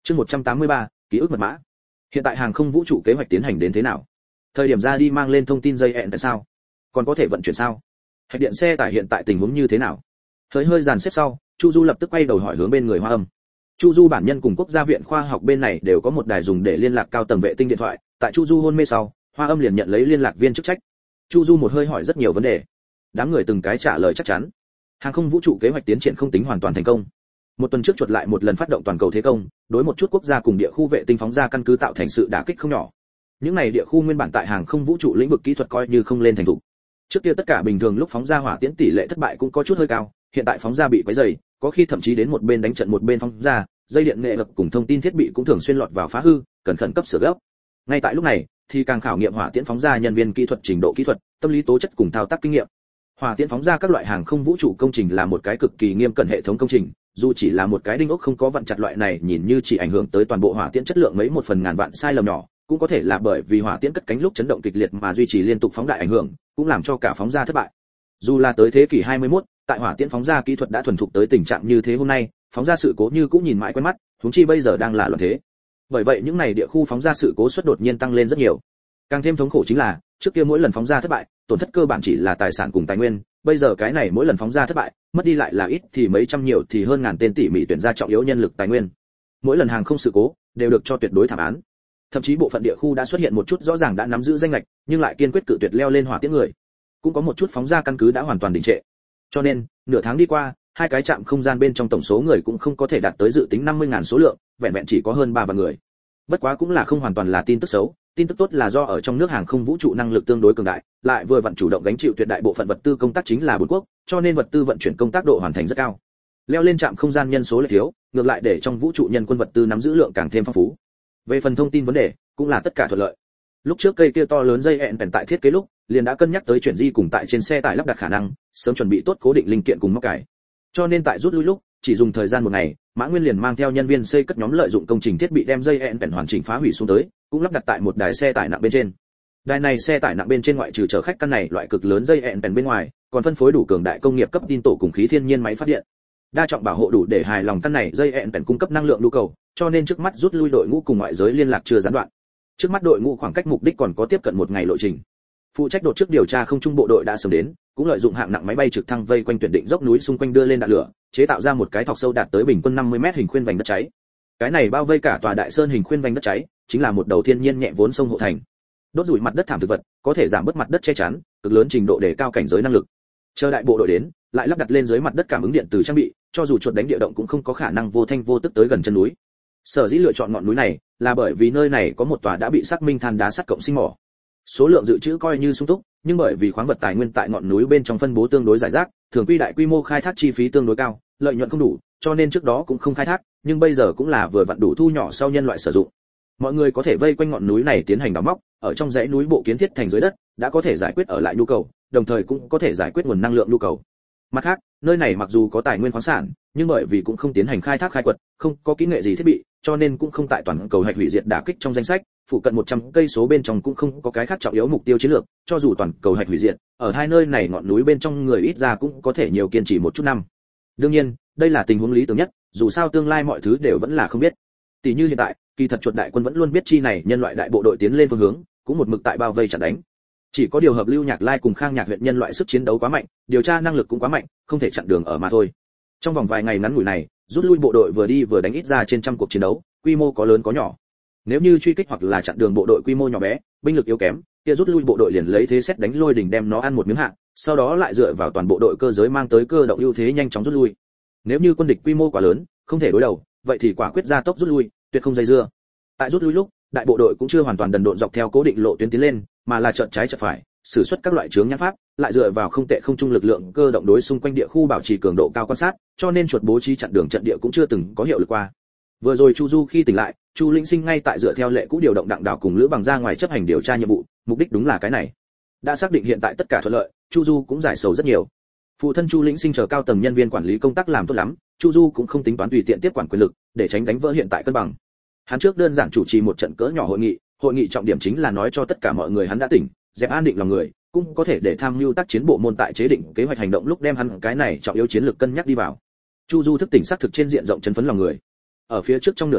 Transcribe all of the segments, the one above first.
Chương 183, ký ức mật mã. Hiện tại hàng không vũ trụ kế hoạch tiến hành đến thế nào? Thời điểm ra đi mang lên thông tin dây hẹn tại sao? Còn có thể vận chuyển sao? Hạch điện xe tải hiện tại tình huống như thế nào? Hơi dàn xếp sau, Chu Du lập tức quay đầu hỏi hướng bên người Hoa Âm. Chu Du bản nhân cùng Quốc gia viện khoa học bên này đều có một đài dùng để liên lạc cao tầng vệ tinh điện thoại, tại Chu Du hôn mê sau, Hoa Âm liền nhận lấy liên lạc viên chức trách. Chu Du một hơi hỏi rất nhiều vấn đề. Đám người từng cái trả lời chắc chắn. Hàng không vũ trụ kế hoạch tiến triển không tính hoàn toàn thành công. Một tuần trước chuột lại một lần phát động toàn cầu thế công, đối một chút quốc gia cùng địa khu vệ tinh phóng ra căn cứ tạo thành sự đả kích không nhỏ. Những này địa khu nguyên bản tại hàng không vũ trụ lĩnh vực kỹ thuật coi như không lên thành thục. Trước kia tất cả bình thường lúc phóng ra hỏa tiễn tỷ lệ thất bại cũng có chút hơi cao, hiện tại phóng ra bị quấy rầy, có khi thậm chí đến một bên đánh trận một bên phóng ra, dây điện nghệ lực cùng thông tin thiết bị cũng thường xuyên lọt vào phá hư, cần khẩn cấp sửa gấp. Ngay tại lúc này, thì càng khảo nghiệm hỏa tiễn phóng ra nhân viên kỹ thuật trình độ kỹ thuật, tâm lý tố chất cùng thao tác kinh nghiệm. Hỏa tiễn phóng ra các loại hàng không vũ trụ công trình là một cái cực kỳ nghiêm cẩn hệ thống công trình, dù chỉ là một cái đinh ốc không có vặn chặt loại này nhìn như chỉ ảnh hưởng tới toàn bộ hỏa tiễn chất lượng mấy một phần ngàn vạn sai lầm nhỏ, cũng có thể là bởi vì hỏa tiễn cất cánh lúc chấn động kịch liệt mà duy trì liên tục phóng đại ảnh hưởng, cũng làm cho cả phóng ra thất bại. Dù là tới thế kỷ 21, tại hỏa tiễn phóng ra kỹ thuật đã thuần thục tới tình trạng như thế hôm nay, phóng ra sự cố như cũng nhìn mãi quen mắt, huống chi bây giờ đang là loạn thế. Bởi vậy những này địa khu phóng ra sự cố suất đột nhiên tăng lên rất nhiều. Càng thêm thống khổ chính là, trước kia mỗi lần phóng ra thất bại, tổn thất cơ bản chỉ là tài sản cùng tài nguyên, bây giờ cái này mỗi lần phóng ra thất bại, mất đi lại là ít thì mấy trăm nhiều thì hơn ngàn tên tỉ mỉ tuyển ra trọng yếu nhân lực tài nguyên. Mỗi lần hàng không sự cố đều được cho tuyệt đối thảm án. Thậm chí bộ phận địa khu đã xuất hiện một chút rõ ràng đã nắm giữ danh lệch, nhưng lại kiên quyết cự tuyệt leo lên hỏa tiễn người. Cũng có một chút phóng ra căn cứ đã hoàn toàn đình trệ. Cho nên, nửa tháng đi qua, hai cái trạm không gian bên trong tổng số người cũng không có thể đạt tới dự tính 50.000 số lượng, vẹn vẹn chỉ có hơn 3 vạn người. Bất quá cũng là không hoàn toàn là tin tức xấu, tin tức tốt là do ở trong nước hàng không vũ trụ năng lực tương đối cường đại, lại vừa vặn chủ động gánh chịu tuyệt đại bộ phận vật tư công tác chính là bốn quốc, cho nên vật tư vận chuyển công tác độ hoàn thành rất cao. Leo lên trạm không gian nhân số lại thiếu, ngược lại để trong vũ trụ nhân quân vật tư nắm giữ lượng càng thêm phong phú. Về phần thông tin vấn đề, cũng là tất cả thuận lợi. Lúc trước cây kia to lớn dây hẹn bèn tại thiết kế lúc, liền đã cân nhắc tới chuyển di cùng tại trên xe tải lắp đặt khả năng, sớm chuẩn bị tốt cố định linh kiện cùng móc cài. Cho nên tại rút lui lúc, chỉ dùng thời gian một ngày, Mã Nguyên liền mang theo nhân viên xây cất nhóm lợi dụng công trình thiết bị đem dây hẹn bèn hoàn chỉnh phá hủy xuống tới, cũng lắp đặt tại một đài xe tải nặng bên trên. Đài này xe tải nặng bên trên ngoại trừ chở khách căn này loại cực lớn dây hẹn bèn bên ngoài, còn phân phối đủ cường đại công nghiệp cấp tin tổ cùng khí thiên nhiên máy phát điện. Đa trọng bảo hộ đủ để hài lòng căn này dây hẹn bèn cung cấp năng lượng nhu cầu, cho nên trước mắt rút lui đội ngũ cùng ngoại giới liên lạc chưa gián đoạn. Trước mắt đội ngũ khoảng cách mục đích còn có tiếp cận một ngày lộ trình. Phụ trách đột trước điều tra không trung bộ đội đã sớm đến, cũng lợi dụng hạng nặng máy bay trực thăng vây quanh tuyển định dốc núi xung quanh đưa lên đạn lửa, chế tạo ra một cái thọc sâu đạt tới bình quân 50 mét hình khuyên vành đất cháy. Cái này bao vây cả tòa đại sơn hình khuyên vành đất cháy, chính là một đầu thiên nhiên nhẹ vốn sông hộ thành. Đốt rủi mặt đất thảm thực vật, có thể giảm bớt mặt đất che chắn, cực lớn trình độ để cao cảnh giới năng lực. Chờ đại bộ đội đến, lại lắp đặt lên dưới mặt đất cảm ứng điện từ trang bị, cho dù chuột đánh địa động cũng không có khả năng vô thanh vô tức tới gần chân núi. Sở dĩ lựa chọn ngọn núi này, là bởi vì nơi này có một tòa đã bị xác minh than đá sắt cộng sinh mỏ. Số lượng dự trữ coi như sung túc, nhưng bởi vì khoáng vật tài nguyên tại ngọn núi bên trong phân bố tương đối rải rác, thường quy đại quy mô khai thác chi phí tương đối cao, lợi nhuận không đủ, cho nên trước đó cũng không khai thác, nhưng bây giờ cũng là vừa vặn đủ thu nhỏ sau nhân loại sử dụng. Mọi người có thể vây quanh ngọn núi này tiến hành đào móc, ở trong dãy núi bộ kiến thiết thành dưới đất, đã có thể giải quyết ở lại nhu cầu, đồng thời cũng có thể giải quyết nguồn năng lượng nhu cầu. Mặt khác, nơi này mặc dù có tài nguyên khoáng sản, nhưng bởi vì cũng không tiến hành khai thác khai quật, không có kỹ nghệ gì thiết bị, cho nên cũng không tại toàn cầu hạch hủy diệt đả kích trong danh sách, phụ cận 100 cây số bên trong cũng không có cái khác trọng yếu mục tiêu chiến lược, cho dù toàn cầu hạch hủy diệt, ở hai nơi này ngọn núi bên trong người ít ra cũng có thể nhiều kiên trì một chút năm. Đương nhiên, đây là tình huống lý tưởng nhất, dù sao tương lai mọi thứ đều vẫn là không biết. Tỷ như hiện tại, kỳ thật chuột đại quân vẫn luôn biết chi này nhân loại đại bộ đội tiến lên phương hướng, cũng một mực tại bao vây chặn đánh. Chỉ có điều hợp Lưu Nhạc Lai cùng Khang Nhạc huyện nhân loại sức chiến đấu quá mạnh, điều tra năng lực cũng quá mạnh, không thể chặn đường ở mà thôi. Trong vòng vài ngày ngắn ngủi này, rút lui bộ đội vừa đi vừa đánh ít ra trên trăm cuộc chiến đấu, quy mô có lớn có nhỏ. Nếu như truy kích hoặc là chặn đường bộ đội quy mô nhỏ bé, binh lực yếu kém, kia rút lui bộ đội liền lấy thế xét đánh lôi đỉnh đem nó ăn một miếng hạ, sau đó lại dựa vào toàn bộ đội cơ giới mang tới cơ động ưu thế nhanh chóng rút lui. Nếu như quân địch quy mô quá lớn, không thể đối đầu, vậy thì quả quyết ra tốc rút lui, tuyệt không dây dưa. Tại rút lui lúc, đại bộ đội cũng chưa hoàn toàn đần độn dọc theo cố định lộ tuyến tiến lên, mà là chợt trái chợt phải, sử xuất các loại chướng nhãn pháp, lại dựa vào không tệ không trung lực lượng cơ động đối xung quanh địa khu bảo trì cường độ cao quan sát, cho nên chuột bố trí chặn đường trận địa cũng chưa từng có hiệu lực qua. Vừa rồi Chu Du khi tỉnh lại, Chu Linh Sinh ngay tại dựa theo lệ cũ điều động Đặng Đào cùng Lữ Bằng ra ngoài chấp hành điều tra nhiệm vụ, mục đích đúng là cái này. Đã xác định hiện tại tất cả thuận lợi, Chu Du cũng giải sầu rất nhiều. Phụ thân Chu Linh Sinh chờ cao tầng nhân viên quản lý công tác làm tốt lắm, Chu Du cũng không tính toán tùy tiện tiếp quản quyền lực, để tránh đánh vỡ hiện tại cân bằng. Hắn trước đơn giản chủ trì một trận cỡ nhỏ hội nghị trọng điểm chính là nói cho tất cả mọi người hắn đã tỉnh, dẹp an định lòng người, cũng có thể để tham mưu tác chiến bộ môn tại chế định kế hoạch hành động lúc đem hắn cái này trọng yếu chiến lược cân nhắc đi vào. Chu Du thức tỉnh xác thực trên diện rộng chấn phấn lòng người. Ở phía trước trong nửa tháng,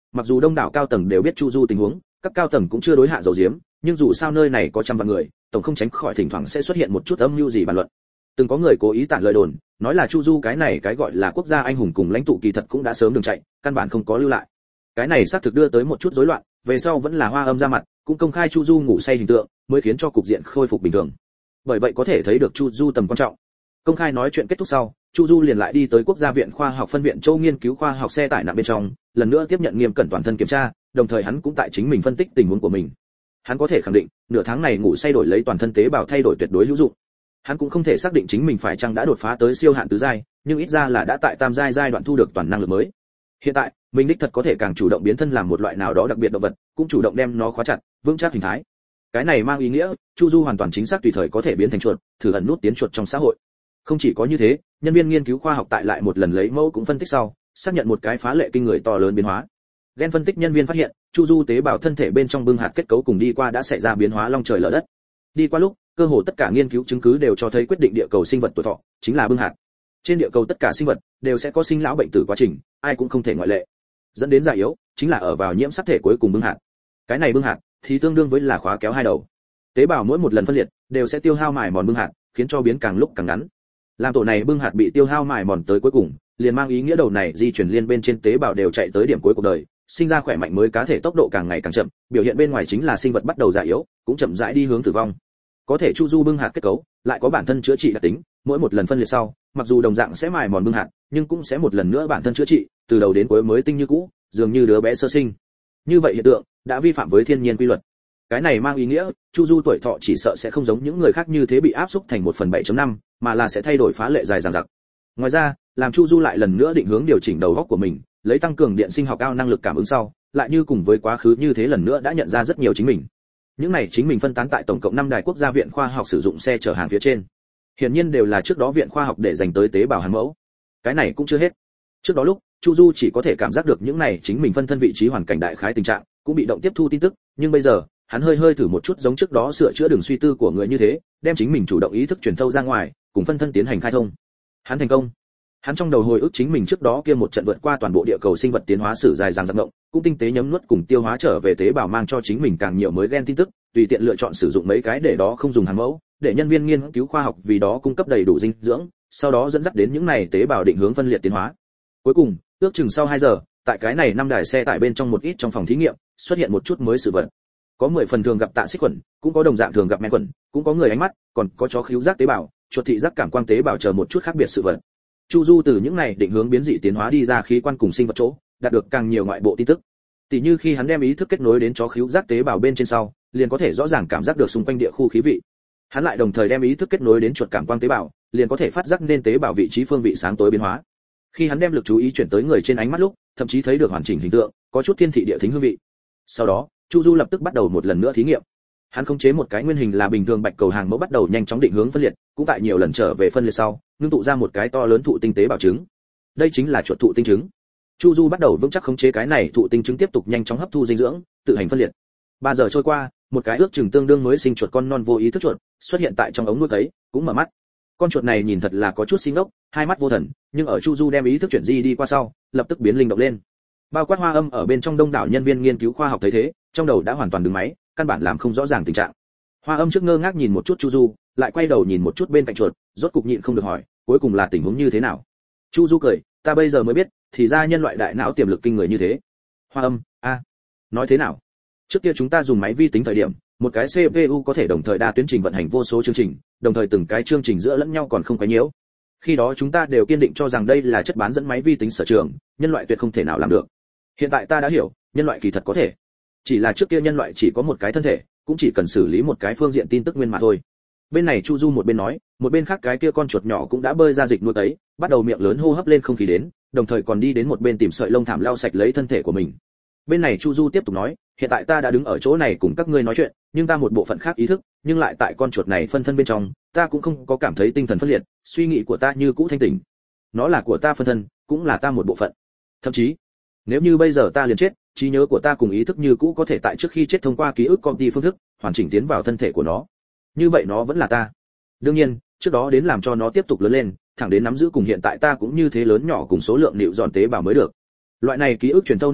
Mặc dù đông đảo cao tầng đều biết Chu Du tình huống, các cao tầng cũng chưa đối hạ dầu diếm, nhưng dù sao nơi này có trăm vạn người, tổng không tránh khỏi thỉnh thoảng sẽ xuất hiện một chút âm mưu gì bàn luận. Từng có người cố ý tản lời đồn, nói là Chu Du cái này cái gọi là quốc gia anh hùng cùng lãnh tụ kỳ thật cũng đã sớm đường chạy, căn bản không có lưu lại. Cái này xác thực đưa tới một chút rối loạn, về sau vẫn là Hoa Âm ra mặt, cũng công khai Chu Du ngủ say hình tượng, mới khiến cho cục diện khôi phục bình thường. Bởi vậy có thể thấy được Chu Du tầm quan trọng. Công khai nói chuyện kết thúc sau, Chu Du liền lại đi tới Quốc gia viện khoa học phân viện Châu nghiên cứu khoa học xe tải nặng bên trong, lần nữa tiếp nhận nghiêm cẩn toàn thân kiểm tra, đồng thời hắn cũng tại chính mình phân tích tình huống của mình. Hắn có thể khẳng định, nửa tháng này ngủ say đổi lấy toàn thân tế bào thay đổi tuyệt đối hữu dụng. Hắn cũng không thể xác định chính mình phải chăng đã đột phá tới siêu hạn tứ giai, nhưng ít ra là đã tại tam giai giai đoạn thu được toàn năng lực mới. Hiện tại, mình đích thật có thể càng chủ động biến thân làm một loại nào đó đặc biệt động vật, cũng chủ động đem nó khóa chặt, vững chắc hình thái. Cái này mang ý nghĩa, Chu Du hoàn toàn chính xác tùy thời có thể biến thành chuột, thử ẩn nút tiến chuột trong xã hội. Không chỉ có như thế, nhân viên nghiên cứu khoa học tại lại một lần lấy mẫu cũng phân tích sau, xác nhận một cái phá lệ kinh người to lớn biến hóa. Gen phân tích nhân viên phát hiện, Chu Du tế bào thân thể bên trong bưng hạt kết cấu cùng đi qua đã xảy ra biến hóa long trời lở đất. Đi qua lúc, cơ hồ tất cả nghiên cứu chứng cứ đều cho thấy quyết định địa cầu sinh vật tuổi thọ chính là bưng hạt. Trên địa cầu tất cả sinh vật đều sẽ có sinh lão bệnh tử quá trình, ai cũng không thể ngoại lệ. Dẫn đến già yếu, chính là ở vào nhiễm sắc thể cuối cùng bưng hạt. Cái này bưng hạt thì tương đương với là khóa kéo hai đầu. Tế bào mỗi một lần phân liệt đều sẽ tiêu hao mài mòn bưng hạt, khiến cho biến càng lúc càng ngắn. Làm tổ này bưng hạt bị tiêu hao mài mòn tới cuối cùng, liền mang ý nghĩa đầu này di chuyển liên bên trên tế bào đều chạy tới điểm cuối cuộc đời, sinh ra khỏe mạnh mới cá thể tốc độ càng ngày càng chậm, biểu hiện bên ngoài chính là sinh vật bắt đầu già yếu, cũng chậm rãi đi hướng tử vong. Có thể Chu Du bưng hạt kết cấu lại có bản thân chữa trị đặc tính, mỗi một lần phân liệt sau, mặc dù đồng dạng sẽ mài mòn bưng hạt, nhưng cũng sẽ một lần nữa bản thân chữa trị, từ đầu đến cuối mới tinh như cũ, dường như đứa bé sơ sinh. Như vậy hiện tượng đã vi phạm với thiên nhiên quy luật. Cái này mang ý nghĩa, Chu Du tuổi thọ chỉ sợ sẽ không giống những người khác như thế bị áp xúc thành 1/7.5, mà là sẽ thay đổi phá lệ dài dằng dặc. Ngoài ra, làm Chu Du lại lần nữa định hướng điều chỉnh đầu óc của mình, lấy tăng cường điện sinh học cao năng lực cảm ứng sau, lại như cùng với quá khứ như thế lần nữa đã nhận ra rất nhiều chính mình. Những này chính mình phân tán tại tổng cộng 5 đài quốc gia viện khoa học sử dụng xe chở hàng phía trên. Hiển nhiên đều là trước đó viện khoa học để dành tới tế bào hàng mẫu. Cái này cũng chưa hết. Trước đó lúc, Chu Du chỉ có thể cảm giác được những này chính mình phân thân vị trí hoàn cảnh đại khái tình trạng, cũng bị động tiếp thu tin tức, nhưng bây giờ, hắn hơi thử một chút giống trước đó sửa chữa đường suy tư của người như thế, đem chính mình chủ động ý thức truyền thâu ra ngoài, cùng phân thân tiến hành khai thông. Hắn thành công. Hắn trong đầu hồi ức chính mình trước đó kia một trận vượt qua toàn bộ địa cầu sinh vật tiến hóa sử dài dằng dặc động, cũng tinh tế nhấm nuốt cùng tiêu hóa trở về tế bào mang cho chính mình càng nhiều mới gen tin tức, tùy tiện lựa chọn sử dụng mấy cái để đó không dùng hàng mẫu, để nhân viên nghiên cứu khoa học vì đó cung cấp đầy đủ dinh dưỡng, sau đó dẫn dắt đến những này tế bào định hướng phân liệt tiến hóa. Cuối cùng, ước chừng sau 2 giờ, tại cái này 5 đài xe tải bên trong một ít trong phòng thí nghiệm, xuất hiện một chút mới sự vật. Có 10 phần thường gặp tạ xích khuẩn, cũng có đồng dạng thường gặp men khuẩn, cũng có người ánh mắt, còn có chó khứu giác tế bào, chuột thị giác cảm quang tế bào chờ một chút khác biệt sự vật. Chu Du từ những này định hướng biến dị tiến hóa đi ra khí quan cùng sinh vật chỗ, đạt được càng nhiều ngoại bộ tin tức. Tỷ như khi hắn đem ý thức kết nối đến chó khứu giác tế bào bên trên sau, liền có thể rõ ràng cảm giác được xung quanh địa khu khí vị. Hắn lại đồng thời đem ý thức kết nối đến chuột cảm quang tế bào, liền có thể phát giác nên tế bào vị trí phương vị sáng tối biến hóa. Khi hắn đem lực chú ý chuyển tới người trên ánh mắt lúc, thậm chí thấy được hoàn chỉnh hình tượng, có chút thiên thị địa thính hương vị. Sau đó, Chu Du lập tức bắt đầu một lần nữa thí nghiệm. Hắn khống chế một cái nguyên hình là bình thường bạch cầu hàng mẫu bắt đầu nhanh chóng định hướng phân liệt, cũng tại nhiều lần trở về phân liệt sau, ngưng tụ ra một cái to lớn thụ tinh tế bào trứng. Đây chính là chuột thụ tinh trứng. Chu Du bắt đầu vững chắc khống chế cái này thụ tinh trứng tiếp tục nhanh chóng hấp thu dinh dưỡng, tự hành phân liệt. 3 giờ trôi qua, một cái ước chừng tương đương mới sinh chuột con non vô ý thức chuột xuất hiện tại trong ống nuôi cấy, cũng mở mắt. Con chuột này nhìn thật là có chút xinh ngốc, hai mắt vô thần, nhưng ở Chu Du đem ý thức chuyển di đi qua sau, lập tức biến linh động lên. Bao quát Hoa Âm ở bên trong đông đảo nhân viên nghiên cứu khoa học thấy thế, trong đầu đã hoàn toàn đứng máy, căn bản làm không rõ ràng tình trạng. Hoa Âm trước ngơ ngác nhìn một chút Chu Du, lại quay đầu nhìn một chút bên cạnh chuột, rốt cục nhịn không được hỏi, cuối cùng là tình huống như thế nào? Chu Du cười, ta bây giờ mới biết, thì ra nhân loại đại não tiềm lực kinh người như thế. Hoa Âm, nói thế nào? Trước kia chúng ta dùng máy vi tính thời điểm, một cái CPU có thể đồng thời đa tuyến trình vận hành vô số chương trình, đồng thời từng cái chương trình giữa lẫn nhau còn không quấy nhiễu. Khi đó chúng ta đều kiên định cho rằng đây là chất bán dẫn máy vi tính sở trường, nhân loại tuyệt không thể nào làm được. Hiện tại ta đã hiểu, nhân loại kỳ thật có thể. Chỉ là trước kia nhân loại chỉ có một cái thân thể, cũng chỉ cần xử lý một cái phương diện tin tức nguyên mà thôi. Bên này Chu Du một bên nói, một bên khác cái kia con chuột nhỏ cũng đã bơi ra dịch nuôi tấy, bắt đầu miệng lớn hô hấp lên không khí đến, đồng thời còn đi đến một bên tìm sợi lông thảm lau sạch lấy thân thể của mình. Bên này Chu Du tiếp tục nói, hiện tại ta đã đứng ở chỗ này cùng các ngươi nói chuyện, nhưng ta một bộ phận khác ý thức, nhưng lại tại con chuột này phân thân bên trong, ta cũng không có cảm thấy tinh thần phân liệt, suy nghĩ của ta như cũ thanh tỉnh. Nó là của ta phân thân, cũng là ta một bộ phận. Thậm chí, nếu như bây giờ ta liền chết, trí nhớ của ta cùng ý thức như cũ có thể tại trước khi chết thông qua ký ức copy phương thức, hoàn chỉnh tiến vào thân thể của nó. Như vậy nó vẫn là ta. Đương nhiên, trước đó đến làm cho nó tiếp tục lớn lên, thẳng đến nắm giữ cùng hiện tại ta cũng như thế lớn nhỏ cùng số lượng nịu giòn tế bào mới được. Loại này ký ức truyền thâu năng lực,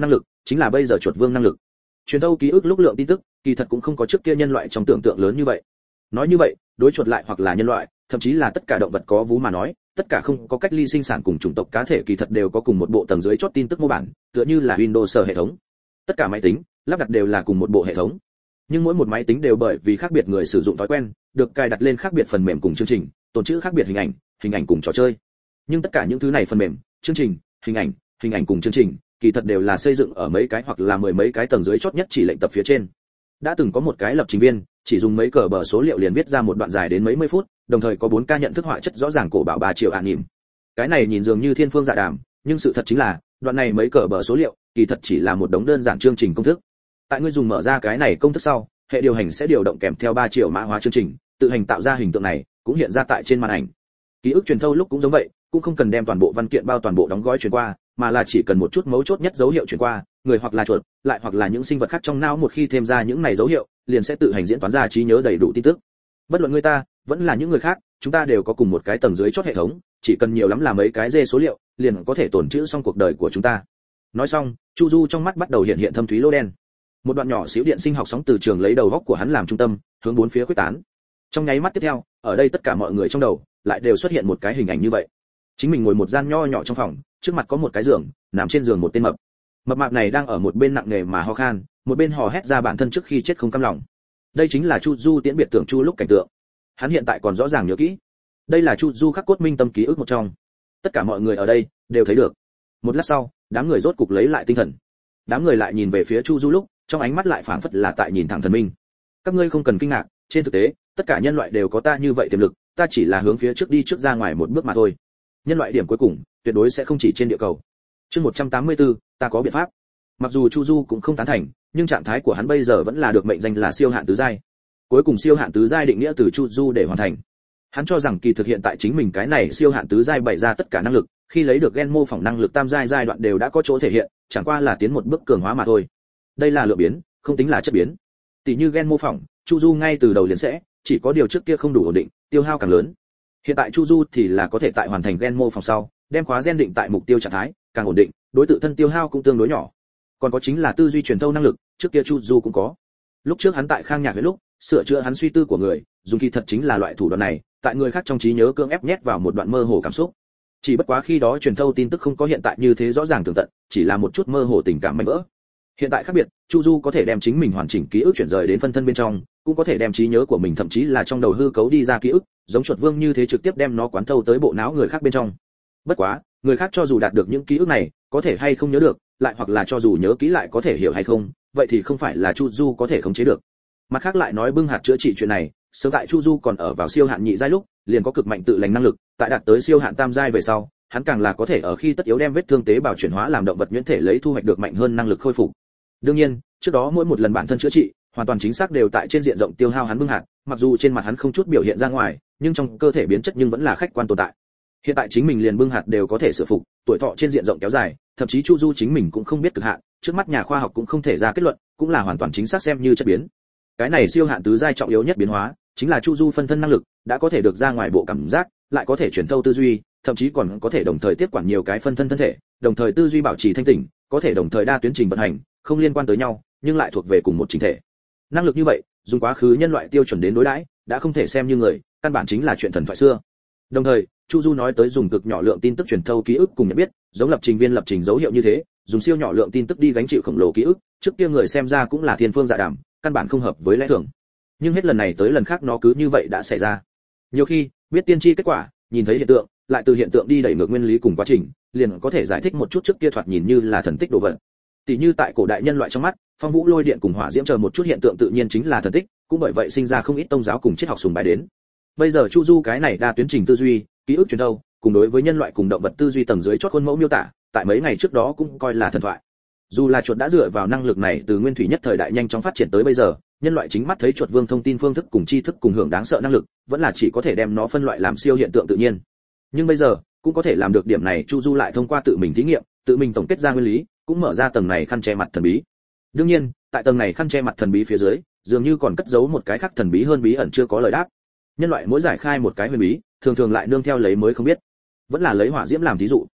chính là bây giờ chuột vương năng lực. Truyền thâu ký ức lúc lượng tin tức, kỳ thật cũng không có trước kia nhân loại trong tưởng tượng lớn như vậy. Nói như vậy, đối chuột lại hoặc là nhân loại, thậm chí là tất cả động vật có vú mà nói, tất cả không có cách ly sinh sản cùng chủng tộc cá thể kỳ thật đều có cùng một bộ tầng dưới chốt tin tức mô bản, tựa như là Windows hệ thống. Tất cả máy tính lắp đặt đều là cùng một bộ hệ thống, nhưng mỗi một máy tính đều bởi vì khác biệt người sử dụng thói quen, được cài đặt lên khác biệt phần mềm cùng chương trình, tồn trữ khác biệt hình ảnh cùng trò chơi. Nhưng tất cả những thứ này phần mềm, chương trình, hình ảnh cùng chương trình, kỳ thật đều là xây dựng ở mấy cái hoặc là mười mấy cái tầng dưới chốt nhất chỉ lệnh tập phía trên. Đã từng có một cái lập trình viên, chỉ dùng mấy cờ bờ số liệu liền viết ra một đoạn dài đến mấy mươi phút, đồng thời có 4K nhận thức họa chất rõ ràng cổ bảo 3 triệu anime. Cái này nhìn dường như thiên phương dạ đàm, nhưng sự thật chính là, đoạn này mấy cờ bờ số liệu, kỳ thật chỉ là một đống đơn giản chương trình công thức. Tại ngươi dùng mở ra cái này công thức sau, hệ điều hành sẽ điều động kèm theo 3 triệu mã hóa chương trình, tự hành tạo ra hình tượng này, cũng hiện ra tại trên màn ảnh. Ký ức truyền thâu lúc cũng giống vậy, cũng không cần đem toàn bộ văn kiện bao toàn bộ đóng gói truyền qua, mà là chỉ cần một chút mấu chốt nhất dấu hiệu truyền qua, người hoặc là chuột, lại hoặc là những sinh vật khác trong não một khi thêm ra những này dấu hiệu, liền sẽ tự hành diễn toán ra trí nhớ đầy đủ tin tức. Bất luận người ta, vẫn là những người khác, chúng ta đều có cùng một cái tầng dưới chốt hệ thống, chỉ cần nhiều lắm là mấy cái dê số liệu, liền có thể tồn trữ xong cuộc đời của chúng ta. Nói xong, Chu Du trong mắt bắt đầu hiện thâm thúy lỗ đen. Một đoạn nhỏ xíu điện sinh học sóng từ trường lấy đầu góc của hắn làm trung tâm, hướng bốn phía khuếch tán. Trong nháy mắt tiếp theo, ở đây tất cả mọi người trong đầu lại đều xuất hiện một cái hình ảnh như vậy. Chính mình ngồi một gian nho nhỏ trong phòng, trước mặt có một cái giường, nằm trên giường một tên mập mạp này đang ở một bên nặng nề mà ho khan, một bên hò hét ra bản thân trước khi chết không cam lòng. Đây chính là Chu Du tiễn biệt tưởng Chu lúc cảnh tượng. Hắn hiện tại còn rõ ràng nhớ kỹ. Đây là Chu Du khắc cốt minh tâm ký ức một trong. Tất cả mọi người ở đây đều thấy được. Một lát sau, đám người rốt cục lấy lại tinh thần. Đám người lại nhìn về phía Chu Du lúc, trong ánh mắt lại phảng phất là tại nhìn thẳng thần minh. Các ngươi không cần kinh ngạc, trên thực tế, tất cả nhân loại đều có ta như vậy tiềm lực, ta chỉ là hướng phía trước đi trước ra ngoài một bước mà thôi. Nhân loại điểm cuối cùng, tuyệt đối sẽ không chỉ trên địa cầu. Chương 184, ta có biện pháp. Mặc dù Chu Du cũng không tán thành, nhưng trạng thái của hắn bây giờ vẫn là được mệnh danh là siêu hạn tứ giai. Cuối cùng siêu hạn tứ giai định nghĩa từ Chu Du để hoàn thành. Hắn cho rằng kỳ thực hiện tại chính mình cái này siêu hạn tứ giai bày ra tất cả năng lực, khi lấy được gen mô phỏng năng lực tam giai giai đoạn đều đã có chỗ thể hiện, chẳng qua là tiến một bước cường hóa mà thôi. Đây là lượng biến, không tính là chất biến. Tỷ như gen mô phỏng, Chu Du ngay từ đầu liền sẽ, chỉ có điều trước kia không đủ ổn định, tiêu hao càng lớn. Hiện tại Chu Du thì là có thể tại hoàn thành gen mô phỏng sau, đem khóa gen định tại mục tiêu trạng thái, càng ổn định, đối tự thân tiêu hao cũng tương đối nhỏ. Còn có chính là tư duy truyền thâu năng lực, trước kia Chu Du cũng có. Lúc trước hắn tại Khang Nhạc với lúc, sửa chữa hắn suy tư của người, dùng kỳ thật chính là loại thủ đoạn này, tại người khác trong trí nhớ cưỡng ép nhét vào một đoạn mơ hồ cảm xúc. Chỉ bất quá khi đó truyền thâu tin tức không có hiện tại như thế rõ ràng tường tận, chỉ là một chút mơ hồ tình cảm mảnh vỡ. Hiện tại khác biệt, Chu Du có thể đem chính mình hoàn chỉnh ký ức chuyển rời đến phân thân bên trong, cũng có thể đem trí nhớ của mình thậm chí là trong đầu hư cấu đi ra ký ức, giống chuột vương như thế trực tiếp đem nó quán thâu tới bộ não người khác bên trong. Bất quá, người khác cho dù đạt được những ký ức này, có thể hay không nhớ được, lại hoặc là cho dù nhớ kỹ lại có thể hiểu hay không, vậy thì không phải là Chu Du có thể khống chế được. Mặt khác lại nói bưng hạt chữa trị chuyện này, sớm tại Chu Du còn ở vào siêu hạn nhị giai lúc, liền có cực mạnh tự lành năng lực, tại đạt tới siêu hạn tam giai về sau, hắn càng là có thể ở khi tất yếu đem vết thương tế bào chuyển hóa làm động vật nhuyễn thể lấy thu hoạch được mạnh hơn năng lực khôi phục. Đương nhiên, trước đó mỗi một lần bản thân chữa trị, hoàn toàn chính xác đều tại trên diện rộng tiêu hao hắn bưng hạt, mặc dù trên mặt hắn không chút biểu hiện ra ngoài, nhưng trong cơ thể biến chất nhưng vẫn là khách quan tồn tại. Hiện tại chính mình liền bưng hạt đều có thể sửa phục, tuổi thọ trên diện rộng kéo dài, thậm chí Chu Du chính mình cũng không biết cực hạn, trước mắt nhà khoa học cũng không thể ra kết luận, cũng là hoàn toàn chính xác xem như chất biến. Cái này siêu hạn tứ giai trọng yếu nhất biến hóa, chính là Chu Du phân thân năng lực, đã có thể được ra ngoài bộ cảm giác, lại có thể truyền thâu tư duy, thậm chí còn có thể đồng thời tiếp quản nhiều cái phân thân thân thể, đồng thời tư duy bảo trì thanh tỉnh, có thể đồng thời đa tuyến trình vận hành, không liên quan tới nhau, nhưng lại thuộc về cùng một chính thể. Năng lực như vậy, dùng quá khứ nhân loại tiêu chuẩn đến đối đãi, đã không thể xem như người, căn bản chính là chuyện thần thoại xưa. Đồng thời, Chu Du nói tới dùng cực nhỏ lượng tin tức truyền thâu ký ức cùng nhận biết, giống lập trình viên lập trình dấu hiệu như thế, dùng siêu nhỏ lượng tin tức đi gánh chịu khổng lồ ký ức, trước kia người xem ra cũng là thiên phương dạ đàm, căn bản không hợp với lẽ thường. Nhưng hết lần này tới lần khác nó cứ như vậy đã xảy ra. Nhiều khi, biết tiên tri kết quả, nhìn thấy hiện tượng, lại từ hiện tượng đi đẩy ngược nguyên lý cùng quá trình, liền có thể giải thích một chút trước kia thoạt nhìn như là thần tích đồ vật. Tỷ như tại cổ đại nhân loại trong mắt, phong vũ lôi điện cùng hỏa diễm chờ một chút hiện tượng tự nhiên chính là thần tích, cũng bởi vậy sinh ra không ít tông giáo cùng triết học sùng bái đến. Bây giờ Chu Du cái này đa tuyến trình tư duy, ký ức truyền thâu, cùng đối với nhân loại cùng động vật tư duy tầng dưới chót khuôn mẫu miêu tả, tại mấy ngày trước đó cũng coi là thần thoại. Dù là chuột đã dựa vào năng lực này từ nguyên thủy nhất thời đại nhanh chóng phát triển tới bây giờ, nhân loại chính mắt thấy chuột vương thông tin phương thức cùng tri thức cùng hưởng đáng sợ năng lực, vẫn là chỉ có thể đem nó phân loại làm siêu hiện tượng tự nhiên. Nhưng bây giờ, cũng có thể làm được điểm này, Chu Du lại thông qua tự mình thí nghiệm, tự mình tổng kết ra nguyên lý, cũng mở ra tầng này khăn che mặt thần bí. Đương nhiên, tại tầng này khăn che mặt thần bí phía dưới, dường như còn cất giấu một cái khác thần bí hơn bí ẩn chưa có lời đáp. Nhân loại mỗi giải khai một cái huyền bí, thường thường lại nương theo lấy mới không biết. Vẫn là lấy hỏa diễm làm thí dụ.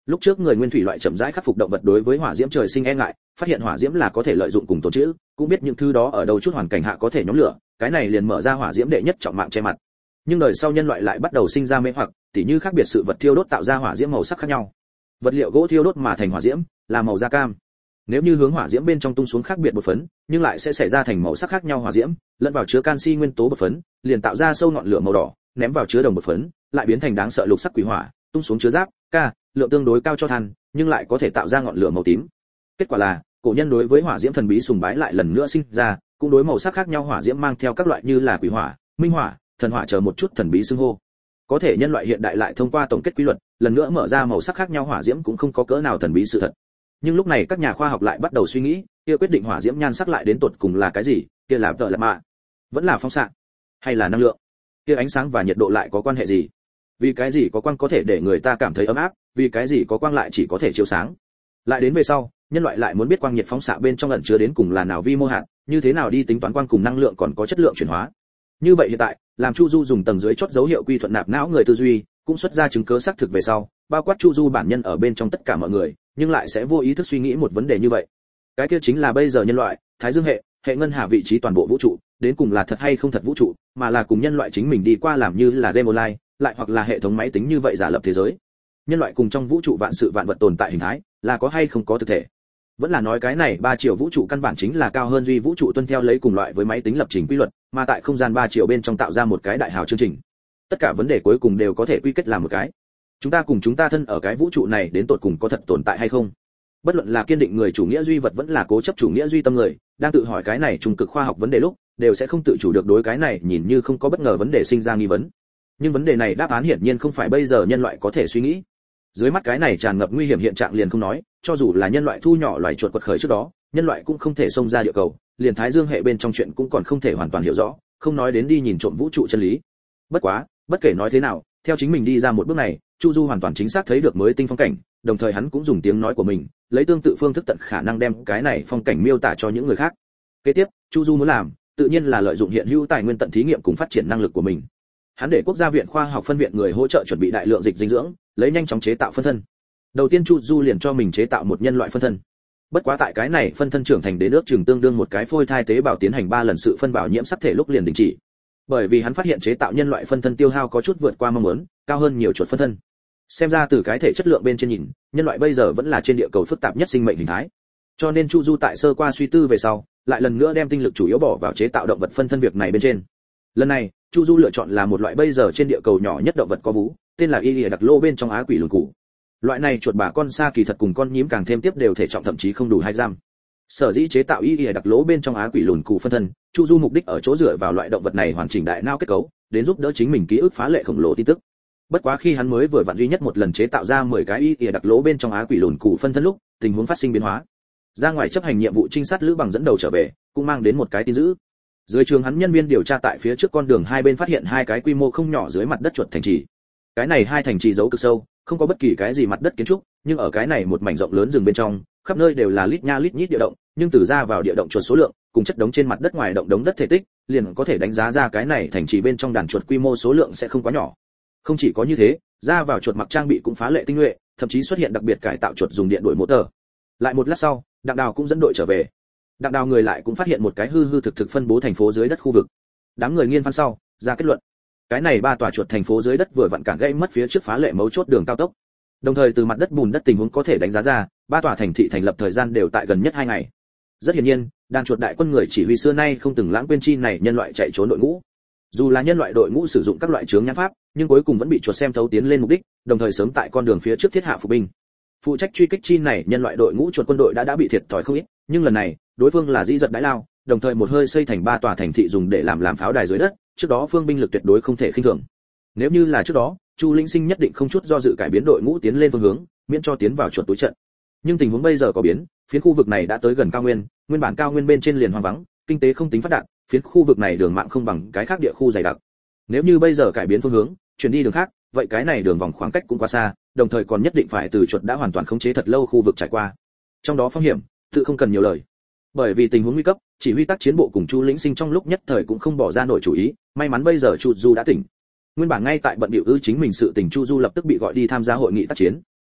Lúc trước người nguyên thủy loại chậm rãi khắc phục động vật đối với hỏa diễm trời sinh e ngại, phát hiện hỏa diễm là có thể lợi dụng cùng tồn trữ, cũng biết những thứ đó ở đâu chút hoàn cảnh hạ có thể nhóm lửa, cái này liền mở ra hỏa diễm đệ nhất trọng mạng che mặt. Nhưng đời sau nhân loại lại bắt đầu sinh ra mê hoặc, tỉ như khác biệt sự vật thiêu đốt tạo ra hỏa diễm màu sắc khác nhau. Vật liệu gỗ thiêu đốt mà thành hỏa diễm là màu da cam. Nếu như hướng hỏa diễm bên trong tung xuống khác biệt bột phấn, nhưng lại sẽ xảy ra thành màu sắc khác nhau hỏa diễm, lẫn vào chứa canxi nguyên tố bột phấn, liền tạo ra sâu ngọn lửa màu đỏ, ném vào chứa đồng bột phấn, lại biến thành đáng sợ lục sắc quỷ hỏa, tung xuống chứa giáp, ca, lượng tương đối cao cho than, nhưng lại có thể tạo ra ngọn lửa màu tím. Kết quả là, cổ nhân đối với hỏa diễm thần bí sùng bái lại lần nữa sinh ra, cũng đối màu sắc khác nhau hỏa diễm mang theo các loại như là quỷ hỏa, minh hỏa, thần hỏa chờ một chút thần bí xưng hô. Có thể nhân loại hiện đại lại thông qua tổng kết quy luật, lần nữa mở ra màu sắc khác nhau hỏa diễm cũng không có cỡ nào thần bí sự thật. Nhưng lúc này các nhà khoa học lại bắt đầu suy nghĩ, kia quyết định hỏa diễm nhan sắc lại đến tột cùng là cái gì, kia là tợ là mạ, vẫn là phóng xạ, hay là năng lượng? Kia ánh sáng và nhiệt độ lại có quan hệ gì? Vì cái gì có quang có thể để người ta cảm thấy ấm áp, vì cái gì có quang lại chỉ có thể chiếu sáng? Lại đến về sau, nhân loại lại muốn biết quang nhiệt phóng xạ bên trong ẩn chứa đến cùng là nào vi mô hạt, như thế nào đi tính toán quang cùng năng lượng còn có chất lượng chuyển hóa. Như vậy hiện tại, làm Chu Du dùng tầng dưới chốt dấu hiệu quy thuận nạp não người tư duy, cũng xuất ra chứng cứ xác thực về sau, bao quát Chu Du bản nhân ở bên trong tất cả mọi người, nhưng lại sẽ vô ý thức suy nghĩ một vấn đề như vậy. Cái kia chính là bây giờ nhân loại, Thái Dương hệ, hệ ngân hà vị trí toàn bộ vũ trụ, đến cùng là thật hay không thật vũ trụ, mà là cùng nhân loại chính mình đi qua làm như là game online, lại hoặc là hệ thống máy tính như vậy giả lập thế giới. Nhân loại cùng trong vũ trụ vạn sự vạn vật tồn tại hình thái, là có hay không có thực thể. Vẫn là nói cái này 3 chiều vũ trụ căn bản chính là cao hơn duy vũ trụ tuân theo lấy cùng loại với máy tính lập trình quy luật, mà tại không gian 3 chiều bên trong tạo ra một cái đại hào chương trình. Tất cả vấn đề cuối cùng đều có thể quy kết làm một cái. Chúng ta cùng chúng ta thân ở cái vũ trụ này đến tột cùng có thật tồn tại hay không? Bất luận là kiên định người chủ nghĩa duy vật vẫn là cố chấp chủ nghĩa duy tâm người, đang tự hỏi cái này trung cực khoa học vấn đề lúc, đều sẽ không tự chủ được đối cái này nhìn như không có bất ngờ vấn đề sinh ra nghi vấn. Nhưng vấn đề này đáp án hiển nhiên không phải bây giờ nhân loại có thể suy nghĩ. Dưới mắt cái này tràn ngập nguy hiểm hiện trạng liền không nói, cho dù là nhân loại thu nhỏ loài chuột quật khởi trước đó, nhân loại cũng không thể xông ra địa cầu, liền Thái Dương hệ bên trong chuyện cũng còn không thể hoàn toàn hiểu rõ, không nói đến đi nhìn trộm vũ trụ chân lý. Bất quá, bất kể nói thế nào, theo chính mình đi ra một bước này, Chu Du hoàn toàn chính xác thấy được mới tinh phong cảnh, đồng thời hắn cũng dùng tiếng nói của mình, lấy tương tự phương thức tận khả năng đem cái này phong cảnh miêu tả cho những người khác. Kế tiếp, Chu Du muốn làm, tự nhiên là lợi dụng hiện hữu tài nguyên tận thí nghiệm cùng phát triển năng lực của mình. Hắn để quốc gia viện khoa học phân viện người hỗ trợ chuẩn bị đại lượng dịch dinh dưỡng, lấy nhanh chóng chế tạo phân thân. Đầu tiên Chu Du liền cho mình chế tạo một nhân loại phân thân. Bất quá tại cái này phân thân trưởng thành đến ước chừng tương đương một cái phôi thai tế bào tiến hành 3 lần sự phân bảo nhiễm sắc thể lúc liền đình chỉ. Bởi vì hắn phát hiện chế tạo nhân loại phân thân tiêu hao có chút vượt qua mong muốn, cao hơn nhiều chuột phân thân. Xem ra từ cái thể chất lượng bên trên nhìn, nhân loại bây giờ vẫn là trên địa cầu phức tạp nhất sinh mệnh hình thái. Cho nên Chu Du tại sơ qua suy tư về sau, lại lần nữa đem tinh lực chủ yếu bỏ vào chế tạo động vật phân thân việc này bên trên. Lần này, Chu Du lựa chọn là một loại bây giờ trên địa cầu nhỏ nhất động vật có vú, tên là Y đặc lô bên trong á quỷ lùn củ. Loại này chuột bà con xa kỳ thật cùng con nhím càng thêm tiếp đều thể trọng thậm chí không đủ 2 gram. Sở dĩ chế tạo Y đặc lỗ bên trong á quỷ lùn củ phân thân, Chu Du mục đích ở chỗ dựa vào loại động vật này hoàn chỉnh đại não kết cấu, đến giúp đỡ chính mình ký ức phá lệ khổng lồ tin tức. Bất quá khi hắn mới vừa vặn duy nhất một lần chế tạo ra 10 cái Y đặc lỗ bên trong á quỷ lùn củ phân thân lúc, tình huống phát sinh biến hóa. Ra ngoài chấp hành nhiệm vụ trinh sát Lữ Bằng dẫn đầu trở về, cũng mang đến một cái tin dữ. Dưới trường hắn nhân viên điều tra tại phía trước con đường hai bên phát hiện 2 cái quy mô không nhỏ dưới mặt đất chuột thành trì. Cái này 2 thành trì giấu cực sâu, không có bất kỳ cái gì mặt đất kiến trúc, nhưng ở cái này một mảnh rộng lớn rừng bên trong, khắp nơi đều là lít nha lít nhít địa động, nhưng từ ra vào địa động chuột số lượng, cùng chất đống trên mặt đất ngoài động đống đất thể tích, liền có thể đánh giá ra cái này thành trì bên trong đàn chuột quy mô số lượng sẽ không quá nhỏ. Không chỉ có như thế, ra vào chuột mặc trang bị cũng phá lệ tinh nhuệ, thậm chí xuất hiện đặc biệt cải tạo chuột dùng điện đuổi motor. Lại một lát sau, Đặng Đào cũng dẫn đội trở về. Đặng Đào người lại cũng phát hiện một cái hư thực phân bố thành phố dưới đất khu vực. Đám người nghiên phán sau, ra kết luận. Cái này 3 tòa chuột thành phố dưới đất vừa vặn cản gãy mất phía trước phá lệ mấu chốt đường cao tốc. Đồng thời từ mặt đất bùn đất tình huống có thể đánh giá ra, 3 tòa thành thị thành lập thời gian đều tại gần nhất 2 ngày. Rất hiển nhiên, đàn chuột đại quân người chỉ huy xưa nay không từng lãng quên chi này nhân loại chạy trốn đội ngũ. Dù là nhân loại đội ngũ sử dụng các loại chướng nhãn pháp, nhưng cuối cùng vẫn bị chuột xem thấu tiến lên mục đích, đồng thời sớm tại con đường phía trước thiết hạ phục binh. Phụ trách truy kích chi này nhân loại đội ngũ chuột quân đội đã bị thiệt thòi không ít, nhưng lần này, đối phương là dĩ giật đãi lao, đồng thời một hơi xây thành 3 tòa thành thị dùng để làm pháo đài dưới đất, trước đó phương binh lực tuyệt đối không thể khinh thường. Nếu như là trước đó, Chu Linh Sinh nhất định không chút do dự cải biến đội ngũ tiến lên phương hướng, miễn cho tiến vào chuột túi trận. Nhưng tình huống bây giờ có biến, phiến khu vực này đã tới gần cao nguyên, nguyên bản cao nguyên bên trên liền hoang vắng, kinh tế không tính phát đạt, phiến khu vực này đường mạng không bằng cái khác địa khu dày đặc. Nếu như bây giờ cải biến phương hướng, chuyển đi đường khác, vậy cái này đường vòng khoảng cách cũng quá xa, đồng thời còn nhất định phải từ chuột đã hoàn toàn khống chế thật lâu khu vực trải qua. Trong đó phong hiểm, tự không cần nhiều lời. Bởi vì tình huống nguy cấp, chỉ huy tác chiến bộ cùng Chu Lĩnh Sinh trong lúc nhất thời cũng không bỏ ra nổi chủ ý, may mắn bây giờ Chu Du đã tỉnh. Nguyên bản ngay tại bận bịu chính mình sự tình, Chu Du lập tức bị gọi đi tham gia hội nghị tác chiến.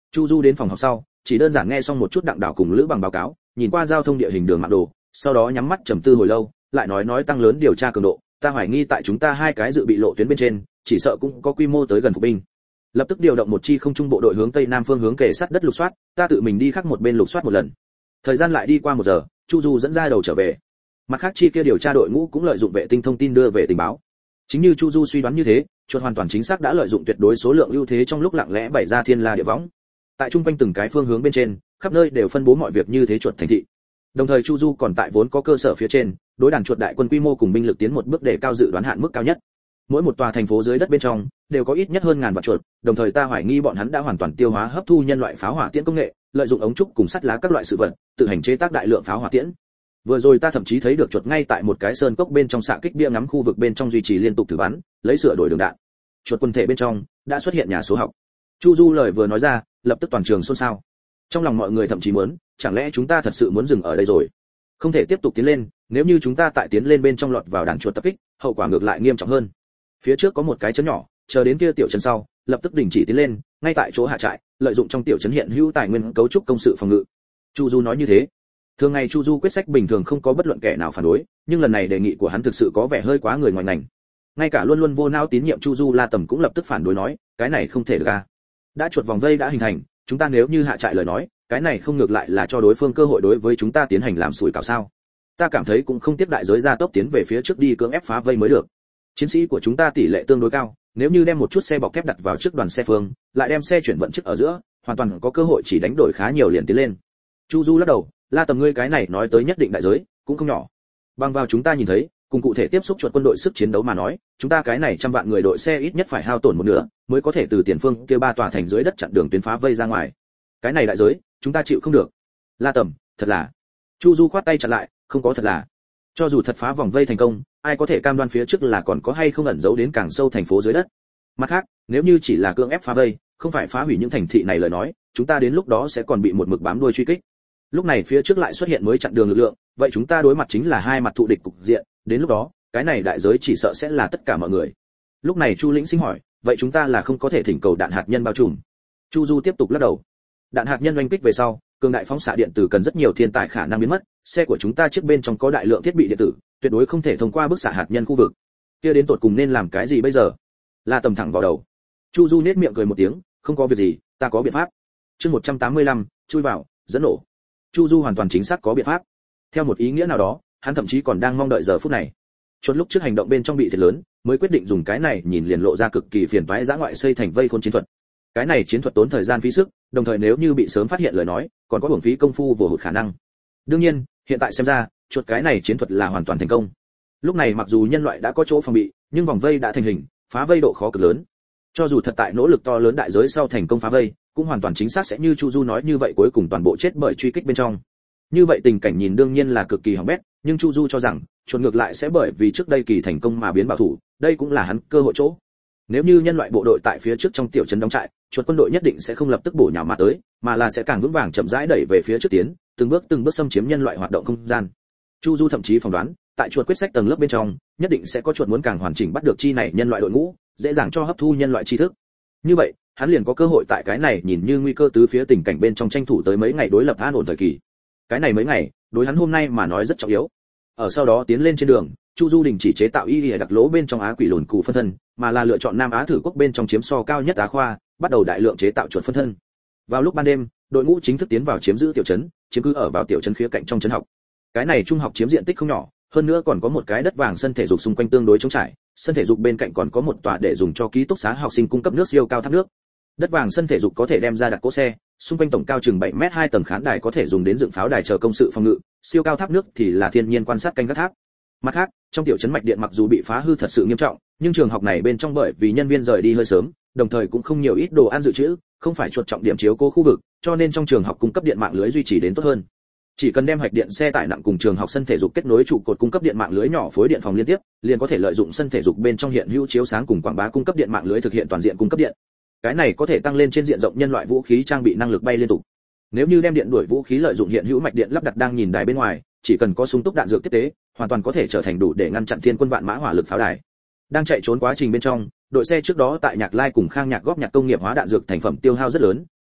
Chu Du đến phòng học sau, chỉ đơn giản nghe xong một chút Đặng Đảo cùng Lữ Bằng báo cáo, nhìn qua giao thông địa hình đường mạng đồ, sau đó nhắm mắt trầm tư hồi lâu, lại nói tăng lớn điều tra cường độ, ta hoài nghi tại chúng ta hai cái dự bị lộ tuyến bên trên, chỉ sợ cũng có quy mô tới gần phục binh. Lập tức điều động một chi không trung bộ đội hướng tây nam phương hướng kề sát đất lục soát, ta tự mình đi khác một bên lục soát một lần. Thời gian lại đi qua 1 giờ, Chu Du dẫn ra đầu trở về. Mặt khác chi kia điều tra đội ngũ cũng lợi dụng vệ tinh thông tin đưa về tình báo. Chính như Chu Du suy đoán như thế, chuột hoàn toàn chính xác đã lợi dụng tuyệt đối số lượng ưu thế trong lúc lặng lẽ bày ra thiên la địa võng. Tại trung quanh từng cái phương hướng bên trên, khắp nơi đều phân bố mọi việc như thế chuột thành thị. Đồng thời Chu Du còn tại vốn có cơ sở phía trên, đối đàn chuột đại quân quy mô cùng binh lực tiến một bước để cao dự đoán hạn mức cao nhất. Mỗi một tòa thành phố dưới đất bên trong đều có ít nhất hơn ngàn vạn chuột, đồng thời ta hoài nghi bọn hắn đã hoàn toàn tiêu hóa hấp thu nhân loại pháo hỏa tiễn công nghệ, lợi dụng ống trúc cùng sắt lá các loại sự vật, tự hành chế tác đại lượng pháo hỏa tiễn. Vừa rồi ta thậm chí thấy được chuột ngay tại một cái sơn cốc bên trong xạ kích bia ngắm khu vực bên trong duy trì liên tục thử bắn, lấy sửa đổi đường đạn. Chuột quân thể bên trong đã xuất hiện nhà số học. Chu Du lời vừa nói ra, lập tức toàn trường xôn xao. Trong lòng mọi người thậm chí muốn, chẳng lẽ chúng ta thật sự muốn dừng ở đây rồi? Không thể tiếp tục tiến lên, nếu như chúng ta tại tiến lên bên trong lọt vào đàn chuột tập kích, hậu quả ngược lại nghiêm trọng hơn. Phía trước có một cái trấn nhỏ, chờ đến kia tiểu trấn sau, lập tức đình chỉ tiến lên, ngay tại chỗ hạ trại, lợi dụng trong tiểu trấn hiện hữu tài nguyên cấu trúc công sự phòng ngự. Chu Du nói như thế. Thường ngày Chu Du quyết sách bình thường không có bất luận kẻ nào phản đối, nhưng lần này đề nghị của hắn thực sự có vẻ hơi quá người ngoài ngành. Ngay cả luôn luôn vô não tín nhiệm Chu Du La Tầm cũng lập tức phản đối nói, cái này không thể được a. Đã chuột vòng vây đã hình thành, chúng ta nếu như hạ trại lời nói, cái này không ngược lại là cho đối phương cơ hội đối với chúng ta tiến hành làm sủi cảo sao? Ta cảm thấy cũng không tiếp đại giới ra tốc tiến về phía trước đi cưỡng ép phá vây mới được. Chiến sĩ của chúng ta tỷ lệ tương đối cao, nếu như đem một chút xe bọc thép đặt vào trước đoàn xe phương, lại đem xe chuyển vận trước ở giữa, hoàn toàn có cơ hội chỉ đánh đổi khá nhiều liền tiến lên. Chu Du lắc đầu, La Tầm ngươi cái này nói tới nhất định đại giới, cũng không nhỏ. Bằng vào chúng ta nhìn thấy, cùng cụ thể tiếp xúc chuột quân đội sức chiến đấu mà nói, chúng ta cái này trăm vạn người đội xe ít nhất phải hao tổn một nửa, mới có thể từ tiền phương kia 3 tòa thành dưới đất chặn đường tuyến phá vây ra ngoài. Cái này đại giới, chúng ta chịu không được. La Tầm, thật là. Chu Du khoát tay chặn lại, không có thật là. Cho dù thật phá vòng vây thành công, ai có thể cam đoan phía trước là còn có hay không ẩn giấu đến càng sâu thành phố dưới đất. Mặt khác, nếu như chỉ là cưỡng ép phá vây, không phải phá hủy những thành thị này lời nói, chúng ta đến lúc đó sẽ còn bị một mực bám đuôi truy kích. Lúc này phía trước lại xuất hiện mới chặn đường lực lượng, vậy chúng ta đối mặt chính là hai mặt thù địch cục diện, đến lúc đó, cái này đại giới chỉ sợ sẽ là tất cả mọi người. Lúc này Chu Lĩnh Sinh hỏi, vậy chúng ta là không có thể thỉnh cầu đạn hạt nhân bao trùm? Chu Du tiếp tục lắc đầu. Đạn hạt nhân oanh kích về sau, cường đại phóng xạ điện tử cần rất nhiều thiên tài khả năng biến mất, xe của chúng ta trước bên trong có đại lượng thiết bị điện tử, tuyệt đối không thể thông qua bức xạ hạt nhân khu vực. Kia đến tột cùng nên làm cái gì bây giờ? La Tầm thẳng vào đầu. Chu Du nhếch miệng cười một tiếng, không có việc gì, ta có biện pháp. Chương 185, chui vào, dẫn nổ. Chu Du hoàn toàn chính xác có biện pháp. Theo một ý nghĩa nào đó, hắn thậm chí còn đang mong đợi giờ phút này. Chuột lúc trước hành động bên trong bị thiệt lớn, mới quyết định dùng cái này nhìn liền lộ ra cực kỳ phiền toái dã ngoại xây thành vây khôn chiến thuật. Cái này chiến thuật tốn thời gian phí sức, đồng thời nếu như bị sớm phát hiện lời nói, còn có hưởng phí công phu vô hụt khả năng. Đương nhiên, hiện tại xem ra, chuột cái này chiến thuật là hoàn toàn thành công. Lúc này mặc dù nhân loại đã có chỗ phòng bị, nhưng vòng vây đã thành hình, phá vây độ khó cực lớn. Cho dù thật tại nỗ lực to lớn đại giới sau thành công phá vây, cũng hoàn toàn chính xác sẽ như Chu Du nói như vậy cuối cùng toàn bộ chết bởi truy kích bên trong. Như vậy tình cảnh nhìn đương nhiên là cực kỳ hỏng bét, nhưng Chu Du cho rằng, chuột ngược lại sẽ bởi vì trước đây kỳ thành công mà biến bảo thủ, đây cũng là hắn cơ hội chỗ. Nếu như nhân loại bộ đội tại phía trước trong tiểu trấn đóng trại, chuột quân đội nhất định sẽ không lập tức bổ nhào mà tới, mà là sẽ càng vững vàng chậm rãi đẩy về phía trước tiến, từng bước xâm chiếm nhân loại hoạt động không gian. Chu Du thậm chí phỏng đoán, tại chuột quyết sách tầng lớp bên trong, nhất định sẽ có chuột muốn càng hoàn chỉnh bắt được chi này nhân loại đội ngũ, dễ dàng cho hấp thu nhân loại tri thức. Như vậy, hắn liền có cơ hội tại cái này nhìn như nguy cơ tứ phía tình cảnh bên trong tranh thủ tới mấy ngày đối lập an ổn thời kỳ. Cái này mấy ngày, đối hắn hôm nay mà nói rất trọng yếu. Ở sau đó tiến lên trên đường, Chu Du đình chỉ chế tạo y đặc lỗ bên trong Á quỷ lùn cụ phân thân, mà là lựa chọn Nam Á thử quốc bên trong chiếm so cao nhất Á khoa, bắt đầu đại lượng chế tạo chuột phân thân. Vào lúc ban đêm, đội ngũ chính thức tiến vào chiếm giữ tiểu trấn, chiếm cứ ở vào tiểu trấn khía cạnh trong trấn học. Cái này trung học chiếm diện tích không nhỏ, hơn nữa còn có một cái đất vàng sân thể dục xung quanh tương đối trống trải, sân thể dục bên cạnh còn có một tòa để dùng cho ký túc xá học sinh cung cấp nước siêu cao thác nước. Đất vàng sân thể dục có thể đem ra đặt cỗ xe, xung quanh tổng cao chừng 7 mét 2 tầng khán đài có thể dùng đến dựng pháo đài chờ công sự phòng ngự, siêu cao tháp nước thì là thiên nhiên quan sát canh gác tháp. Mặt khác, trong tiểu trấn mạch điện mặc dù bị phá hư thật sự nghiêm trọng, nhưng trường học này bên trong bởi vì nhân viên rời đi hơi sớm, đồng thời cũng không nhiều ít đồ ăn dự trữ, không phải chuột trọng điểm chiếu cố khu vực, cho nên trong trường học cung cấp điện mạng lưới duy trì đến tốt hơn. Chỉ cần đem hạch điện xe tải nặng cùng trường học sân thể dục kết nối trụ cột cung cấp điện mạng lưới nhỏ phối điện phòng liên tiếp, liền có thể lợi dụng sân thể dục bên trong hiện hữu chiếu sáng cùng quảng bá cung cấp điện mạng lưới thực hiện toàn diện cung cấp điện. Cái này có thể tăng lên trên diện rộng nhân loại vũ khí trang bị năng lực bay liên tục. Nếu như đem điện đuổi vũ khí lợi dụng hiện hữu mạch điện lắp đặt đang nhìn đài bên ngoài, chỉ cần có súng túc đạn dược tiếp tế, hoàn toàn có thể trở thành đủ để ngăn chặn thiên quân vạn mã hỏa lực pháo đài. Đang chạy trốn quá trình bên trong, đội xe trước đó tại Nhạc Lai cùng Khang Nhạc góp nhặt công nghiệp hóa đạn dược thành phẩm tiêu hao rất lớn,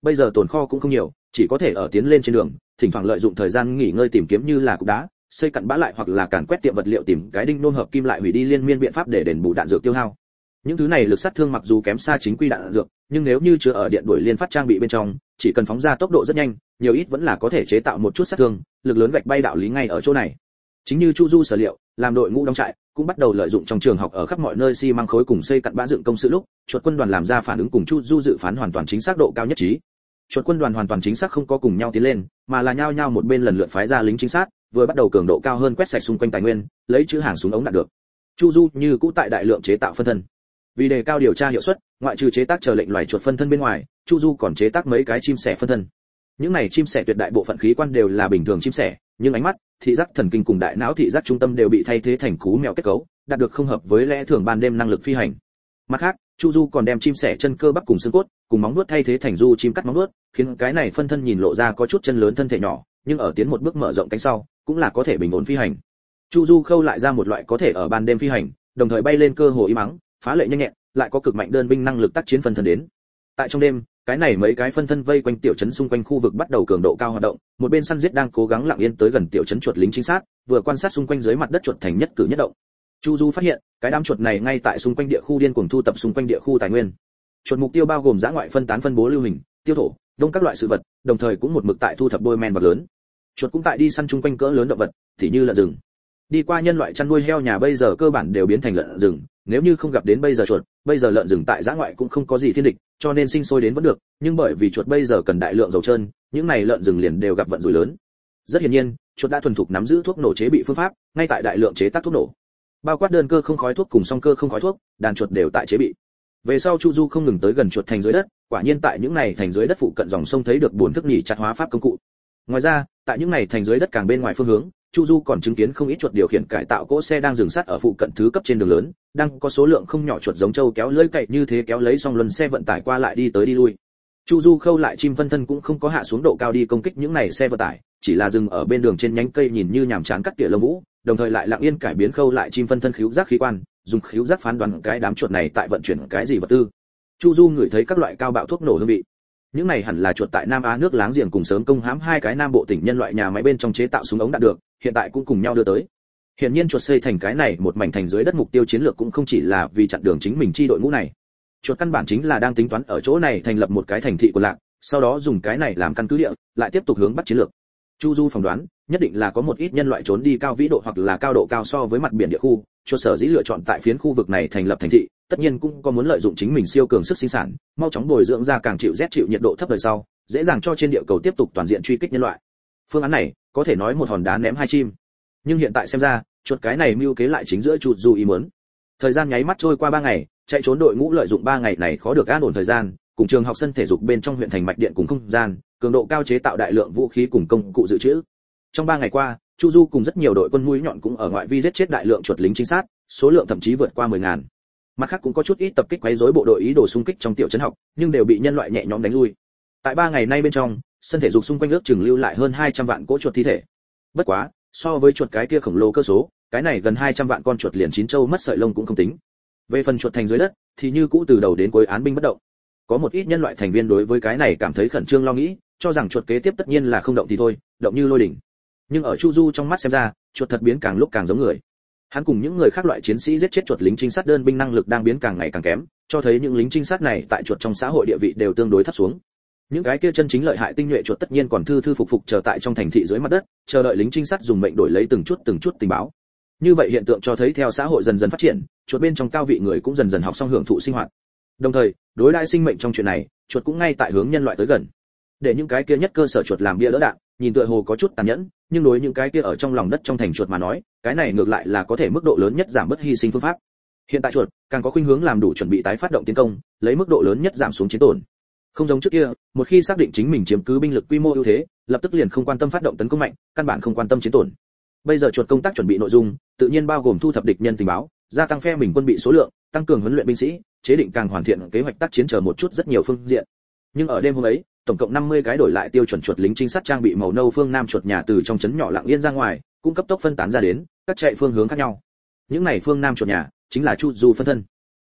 bây giờ tồn kho cũng không nhiều, chỉ có thể ở tiến lên trên đường, thỉnh thoảng lợi dụng thời gian nghỉ ngơi tìm kiếm như là cục đá, xây cặn bã lại hoặc là càn quét tiệm vật liệu tìm cái đinh nôn hợp kim lại hủy đi liên miên biện pháp để đền bù đạn dược tiêu hao. Những thứ này lực sát thương mặc dù kém xa chính quy đạn dược, nhưng nếu như chứa ở điện đuổi liên phát trang bị bên trong, chỉ cần phóng ra tốc độ rất nhanh, nhiều ít vẫn là có thể chế tạo một chút sát thương, lực lớn gạch bay đạo lý ngay ở chỗ này. Chính như Chu Du sở liệu, làm đội ngũ đóng trại, cũng bắt đầu lợi dụng trong trường học ở khắp mọi nơi xi măng khối cùng xây cặn bã dựng công sự lúc, chuột quân đoàn làm ra phản ứng cùng Chu Du dự phán hoàn toàn chính xác độ cao nhất trí. Chuột quân đoàn hoàn toàn chính xác không có cùng nhau tiến lên, mà là nhao nhao một bên lần lượt phái ra lính chính xác, vừa bắt đầu cường độ cao hơn quét sạch xung quanh tài nguyên, lấy chữ hàng súng ống đạn được. Chu Du như cũ tại đại lượng chế tạo phân thân. Vì đề cao điều tra hiệu suất, ngoại trừ chế tác chờ lệnh loài chuột phân thân bên ngoài, Chu Du còn chế tác mấy cái chim sẻ phân thân. Những này chim sẻ tuyệt đại bộ phận khí quan đều là bình thường chim sẻ, nhưng ánh mắt, thị giác thần kinh cùng đại não thị giác trung tâm đều bị thay thế thành cú mèo kết cấu, đạt được không hợp với lẽ thường ban đêm năng lực phi hành. Mặt khác, Chu Du còn đem chim sẻ chân cơ bắp cùng xương cốt, cùng móng vuốt thay thế thành du chim cắt móng vuốt, khiến cái này phân thân nhìn lộ ra có chút chân lớn thân thể nhỏ, nhưng ở tiến một bước mở rộng cánh sau, cũng là có thể bình ổn phi hành. Chu Du khâu lại ra một loại có thể ở ban đêm phi hành, đồng thời bay lên cơ hồ im ắng, phá lệ nhanh nhẹn, lại có cực mạnh đơn binh năng lực tác chiến phân thân đến. Tại trong đêm, cái này mấy cái phân thân vây quanh tiểu trấn xung quanh khu vực bắt đầu cường độ cao hoạt động, một bên săn giết đang cố gắng lặng yên tới gần tiểu trấn chuột lính chính xác, vừa quan sát xung quanh dưới mặt đất chuột thành nhất cử nhất động. Chu Du phát hiện, cái đám chuột này ngay tại xung quanh địa khu điên cuồng thu tập xung quanh địa khu tài nguyên. Chuột mục tiêu bao gồm dã ngoại phân tán phân bố lưu hình, tiêu thổ, đông các loại sự vật, đồng thời cũng một mực tại thu thập đôi men vật lớn. Chuột cũng tại đi săn xung quanh cỡ lớn động vật, tỉ như lợn rừng. Đi qua nhân loại chăn nuôi heo nhà bây giờ cơ bản đều biến thành lợn rừng, nếu như không gặp đến bây giờ chuột, bây giờ lợn rừng tại dã ngoại cũng không có gì thiên địch, cho nên sinh sôi đến vẫn được, nhưng bởi vì chuột bây giờ cần đại lượng dầu trơn, những này lợn rừng liền đều gặp vận rủi lớn. Rất hiển nhiên, chuột đã thuần thục nắm giữ thuốc nổ chế bị phương pháp, ngay tại đại lượng chế tác thuốc nổ. Bao quát đơn cơ không khói thuốc cùng song cơ không khói thuốc, đàn chuột đều tại chế bị. Về sau Chu Du không ngừng tới gần chuột thành dưới đất, quả nhiên tại những này thành dưới đất phụ cận dòng sông thấy được bốn thức nhỉ chặt hóa pháp công cụ. Ngoài ra, tại những này thành dưới đất càng bên ngoài phương hướng, Chu Du còn chứng kiến không ít chuột điều khiển cải tạo cỗ xe đang dừng sát ở phụ cận thứ cấp trên đường lớn, đang có số lượng không nhỏ chuột giống trâu kéo lưỡi cày như thế kéo lấy xong luân xe vận tải qua lại đi tới đi lui. Chu Du khâu lại chim phân thân cũng không có hạ xuống độ cao đi công kích những này xe vận tải, chỉ là dừng ở bên đường trên nhánh cây nhìn như nhàm chán cắt tỉa lông vũ, đồng thời lại lặng yên cải biến khâu lại chim phân thân khứu giác khí quan, dùng khứu giác phán đoán cái đám chuột này tại vận chuyển cái gì vật tư. Chu Du ngửi thấy các loại cao bạo thuốc nổ hương vị. Những này hẳn là chuột tại Nam Á nước láng giềng cùng sớm công hãm hai cái nam bộ tỉnh nhân loại nhà máy bên trong chế tạo súng ống đạn được, hiện tại cũng cùng nhau đưa tới. Hiển nhiên chuột xây thành cái này một mảnh thành dưới đất mục tiêu chiến lược cũng không chỉ là vì chặn đường chính mình chi đội ngũ này. Chuột căn bản chính là đang tính toán ở chỗ này thành lập một cái thành thị của lạc, sau đó dùng cái này làm căn cứ địa, lại tiếp tục hướng bắc chiến lược. Chu Du phỏng đoán, nhất định là có một ít nhân loại trốn đi cao vĩ độ hoặc là cao độ cao so với mặt biển địa khu, chuột sở dĩ lựa chọn tại phiến khu vực này thành lập thành thị, tất nhiên cũng có muốn lợi dụng chính mình siêu cường sức sinh sản, mau chóng bồi dưỡng ra càng chịu rét chịu nhiệt độ thấp đời sau, dễ dàng cho trên địa cầu tiếp tục toàn diện truy kích nhân loại. Phương án này, có thể nói một hòn đá ném hai chim. Nhưng hiện tại xem ra, chuột cái này mưu kế lại chính giữa Chu Du ý muốn. Thời gian nháy mắt trôi qua 3 ngày, chạy trốn đội ngũ lợi dụng 3 ngày này khó được an ổn thời gian, cùng trường học sân thể dục bên trong huyện thành mạch điện cùng không gian, cường độ cao chế tạo đại lượng vũ khí cùng công cụ dự trữ. Trong 3 ngày qua, Chu Du cùng rất nhiều đội quân mũi nhọn cũng ở ngoại vi giết chết đại lượng chuột lính trinh sát, số lượng thậm chí vượt qua 10.000. Mặt khác cũng có chút ít tập kích quấy rối bộ đội ý đồ xung kích trong tiểu trấn học, nhưng đều bị nhân loại nhẹ nhõm đánh lui. Tại 3 ngày nay bên trong, sân thể dục xung quanh ước chừng lưu lại hơn 200 vạn cỗ chuột thi thể. Bất quá, so với chuột cái kia khổng lồ cơ số, cái này gần 200 vạn con chuột liền chín châu mất sợi lông cũng không tính. Về phần chuột thành dưới đất, thì như cũ từ đầu đến cuối án binh bất động. Có một ít nhân loại thành viên đối với cái này cảm thấy khẩn trương lo nghĩ, cho rằng chuột kế tiếp tất nhiên là không động thì thôi, động như lôi đỉnh. Nhưng ở Chu Du trong mắt xem ra, chuột thật biến càng lúc càng giống người. Hắn cùng những người khác loại chiến sĩ giết chết chuột lính trinh sát đơn binh năng lực đang biến càng ngày càng kém, cho thấy những lính trinh sát này tại chuột trong xã hội địa vị đều tương đối thấp xuống. Những cái kia chân chính lợi hại tinh nhuệ chuột tất nhiên còn thư thư phục phục chờ tại trong thành thị dưới mặt đất, chờ đợi lính trinh sát dùng mệnh đổi lấy từng chút tình báo. Như vậy hiện tượng cho thấy theo xã hội dần dần phát triển, chuột bên trong cao vị người cũng dần dần học xong hưởng thụ sinh hoạt. Đồng thời, đối đãi sinh mệnh trong chuyện này, chuột cũng ngay tại hướng nhân loại tới gần. Để những cái kia nhất cơ sở chuột làm bia đỡ đạn, nhìn tựa hồ có chút tàn nhẫn, nhưng đối những cái kia ở trong lòng đất trong thành chuột mà nói, cái này ngược lại là có thể mức độ lớn nhất giảm bớt hy sinh phương pháp. Hiện tại chuột càng có khuynh hướng làm đủ chuẩn bị tái phát động tiến công, lấy mức độ lớn nhất giảm xuống chiến tổn. Không giống trước kia, một khi xác định chính mình chiếm cứ binh lực quy mô ưu thế, lập tức liền không quan tâm phát động tấn công mạnh, căn bản không quan tâm chiến tổn. Bây giờ chuột công tác chuẩn bị nội dung, tự nhiên bao gồm thu thập địch nhân tình báo, gia tăng phe mình quân bị số lượng, tăng cường huấn luyện binh sĩ, chế định càng hoàn thiện kế hoạch tác chiến chờ một chút rất nhiều phương diện. Nhưng ở đêm hôm ấy, tổng cộng 50 cái đổi lại tiêu chuẩn chuột lính trinh sát trang bị màu nâu phương nam chuột nhà từ trong trấn nhỏ lặng yên ra ngoài, cũng cấp tốc phân tán ra đến các chạy phương hướng khác nhau. Những này phương nam chuột nhà chính là Chu Du phân thân.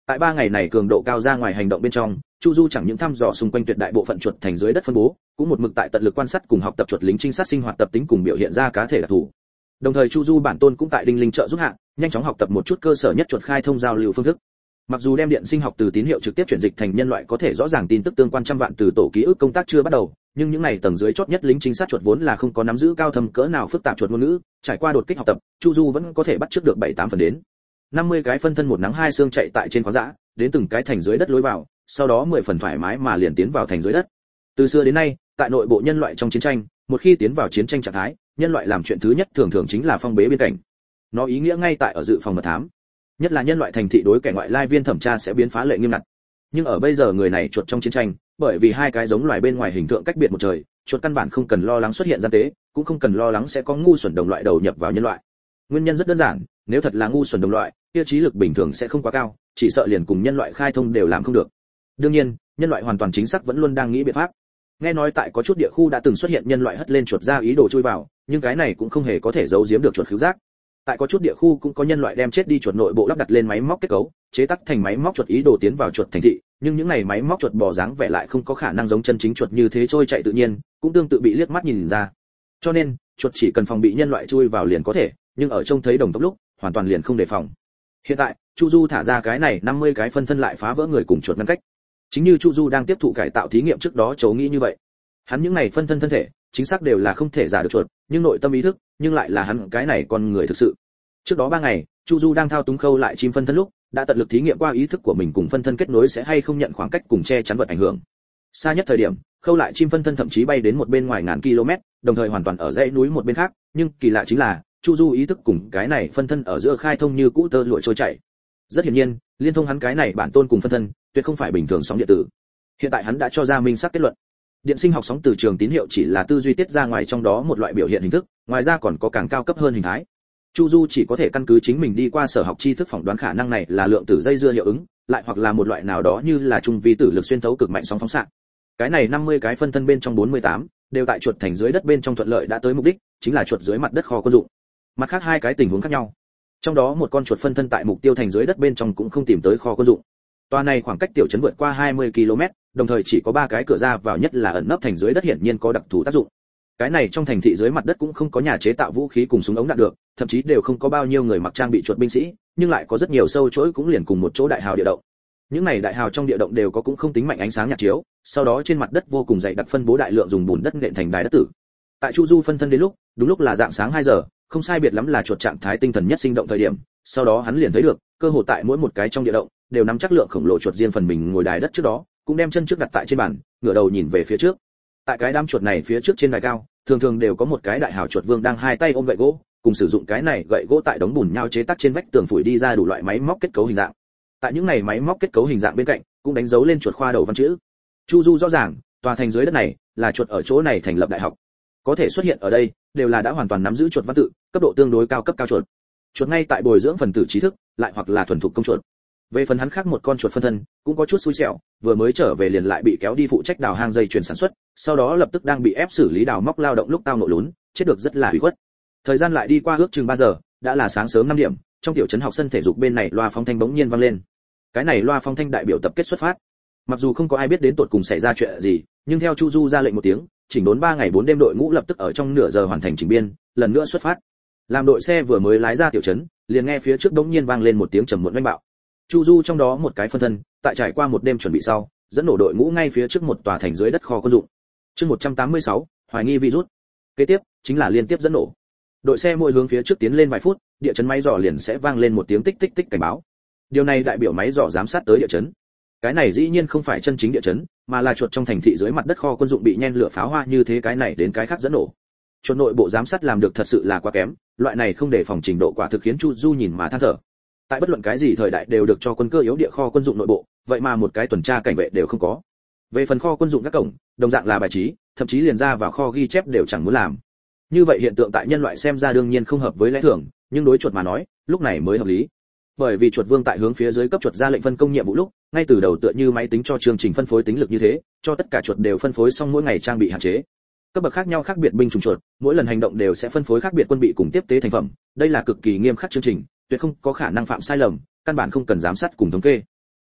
Tại 3 ngày này cường độ cao ra ngoài hành động bên trong, Chu Du chẳng những thăm dò xung quanh tuyệt đại bộ phận chuột thành dưới đất phân bố, cũng một mực tại tận lực quan sát cùng học tập chuột lính trinh sát sinh hoạt tập tính cùng biểu hiện ra cá thể đặc thù. Đồng thời Chu Du bản tôn cũng tại Đinh Linh trợ giúp hạ, nhanh chóng học tập một chút cơ sở nhất chuột khai thông giao lưu phương thức. Mặc dù đem điện sinh học từ tín hiệu trực tiếp chuyển dịch thành nhân loại có thể rõ ràng tin tức tương quan trăm vạn từ tổ ký ức công tác chưa bắt đầu, nhưng những này tầng dưới chót nhất lính trinh sát chuột vốn là không có nắm giữ cao thâm cỡ nào phức tạp chuột ngôn ngữ, trải qua đột kích học tập, Chu Du vẫn có thể bắt trước được 7-8 phần đến. 50 cái phân thân một nắng hai xương chạy tại trên khoáng dã, đến từng cái thành dưới đất lối vào, sau đó 10 phần thoải mái mà liền tiến vào thành dưới đất. Từ xưa đến nay, tại nội bộ nhân loại trong chiến tranh, một khi tiến vào chiến tranh trạng thái, nhân loại làm chuyện thứ nhất thường thường chính là phong bế biên cảnh. Nó ý nghĩa ngay tại ở dự phòng mật thám. Nhất là nhân loại thành thị đối kẻ ngoại lai viên thẩm tra sẽ biến phá lệ nghiêm ngặt. Nhưng ở bây giờ người này chuột trong chiến tranh, bởi vì hai cái giống loài bên ngoài hình tượng cách biệt một trời, chuột căn bản không cần lo lắng xuất hiện gian tế, cũng không cần lo lắng sẽ có ngu xuẩn đồng loại đầu nhập vào nhân loại. Nguyên nhân rất đơn giản, nếu thật là ngu xuẩn đồng loại, tiêu chí lực bình thường sẽ không quá cao, chỉ sợ liền cùng nhân loại khai thông đều làm không được. Đương nhiên, nhân loại hoàn toàn chính xác vẫn luôn đang nghĩ biện pháp. Nghe nói tại có chút địa khu đã từng xuất hiện nhân loại hất lên chuột ra ý đồ chui vào, nhưng cái này cũng không hề có thể giấu giếm được chuột khứu giác. Tại có chút địa khu cũng có nhân loại đem chết đi chuột nội bộ lắp đặt lên máy móc kết cấu, chế tác thành máy móc chuột ý đồ tiến vào chuột thành thị, nhưng những này máy móc chuột bò dáng vẻ lại không có khả năng giống chân chính chuột như thế trôi chạy tự nhiên, cũng tương tự bị liếc mắt nhìn ra. Cho nên, chuột chỉ cần phòng bị nhân loại chui vào liền có thể, nhưng ở trông thấy đồng tốc lúc, hoàn toàn liền không đề phòng. Hiện tại, Chu Du thả ra cái này 50 cái phân thân lại phá vỡ người cùng chuột ngăn cách. Chính như Chu Du đang tiếp thụ cải tạo thí nghiệm trước đó chấu nghĩ như vậy. Hắn những này phân thân thân thể, chính xác đều là không thể giả được chuột, nhưng nội tâm ý thức, nhưng lại là hắn cái này con người thực sự. Trước đó 3 ngày, Chu Du đang thao túng khâu lại chim phân thân lúc, đã tận lực thí nghiệm qua ý thức của mình cùng phân thân kết nối sẽ hay không nhận khoảng cách cùng che chắn vật ảnh hưởng. Xa nhất thời điểm, khâu lại chim phân thân thậm chí bay đến một bên ngoài ngàn km, đồng thời hoàn toàn ở dãy núi một bên khác, nhưng kỳ lạ chính là, Chu Du ý thức cùng cái này phân thân ở giữa khai thông như cũ tơ lụa trôi chảy. Rất hiển nhiên, liên thông hắn cái này bản tôn cùng phân thân, tuyệt không phải bình thường sóng điện tử. Hiện tại hắn đã cho ra minh xác kết luận. Điện sinh học sóng từ trường tín hiệu chỉ là tư duy tiết ra ngoài trong đó một loại biểu hiện hình thức, ngoài ra còn có càng cao cấp hơn hình thái. Chu Du chỉ có thể căn cứ chính mình đi qua sở học tri thức phỏng đoán khả năng này là lượng tử dây dưa hiệu ứng, lại hoặc là một loại nào đó như là trung vi tử lực xuyên thấu cực mạnh sóng phóng xạ. Cái này 50 cái phân thân bên trong 48 đều tại chuột thành dưới đất bên trong thuận lợi đã tới mục đích, chính là chuột dưới mặt đất kho quân dụng. Mặt khác hai cái tình huống khác nhau. Trong đó một con chuột phân thân tại mục tiêu thành dưới đất bên trong cũng không tìm tới kho quân dụng. Toa này khoảng cách tiểu trấn vượt qua 20 km, đồng thời chỉ có 3 cái cửa ra vào nhất là ẩn nấp thành dưới đất hiển nhiên có đặc thù tác dụng. Cái này trong thành thị dưới mặt đất cũng không có nhà chế tạo vũ khí cùng súng ống đạn được, thậm chí đều không có bao nhiêu người mặc trang bị chuột binh sĩ, nhưng lại có rất nhiều sâu chuỗi cũng liền cùng một chỗ đại hào địa động. Những này đại hào trong địa động đều có cũng không tính mạnh ánh sáng nhạt chiếu, sau đó trên mặt đất vô cùng dày đặc phân bố đại lượng dùng bùn đất nện thành đài đất tử. Tại Chu Du phân thân đến lúc, đúng lúc là dạng sáng 2 giờ, không sai biệt lắm là chuột trạng thái tinh thần nhất sinh động thời điểm, sau đó hắn liền thấy được, cơ hồ tại mỗi một cái trong địa động đều nắm chắc lượng khổng lồ chuột riêng phần mình ngồi đài đất trước đó, cũng đem chân trước đặt tại trên bàn, ngửa đầu nhìn về phía trước. Tại cái đám chuột này phía trước trên đài cao, thường thường đều có một cái đại hào chuột vương đang hai tay ôm gậy gỗ, cùng sử dụng cái này gậy gỗ tại đống bùn nhau chế tác trên vách tường phủi đi ra đủ loại máy móc kết cấu hình dạng. Tại những này máy móc kết cấu hình dạng bên cạnh, cũng đánh dấu lên chuột khoa đầu văn chữ. Chu Du rõ ràng, tòa thành dưới đất này là chuột ở chỗ này thành lập đại học. Có thể xuất hiện ở đây, đều là đã hoàn toàn nắm giữ chuột văn tự, cấp độ tương đối cao cấp cao chuột. Chuột ngay tại bồi dưỡng phần tử trí thức, lại hoặc là thuần thục công chuột. Về phần hắn khác một con chuột phân thân, cũng có chút xui xẻo, vừa mới trở về liền lại bị kéo đi phụ trách đào hang dây chuyền sản xuất, sau đó lập tức đang bị ép xử lý đào móc lao động lúc tao nổ lún, chết được rất là ủy khuất. Thời gian lại đi qua ước chừng 3 giờ, đã là sáng sớm 5 điểm, trong tiểu trấn học sân thể dục bên này loa phóng thanh bỗng nhiên vang lên. Cái này loa phóng thanh đại biểu tập kết xuất phát. Mặc dù không có ai biết đến tột cùng xảy ra chuyện gì, nhưng theo Chu Du ra lệnh một tiếng, chỉnh đốn 3 ngày 4 đêm đội ngũ lập tức ở trong nửa giờ hoàn thành chỉnh biên, lần nữa xuất phát. Làm đội xe vừa mới lái ra tiểu trấn, liền nghe phía trước bỗng nhiên vang lên một tiếng trầm muộn oanh bạo. Chu Du trong đó một cái phân thân, tại trải qua một đêm chuẩn bị sau, dẫn nổ đội ngũ ngay phía trước một tòa thành dưới đất kho quân dụng. Chương 186, hoài nghi virus. Kế tiếp chính là liên tiếp dẫn nổ. Đội xe mỗi hướng phía trước tiến lên vài phút, địa chấn máy dò liền sẽ vang lên một tiếng tích tích tích cảnh báo. Điều này đại biểu máy dò giám sát tới địa chấn. Cái này dĩ nhiên không phải chân chính địa chấn, mà là chuột trong thành thị dưới mặt đất kho quân dụng bị nhen lửa pháo hoa như thế cái này đến cái khác dẫn nổ. Chuột nội bộ giám sát làm được thật sự là quá kém, loại này không để phòng trình độ quả thực khiến Chu Du nhìn mà than thở. Tại bất luận cái gì thời đại đều được cho quân cơ yếu địa kho quân dụng nội bộ, vậy mà một cái tuần tra cảnh vệ đều không có. Về phần kho quân dụng các cổng, đồng dạng là bài trí, thậm chí liền ra vào kho ghi chép đều chẳng muốn làm. Như vậy hiện tượng tại nhân loại xem ra đương nhiên không hợp với lẽ thường, nhưng đối chuột mà nói, lúc này mới hợp lý. Bởi vì chuột vương tại hướng phía dưới cấp chuột ra lệnh phân công nhiệm vụ lúc, ngay từ đầu tựa như máy tính cho chương trình phân phối tính lực như thế, cho tất cả chuột đều phân phối xong mỗi ngày trang bị hạn chế. Cấp bậc khác nhau khác biệt binh chủng chuột, mỗi lần hành động đều sẽ phân phối khác biệt quân bị cùng tiếp tế thành phẩm, đây là cực kỳ nghiêm khắc chương trình, tuyệt không có khả năng phạm sai lầm, căn bản không cần giám sát cùng thống kê.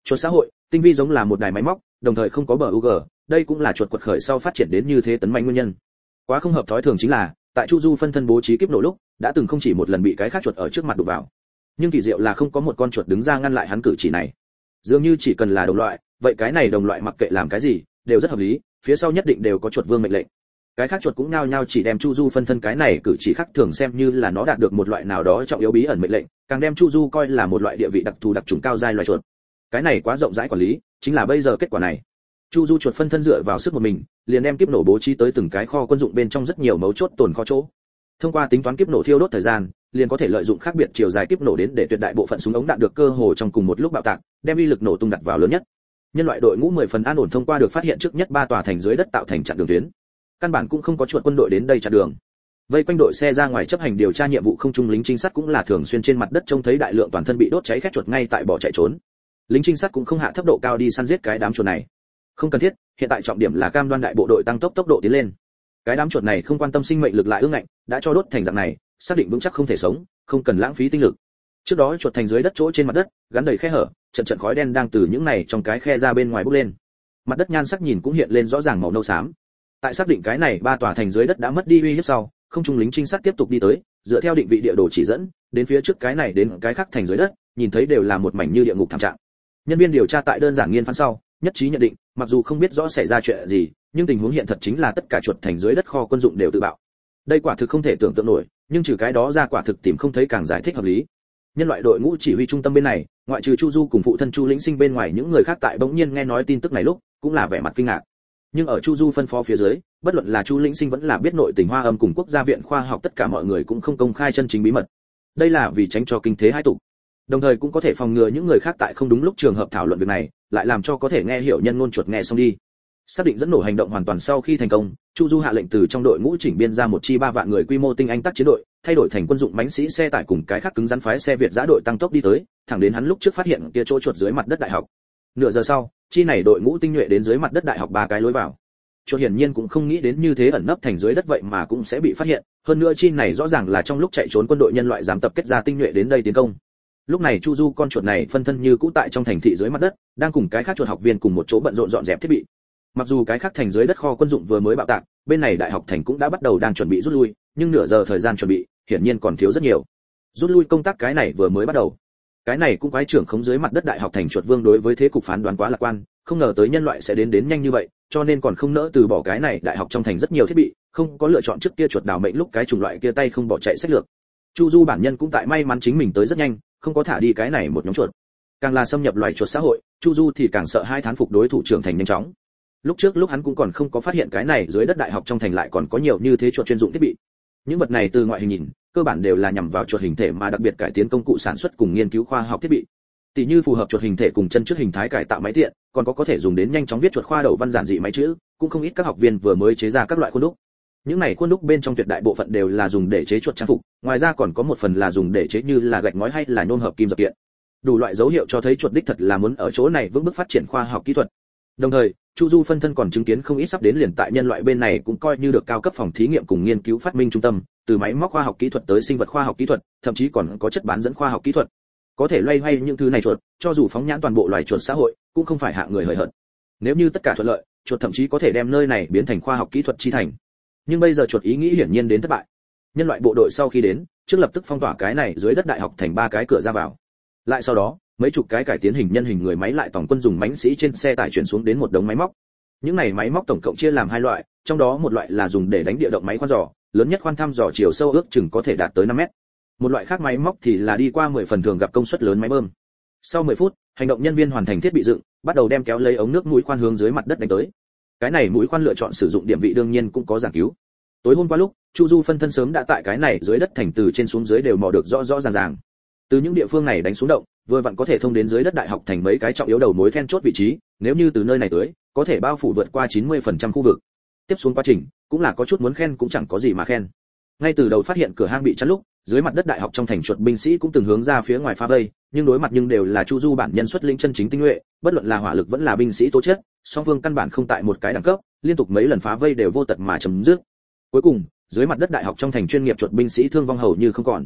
Chuột xã hội, tinh vi giống là một đài máy móc, đồng thời không có bug, đây cũng là chuột quật khởi sau phát triển đến như thế tấn mạnh nguyên nhân. Quá không hợp thói thường chính là, tại Chu Du phân thân bố trí kiếp nổ lúc, đã từng không chỉ một lần bị cái khác chuột ở trước mặt đụng vào. Nhưng kỳ diệu là không có một con chuột đứng ra ngăn lại hắn cử chỉ này. Dường như chỉ cần là đồng loại, vậy cái này đồng loại mặc kệ làm cái gì, đều rất hợp lý, phía sau nhất định đều có chuột vương mệnh lệnh. Cái khác chuột cũng nhao nhao chỉ đem Chu Du phân thân cái này cử chỉ khác thường xem như là nó đạt được một loại nào đó trọng yếu bí ẩn mệnh lệnh, càng đem Chu Du coi là một loại địa vị đặc thù đặc chủng cao giai loài chuột. Cái này quá rộng rãi quản lý, chính là bây giờ kết quả này. Chu Du chuột phân thân dựa vào sức một mình, liền đem kiếp nổ bố trí tới từng cái kho quân dụng bên trong rất nhiều mấu chốt tồn kho chỗ. Thông qua tính toán kiếp nổ thiêu đốt thời gian, liền có thể lợi dụng khác biệt chiều dài kiếp nổ đến để tuyệt đại bộ phận súng ống đạn được cơ hồ trong cùng một lúc bạo tạc, đem uy lực nổ tung đặt vào lớn nhất. Nhân loại đội ngũ 10 phần an ổn thông qua được phát hiện trước nhất 3 tòa thành dưới đất tạo thành chặn đường tuyến. Căn bản cũng không có chuột quân đội đến đây chặn đường. Vây quanh đội xe ra ngoài chấp hành điều tra nhiệm vụ không trung lính trinh sát cũng là thường xuyên trên mặt đất trông thấy đại lượng toàn thân bị đốt cháy khét chuột ngay tại bỏ chạy trốn. Lính trinh sát cũng không hạ thấp độ cao đi săn giết cái đám chuột này. Không cần thiết, hiện tại trọng điểm là cam đoan đại bộ đội tăng tốc độ tiến lên. Cái đám chuột này không quan tâm sinh mệnh lực lại ương ngạnh, đã cho đốt thành dạng này, xác định vững chắc không thể sống, không cần lãng phí tinh lực. Trước đó chuột thành dưới đất chỗ trên mặt đất, gắn đầy khe hở, trận trận khói đen đang từ những này trong cái khe ra bên ngoài bốc lên. Mặt đất nhan sắc nhìn cũng hiện lên rõ ràng màu nâu xám. Tại xác định cái này 3 tòa thành dưới đất đã mất đi uy hiếp sau, không trung lính trinh sát tiếp tục đi tới, dựa theo định vị địa đồ chỉ dẫn, đến phía trước cái này đến cái khác thành dưới đất, nhìn thấy đều là một mảnh như địa ngục thảm trạng. Nhân viên điều tra tại đơn giản nghiên phán sau, nhất trí nhận định, mặc dù không biết rõ xảy ra chuyện gì, nhưng tình huống hiện thật chính là tất cả chuột thành dưới đất kho quân dụng đều tự bạo. Đây quả thực không thể tưởng tượng nổi, nhưng trừ cái đó ra quả thực tìm không thấy càng giải thích hợp lý. Nhân loại đội ngũ chỉ huy trung tâm bên này, ngoại trừ Chu Du cùng phụ thân Chu Lĩnh Sinh bên ngoài, những người khác tại bỗng nhiên nghe nói tin tức này lúc, cũng là vẻ mặt kinh ngạc. Nhưng ở Chu Du phân phó phía dưới, bất luận là Chu Lĩnh Sinh vẫn là biết nội tình Hoa Âm cùng Quốc gia viện khoa học, tất cả mọi người cũng không công khai chân chính bí mật. Đây là vì tránh cho kinh thế hai tục, đồng thời cũng có thể phòng ngừa những người khác tại không đúng lúc trường hợp thảo luận việc này, lại làm cho có thể nghe hiểu nhân ngôn chuột nghe xong đi. Xác định dẫn nổ hành động hoàn toàn sau khi thành công, Chu Du hạ lệnh từ trong đội ngũ chỉnh biên ra một chi 3 vạn người quy mô tinh anh tác chiến đội, thay đổi thành quân dụng bánh sĩ xe tải cùng cái khác cứng rắn phái xe Việt giã đội tăng tốc đi tới, thẳng đến hắn lúc trước phát hiện kia chỗ chuột dưới mặt đất đại học. Nửa giờ sau, chi này đội ngũ tinh nhuệ đến dưới mặt đất đại học 3 cái lối vào. Chuột hiển nhiên cũng không nghĩ đến như thế ẩn nấp thành dưới đất vậy mà cũng sẽ bị phát hiện, hơn nữa chi này rõ ràng là trong lúc chạy trốn quân đội nhân loại dám tập kết ra tinh nhuệ đến đây tiến công. Lúc này Chu Du con chuột này phân thân như cũ tại trong thành thị dưới mặt đất, đang cùng cái khác chuột học viên cùng một chỗ bận rộn dọn dẹp thiết bị. Mặc dù cái khác thành dưới đất kho quân dụng vừa mới bạo tạc, bên này đại học thành cũng đã bắt đầu đang chuẩn bị rút lui, nhưng nửa giờ thời gian chuẩn bị, hiển nhiên còn thiếu rất nhiều. Rút lui công tác cái này vừa mới bắt đầu. Cái này cũng quái trưởng khống dưới mặt đất đại học thành chuột vương đối với thế cục phán đoán quá lạc quan, không ngờ tới nhân loại sẽ đến nhanh như vậy, cho nên còn không nỡ từ bỏ cái này đại học trong thành rất nhiều thiết bị, không có lựa chọn trước kia chuột đào mệnh lúc cái chủng loại kia tay không bỏ chạy sách lược. Chu Du bản nhân cũng tại may mắn chính mình tới rất nhanh, không có thả đi cái này một nhóm chuột. Càng là xâm nhập loài chuột xã hội, Chu Du thì càng sợ hai thán phục đối thủ trưởng thành nhanh chóng. Lúc hắn cũng còn không có phát hiện cái này dưới đất đại học trong thành lại còn có nhiều như thế chuột chuyên dụng thiết bị. Những vật này từ ngoại hình nhìn, cơ bản đều là nhằm vào chuột hình thể mà đặc biệt cải tiến công cụ sản xuất cùng nghiên cứu khoa học thiết bị. Tỷ như phù hợp chuột hình thể cùng chân trước hình thái cải tạo máy tiện, còn có thể dùng đến nhanh chóng viết chuột khoa đầu văn giản dị máy chữ, cũng không ít các học viên vừa mới chế ra các loại khuôn đúc. Những này khuôn đúc bên trong tuyệt đại bộ phận đều là dùng để chế chuột trang phục, ngoài ra còn có một phần là dùng để chế như là gạch ngói hay là nhôm hợp kim dập kiện. Đủ loại dấu hiệu cho thấy chuột đích thật là muốn ở chỗ này vững bước phát triển khoa học kỹ thuật. Đồng thời, Chu Du phân thân còn chứng kiến không ít sắp đến liền tại nhân loại bên này cũng coi như được cao cấp phòng thí nghiệm cùng nghiên cứu phát minh trung tâm, từ máy móc khoa học kỹ thuật tới sinh vật khoa học kỹ thuật, thậm chí còn có chất bán dẫn khoa học kỹ thuật. Có thể loay hoay những thứ này chuột, cho dù phóng nhãn toàn bộ loài chuột xã hội, cũng không phải hạng người hời hợt. Nếu như tất cả thuận lợi, chuột thậm chí có thể đem nơi này biến thành khoa học kỹ thuật chi thành. Nhưng bây giờ chuột ý nghĩ hiển nhiên đến thất bại. Nhân loại bộ đội sau khi đến, trước lập tức phong tỏa cái này dưới đất đại học thành 3 cái cửa ra vào. Lại sau đó, mấy chục cái cải tiến hình nhân hình người máy lại tổng quân dùng mãnh sĩ trên xe tải chuyển xuống đến một đống máy móc. Những này máy móc tổng cộng chia làm 2 loại, trong đó một loại là dùng để đánh địa động máy khoan dò, lớn nhất khoan thăm dò chiều sâu ước chừng có thể đạt tới 5 mét. Một loại khác máy móc thì là đi qua 10 phần thường gặp công suất lớn máy bơm. Sau 10 phút, hành động nhân viên hoàn thành thiết bị dựng, bắt đầu đem kéo lấy ống nước mũi khoan hướng dưới mặt đất đánh tới. Cái này mũi khoan lựa chọn sử dụng điểm vị đương nhiên cũng có giảng cứu. Tối hôm qua lúc, Chu Du phân thân sớm đã tại cái này dưới đất thành từ trên xuống dưới đều mò được rõ ràng. Từ những địa phương này đánh xuống động, vừa vặn có thể thông đến dưới đất đại học thành mấy cái trọng yếu đầu mối then chốt vị trí, nếu như từ nơi này tới, có thể bao phủ vượt qua 90% khu vực. Tiếp xuống quá trình, cũng là có chút muốn khen cũng chẳng có gì mà khen. Ngay từ đầu phát hiện cửa hang bị chắn lúc, dưới mặt đất đại học trong thành chuột binh sĩ cũng từng hướng ra phía ngoài phá vây, nhưng đối mặt nhưng đều là Chu Du bản nhân xuất lĩnh chân chính tinh nhuệ, bất luận là hỏa lực vẫn là binh sĩ tố chất, song phương căn bản không tại một cái đẳng cấp, liên tục mấy lần phá vây đều vô tật mà chấm dứt. Cuối cùng, dưới mặt đất đại học trong thành chuyên nghiệp chuột binh sĩ thương vong hầu như không còn.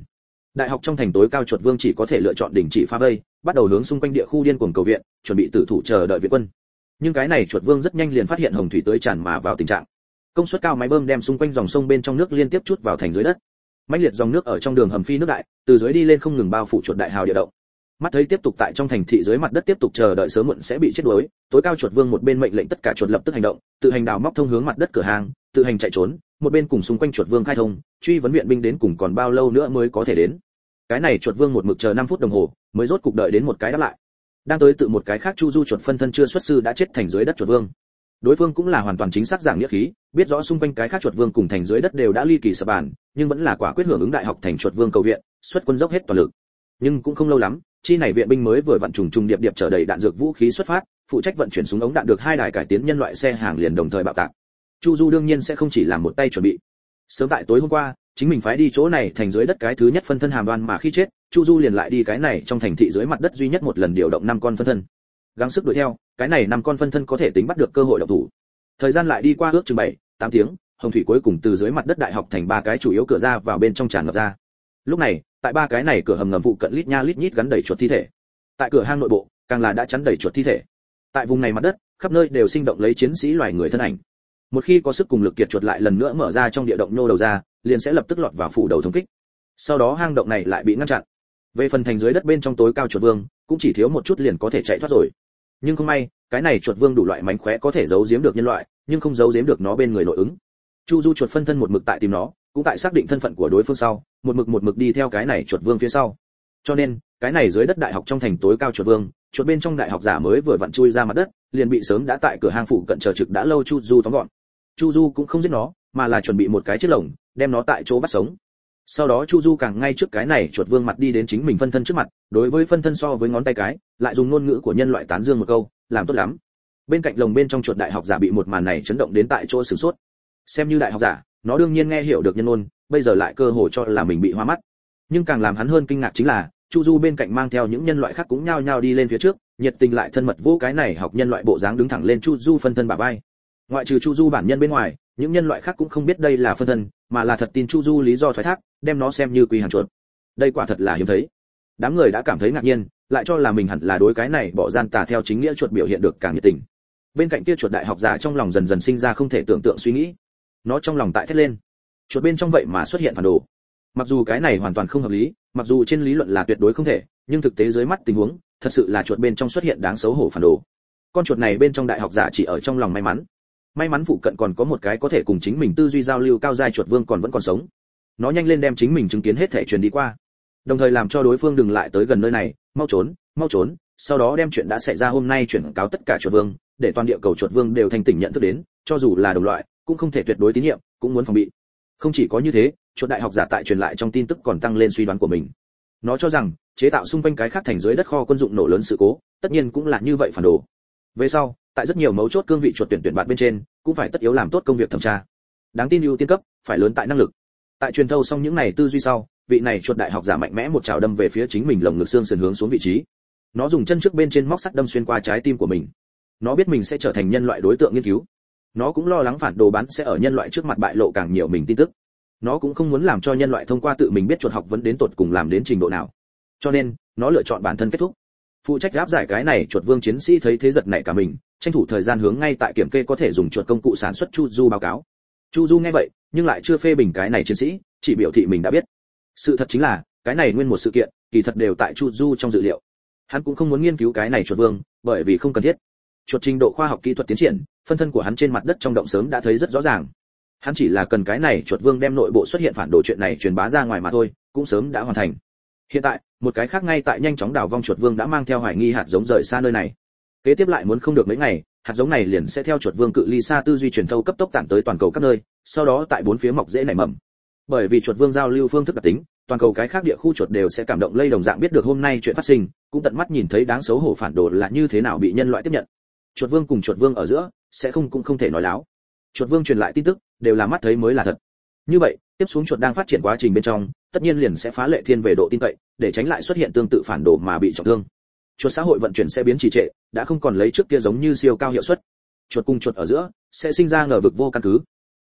Đại học trong thành tối cao chuột vương chỉ có thể lựa chọn đình chỉ phá vây, bắt đầu hướng xung quanh địa khu điên cuồng cầu viện, chuẩn bị tử thủ chờ đợi viện quân. Nhưng cái này chuột vương rất nhanh liền phát hiện hồng thủy tới tràn mà vào tình trạng. Công suất cao máy bơm đem xung quanh dòng sông bên trong nước liên tiếp chút vào thành dưới đất. Mãnh liệt dòng nước ở trong đường hầm phi nước đại, từ dưới đi lên không ngừng bao phủ chuột đại hào địa động. Mắt thấy tiếp tục tại trong thành thị dưới mặt đất tiếp tục chờ đợi sớm muộn sẽ bị chết đuối, tối cao chuột vương một bên mệnh lệnh tất cả chuột lập tức hành động, tự hành đào móc thông hướng mặt đất cửa hàng, tự hành chạy trốn, một bên cùng xung quanh chuột vương khai thông, truy vấn viện binh đến cùng còn bao lâu nữa mới có thể đến. Cái này chuột vương một mực chờ 5 phút đồng hồ, mới rốt cục đợi đến một cái đáp lại. Đang tới tự một cái khác chu du chuột phân thân chưa xuất sư đã chết thành dưới đất chuột vương. Đối phương cũng là hoàn toàn chính xác giảng nghĩa khí, biết rõ xung quanh cái khác chuột vương cùng thành dưới đất đều đã ly kỳ sập bàn, nhưng vẫn là quả quyết hưởng ứng đại học thành chuột vương cầu viện, xuất quân dốc hết toàn lực. Nhưng cũng không lâu lắm, chi này viện binh mới vừa vận trùng trùng điệp điệp chở đầy đạn dược vũ khí xuất phát, phụ trách vận chuyển súng ống đạn được 2 đài cải tiến nhân loại xe hàng liền đồng thời bạo tạc. Chu Du đương nhiên sẽ không chỉ làm một tay chuẩn bị. Sớm tại tối hôm qua, chính mình phái đi chỗ này thành dưới đất cái thứ nhất phân thân Hàm Đoan mà khi chết, Chu Du liền lại đi cái này trong thành thị dưới mặt đất duy nhất một lần điều động 5 con phân thân. Gắng sức đuổi theo, cái này 5 con phân thân có thể tính bắt được cơ hội động thủ. Thời gian lại đi qua ước chừng 7-8 tiếng, hồng thủy cuối cùng từ dưới mặt đất đại học thành 3 cái chủ yếu cửa ra vào bên trong tràn ngập ra. Lúc này, tại 3 cái này cửa hầm ngầm phụ cận lít nha lít nhít gắn đầy chuột thi thể. Tại cửa hang nội bộ, càng là đã chắn đầy chuột thi thể. Tại vùng này mặt đất, khắp nơi đều sinh động lấy chiến sĩ loài người thân ảnh. Một khi có sức cùng lực kiệt chuột lại lần nữa mở ra trong địa động nô đầu ra, liền sẽ lập tức lọt vào phủ đầu thống kích. Sau đó hang động này lại bị ngăn chặn. Về phần thành dưới đất bên trong tối cao chuột vương, cũng chỉ thiếu một chút liền có thể chạy thoát rồi. Nhưng không may, cái này chuột vương đủ loại mánh khóe có thể giấu giếm được nhân loại, nhưng không giấu giếm được nó bên người nội ứng. Chu Du chuột phân thân một mực tại tìm nó, cũng tại xác định thân phận của đối phương sau, một mực đi theo cái này chuột vương phía sau. Cho nên, cái này dưới đất đại học trong thành tối cao chuột vương, chuột bên trong đại học giả mới vừa vặn chui ra mặt đất, liền bị sớm đã tại cửa hang phụ cận chờ trực đã lâu Chu Du tóm gọn. Chu Du cũng không giết nó, mà là chuẩn bị một cái chiếc lồng, đem nó tại chỗ bắt sống. Sau đó Chu Du càng ngay trước cái này chuột vương mặt đi đến chính mình phân thân trước mặt, đối với phân thân so với ngón tay cái, lại dùng ngôn ngữ của nhân loại tán dương một câu, làm tốt lắm. Bên cạnh lồng bên trong chuột đại học giả bị một màn này chấn động đến tại chỗ sửng sốt. Xem như đại học giả, nó đương nhiên nghe hiểu được nhân ngôn, bây giờ lại cơ hồ cho là mình bị hoa mắt. Nhưng càng làm hắn hơn kinh ngạc chính là, Chu Du bên cạnh mang theo những nhân loại khác cũng nhao nhao đi lên phía trước, nhiệt tình lại thân mật vỗ cái này học nhân loại bộ dáng đứng thẳng lên Chu Du phân thân bả vai. Ngoại trừ Chu Du bản nhân bên ngoài, những nhân loại khác cũng không biết đây là phân thân, mà là thật tin Chu Du lý do thoái thác, đem nó xem như quy hàng chuột. Đây quả thật là hiếm thấy. Đám người đã cảm thấy ngạc nhiên, lại cho là mình hẳn là đối cái này bỏ gian tà theo chính nghĩa chuột biểu hiện được càng nhiệt tình. Bên cạnh kia chuột đại học giả trong lòng dần dần sinh ra không thể tưởng tượng suy nghĩ. Nó trong lòng tại thét lên. Chuột bên trong vậy mà xuất hiện phản đồ. Mặc dù cái này hoàn toàn không hợp lý, mặc dù trên lý luận là tuyệt đối không thể, nhưng thực tế dưới mắt tình huống, thật sự là chuột bên trong xuất hiện đáng xấu hổ phản đồ. Con chuột này bên trong đại học giả chỉ ở trong lòng may mắn. May mắn phụ cận còn có một cái có thể cùng chính mình tư duy giao lưu cao giai chuột vương còn vẫn còn sống. Nó nhanh lên đem chính mình chứng kiến hết thể truyền đi qua, đồng thời làm cho đối phương đừng lại tới gần nơi này, mau trốn, sau đó đem chuyện đã xảy ra hôm nay chuyển cáo tất cả chuột vương, để toàn địa cầu chuột vương đều thành tỉnh nhận thức đến, cho dù là đồng loại, cũng không thể tuyệt đối tín nhiệm, cũng muốn phòng bị. Không chỉ có như thế, chuột đại học giả tại truyền lại trong tin tức còn tăng lên suy đoán của mình. Nó cho rằng, chế tạo xung quanh cái khác thành dưới đất kho quân dụng nổ lớn sự cố, tất nhiên cũng là như vậy phản đồ. Về sau, tại rất nhiều mấu chốt cương vị chuột tuyển bạn bên trên, cũng phải tất yếu làm tốt công việc thẩm tra. Đáng tin ưu tiên cấp, phải lớn tại năng lực. Tại truyền thâu xong những này tư duy sau, vị này chuột đại học giả mạnh mẽ một chảo đâm về phía chính mình lồng ngực xương sườn hướng xuống vị trí. Nó dùng chân trước bên trên móc sắt đâm xuyên qua trái tim của mình. Nó biết mình sẽ trở thành nhân loại đối tượng nghiên cứu. Nó cũng lo lắng phản đồ bán sẽ ở nhân loại trước mặt bại lộ càng nhiều mình tin tức. Nó cũng không muốn làm cho nhân loại thông qua tự mình biết chuột học vấn đến tột cùng làm đến trình độ nào. Cho nên, nó lựa chọn bản thân kết thúc. Phụ trách áp giải cái này chuột vương chiến sĩ thấy thế giật nảy cả mình, tranh thủ thời gian hướng ngay tại kiểm kê có thể dùng chuột công cụ sản xuất Chu Du báo cáo. Chu Du nghe vậy, nhưng lại chưa phê bình cái này chiến sĩ, chỉ biểu thị mình đã biết. Sự thật chính là, cái này nguyên một sự kiện, kỳ thật đều tại Chu Du trong dự liệu. Hắn cũng không muốn nghiên cứu cái này chuột vương, bởi vì không cần thiết. Chuột trình độ khoa học kỹ thuật tiến triển, phân thân của hắn trên mặt đất trong động sớm đã thấy rất rõ ràng. Hắn chỉ là cần cái này chuột vương đem nội bộ xuất hiện phản đồ chuyện này truyền bá ra ngoài mà thôi, cũng sớm đã hoàn thành. Hiện tại, một cái khác ngay tại nhanh chóng đào vong chuột vương đã mang theo hoài nghi hạt giống rời xa nơi này. Kế tiếp lại muốn không được mấy ngày, hạt giống này liền sẽ theo chuột vương cự ly xa tư duy truyền thâu cấp tốc tản tới toàn cầu các nơi, sau đó tại bốn phía mọc rễ nảy mầm. Bởi vì chuột vương giao lưu phương thức đặc tính, toàn cầu cái khác địa khu chuột đều sẽ cảm động lây đồng dạng biết được hôm nay chuyện phát sinh, cũng tận mắt nhìn thấy đáng xấu hổ phản đồ là như thế nào bị nhân loại tiếp nhận. Chuột vương cùng chuột vương ở giữa sẽ cũng không thể nói láo. Chuột vương truyền lại tin tức đều là mắt thấy mới là thật. Như vậy, tiếp xuống chuột đang phát triển quá trình bên trong, tất nhiên liền sẽ phá lệ thiên về độ tin cậy, để tránh lại xuất hiện tương tự phản đồ mà bị trọng thương. Chuột xã hội vận chuyển sẽ biến trì trệ, đã không còn lấy trước kia giống như siêu cao hiệu suất. Chuột cùng chuột ở giữa sẽ sinh ra ngờ vực vô căn cứ.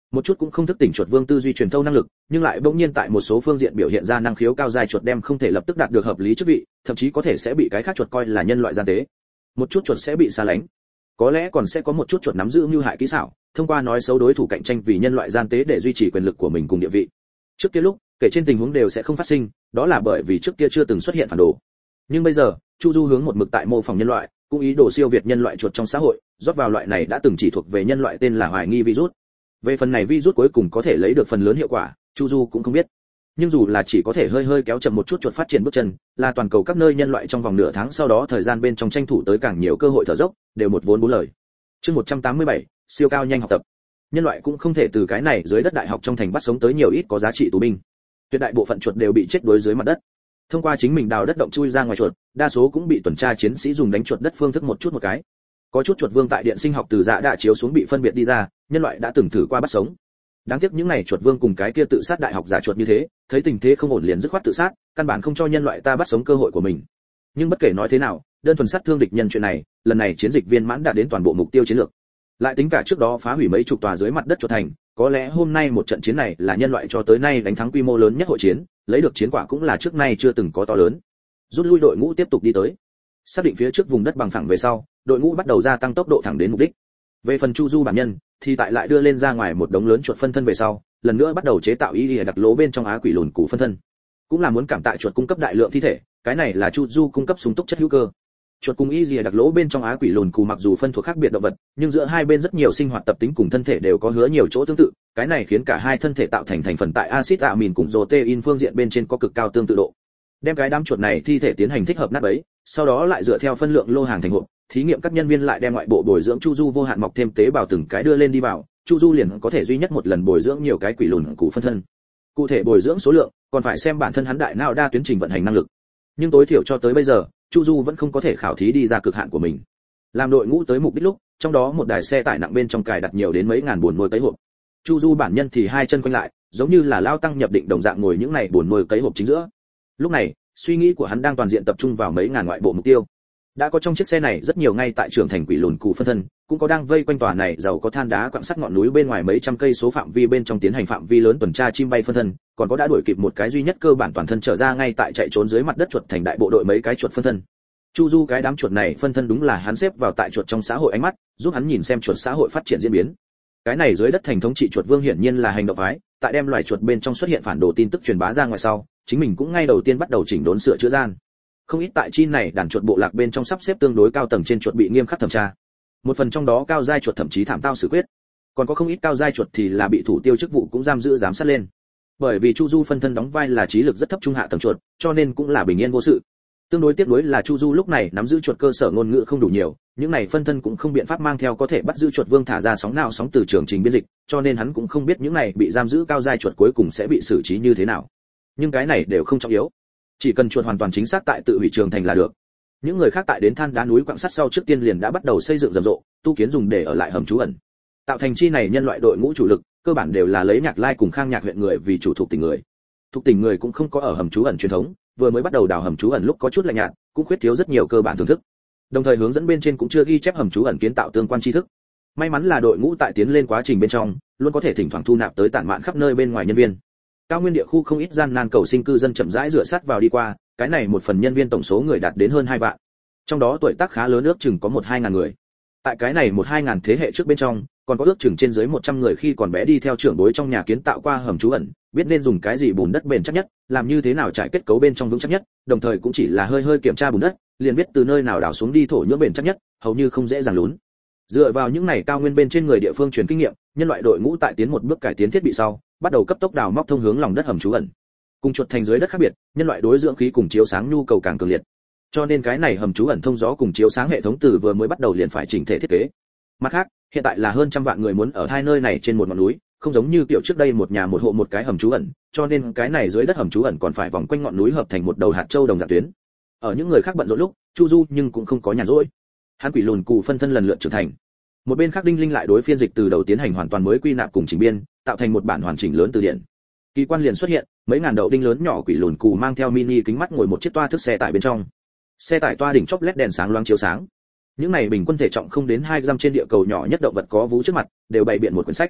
một chút cũng không thức tỉnh chuột vương tư duy truyền thâu năng lực, nhưng lại bỗng nhiên tại một số phương diện biểu hiện ra năng khiếu cao giai chuột đem không thể lập tức đạt được hợp lý chức vị, thậm chí có thể sẽ bị cái khác chuột coi là nhân loại gian tế. Một chút chuột sẽ bị xa lánh, có lẽ còn sẽ có một chút chuột nắm giữ mưu hại kỹ xảo, thông qua nói xấu đối thủ cạnh tranh vì nhân loại gian tế để duy trì quyền lực của mình cùng địa vị. Trước kia lúc kể trên tình huống đều sẽ không phát sinh, đó là bởi vì trước kia chưa từng xuất hiện phản đồ. Nhưng bây giờ, Chu Du hướng một mực tại mô phỏng nhân loại, cũng ý đồ siêu việt nhân loại chuột trong xã hội, rót vào loại này đã từng chỉ thuộc về nhân loại tên là hoài nghi virus. Về phần này virus cuối cùng có thể lấy được phần lớn hiệu quả, Chu Du cũng không biết. Nhưng dù là chỉ có thể hơi hơi kéo chậm một chút chuột phát triển bước chân, là toàn cầu các nơi nhân loại trong vòng nửa tháng sau đó thời gian bên trong tranh thủ tới càng nhiều cơ hội thở dốc, đều một vốn bốn lời. Chương 187, siêu cao nhanh học tập. Nhân loại cũng không thể từ cái này dưới đất đại học trong thành bắt sống tới nhiều ít có giá trị tù binh. Tuyệt đại bộ phận chuột đều bị chết đuối dưới mặt đất. Thông qua chính mình đào đất động chui ra ngoài chuột, đa số cũng bị tuần tra chiến sĩ dùng đánh chuột đất phương thức một chút một cái. Có chút chuột vương tại điện sinh học từ dạ đã chiếu xuống bị phân biệt đi ra, nhân loại đã từng thử qua bắt sống. Đáng tiếc những này chuột vương cùng cái kia tự sát đại học giả chuột như thế, thấy tình thế không ổn liền dứt khoát tự sát, căn bản không cho nhân loại ta bắt sống cơ hội của mình. Nhưng bất kể nói thế nào, đơn thuần sát thương địch nhân chuyện này, lần này chiến dịch viên mãn đạt đến toàn bộ mục tiêu chiến lược. Lại tính cả trước đó phá hủy mấy chục tòa dưới mặt đất chuột thành, có lẽ hôm nay một trận chiến này là nhân loại cho tới nay đánh thắng quy mô lớn nhất hội chiến, lấy được chiến quả cũng là trước nay chưa từng có to lớn. Rút lui đội ngũ tiếp tục đi tới. Xác định phía trước vùng đất bằng phẳng về sau, đội ngũ bắt đầu gia tăng tốc độ thẳng đến mục đích. Về phần Chu Du bản nhân, thì tại lại đưa lên ra ngoài một đống lớn chuột phân thân về sau, lần nữa bắt đầu chế tạo ý đặc lỗ bên trong á quỷ lùn củ phân thân. Cũng là muốn cảm tạ chuột cung cấp đại lượng thi thể, cái này là Chu Du cung cấp sung túc chất hữu cơ. Chuột cùng y đặc lỗ bên trong á quỷ lùn cù mặc dù phân thuộc khác biệt động vật, nhưng giữa hai bên rất nhiều sinh hoạt tập tính cùng thân thể đều có hứa nhiều chỗ tương tự, cái này khiến cả hai thân thể tạo thành thành phần tại axit amin cùng protein phương diện bên trên có cực cao tương tự độ. Đem cái đám chuột này thi thể tiến hành thích hợp nát bấy, sau đó lại dựa theo phân lượng lô hàng thành hộp, thí nghiệm các nhân viên lại đem ngoại bộ bồi dưỡng Chu Du vô hạn mọc thêm tế bào từng cái đưa lên đi vào, Chu Du liền có thể duy nhất một lần bồi dưỡng nhiều cái quỷ lùn củ phân thân. Cụ thể bồi dưỡng số lượng, còn phải xem bản thân hắn đại não đa tuyến trình vận hành năng lực. Nhưng tối thiểu cho tới bây giờ, Chu Du vẫn không có thể khảo thí đi ra cực hạn của mình. Làm đội ngũ tới mục đích lúc, trong đó một đài xe tải nặng bên trong cài đặt nhiều đến mấy ngàn buồn nuôi cấy hộp. Chu Du bản nhân thì hai chân quanh lại, giống như là lao tăng nhập định đồng dạng ngồi những này buồn nuôi cấy hộp chính giữa. Lúc này, suy nghĩ của hắn đang toàn diện tập trung vào mấy ngàn ngoại bộ mục tiêu. Đã có trong chiếc xe này rất nhiều ngay tại trưởng thành quỷ lùn cù phân thân, cũng có đang vây quanh tòa này giàu có than đá quặng sắt ngọn núi bên ngoài mấy trăm cây số phạm vi bên trong tiến hành phạm vi lớn tuần tra chim bay phân thân, còn có đã đuổi kịp một cái duy nhất cơ bản toàn thân trở ra ngay tại chạy trốn dưới mặt đất chuột thành đại bộ đội mấy cái chuột phân thân. Chu Du cái đám chuột này phân thân đúng là hắn xếp vào tại chuột trong xã hội ánh mắt, giúp hắn nhìn xem chuột xã hội phát triển diễn biến. Cái này dưới đất thành thống trị chuột vương hiển nhiên là hành động phái, tại đem loài chuột bên trong xuất hiện phản đồ tin tức truyền bá ra ngoài sau, chính mình cũng ngay đầu tiên bắt đầu chỉnh đốn sửa chữa gian. Không ít tại chi này đàn chuột bộ lạc bên trong sắp xếp tương đối cao tầng trên chuột bị nghiêm khắc thẩm tra. Một phần trong đó cao giai chuột thậm chí thảm tao xử quyết. Còn có không ít cao giai chuột thì là bị thủ tiêu chức vụ cũng giam giữ giám sát lên. Bởi vì Chu Du phân thân đóng vai là trí lực rất thấp trung hạ tầng chuột, cho nên cũng là bình yên vô sự. Tương đối tiếp nối là Chu Du lúc này nắm giữ chuột cơ sở ngôn ngữ không đủ nhiều, những này phân thân cũng không biện pháp mang theo có thể bắt giữ chuột vương thả ra sóng nào sóng từ trường trình biên dịch, cho nên hắn cũng không biết những này bị giam giữ cao giai chuột cuối cùng sẽ bị xử trí như thế nào. Nhưng cái này đều không trọng yếu, chỉ cần chuột hoàn toàn chính xác tại tự hủy trường thành là được. Những người khác tại đến than đá núi quặng sắt sau trước tiên liền đã bắt đầu xây dựng rầm rộ, tu kiến dùng để ở lại hầm trú ẩn. Tạo thành chi này nhân loại đội ngũ chủ lực, cơ bản đều là lấy Nhạc Lai cùng Khang Nhạc huyện người vì chủ thuộc tỉnh người. Thuộc tỉnh người cũng không có ở hầm trú ẩn truyền thống, vừa mới bắt đầu đào hầm trú ẩn lúc có chút lạnh nhạt, cũng khuyết thiếu rất nhiều cơ bản thưởng thức. Đồng thời hướng dẫn bên trên cũng chưa ghi chép hầm trú ẩn kiến tạo tương quan tri thức. May mắn là đội ngũ tại tiến lên quá trình bên trong, luôn có thể thỉnh thoảng thu nạp tới tản mạn khắp nơi bên ngoài nhân viên. Cao nguyên địa khu không ít gian nan cầu sinh cư dân chậm rãi rửa sát vào đi qua, cái này một phần nhân viên tổng số người đạt đến hơn 2 vạn. Trong đó tuổi tác khá lớn ước chừng có 1-2 ngàn người. Tại cái này 1-2 ngàn thế hệ trước bên trong, còn có ước chừng trên dưới 100 người khi còn bé đi theo trưởng bối trong nhà kiến tạo qua hầm trú ẩn, biết nên dùng cái gì bùn đất bền chắc nhất, làm như thế nào trải kết cấu bên trong vững chắc nhất, đồng thời cũng chỉ là hơi hơi kiểm tra bùn đất, liền biết từ nơi nào đào xuống đi thổ nhưỡng bền chắc nhất, hầu như không dễ dàng lún. Dựa vào những này cao nguyên bên trên người địa phương truyền kinh nghiệm, nhân loại đội ngũ tại tiến một bước cải tiến thiết bị sau, bắt đầu cấp tốc đào móc thông hướng lòng đất hầm trú ẩn. Cùng chuột thành dưới đất khác biệt, nhân loại đối dưỡng khí cùng chiếu sáng nhu cầu càng cường liệt. Cho nên cái này hầm trú ẩn thông gió cùng chiếu sáng hệ thống từ vừa mới bắt đầu liền phải chỉnh thể thiết kế. Mặt khác, hiện tại là hơn trăm vạn người muốn ở hai nơi này trên một ngọn núi, không giống như kiểu trước đây một nhà một hộ một cái hầm trú ẩn, cho nên cái này dưới đất hầm trú ẩn còn phải vòng quanh ngọn núi hợp thành một đầu hạt châu đồng dạng tuyến. Ở những người khác bận rộn lúc, Chu Du nhưng cũng không có nhàn rỗi. Hắn quỷ lùn cù phân thân lần lượt trưởng thành. Một bên khác Đinh Linh lại đối phiên dịch từ đầu tiến hành hoàn toàn mới quy nạp cùng chỉnh biên, tạo thành một bản hoàn chỉnh lớn từ điển. Kỳ quan liền xuất hiện, mấy ngàn đậu đinh lớn nhỏ quỷ lùn cù mang theo mini kính mắt ngồi một chiếc toa thức xe tải bên trong. Xe tải toa đỉnh chóp led đèn sáng loáng chiếu sáng. Những này bình quân thể trọng không đến 2 gram trên địa cầu nhỏ nhất động vật có vú trước mặt, đều bày biện một quyển sách.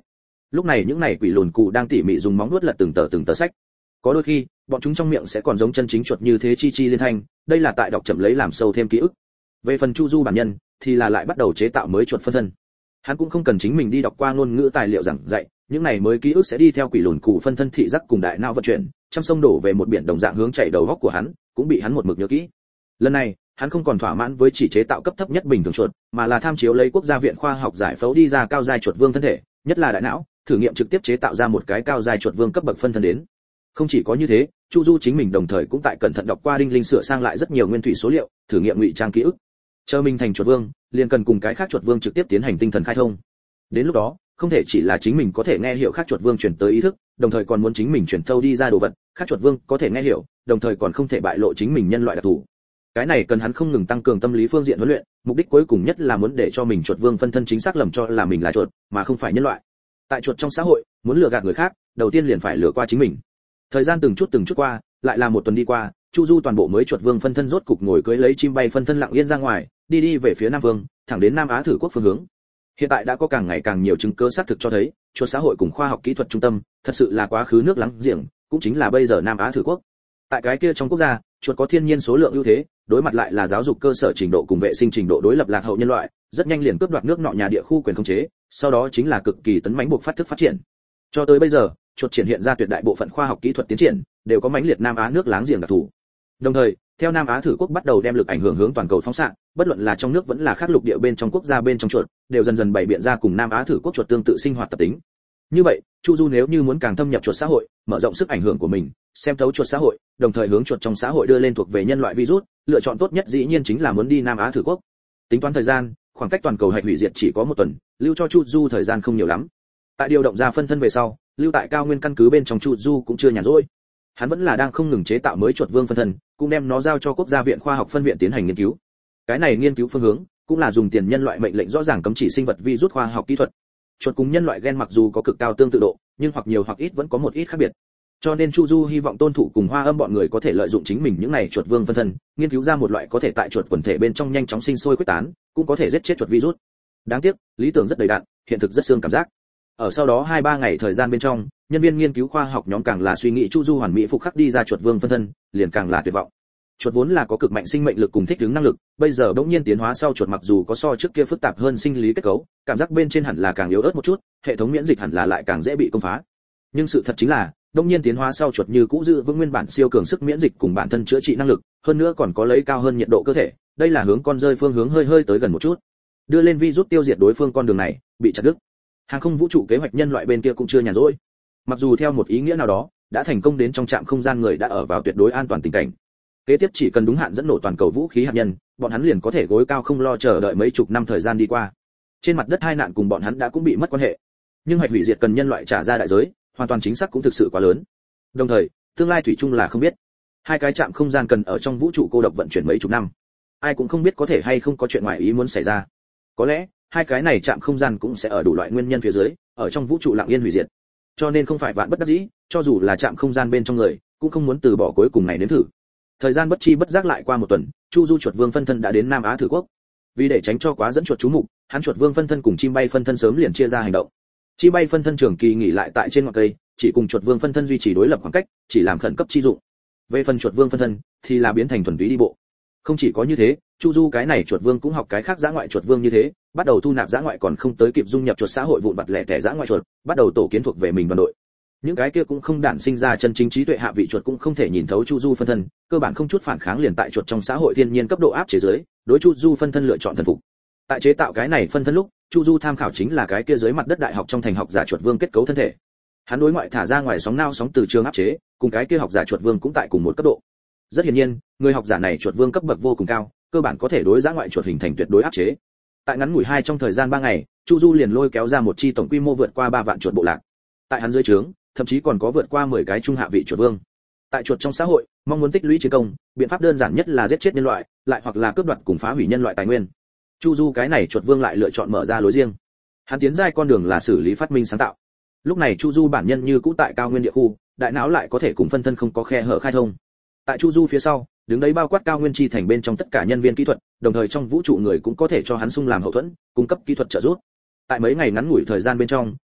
lúc này những này quỷ lùn cụ đang tỉ mỉ dùng móng vuốt lật từng tờ sách. Có đôi khi bọn chúng trong miệng sẽ còn giống chân chính chuột như thế chi chi liên thanh, đây là tại đọc chậm lấy làm sâu thêm ký ức. Về phần Chu Du bản nhân thì là lại bắt đầu chế tạo mới chuột phân thân. Hắn cũng không cần chính mình đi đọc qua ngôn ngữ tài liệu giảng dạy, những này mới ký ức sẽ đi theo quỷ lùn cụ phân thân thị giác cùng đại não vận chuyển, trăm sông đổ về một biển đồng dạng hướng chảy đầu góc của hắn, cũng bị hắn một mực nhớ kỹ. Lần này, hắn không còn thỏa mãn với chỉ chế tạo cấp thấp nhất bình thường chuột, mà là tham chiếu lấy quốc gia viện khoa học giải phẫu đi ra cao giai chuột vương thân thể, nhất là đại não, thử nghiệm trực tiếp chế tạo ra một cái cao giai chuột vương cấp bậc phân thân đến. Không chỉ có như thế, Chu Du chính mình đồng thời cũng tại cẩn thận đọc qua đinh linh sửa sang lại rất nhiều nguyên thủy số liệu, thử nghiệm ngụy trang ký ức. Chờ mình thành chuột vương, liền cần cùng cái khác chuột vương trực tiếp tiến hành tinh thần khai thông. Đến lúc đó, không thể chỉ là chính mình có thể nghe hiểu khác chuột vương truyền tới ý thức, đồng thời còn muốn chính mình truyền thâu đi ra đồ vật, khác chuột vương có thể nghe hiểu, đồng thời còn không thể bại lộ chính mình nhân loại đặc thù. Cái này cần hắn không ngừng tăng cường tâm lý phương diện huấn luyện, mục đích cuối cùng nhất là muốn để cho mình chuột vương phân thân chính xác lầm cho là mình là chuột, mà không phải nhân loại. Tại chuột trong xã hội, muốn lừa gạt người khác, đầu tiên liền phải lừa qua chính mình. Thời gian từng chút qua, lại là một tuần đi qua, Chu Du toàn bộ mới chuột vương phân thân rốt cục ngồi cưỡi lấy chim bay phân thân lặng yên ra ngoài, đi về phía Nam Vương, thẳng đến Nam Á thử quốc phương hướng. Hiện tại đã có càng ngày càng nhiều chứng cứ xác thực cho thấy, chuột xã hội cùng khoa học kỹ thuật trung tâm, thật sự là quá khứ nước láng giềng, cũng chính là bây giờ Nam Á thử quốc. Tại cái kia trong quốc gia, chuột có thiên nhiên số lượng ưu thế, đối mặt lại là giáo dục cơ sở trình độ cùng vệ sinh trình độ đối lập lạc hậu nhân loại, rất nhanh liền cướp đoạt nước nọ nhà địa khu quyền khống chế, sau đó chính là cực kỳ tấn mãnh buộc phát thức phát triển. Cho tới bây giờ, chuột triển hiện ra tuyệt đại bộ phận khoa học kỹ thuật tiến triển, đều có mãnh liệt Nam Á nước láng giềng đặc thù. Đồng thời, theo Nam Á thử quốc bắt đầu đem lực ảnh hưởng hướng toàn cầu phóng xạ, bất luận là trong nước vẫn là khác lục địa bên trong quốc gia bên trong chuột, đều dần dần bày biện ra cùng Nam Á thử quốc chuột tương tự sinh hoạt tập tính. Như vậy, Chu Du nếu như muốn càng thâm nhập chuột xã hội, mở rộng sức ảnh hưởng của mình, xem thấu chuột xã hội, đồng thời hướng chuột trong xã hội đưa lên thuộc về nhân loại virus, lựa chọn tốt nhất dĩ nhiên chính là muốn đi Nam Á thử quốc. Tính toán thời gian, khoảng cách toàn cầu hạch hủy diệt chỉ có một tuần, lưu cho Chu Du thời gian không nhiều lắm. Tại điều động ra phân thân về sau, lưu tại cao nguyên căn cứ bên trong Chu Du cũng chưa nhàn rỗi. Hắn vẫn là đang không ngừng chế tạo mới chuột vương phân thân, cũng đem nó giao cho quốc gia viện khoa học phân viện tiến hành nghiên cứu. Cái này nghiên cứu phương hướng cũng là dùng tiền nhân loại mệnh lệnh rõ ràng cấm chỉ sinh vật virus khoa học kỹ thuật. Chuột cùng nhân loại gen mặc dù có cực cao tương tự độ, nhưng hoặc nhiều hoặc ít vẫn có một ít khác biệt. Cho nên Chu Du hy vọng tôn thủ cùng Hoa Âm bọn người có thể lợi dụng chính mình những này chuột vương phân thân, nghiên cứu ra một loại có thể tại chuột quần thể bên trong nhanh chóng sinh sôi quyết tán, cũng có thể giết chết chuột virus. Đáng tiếc, lý tưởng rất đầy đặn, hiện thực rất xương cảm giác. Ở sau đó 2-3 ngày thời gian bên trong, nhân viên nghiên cứu khoa học nhóm càng là suy nghĩ Chu Du hoàn mỹ phục khắc đi ra chuột vương phân thân, liền càng là tuyệt vọng. Chuột vốn là có cực mạnh sinh mệnh lực cùng thích ứng năng lực, bây giờ bỗng nhiên tiến hóa sau chuột mặc dù có so trước kia phức tạp hơn sinh lý kết cấu, cảm giác bên trên hẳn là càng yếu ớt một chút, hệ thống miễn dịch hẳn là lại càng dễ bị công phá. Nhưng sự thật chính là, bỗng nhiên tiến hóa sau chuột như cũ giữ vững nguyên bản siêu cường sức miễn dịch cùng bản thân chữa trị năng lực, hơn nữa còn có lấy cao hơn nhiệt độ cơ thể, đây là hướng con rơi phương hướng hơi tới gần một chút. Đưa lên virus tiêu diệt đối phương con đường này, bị chặt đứt. Hàng không vũ trụ kế hoạch nhân loại bên kia cũng chưa nhàn rỗi. Mặc dù theo một ý nghĩa nào đó, đã thành công đến trong trạm không gian người đã ở vào tuyệt đối an toàn tình cảnh. Kế tiếp chỉ cần đúng hạn dẫn nổ toàn cầu vũ khí hạt nhân, bọn hắn liền có thể gối cao không lo chờ đợi mấy chục năm thời gian đi qua. Trên mặt đất hai nạn cùng bọn hắn đã cũng bị mất quan hệ. Nhưng hạch hủy diệt cần nhân loại trả ra đại giới, hoàn toàn chính xác cũng thực sự quá lớn. Đồng thời, tương lai thủy chung là không biết. Hai cái trạm không gian cần ở trong vũ trụ cô độc vận chuyển mấy chục năm. Ai cũng không biết có thể hay không có chuyện ngoài ý muốn xảy ra. Có lẽ, hai cái này trạm không gian cũng sẽ ở đủ loại nguyên nhân phía dưới, ở trong vũ trụ lặng yên hủy diệt. Cho nên không phải vạn bất đắc dĩ, cho dù là trạm không gian bên trong người, cũng không muốn từ bỏ cuối cùng này đến thử. Thời gian bất chi bất giác lại qua một tuần, Chu Du chuột vương phân thân đã đến Nam Á thử quốc. Vì để tránh cho quá dẫn chuột chú mục, hắn chuột vương phân thân cùng chim bay phân thân sớm liền chia ra hành động. Chim bay phân thân trường kỳ nghỉ lại tại trên ngọn cây, chỉ cùng chuột vương phân thân duy trì đối lập khoảng cách, chỉ làm khẩn cấp chi dụng. Về phần chuột vương phân thân thì là biến thành thuần túy đi bộ. Không chỉ có như thế, Chu Du cái này chuột vương cũng học cái khác dã ngoại chuột vương như thế, bắt đầu thu nạp dã ngoại còn không tới kịp dung nhập chuột xã hội vụn vặt lẻ tẻ dã ngoại chuột, bắt đầu tổ kiến thuộc về mình đoàn đội. Những cái kia cũng không đản sinh ra chân chính trí tuệ hạ vị chuột cũng không thể nhìn thấu Chu Du phân thân, cơ bản không chút phản kháng liền tại chuột trong xã hội thiên nhiên cấp độ áp chế dưới, đối Chu Du phân thân lựa chọn thần phục. Tại chế tạo cái này phân thân lúc, Chu Du tham khảo chính là cái kia dưới mặt đất đại học trong thành học giả chuột vương kết cấu thân thể. Hắn đối ngoại thả ra ngoài sóng nao sóng từ trường áp chế, cùng cái kia học giả chuột vương cũng tại cùng một cấp độ. Rất hiển nhiên, người học giả này chuột vương cấp bậc vô cùng cao, cơ bản có thể đối dã ngoại chuột hình thành tuyệt đối áp chế. Tại ngắn ngủi trong thời gian 3 ngày, Chu Du liền lôi kéo ra một chi tổng quy mô vượt qua 3 vạn chuột bộ lạc. Tại hắn dưới trướng, thậm chí còn có vượt qua 10 cái trung hạ vị chuột vương. Tại chuột trong xã hội, mong muốn tích lũy chiến công, biện pháp đơn giản nhất là giết chết nhân loại, lại hoặc là cướp đoạt cùng phá hủy nhân loại tài nguyên. Chu Du cái này chuột vương lại lựa chọn mở ra lối riêng. Hắn tiến giai con đường là xử lý phát minh sáng tạo. Lúc này Chu Du bản nhân như cũ tại cao nguyên địa khu, đại não lại có thể cùng phân thân không có khe hở khai thông. Tại Chu Du phía sau, đứng đấy bao quát cao nguyên chi thành bên trong tất cả nhân viên kỹ thuật, đồng thời trong vũ trụ người cũng có thể cho hắn sung làm hậu thuẫn, cung cấp kỹ thuật trợ giúp. Tại mấy ngày ngắn ngủi thời gian bên trong,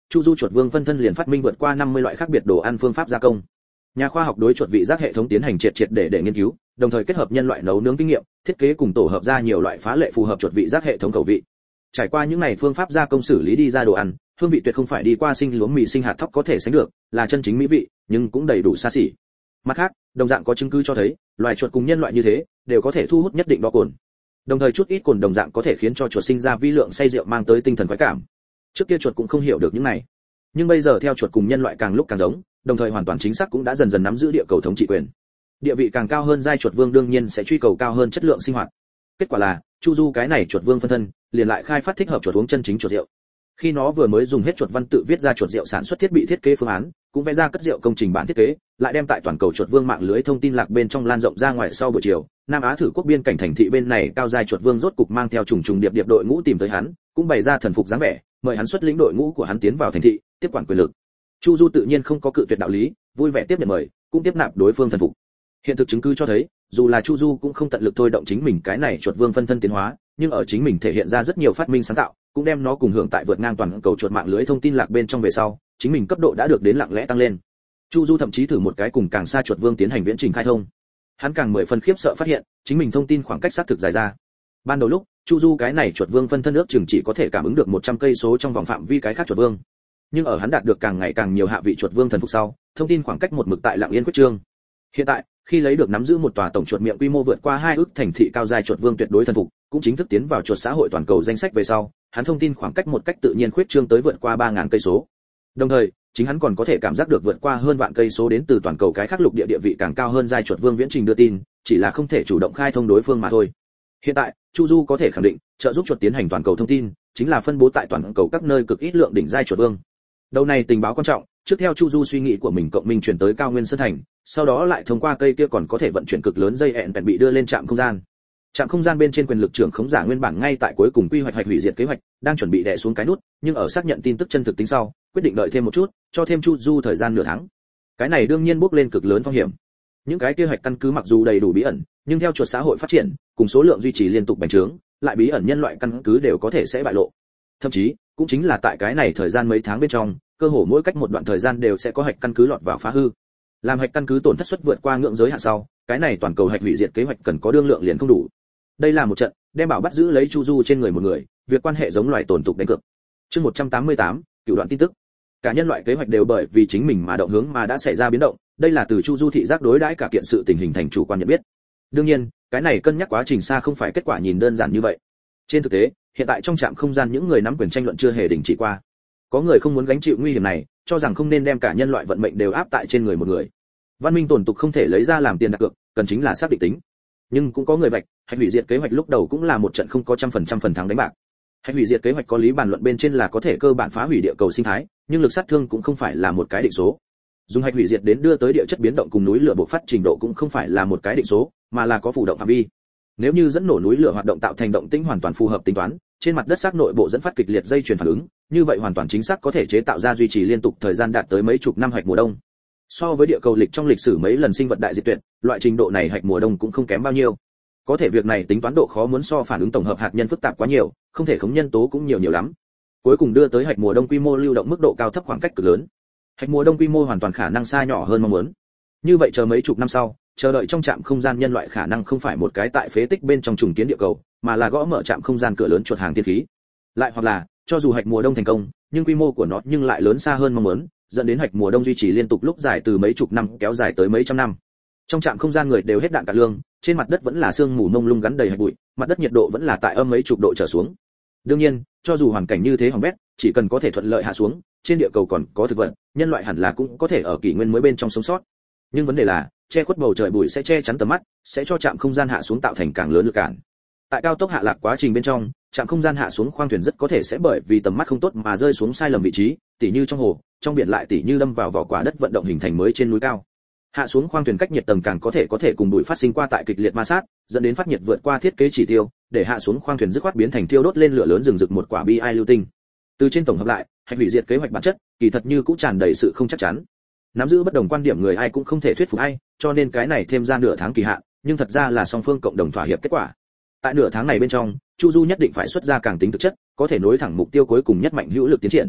Chu Du chuột vương phân thân liền phát minh vượt qua 50 loại khác biệt đồ ăn phương pháp gia công. Nhà khoa học đối chuột vị giác hệ thống tiến hành triệt để nghiên cứu, đồng thời kết hợp nhân loại nấu nướng kinh nghiệm, thiết kế cùng tổ hợp ra nhiều loại phá lệ phù hợp chuột vị giác hệ thống khẩu vị. Trải qua những này phương pháp gia công xử lý đi ra đồ ăn, hương vị tuyệt không phải đi qua sinh lúa mì sinh hạt thóc có thể sánh được, là chân chính mỹ vị, nhưng cũng đầy đủ xa xỉ. Mặt khác, đồng dạng có chứng cứ cho thấy, loài chuột cùng nhân loại như thế, đều có thể thu hút nhất định đo cồn. Đồng thời chút ít cồn đồng dạng có thể khiến cho chuột sinh ra vi lượng say rượu mang tới tinh thần khoái cảm. Trước kia chuột cũng không hiểu được những này, nhưng bây giờ theo chuột cùng nhân loại càng lúc càng giống, đồng thời hoàn toàn chính xác cũng đã dần dần nắm giữ địa cầu thống trị quyền. Địa vị càng cao hơn giai chuột vương đương nhiên sẽ truy cầu cao hơn chất lượng sinh hoạt. Kết quả là, Chu Du cái này chuột vương phân thân, liền lại khai phát thích hợp chuột uống chân chính chuột rượu. Khi nó vừa mới dùng hết chuột văn tự viết ra chuột rượu sản xuất thiết bị thiết kế phương án, cũng vẽ ra cất rượu công trình bản thiết kế, lại đem tại toàn cầu chuột vương mạng lưới thông tin lạc bên trong lan rộng ra ngoài. Sau buổi chiều, Nam Á thử quốc biên cảnh thành thị bên này cao giai chuột vương rốt cục mang theo trùng điệp đội ngũ tìm tới hắn, cũng bày ra thần phục dáng vẻ, mời hắn xuất lĩnh đội ngũ của hắn tiến vào thành thị, tiếp quản quyền lực. Chu Du tự nhiên không có cự tuyệt đạo lý, vui vẻ tiếp nhận mời, cũng tiếp nạp đối phương thần phục. Hiện thực chứng cứ cho thấy, dù là Chu Du cũng không tận lực thôi động chính mình cái này chuột vương phân thân tiến hóa, nhưng ở chính mình thể hiện ra rất nhiều phát minh sáng tạo, cũng đem nó cùng hưởng tại vượt ngang toàn cầu chuột mạng lưới thông tin lạc bên trong về sau, chính mình cấp độ đã được đến lặng lẽ tăng lên. Chu Du thậm chí thử một cái cùng càng xa chuột vương tiến hành viễn trình khai thông. Hắn càng 10 phần khiếp sợ phát hiện, chính mình thông tin khoảng cách xác thực dài ra. Ban đầu lúc, Chu Du cái này chuột vương phân thân ước chừng chỉ có thể cảm ứng được 100 cây số trong vòng phạm vi cái khác chuột vương. Nhưng ở hắn đạt được càng ngày càng nhiều hạ vị chuột vương thần phục sau, thông tin khoảng cách một mực tại lặng yên quyết trương. Hiện tại, khi lấy được nắm giữ một tòa tổng chuột miệng quy mô vượt qua 2 ức thành thị cao giai chuột vương tuyệt đối thần phục, cũng chính thức tiến vào chuột xã hội toàn cầu danh sách về sau, hắn thông tin khoảng cách một cách tự nhiên khuyết trương tới vượt qua 3000 cây số. Đồng thời, chính hắn còn có thể cảm giác được vượt qua hơn vạn cây số đến từ toàn cầu cái khác lục địa địa vị càng cao hơn giai chuột vương viễn trình đưa tin, chỉ là không thể chủ động khai thông đối phương mà thôi. Hiện tại, Chu Du có thể khẳng định, trợ giúp chuột tiến hành toàn cầu thông tin, chính là phân bố tại toàn cầu các nơi cực ít lượng đỉnh giai chuột vương. Đầu này tình báo quan trọng, trước theo Chu Du suy nghĩ của mình cộng minh chuyển tới cao nguyên sơn thành, sau đó lại thông qua cây kia còn có thể vận chuyển cực lớn dây hẹn bị đưa lên trạm không gian. Trạm không gian bên trên quyền lực trưởng khống giả nguyên bản ngay tại cuối cùng quy hoạch hủy diệt kế hoạch, đang chuẩn bị đè xuống cái nút, nhưng ở xác nhận tin tức chân thực tính sau, quyết định đợi thêm một chút, cho thêm Chu Du thời gian nửa tháng. Cái này đương nhiên bốc lên cực lớn phong hiểm. Những cái kế hoạch căn cứ mặc dù đầy đủ bí ẩn, nhưng theo chuột xã hội phát triển, cùng số lượng duy trì liên tục bành trướng, lại bí ẩn nhân loại căn cứ đều có thể sẽ bại lộ. Thậm chí, cũng chính là tại cái này thời gian mấy tháng bên trong, cơ hồ mỗi cách một đoạn thời gian đều sẽ có hạch căn cứ lọt vào phá hư. Làm hạch căn cứ tổn thất suất vượt qua ngưỡng giới hạn sau, cái này toàn cầu hạch hủy diệt kế hoạch cần có đương lượng liền không đủ. Đây là một trận đem bảo bắt giữ lấy Chu Du trên người một người, việc quan hệ giống loài tổn tục đánh cược. Chương 188, cửu đoạn tin tức. Cả nhân loại kế hoạch đều bởi vì chính mình mà động hướng mà đã xảy ra biến động, đây là từ Chu Du thị giác đối đãi cả kiện sự tình hình thành chủ quan nhận biết. Đương nhiên, cái này cân nhắc quá trình xa không phải kết quả nhìn đơn giản như vậy. Trên thực tế, hiện tại trong trạm không gian những người nắm quyền tranh luận chưa hề đình chỉ qua. Có người không muốn gánh chịu nguy hiểm này, cho rằng không nên đem cả nhân loại vận mệnh đều áp tại trên người một người. Văn minh tổn tục không thể lấy ra làm tiền đặt cược, cần chính là xác định tính. Nhưng cũng có người vạch, hạch hủy diệt kế hoạch lúc đầu cũng là một trận không có 100% phần thắng đánh bạc. Hạch hủy diệt kế hoạch có lý bàn luận bên trên là có thể cơ bản phá hủy địa cầu sinh thái, nhưng lực sát thương cũng không phải là một cái định số. Dùng hạch hủy diệt đến đưa tới địa chất biến động cùng núi lửa bộc phát trình độ cũng không phải là một cái định số, mà là có phụ động phạm vi. Nếu như dẫn nổ núi lửa hoạt động tạo thành động tĩnh hoàn toàn phù hợp tính toán, trên mặt đất xác nội bộ dẫn phát kịch liệt dây chuyền phản ứng, như vậy hoàn toàn chính xác có thể chế tạo ra duy trì liên tục thời gian đạt tới mấy chục năm hạch mùa đông. So với địa cầu lịch trong lịch sử mấy lần sinh vật đại diệt tuyệt, loại trình độ này hạch mùa đông cũng không kém bao nhiêu. Có thể việc này tính toán độ khó muốn so phản ứng tổng hợp hạt nhân phức tạp quá nhiều, không thể khống nhân tố cũng nhiều lắm. Cuối cùng đưa tới hạch mùa đông quy mô lưu động mức độ cao thấp khoảng cách cực lớn. Hạch mùa đông quy mô hoàn toàn khả năng xa nhỏ hơn mong muốn. Như vậy chờ mấy chục năm sau, chờ đợi trong trạm không gian nhân loại khả năng không phải một cái tại phế tích bên trong trùng kiến địa cầu, mà là gõ mở trạm không gian cửa lớn chuột hàng tiên khí. Lại hoặc là, cho dù hạch mùa đông thành công, nhưng quy mô của nó nhưng lại lớn xa hơn mong muốn, dẫn đến hạch mùa đông duy trì liên tục lúc dài từ mấy chục năm kéo dài tới mấy trăm năm. Trong trạm không gian người đều hết đạn cả lương, trên mặt đất vẫn là sương mù mông lung gắn đầy hạch bụi, mặt đất nhiệt độ vẫn là tại âm mấy chục độ trở xuống. Đương nhiên, cho dù hoàn cảnh như thế hỏng bét, chỉ cần có thể thuận lợi hạ xuống, trên địa cầu còn có thực vật, nhân loại hẳn là cũng có thể ở kỷ nguyên mới bên trong sống sót. Nhưng vấn đề là, che khuất bầu trời bụi sẽ che chắn tầm mắt, sẽ cho trạm không gian hạ xuống tạo thành càng lớn lực cản. Tại cao tốc hạ lạc quá trình bên trong, trạm không gian hạ xuống khoang thuyền rất có thể sẽ bởi vì tầm mắt không tốt mà rơi xuống sai lầm vị trí, tỉ như trong hồ, trong biển lại tỉ như đâm vào vỏ quả đất vận động hình thành mới trên núi cao. Hạ xuống khoang thuyền cách nhiệt tầng càng có thể cùng bụi phát sinh qua tại kịch liệt ma sát, dẫn đến phát nhiệt vượt qua thiết kế chỉ tiêu, để hạ xuống khoang thuyền dứt khoát biến thành thiêu đốt lên lửa lớn rừng rực một quả bi ai lưu tinh. Từ trên tổng hợp lại, hạch hủy diệt kế hoạch bản chất, kỳ thật như cũng tràn đầy sự không chắc chắn. Nắm giữ bất đồng quan điểm người ai cũng không thể thuyết phục ai, cho nên cái này thêm ra nửa tháng kỳ hạn, nhưng thật ra là song phương cộng đồng thỏa hiệp kết quả. Tại nửa tháng này bên trong, Chu Du nhất định phải xuất ra càng tính thực chất, có thể nối thẳng mục tiêu cuối cùng nhất mạnh hữu lực tiến triển.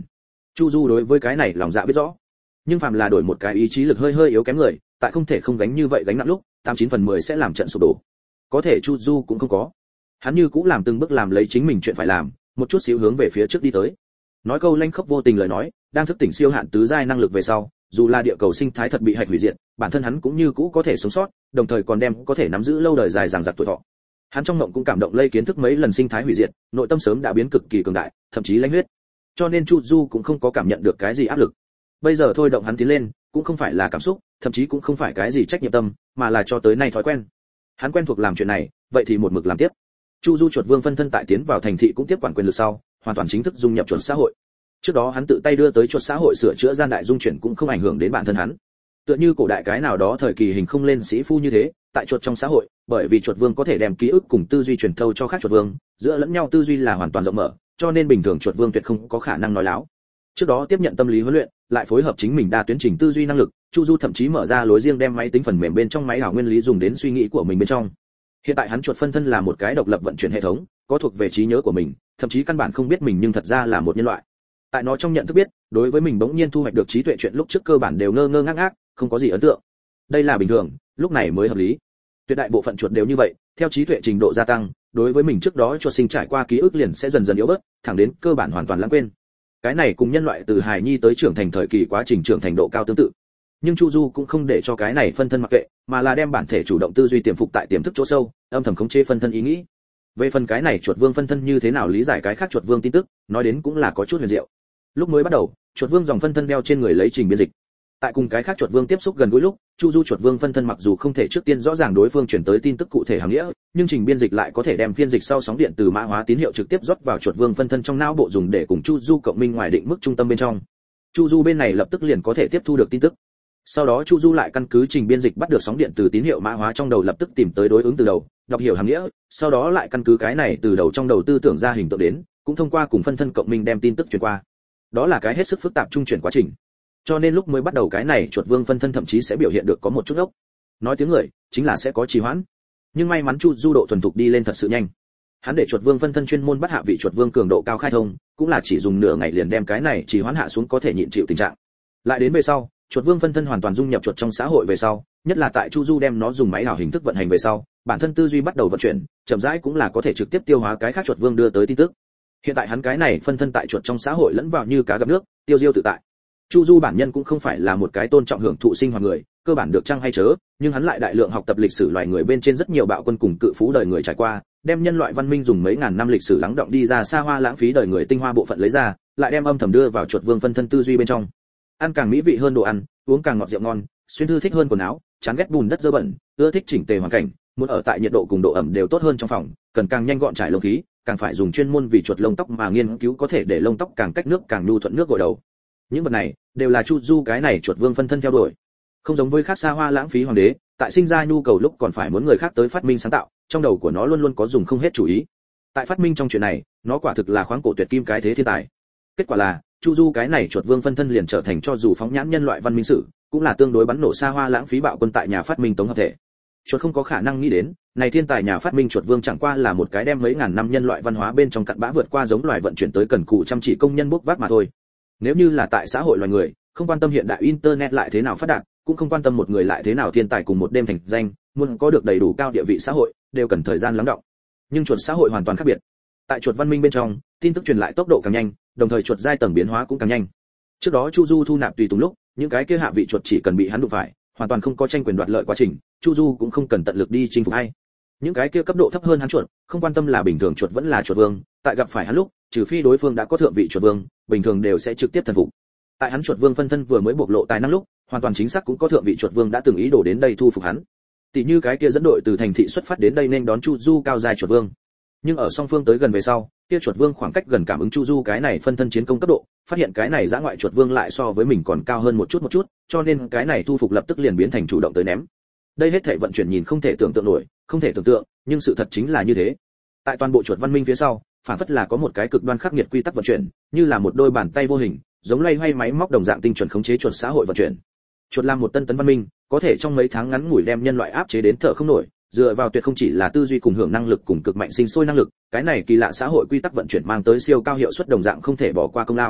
Chu Du đối với cái này lòng dạ biết rõ, nhưng phàm là đổi một cái ý chí lực hơi hơi yếu kém người, tại không thể không gánh như vậy gánh nặng lúc, 89/10 sẽ làm trận sụp đổ. Có thể Chu Du cũng không có. Hắn như cũng làm từng bước làm lấy chính mình chuyện phải làm, một chút xíu hướng về phía trước đi tới. Nói câu lanh khốc vô tình lời nói, đang thức tỉnh siêu hạn tứ giai năng lực về sau, dù là địa cầu sinh thái thật bị hạch hủy diệt, bản thân hắn cũng như cũ có thể sống sót, đồng thời còn đem có thể nắm giữ lâu đời dài dằng dặc tuổi thọ. Hắn trong mộng cũng cảm động lây kiến thức mấy lần sinh thái hủy diệt, nội tâm sớm đã biến cực kỳ cường đại, thậm chí lãnh huyết. Cho nên Chu Du cũng không có cảm nhận được cái gì áp lực. Bây giờ thôi động hắn tiến lên, cũng không phải là cảm xúc, thậm chí cũng không phải cái gì trách nhiệm tâm, mà là cho tới nay thói quen. Hắn quen thuộc làm chuyện này, vậy thì một mực làm tiếp. Chu Du chuột vương phân thân tại tiến vào thành thị cũng tiếp quản quyền lực sau, hoàn toàn chính thức dung nhập chuột xã hội. Trước đó hắn tự tay đưa tới chuột xã hội sửa chữa gian đại dung chuyển cũng không ảnh hưởng đến bản thân hắn. Tựa như cổ đại cái nào đó thời kỳ hình không lên sĩ phu như thế, tại chuột trong xã hội, bởi vì chuột vương có thể đem ký ức cùng tư duy truyền thâu cho khác chuột vương, giữa lẫn nhau tư duy là hoàn toàn rộng mở, cho nên bình thường chuột vương tuyệt không có khả năng nói láo. Trước đó tiếp nhận tâm lý huấn luyện, lại phối hợp chính mình đa tuyến trình tư duy năng lực, Chu Du thậm chí mở ra lối riêng đem máy tính phần mềm bên trong máy ảo nguyên lý dùng đến suy nghĩ của mình bên trong. Hiện tại hắn chuột phân thân là một cái độc lập vận chuyển hệ thống, có thuộc về trí nhớ của mình, thậm chí căn bản không biết mình nhưng thật ra là một nhân loại. Tại nó trong nhận thức biết, đối với mình bỗng nhiên thu hoạch được trí tuệ chuyện lúc trước cơ bản đều ngơ ngơ ngác ngác, không có gì ấn tượng. Đây là bình thường, lúc này mới hợp lý. Tuyệt đại bộ phận chuột đều như vậy, theo trí tuệ trình độ gia tăng, đối với mình trước đó chuột sinh trải qua ký ức liền sẽ dần dần yếu bớt, thẳng đến cơ bản hoàn toàn lãng quên. Cái này cùng nhân loại từ hài nhi tới trưởng thành thời kỳ quá trình trưởng thành độ cao tương tự. Nhưng Chu Du cũng không để cho cái này phân thân mặc kệ, mà là đem bản thể chủ động tư duy tiềm phục tại tiềm thức chỗ sâu, âm thầm khống chế phân thân ý nghĩ. Về phần cái này chuột vương phân thân như thế nào lý giải cái khác chuột vương tin tức, nói đến cũng là có chút huyền diệu. Lúc mới bắt đầu, chuột vương dòng phân thân đeo trên người lấy trình biên dịch. Tại cùng cái khác chuột vương tiếp xúc gần gũi lúc, Chu Du chuột vương phân thân mặc dù không thể trước tiên rõ ràng đối phương chuyển tới tin tức cụ thể hàm nghĩa, nhưng trình biên dịch lại có thể đem phiên dịch sau sóng điện từ mã hóa tín hiệu trực tiếp rót vào chuột vương phân thân trong não bộ dùng để cùng Chu Du cộng minh ngoài định mức trung tâm bên trong. Chu Du bên này lập tức liền có thể tiếp thu được tin tức. Sau đó Chu Du lại căn cứ trình biên dịch bắt được sóng điện từ tín hiệu mã hóa trong đầu lập tức tìm tới đối ứng từ đầu, đọc hiểu hàm nghĩa, sau đó lại căn cứ cái này từ đầu trong đầu tư tưởng ra hình tượng đến, cũng thông qua cùng phân thân cộng minh đem tin tức truyền qua. Đó là cái hết sức phức tạp trung chuyển quá trình. Cho nên lúc mới bắt đầu cái này chuột vương phân thân thậm chí sẽ biểu hiện được có một chút ốc. Nói tiếng người, chính là sẽ có trì hoãn. Nhưng may mắn Chu Du độ thuần thục đi lên thật sự nhanh. Hắn để chuột vương phân thân chuyên môn bắt hạ vị chuột vương cường độ cao khai thông, cũng là chỉ dùng nửa ngày liền đem cái này trì hoãn hạ xuống có thể nhịn chịu tình trạng. Lại đến về sau, chuột vương phân thân hoàn toàn dung nhập chuột trong xã hội về sau, nhất là tại Chu Du đem nó dùng máy ảo hình thức vận hành về sau, bản thân tư duy bắt đầu vận chuyển, chậm rãi cũng là có thể trực tiếp tiêu hóa cái khác chuột vương đưa tới tin tức. Hiện tại hắn cái này phân thân tại chuột trong xã hội lẫn vào như cá gặp nước, tiêu diêu tự tại. Chu Du bản nhân cũng không phải là một cái tôn trọng hưởng thụ sinh hoạt người, cơ bản được chăng hay chớ, nhưng hắn lại đại lượng học tập lịch sử loài người bên trên rất nhiều bạo quân cùng cự phú đời người trải qua, đem nhân loại văn minh dùng mấy ngàn năm lịch sử lắng động đi ra xa hoa lãng phí đời người tinh hoa bộ phận lấy ra, lại đem âm thầm đưa vào chuột vương phân thân tư duy bên trong. Ăn càng mỹ vị hơn đồ ăn, uống càng ngọt rượu ngon, xuyên thư thích hơn quần áo, chán ghét bùn đất dơ bẩn, ưa thích chỉnh tề hoàn cảnh, muốn ở tại nhiệt độ cùng độ ẩm đều tốt hơn trong phòng, cần càng nhanh gọn trải lông khí, càng phải dùng chuyên môn vì chuột lông tóc mà nghiên cứu có thể để lông tóc càng cách nước càng nhu thuận nước gội đầu. Những vật này đều là Chu Du cái này chuột vương phân thân theo đuổi. Không giống với khác xa hoa lãng phí hoàng đế, tại sinh ra nhu cầu lúc còn phải muốn người khác tới phát minh sáng tạo, trong đầu của nó luôn luôn có dùng không hết chủ ý. Tại phát minh trong chuyện này, nó quả thực là khoáng cổ tuyệt kim cái thế thiên tài. Kết quả là, Chu Du cái này chuột vương phân thân liền trở thành cho dù phóng nhãn nhân loại văn minh sử, cũng là tương đối bắn nổ xa hoa lãng phí bạo quân tại nhà phát minh tổng hợp thể. Chuột không có khả năng nghĩ đến, này thiên tài nhà phát minh chuột vương chẳng qua là một cái đem mấy ngàn năm nhân loại văn hóa bên trong cặn bã vượt qua giống loài vận chuyển tới cần cù chăm chỉ công nhân bốc vác mà thôi. Nếu như là tại xã hội loài người, không quan tâm hiện đại internet lại thế nào phát đạt, cũng không quan tâm một người lại thế nào thiên tài cùng một đêm thành danh, muốn có được đầy đủ cao địa vị xã hội, đều cần thời gian lắng đọng. Nhưng chuột xã hội hoàn toàn khác biệt. Tại chuột văn minh bên trong, tin tức truyền lại tốc độ càng nhanh, đồng thời chuột giai tầng biến hóa cũng càng nhanh. Trước đó Chu Du thu nạp tùy tùng lúc, những cái kia hạ vị chuột chỉ cần bị hắn đụng phải, hoàn toàn không có tranh quyền đoạt lợi quá trình, Chu Du cũng không cần tận lực đi chinh phục ai. Những cái kia cấp độ thấp hơn hắn chuột, không quan tâm là bình thường chuột vẫn là chuột vương, tại gặp phải hắn lúc, trừ phi đối phương đã có thượng vị chuột vương, bình thường đều sẽ trực tiếp thần phục. Tại hắn chuột vương phân thân vừa mới bộc lộ tài năng lúc, hoàn toàn chính xác cũng có thượng vị chuột vương đã từng ý đồ đến đây thu phục hắn. Tỷ như cái kia dẫn đội từ thành thị xuất phát đến đây nên đón Chu Du cao giai chuột vương. Nhưng ở song phương tới gần về sau, kia chuột vương khoảng cách gần cảm ứng Chu Du cái này phân thân chiến công cấp độ, phát hiện cái này dã ngoại chuột vương lại so với mình còn cao hơn một chút, cho nên cái này thu phục lập tức liền biến thành chủ động tới ném. Đây hết thảy vận chuyển nhìn không thể tưởng tượng nổi, không thể tưởng tượng, nhưng sự thật chính là như thế. Tại toàn bộ chuột văn minh phía sau, phản phất là có một cái cực đoan khắc nghiệt quy tắc vận chuyển, như là một đôi bàn tay vô hình, giống loay hoay máy móc đồng dạng tinh chuẩn khống chế chuột xã hội vận chuyển. Chuột làm một tân tấn văn minh, có thể trong mấy tháng ngắn ngủi đem nhân loại áp chế đến thở không nổi, dựa vào tuyệt không chỉ là tư duy cùng hưởng năng lực cùng cực mạnh sinh sôi năng lực, cái này kỳ lạ xã hội quy tắc vận chuyển mang tới siêu cao hiệu suất đồng dạng không thể bỏ qua công lao.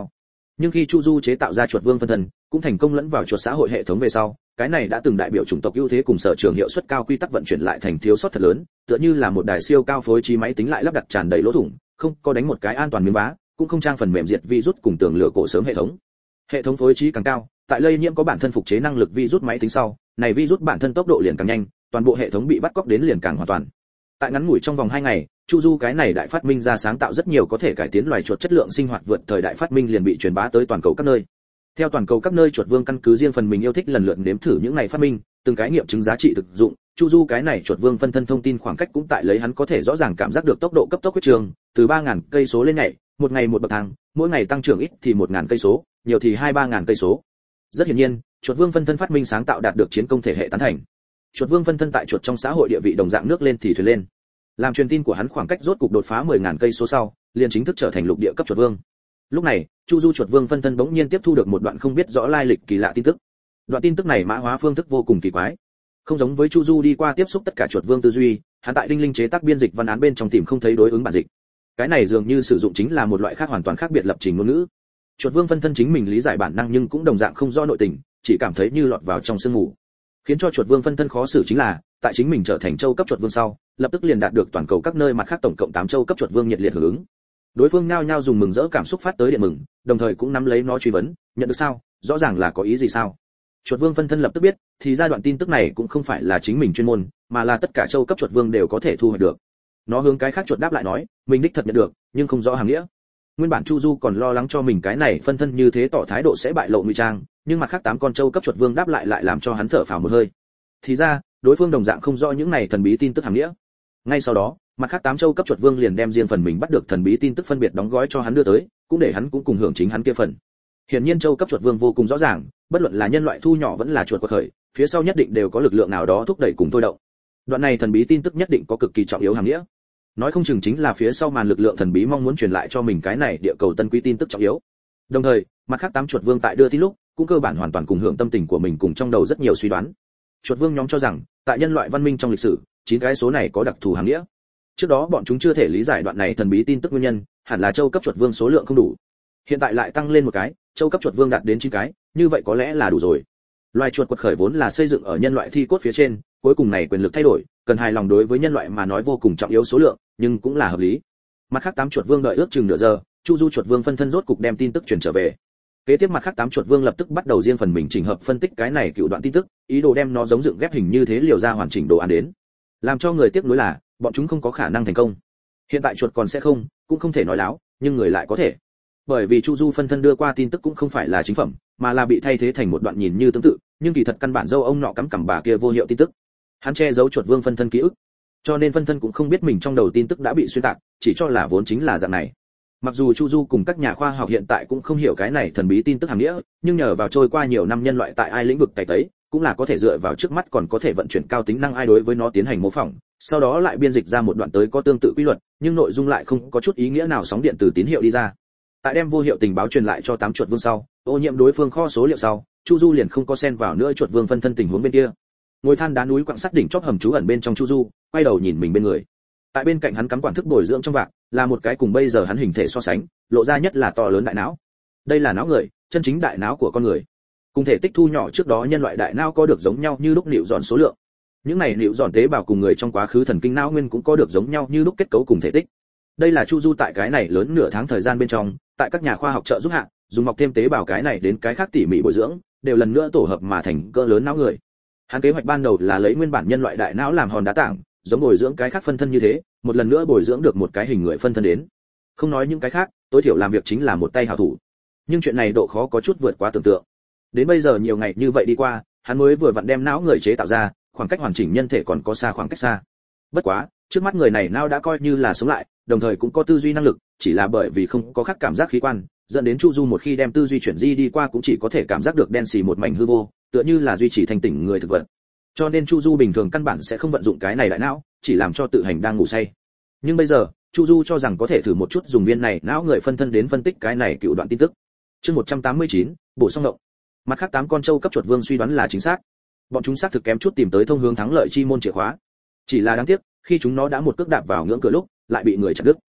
Nhưng khi Chu Du chế tạo ra chuột vương phân thân, cũng thành công lẫn vào chuột xã hội hệ thống về sau, cái này đã từng đại biểu chủng tộc ưu thế cùng sở trường hiệu suất cao quy tắc vận chuyển lại thành thiếu sót thật lớn, tựa như là một đài siêu cao phối trí máy tính lại lắp đặt tràn đầy lỗ thủng, không có đánh một cái an toàn miếng vá, cũng không trang phần mềm diệt virus cùng tường lửa cổ sớm hệ thống. Hệ thống phối trí càng cao, tại lây nhiễm có bản thân phục chế năng lực virus máy tính sau, này virus bản thân tốc độ liền càng nhanh, toàn bộ hệ thống bị bắt cóc đến liền càng hoàn toàn. Tại ngắn ngủi trong vòng 2 ngày, Chu Du cái này đại phát minh ra sáng tạo rất nhiều có thể cải tiến loài chuột chất lượng sinh hoạt vượt thời đại phát minh liền bị truyền bá tới toàn cầu các nơi. Theo toàn cầu các nơi chuột vương căn cứ riêng phần mình yêu thích lần lượt nếm thử những này phát minh, từng cái nghiệm chứng giá trị thực dụng, Chu Du cái này chuột vương phân thân thông tin khoảng cách cũng tại lấy hắn có thể rõ ràng cảm giác được tốc độ cấp tốc huyết trường, từ 3000 cây số lên nhảy, một ngày một bậc thang, mỗi ngày tăng trưởng ít thì 1000 cây số, nhiều thì 2-3000 cây số. Rất hiển nhiên, chuột vương phân thân phát minh sáng tạo đạt được chiến công thể hệ tán thành. Chuột vương phân thân tại chuột trong xã hội địa vị đồng dạng nước lên thì thuyền lên. Làm truyền tin của hắn khoảng cách rốt cục đột phá 10.000 cây số sau, liền chính thức trở thành lục địa cấp chuột vương. Lúc này, Chu Du chuột vương phân thân bỗng nhiên tiếp thu được một đoạn không biết rõ lai lịch kỳ lạ tin tức. Đoạn tin tức này mã hóa phương thức vô cùng kỳ quái. Không giống với Chu Du đi qua tiếp xúc tất cả chuột vương tư duy, hắn tại đinh linh chế tác biên dịch văn án bên trong tìm không thấy đối ứng bản dịch. Cái này dường như sử dụng chính là một loại khác hoàn toàn khác biệt lập trình ngôn ngữ. Chuột vương phân thân chính mình lý giải bản năng nhưng cũng đồng dạng không rõ nội tình, chỉ cảm thấy như lọt vào trong sương mù. Khiến cho chuột vương phân thân khó xử chính là, tại chính mình trở thành châu cấp chuột vương sau, lập tức liền đạt được toàn cầu các nơi mặt khác tổng cộng 8 châu cấp chuột vương nhiệt liệt hưởng ứng. Đối phương nhao nhao dùng mừng rỡ cảm xúc phát tới điện mừng, đồng thời cũng nắm lấy nó truy vấn, nhận được sao, rõ ràng là có ý gì sao? Chuột vương phân thân lập tức biết, thì giai đoạn tin tức này cũng không phải là chính mình chuyên môn, mà là tất cả châu cấp chuột vương đều có thể thu hoạch được. Nó hướng cái khác chuột đáp lại nói, mình đích thật nhận được, nhưng không rõ hàng nghĩa. Nguyên bản Chu Du còn lo lắng cho mình cái này phân thân như thế tỏ thái độ sẽ bại lộ ngụy trang, nhưng mặt khác 8 con châu cấp chuột vương đáp lại làm cho hắn thở phào một hơi. Thì ra, đối phương đồng dạng không rõ những này thần bí tin tức hàm nghĩa. Ngay sau đó, mặt khác 8 châu cấp chuột vương liền đem riêng phần mình bắt được thần bí tin tức phân biệt đóng gói cho hắn đưa tới, cũng để hắn cũng cùng hưởng chính hắn kia phần. Hiển nhiên châu cấp chuột vương vô cùng rõ ràng, bất luận là nhân loại thu nhỏ vẫn là chuột quật khởi, phía sau nhất định đều có lực lượng nào đó thúc đẩy cùng thôi động. Đoạn này thần bí tin tức nhất định có cực kỳ trọng yếu hàm nghĩa. Nói không chừng chính là phía sau màn lực lượng thần bí mong muốn truyền lại cho mình cái này địa cầu tân quý tin tức trọng yếu. Đồng thời, mặt khác 8 chuột vương tại đưa tin lúc, cũng cơ bản hoàn toàn cùng hưởng tâm tình của mình cùng trong đầu rất nhiều suy đoán. Chuột vương nhóm cho rằng, tại nhân loại văn minh trong lịch sử, 9 cái số này có đặc thù hàm nghĩa. Trước đó bọn chúng chưa thể lý giải đoạn này thần bí tin tức nguyên nhân, hẳn là châu cấp chuột vương số lượng không đủ. Hiện tại lại tăng lên một cái, châu cấp chuột vương đạt đến 9 cái, như vậy có lẽ là đủ rồi. Loài chuột quật khởi vốn là xây dựng ở nhân loại thi cốt phía trên, cuối cùng này quyền lực thay đổi, cần hài lòng đối với nhân loại mà nói vô cùng trọng yếu số lượng, nhưng cũng là hợp lý. Mặt khác 8 chuột vương đợi ước chừng nửa giờ, Chu Du chuột vương phân thân rốt cục đem tin tức truyền trở về. Kế tiếp mặt khác 8 chuột vương lập tức bắt đầu riêng phần mình chỉnh hợp phân tích cái này cựu đoạn tin tức, ý đồ đem nó giống dựng ghép hình như thế liều ra hoàn chỉnh đồ án đến. Làm cho người tiếc nuối là, bọn chúng không có khả năng thành công. Hiện tại chuột còn sẽ không, cũng không thể nói láo, nhưng người lại có thể. Bởi vì Chu Du phân thân đưa qua tin tức cũng không phải là chính phẩm, mà là bị thay thế thành một đoạn nhìn như tương tự, nhưng kỳ thật căn bản dâu ông nọ cắm cằm bà kia vô hiệu tin tức. Hắn che giấu chuột vương phân thân ký ức, cho nên phân thân cũng không biết mình trong đầu tin tức đã bị xuyên tạc, chỉ cho là vốn chính là dạng này. Mặc dù Chu Du cùng các nhà khoa học hiện tại cũng không hiểu cái này thần bí tin tức hàm nghĩa, nhưng nhờ vào trôi qua nhiều năm nhân loại tại ai lĩnh vực cày tấy, cũng là có thể dựa vào trước mắt còn có thể vận chuyển cao tính năng ai đối với nó tiến hành mô phỏng, sau đó lại biên dịch ra một đoạn tới có tương tự quy luật, nhưng nội dung lại không có chút ý nghĩa nào sóng điện từ tín hiệu đi ra. Tại đem vô hiệu tình báo truyền lại cho 8 chuột vương sau, ô nhiễm đối phương kho số liệu sau, Chu Du liền không có xen vào nữa chuột vương phân thân tình huống bên kia. Ngồi than đá núi quặng sắt đỉnh chóp hầm trú ẩn bên trong Chu Du, quay đầu nhìn mình bên người. Tại bên cạnh hắn cắm quản thức bồi dưỡng trong vạc, là một cái cùng bây giờ hắn hình thể so sánh, lộ ra nhất là to lớn đại não. Đây là não người, chân chính đại não của con người. Cùng thể tích thu nhỏ trước đó nhân loại đại não có được giống nhau như lúc nịu giòn số lượng. Những này nịu giòn tế bào cùng người trong quá khứ thần kinh não nguyên cũng có được giống nhau như lúc kết cấu cùng thể tích. Đây là Chu Du tại cái này lớn nửa tháng thời gian bên trong, tại các nhà khoa học trợ giúp hạ, dùng mọc thêm tế bào cái này đến cái khác tỉ mỉ bồi dưỡng, đều lần nữa tổ hợp mà thành cỡ lớn não người. Hắn kế hoạch ban đầu là lấy nguyên bản nhân loại đại não làm hòn đá tảng, giống bồi dưỡng cái khác phân thân như thế, một lần nữa bồi dưỡng được một cái hình người phân thân đến. Không nói những cái khác, tối thiểu làm việc chính là một tay hảo thủ. Nhưng chuyện này độ khó có chút vượt quá tưởng tượng. Đến bây giờ nhiều ngày như vậy đi qua, hắn mới vừa vặn đem não người chế tạo ra, khoảng cách hoàn chỉnh nhân thể còn có xa khoảng cách xa. Bất quá, trước mắt người này não đã coi như là sống lại, đồng thời cũng có tư duy năng lực, chỉ là bởi vì không có khác cảm giác khí quan, dẫn đến Chu Du một khi đem tư duy chuyển di đi qua cũng chỉ có thể cảm giác được đen xì một mảnh hư vô, tựa như là duy trì thanh tỉnh người thực vật. Cho nên Chu Du bình thường căn bản sẽ không vận dụng cái này đại não, chỉ làm cho tự hành đang ngủ say. Nhưng bây giờ, Chu Du cho rằng có thể thử một chút dùng viên này não người phân thân đến phân tích cái này cựu đoạn tin tức. Chương 189, bổ sung động. Mặt khác 8 con trâu cấp chuột vương suy đoán là chính xác. Bọn chúng xác thực kém chút tìm tới thông hướng thắng lợi chi môn chìa khóa. Chỉ là đáng tiếc, khi chúng nó đã một cước đạp vào ngưỡng cửa lúc, lại bị người chặt đứt.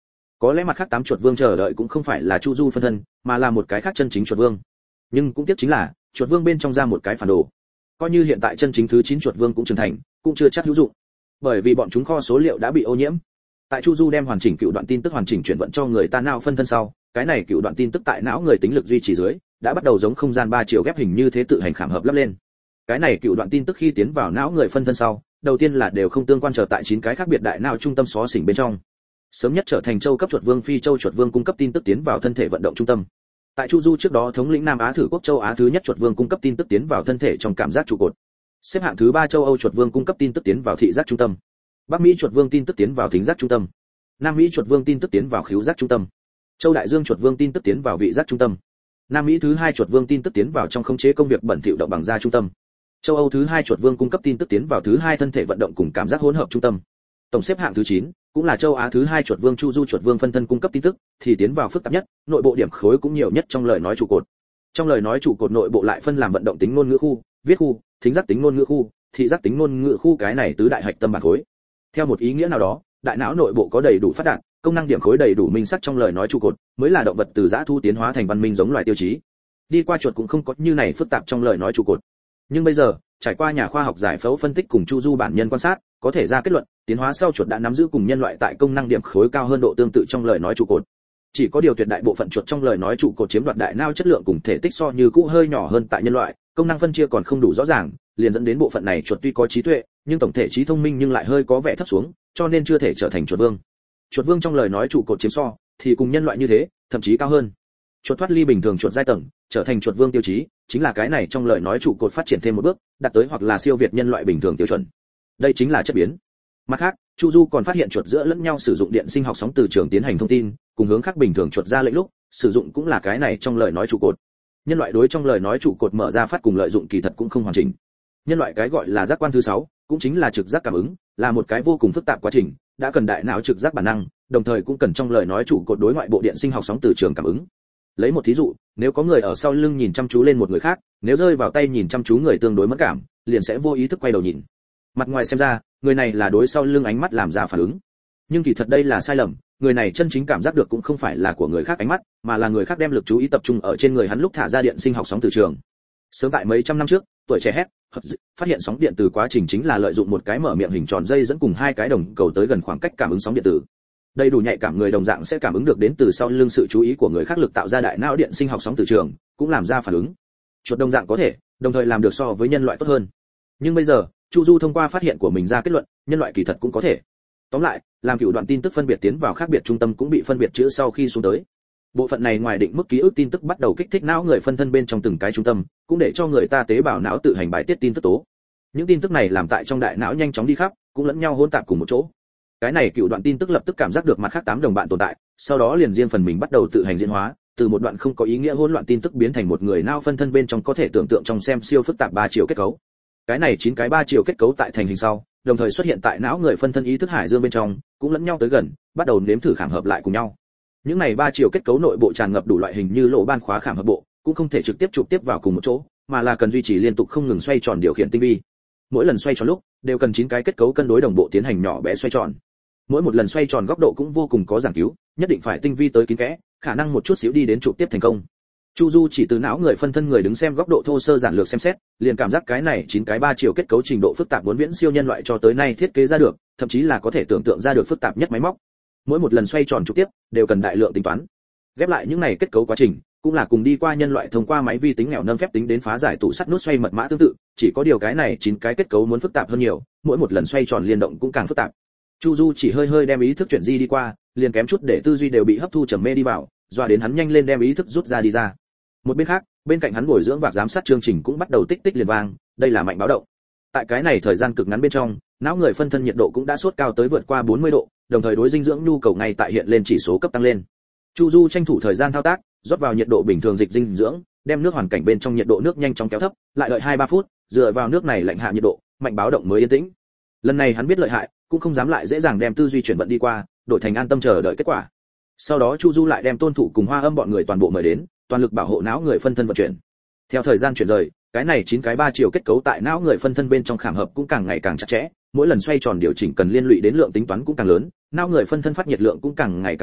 Có lẽ mặt khác 8 chuột vương chờ đợi cũng không phải là Chu Du phân thân, mà là một cái khác chân chính chuột vương. Nhưng cũng tiếc chính là, chuột vương bên trong ra một cái phản đồ. Coi như hiện tại chân chính thứ 9 chuột vương cũng trưởng thành, cũng chưa chắc hữu dụng. Bởi vì bọn chúng kho số liệu đã bị ô nhiễm. Tại Chu Du đem hoàn chỉnh cựu đoạn tin tức hoàn chỉnh chuyển vận cho người ta não phân thân sau, cái này cựu đoạn tin tức tại não người tính lực duy trì dưới, đã bắt đầu giống không gian 3 chiều ghép hình như thế tự hành khảm hợp lắp lên. Cái này cựu đoạn tin tức khi tiến vào não người phân thân sau, đầu tiên là đều không tương quan trở tại 9 cái khác biệt đại não trung tâm xó xỉnh bên trong. Sớm nhất trở thành châu cấp chuột vương phi châu chuột vương cung cấp tin tức tiến vào thân thể vận động trung tâm. Tại Chu Du trước đó thống lĩnh Nam Á thử quốc châu Á thứ nhất chuột vương cung cấp tin tức tiến vào thân thể trong cảm giác trụ cột. Xếp hạng thứ 3 châu Âu chuột vương cung cấp tin tức tiến vào thị giác trung tâm. Bắc Mỹ chuột vương tin tức tiến vào thính giác trung tâm. Nam Mỹ chuột vương tin tức tiến vào khứu giác trung tâm. Châu Đại Dương chuột vương tin tức tiến vào vị giác trung tâm. Nam Mỹ thứ 2 chuột vương tin tức tiến vào trong khống chế công việc bẩn thỉu động bằng da trung tâm. Châu Âu thứ 2 chuột vương cung cấp tin tức tiến vào thứ 2 thân thể vận động cùng cảm giác hỗn hợp trung tâm. Tổng xếp hạng thứ 9, cũng là châu Á thứ 2 chuột vương Chu Du chuột vương phân thân cung cấp tin tức, thì tiến vào phức tạp nhất, nội bộ điểm khối cũng nhiều nhất trong lời nói trụ cột. Trong lời nói trụ cột nội bộ lại phân làm vận động tính ngôn ngữ khu, viết khu, thính giác tính ngôn ngữ khu, thị giác tính ngôn ngữ khu, cái này tứ đại hạch tâm bản khối. Theo một ý nghĩa nào đó, đại não nội bộ có đầy đủ phát đạt, công năng điểm khối đầy đủ minh sắc trong lời nói trụ cột, mới là động vật từ dã thu tiến hóa thành văn minh giống loài tiêu chí. Đi qua chuột cũng không có như này phức tạp trong lời nói trụ cột. Nhưng bây giờ, trải qua nhà khoa học giải phẫu phân tích cùng Chu Du bản nhân quan sát, có thể ra kết luận, tiến hóa sau chuột đã nắm giữ cùng nhân loại tại công năng điểm khối cao hơn độ tương tự trong lời nói trụ cột. Chỉ có điều tuyệt đại bộ phận chuột trong lời nói trụ cột chiếm đoạt đại não chất lượng cùng thể tích so như cũ hơi nhỏ hơn tại nhân loại, công năng phân chia còn không đủ rõ ràng, liền dẫn đến bộ phận này chuột tuy có trí tuệ, nhưng tổng thể trí thông minh nhưng lại hơi có vẻ thấp xuống, cho nên chưa thể trở thành chuột vương. Chuột vương trong lời nói trụ cột chiếm so thì cùng nhân loại như thế, thậm chí cao hơn. Chuột thoát ly bình thường chuột giai tầng, trở thành chuột vương tiêu chí, chính là cái này trong lời nói trụ cột phát triển thêm một bước, đạt tới hoặc là siêu việt nhân loại bình thường tiêu chuẩn. Đây chính là chất biến. Mặt khác, Chu Du còn phát hiện chuột giữa lẫn nhau sử dụng điện sinh học sóng từ trường tiến hành thông tin, cùng hướng khác bình thường chuột ra lệnh lúc, sử dụng cũng là cái này trong lời nói trụ cột. Nhân loại đối trong lời nói trụ cột mở ra phát cùng lợi dụng kỳ thật cũng không hoàn chỉnh. Nhân loại cái gọi là giác quan thứ 6, cũng chính là trực giác cảm ứng, là một cái vô cùng phức tạp quá trình, đã cần đại não trực giác bản năng, đồng thời cũng cần trong lời nói trụ cột đối ngoại bộ điện sinh học sóng từ trường cảm ứng. Lấy một thí dụ, nếu có người ở sau lưng nhìn chăm chú lên một người khác, nếu rơi vào tay nhìn chăm chú người tương đối mất cảm, liền sẽ vô ý thức quay đầu nhìn. Mặt ngoài xem ra, người này là đối sau lưng ánh mắt làm ra phản ứng. Nhưng kỳ thật đây là sai lầm, người này chân chính cảm giác được cũng không phải là của người khác ánh mắt, mà là người khác đem lực chú ý tập trung ở trên người hắn lúc thả ra điện sinh học sóng từ trường. Sớm tại mấy trăm năm trước, tuổi trẻ hét phát hiện sóng điện từ quá trình chính là lợi dụng một cái mở miệng hình tròn dây dẫn cùng hai cái đồng cầu tới gần khoảng cách cảm ứng sóng điện tử. Đầy đủ nhạy cảm người đồng dạng sẽ cảm ứng được đến từ sau lưng sự chú ý của người khác lực tạo ra đại não điện sinh học sóng từ trường, cũng làm ra phản ứng. Chuột đồng dạng có thể, đồng thời làm được so với nhân loại tốt hơn. Nhưng bây giờ, Chu Du thông qua phát hiện của mình ra kết luận, nhân loại kỳ thật cũng có thể. Tóm lại, làm cựu đoạn tin tức phân biệt tiến vào khác biệt trung tâm cũng bị phân biệt chữ sau khi xuống tới. Bộ phận này ngoài định mức ký ức tin tức bắt đầu kích thích não người phân thân bên trong từng cái trung tâm, cũng để cho người ta tế bào não tự hành bài tiết tin tức tố. Những tin tức này làm tại trong đại não nhanh chóng đi khắp, cũng lẫn nhau hỗn tạp cùng một chỗ. Cái này cựu đoạn tin tức lập tức cảm giác được mặt khác 8 đồng bạn tồn tại, sau đó liền riêng phần mình bắt đầu tự hành diễn hóa, từ một đoạn không có ý nghĩa hỗn loạn tin tức biến thành một người não phân thân bên trong có thể tưởng tượng trong xem siêu phức tạp 3 chiều kết cấu. Cái này 9 cái 3 chiều kết cấu tại thành hình sau, đồng thời xuất hiện tại não người phân thân ý thức hải dương bên trong, cũng lẫn nhau tới gần, bắt đầu nếm thử khảm hợp lại cùng nhau. Những này 3 chiều kết cấu nội bộ tràn ngập đủ loại hình như lỗ ban khóa khảm hợp bộ, cũng không thể trực tiếp chụp tiếp vào cùng một chỗ, mà là cần duy trì liên tục không ngừng xoay tròn điều khiển tinh vi. Mỗi lần xoay tròn lúc, đều cần 9 cái kết cấu cân đối đồng bộ tiến hành nhỏ bé xoay tròn. Mỗi một lần xoay tròn góc độ cũng vô cùng có giảng cứu, nhất định phải tinh vi tới kín kẽ, khả năng một chút xíu đi đến chụp tiếp thành công. Chu Du chỉ từ não người phân thân người đứng xem góc độ thô sơ giản lược xem xét, liền cảm giác cái này 9 cái 3 chiều kết cấu trình độ phức tạp muốn viễn siêu nhân loại cho tới nay thiết kế ra được, thậm chí là có thể tưởng tượng ra được phức tạp nhất máy móc. Mỗi một lần xoay tròn trục tiếp đều cần đại lượng tính toán. Ghép lại những này kết cấu quá trình, cũng là cùng đi qua nhân loại thông qua máy vi tính nghèo nâng phép tính đến phá giải tủ sắt nút xoay mật mã tương tự, chỉ có điều cái này 9 cái kết cấu muốn phức tạp hơn nhiều, mỗi một lần xoay tròn liên động cũng càng phức tạp. Chu Du chỉ hơi hơi đem ý thức chuyển di đi qua, liền kém chút để tư duy đều bị hấp thu trầm mê đi vào, doa đến hắn nhanh lên đem ý thức rút ra đi ra. Một bên khác, bên cạnh hắn bồi dưỡng và giám sát chương trình cũng bắt đầu tích tích liền vang, đây là mạnh báo động. Tại cái này thời gian cực ngắn bên trong, não người phân thân nhiệt độ cũng đã sốt cao tới vượt qua 40 độ, đồng thời đối dinh dưỡng nhu cầu ngay tại hiện lên chỉ số cấp tăng lên. Chu Du tranh thủ thời gian thao tác, rót vào nhiệt độ bình thường dịch dinh dưỡng, đem nước hoàn cảnh bên trong nhiệt độ nước nhanh chóng kéo thấp, lại đợi 2-3 phút, dựa vào nước này lạnh hạ nhiệt độ, mạnh báo động mới yên tĩnh. Lần này hắn biết lợi hại, cũng không dám lại dễ dàng đem tư duy chuyển vận đi qua, đổi thành an tâm chờ đợi kết quả. Sau đó Chu Du lại đem Tôn Thụ cùng Hoa Âm bọn người toàn bộ mời đến, toàn lực bảo hộ não người phân thân vận chuyển. Theo thời gian chuyển rời, cái này 9 cái 3 chiều kết cấu tại não người phân thân bên trong khảm hợp cũng càng ngày càng chặt chẽ, mỗi lần xoay tròn điều chỉnh cần liên lụy đến lượng tính toán cũng càng lớn, não người phân thân phát nhiệt lượng cũng càng ngày càng cao,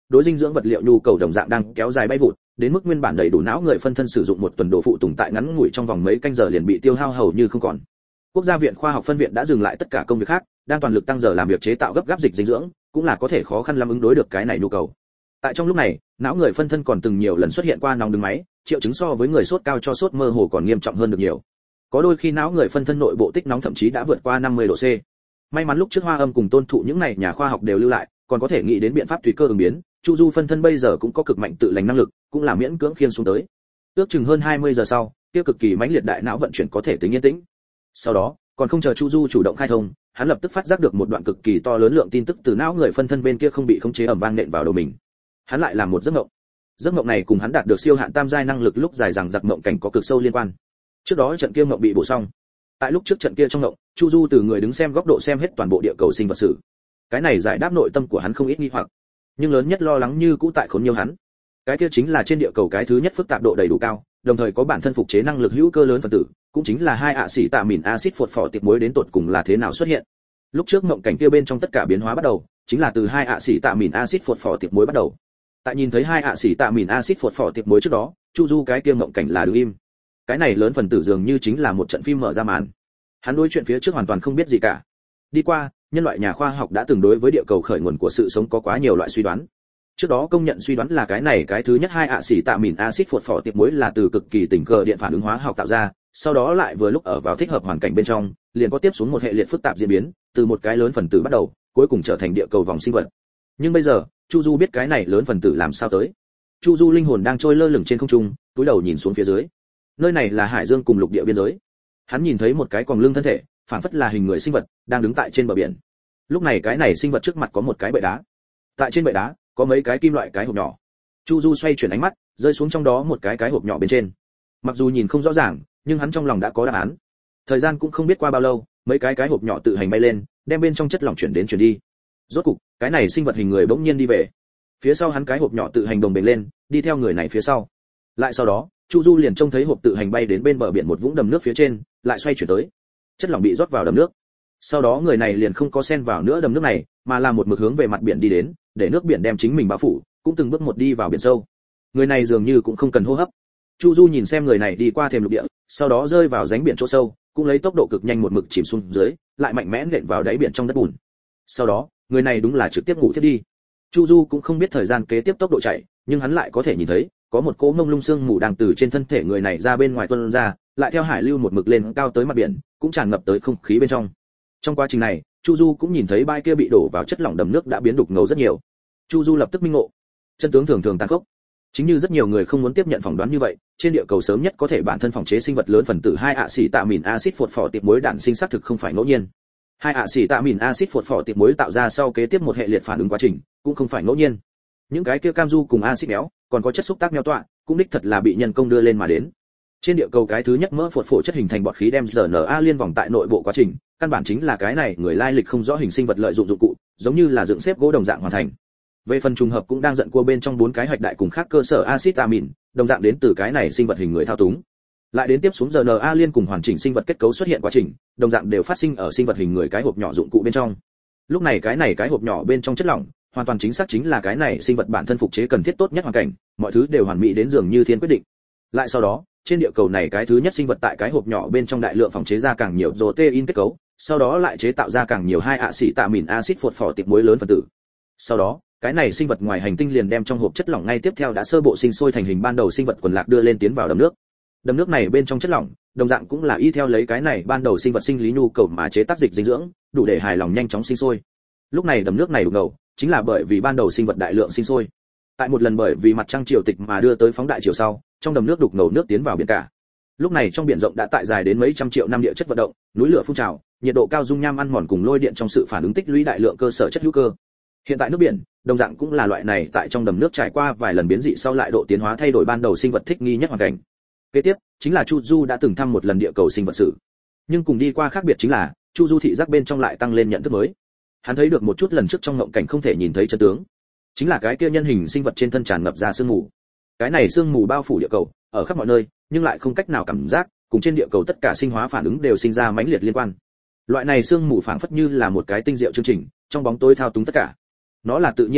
đối dinh dưỡng vật liệu nhu cầu đồng dạng đang kéo dài bay vụt, đến mức nguyên bản đầy đủ não người phân thân sử dụng một tuần đồ phụ tùng tại ngắn ngủi trong vòng mấy canh giờ liền bị tiêu hao hầu như không còn. Quốc gia viện khoa học phân viện đã dừng lại tất cả công việc khác, đang toàn lực tăng giờ làm việc chế tạo gấp gáp dịch dinh dưỡng, cũng là có thể khó khăn lắm ứng đối được cái này nhu cầu. Tại trong lúc này, não người phân thân còn từng nhiều lần xuất hiện qua nóng đứng máy, triệu chứng so với người sốt cao cho sốt mơ hồ còn nghiêm trọng hơn được nhiều. Có đôi khi não người phân thân nội bộ tích nóng thậm chí đã vượt qua 50 độ C. May mắn lúc trước Hoa Âm cùng Tôn Thụ những này nhà khoa học đều lưu lại, còn có thể nghĩ đến biện pháp tùy cơ ứng biến, Chu Du phân thân bây giờ cũng có cực mạnh tự lành năng lực, cũng là miễn cưỡng khiên xuống tới. Ước chừng hơn 20 giờ sau, kia cực kỳ mãnh liệt đại não vận chuyển có thể tính yên tĩnh. Sau đó, còn không chờ Chu Du chủ động khai thông, hắn lập tức phát giác được một đoạn cực kỳ to lớn lượng tin tức từ não người phân thân bên kia không bị khống chế ầm vang nện vào đầu mình. Hắn lại làm một giấc mộng. Giấc mộng này cùng hắn đạt được siêu hạn tam giai năng lực lúc dài dằng dặc mộng cảnh có cực sâu liên quan. Trước đó trận kia mộng bị bổ xong. Tại lúc trước trận kia trong mộng, Chu Du từ người đứng xem góc độ xem hết toàn bộ địa cầu sinh vật sử. Cái này giải đáp nội tâm của hắn không ít nghi hoặc, nhưng lớn nhất lo lắng như cũ tại khốn nhiều hắn. Cái kia chính là trên địa cầu cái thứ nhất phức tạp độ đầy đủ cao, đồng thời có bản thân phục chế năng lực hữu cơ lớn phân tử, cũng chính là hai ạ xỉ tạ mìn axit phosphor phỏ tiệp muối đến tột cùng là thế nào xuất hiện. Lúc trước mộng cảnh kia bên trong tất cả biến hóa bắt đầu, chính là từ hai ạ xỉ tạ mìn axit phosphor phỏ tiệp muối bắt đầu. Tại nhìn thấy hai ạ xỉ tạ mìn axit phosphor phỏ tiệp muối trước đó, Chu Du cái kia mộng cảnh là đứng im. Cái này lớn phần tử dường như chính là một trận phim mở ra màn. Hắn đối chuyện phía trước hoàn toàn không biết gì cả. Đi qua, nhân loại nhà khoa học đã từng đối với địa cầu khởi nguồn của sự sống có quá nhiều loại suy đoán. Trước đó công nhận suy đoán là cái thứ nhất hai ạ xỉ tạ mìn axit phosphor phỏ tiệp muối là từ cực kỳ tình cờ điện phản ứng hóa học tạo ra, sau đó lại vừa lúc ở vào thích hợp hoàn cảnh bên trong, liền có tiếp xuống một hệ liệt phức tạp diễn biến, từ một cái lớn phần tử bắt đầu, cuối cùng trở thành địa cầu vòng sinh vật. Nhưng bây giờ, Chu Du biết cái này lớn phần tử làm sao tới. Chu Du linh hồn đang trôi lơ lửng trên không trung, cúi đầu nhìn xuống phía dưới. Nơi này là hải dương cùng lục địa biên giới. Hắn nhìn thấy một cái còng lưng thân thể, phản phất là hình người sinh vật, đang đứng tại trên bờ biển. Lúc này cái này sinh vật trước mặt có một cái bệ đá. Tại trên bệ đá, có mấy cái kim loại cái hộp nhỏ. Chu Du xoay chuyển ánh mắt, rơi xuống trong đó một cái hộp nhỏ bên trên. Mặc dù nhìn không rõ ràng, nhưng hắn trong lòng đã có đáp án. Thời gian cũng không biết qua bao lâu, mấy cái hộp nhỏ tự hành bay lên, đem bên trong chất lỏng chuyển đến chuyển đi. Rốt cục, cái này sinh vật hình người bỗng nhiên đi về. Phía sau hắn cái hộp nhỏ tự hành đồng bền lên, đi theo người này phía sau. Lại sau đó, Chu Du liền trông thấy hộp tự hành bay đến bên bờ biển một vũng đầm nước phía trên, lại xoay chuyển tới. Chất lỏng bị rót vào đầm nước. Sau đó người này liền không có xen vào nữa đầm nước này, mà là một mực hướng về mặt biển đi đến, để nước biển đem chính mình bao phủ, cũng từng bước một đi vào biển sâu. Người này dường như cũng không cần hô hấp. Chu Du nhìn xem người này đi qua thềm lục địa, sau đó rơi vào rãnh biển chỗ sâu, cũng lấy tốc độ cực nhanh một mực chìm xuống dưới, lại mạnh mẽ nện vào đáy biển trong đất bùn. Sau đó, người này đúng là trực tiếp ngủ thiếp đi. Chu Du cũng không biết thời gian kế tiếp tốc độ chạy, nhưng hắn lại có thể nhìn thấy, có một cỗ mông lung sương mù đang từ trên thân thể người này ra bên ngoài tuôn ra, lại theo hải lưu một mực lên cao tới mặt biển, cũng tràn ngập tới không khí bên trong. Trong quá trình này, Chu Du cũng nhìn thấy bãi kia bị đổ vào chất lỏng đầm nước đã biến đục ngầu rất nhiều. Chu Du lập tức minh ngộ, chân tướng thường thường tàn khốc. Chính như rất nhiều người không muốn tiếp nhận phỏng đoán như vậy, trên địa cầu sớm nhất có thể bản thân phòng chế sinh vật lớn phần tử hai ạ xỉ tạ mìn axit phosphor phỏ tiệp muối đạn sinh xác thực không phải ngẫu nhiên. Hai ạ xỉ tạ mìn axit phosphor phỏ tiệp muối tạo ra sau kế tiếp một hệ liệt phản ứng quá trình, cũng không phải ngẫu nhiên. Những cái kia cam du cùng axit béo, còn có chất xúc tác meo tọa, cũng đích thật là bị nhân công đưa lên mà đến. Trên địa cầu cái thứ nhất mỡ phột phổ chất hình thành bọt khí đem RNA liên vòng tại nội bộ quá trình, căn bản chính là cái này người lai lịch không rõ hình sinh vật lợi dụng dụng cụ, giống như là dựng xếp gỗ đồng dạng hoàn thành. Về phần trùng hợp cũng đang giận cua bên trong bốn cái hạch đại cùng khác cơ sở axit amin, đồng dạng đến từ cái này sinh vật hình người thao túng. Lại đến tiếp xuống RNA liên cùng hoàn chỉnh sinh vật kết cấu xuất hiện quá trình, đồng dạng đều phát sinh ở sinh vật hình người cái hộp nhỏ dụng cụ bên trong. Lúc này cái hộp nhỏ bên trong chất lỏng, hoàn toàn chính xác chính là cái này sinh vật bản thân phục chế cần thiết tốt nhất hoàn cảnh, mọi thứ đều hoàn mỹ đến dường như thiên quyết định. Lại sau đó, trên địa cầu này cái thứ nhất sinh vật tại cái hộp nhỏ bên trong đại lượng phòng chế ra càng nhiều protein kết cấu, sau đó lại chế tạo ra càng nhiều hai ạ xỉ tạ mìn axit phosphor phỏ tiệp muối lớn phân tử. Sau đó, cái này sinh vật ngoài hành tinh liền đem trong hộp chất lỏng ngay tiếp theo đã sơ bộ sinh sôi thành hình ban đầu sinh vật quần lạc đưa lên tiến vào đầm nước. Đầm nước này bên trong chất lỏng, đồng dạng cũng là y theo lấy cái này ban đầu sinh vật sinh lý nhu cầu mà chế tác dịch dinh dưỡng, đủ để hài lòng nhanh chóng sinh sôi. Lúc này đầm nước này đủ ngầu, chính là bởi vì ban đầu sinh vật đại lượng sinh sôi. Tại một lần bởi vì mặt trăng triều tịch mà đưa tới phóng đại chiều sau, trong đầm nước đục ngầu nước tiến vào biển cả. Lúc này trong biển rộng đã tại dài đến mấy trăm triệu năm địa chất vận động, núi lửa phun trào, nhiệt độ cao dung nham ăn mòn cùng lôi điện trong sự phản ứng tích lũy đại lượng cơ sở chất hữu cơ. Hiện tại nước biển, đồng dạng cũng là loại này tại trong đầm nước trải qua vài lần biến dị sau lại độ tiến hóa thay đổi ban đầu sinh vật thích nghi nhất hoàn cảnh. Kế tiếp, chính là Chu Du đã từng thăm một lần địa cầu sinh vật sử. Nhưng cùng đi qua khác biệt chính là, Chu Du thị giác bên trong lại tăng lên nhận thức mới. Hắn thấy được một chút lần trước trong ngộng cảnh không thể nhìn thấy chân tướng. Chính là cái kia nhân hình sinh vật trên thân tràn ngập ra sương mù. Cái này sương mù bao phủ địa cầu, ở khắp mọi nơi, nhưng lại không cách nào cảm giác, cùng trên địa cầu tất cả sinh hóa phản ứng đều sinh ra mãnh liệt liên quan. Loại này sương mù phảng phất như là một cái tinh diệu chương trình, trong bóng tối thao túng tất cả. Nó là tự nhiên quy luật,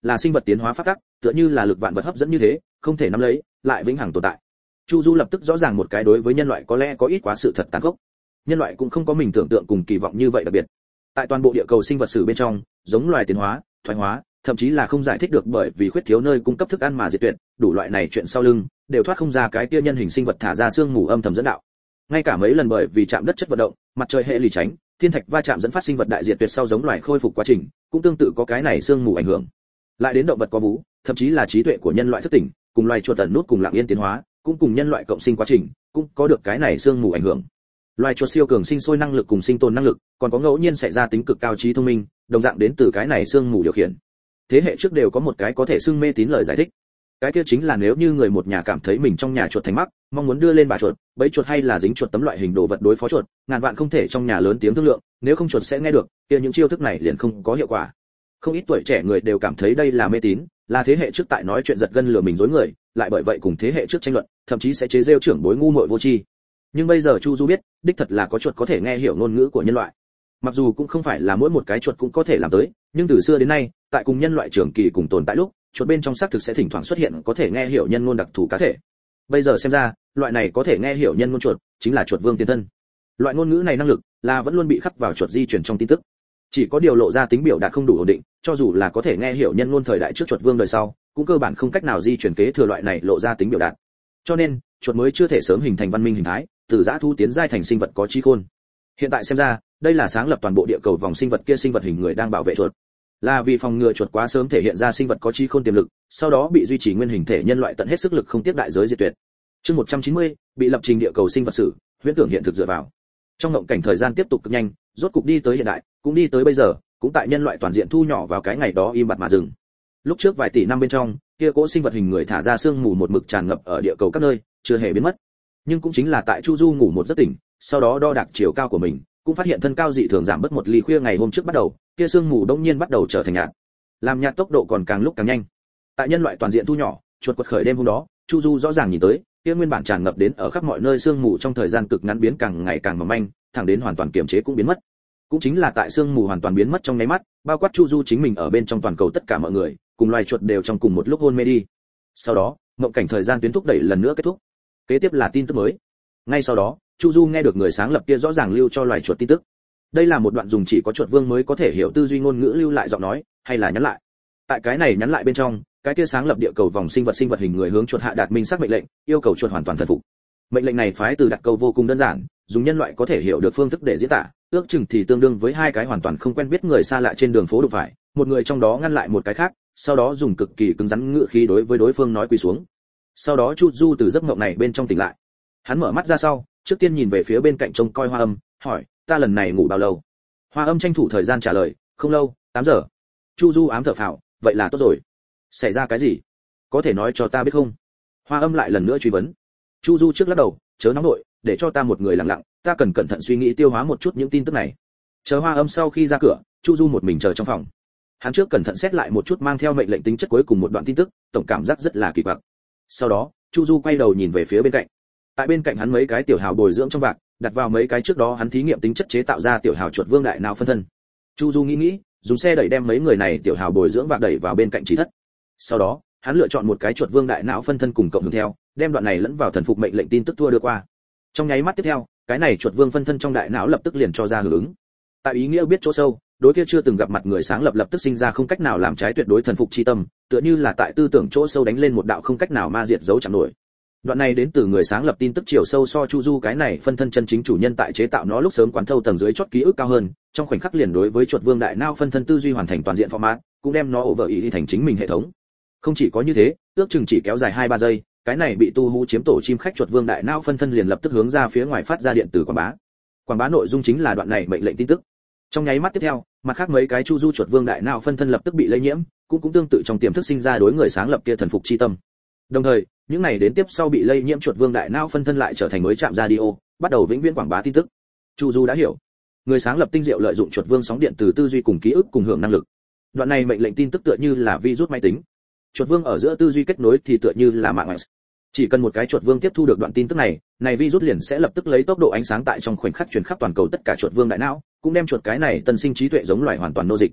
là sinh vật tiến hóa pháp tắc, tựa như là lực vạn vật hấp dẫn như thế, không thể nắm lấy, lại vĩnh hằng tồn tại. Chu Du lập tức rõ ràng một cái đối với nhân loại có lẽ có ít quá sự thật tàn khốc. Nhân loại cũng không có mình tưởng tượng cùng kỳ vọng như vậy đặc biệt. Tại toàn bộ địa cầu sinh vật sử bên trong, giống loài tiến hóa, thoái hóa, thậm chí là không giải thích được bởi vì khuyết thiếu nơi cung cấp thức ăn mà diệt tuyệt, đủ loại này chuyện sau lưng đều thoát không ra cái kia nhân hình sinh vật thả ra xương mù âm thầm dẫn đạo. Ngay cả mấy lần bởi vì chạm đất chất vận động, mặt trời hệ lì tránh, thiên thạch va chạm dẫn phát sinh vật đại diệt tuyệt sau giống loài khôi phục quá trình, cũng tương tự có cái này xương mù ảnh hưởng. Lại đến động vật có vú, thậm chí là trí tuệ của nhân loại thức tỉnh, cùng loài chuột tần nút cùng lặng yên tiến hóa, cũng cùng nhân loại cộng sinh quá trình, cũng có được cái này xương mù ảnh hưởng. Loài chuột siêu cường sinh sôi năng lực cùng sinh tồn năng lực, còn có ngẫu nhiên xảy ra tính cực cao trí thông minh, đồng dạng đến từ cái này xương mù điều khiển. Thế hệ trước đều có một cái có thể xưng mê tín lời giải thích. Cái kia chính là nếu như người một nhà cảm thấy mình trong nhà chuột thành mắc, mong muốn đưa lên bà chuột, bẫy chuột hay là dính chuột tấm loại hình đồ vật đối phó chuột, ngàn vạn không thể trong nhà lớn tiếng thương lượng, nếu không chuột sẽ nghe được, kia những chiêu thức này liền không có hiệu quả. Không ít tuổi trẻ người đều cảm thấy đây là mê tín, là thế hệ trước tại nói chuyện giật gân lừa mình dối người, lại bởi vậy cùng thế hệ trước tranh luận, thậm chí sẽ chế giễu trưởng bối ngu muội vô tri. Nhưng bây giờ Chu Du biết, đích thật là có chuột có thể nghe hiểu ngôn ngữ của nhân loại. Mặc dù cũng không phải là mỗi một cái chuột cũng có thể làm tới, nhưng từ xưa đến nay, tại cùng nhân loại trưởng kỳ cùng tồn tại lúc, chuột bên trong xác thực sẽ thỉnh thoảng xuất hiện có thể nghe hiểu nhân ngôn đặc thù cá thể. Bây giờ xem ra, loại này có thể nghe hiểu nhân ngôn chuột, chính là chuột vương tiên thân. Loại ngôn ngữ này năng lực là vẫn luôn bị khắc vào chuột di truyền trong tin tức. Chỉ có điều lộ ra tính biểu đạt không đủ ổn định, cho dù là có thể nghe hiểu nhân ngôn thời đại trước chuột vương đời sau, cũng cơ bản không cách nào di truyền kế thừa loại này lộ ra tính biểu đạt. Cho nên, chuột mới chưa thể sớm hình thành văn minh hình thái, từ dã thú tiến giai thành sinh vật có trí khôn. Hiện tại xem ra, đây là sáng lập toàn bộ địa cầu vòng sinh vật kia sinh vật hình người đang bảo vệ chuột, là vì phòng ngừa chuột quá sớm thể hiện ra sinh vật có trí khôn tiềm lực, sau đó bị duy trì nguyên hình thể nhân loại tận hết sức lực không tiếp đại giới diệt tuyệt. Chương 190, bị lập trình địa cầu sinh vật sử, huyễn tưởng hiện thực dựa vào. Trong ngộng cảnh thời gian tiếp tục cực nhanh, rốt cục đi tới hiện đại, cũng đi tới bây giờ, cũng tại nhân loại toàn diện thu nhỏ vào cái ngày đó im bặt mà dừng. Lúc trước vài tỷ năm bên trong, kia cỗ sinh vật hình người thả ra sương mù một mực tràn ngập ở địa cầu các nơi, chưa hề biến mất. Nhưng cũng chính là tại Chu Du ngủ một giấc tỉnh, sau đó đo đạc chiều cao của mình, cũng phát hiện thân cao dị thường giảm bớt một ly khuya ngày hôm trước bắt đầu, kia sương mù đông nhiên bắt đầu trở thành nhạt. Làm nhạt tốc độ còn càng lúc càng nhanh. Tại nhân loại toàn diện thu nhỏ, chuột quật khởi đêm hôm đó, Chu Du rõ ràng nhìn tới, kia nguyên bản tràn ngập đến ở khắp mọi nơi sương mù trong thời gian cực ngắn biến càng ngày càng mỏng manh, thẳng đến hoàn toàn kiềm chế cũng biến mất. Cũng chính là tại sương mù hoàn toàn biến mất trong nháy mắt, bao quát Chu Du chính mình ở bên trong toàn cầu tất cả mọi người, cùng loài chuột đều trong cùng một lúc hôn mê đi. Sau đó, mộng cảnh thời gian tuyến thúc đẩy lần nữa kết thúc. Kế tiếp là tin tức mới. Ngay sau đó, Chu Du nghe được người sáng lập kia rõ ràng lưu cho loài chuột tin tức. Đây là một đoạn dùng chỉ có chuột vương mới có thể hiểu tư duy ngôn ngữ lưu lại giọng nói, hay là nhắn lại. Tại cái này nhắn lại bên trong, cái kia sáng lập địa cầu vòng sinh vật hình người hướng chuột hạ đạt minh xác mệnh lệnh, yêu cầu chuột hoàn toàn thần phục. Mệnh lệnh này phái từ đặt câu vô cùng đơn giản, dùng nhân loại có thể hiểu được phương thức để diễn tả, ước chừng thì tương đương với hai cái hoàn toàn không quen biết người xa lạ trên đường phố đụng phải, một người trong đó ngăn lại một cái khác, sau đó dùng cực kỳ cứng rắn ngữ khí đối với đối phương nói quỳ xuống. Sau đó Chu Du từ giấc mộng này bên trong tỉnh lại. Hắn mở mắt ra sau, trước tiên nhìn về phía bên cạnh trông coi Hoa Âm, hỏi, ta lần này ngủ bao lâu? Hoa Âm tranh thủ thời gian trả lời, không lâu, 8 giờ. Chu Du ám thở phào, vậy là tốt rồi. Xảy ra cái gì? Có thể nói cho ta biết không? Hoa Âm lại lần nữa truy vấn. Chu Du trước lắc đầu, chớ nóng nội, để cho ta một người lặng lặng, ta cần cẩn thận suy nghĩ tiêu hóa một chút những tin tức này. Chờ Hoa Âm sau khi ra cửa, Chu Du một mình chờ trong phòng. Hắn trước cẩn thận xét lại một chút mang theo mệnh lệnh tính chất cuối cùng một đoạn tin tức, tổng cảm giác rất là kỳ quặc. Sau đó, Chu Du quay đầu nhìn về phía bên cạnh. Tại bên cạnh hắn mấy cái tiểu hào bồi dưỡng trong vạc, đặt vào mấy cái trước đó hắn thí nghiệm tính chất chế tạo ra tiểu hào chuột vương đại não phân thân. Chu Du nghĩ, dùng xe đẩy đem mấy người này tiểu hào bồi dưỡng vạc đẩy vào bên cạnh trí thất. Sau đó, hắn lựa chọn một cái chuột vương đại não phân thân cùng cộng hưởng theo, đem đoạn này lẫn vào thần phục mệnh lệnh tin tức thua đưa qua. Trong nháy mắt tiếp theo, cái này chuột vương phân thân trong đại não lập tức liền cho ra hưởng ứng. Tại ý nghĩa biết chỗ sâu, đối kia chưa từng gặp mặt người sáng lập tức sinh ra không cách nào làm trái tuyệt đối thần phục chi tâm, tựa như là tại tư tưởng chỗ sâu đánh lên một đạo không cách nào ma diệt dấu chẳng nổi. Đoạn này đến từ người sáng lập tin tức chiều sâu so Chu Du cái này phân thân chân chính chủ nhân tại chế tạo nó lúc sớm quán thâu tầng dưới chót ký ức cao hơn, trong khoảnh khắc liền đối với chuột vương đại não phân thân tư duy hoàn thành toàn diện format, cũng đem nó over ý thành chính mình hệ thống. Không chỉ có như thế, ước chừng chỉ kéo dài 2-3 giây, cái này bị tu hú chiếm tổ chim khách chuột vương đại não phân thân liền lập tức hướng ra phía ngoài phát ra điện tử quảng bá. Quảng bá nội dung chính là đoạn này mệnh lệnh tin tức. Trong nháy mắt tiếp theo, mặt khác mấy cái Chu Du chuột vương đại não phân thân lập tức bị lây nhiễm, cũng tương tự trong tiềm thức sinh ra đối người sáng lập kia thần phục chi tâm. Đồng thời, những này đến tiếp sau bị lây nhiễm chuột vương đại não phân thân lại trở thành mới chạm radio, bắt đầu vĩnh viễn quảng bá tin tức. Chu Du đã hiểu, người sáng lập tinh diệu lợi dụng chuột vương sóng điện từ tư duy cùng ký ức cùng hưởng năng lực. Đoạn này mệnh lệnh tin tức tựa như là virus máy tính, chuột vương ở giữa tư duy kết nối thì tựa như là mạng. Chỉ cần một cái chuột vương tiếp thu được đoạn tin tức này virus liền sẽ lập tức lấy tốc độ ánh sáng tại trong khoảnh khắc truyền khắp toàn cầu tất cả chuột vương đại não, cũng đem chuột cái này tân sinh trí tuệ giống loài hoàn toàn nô dịch.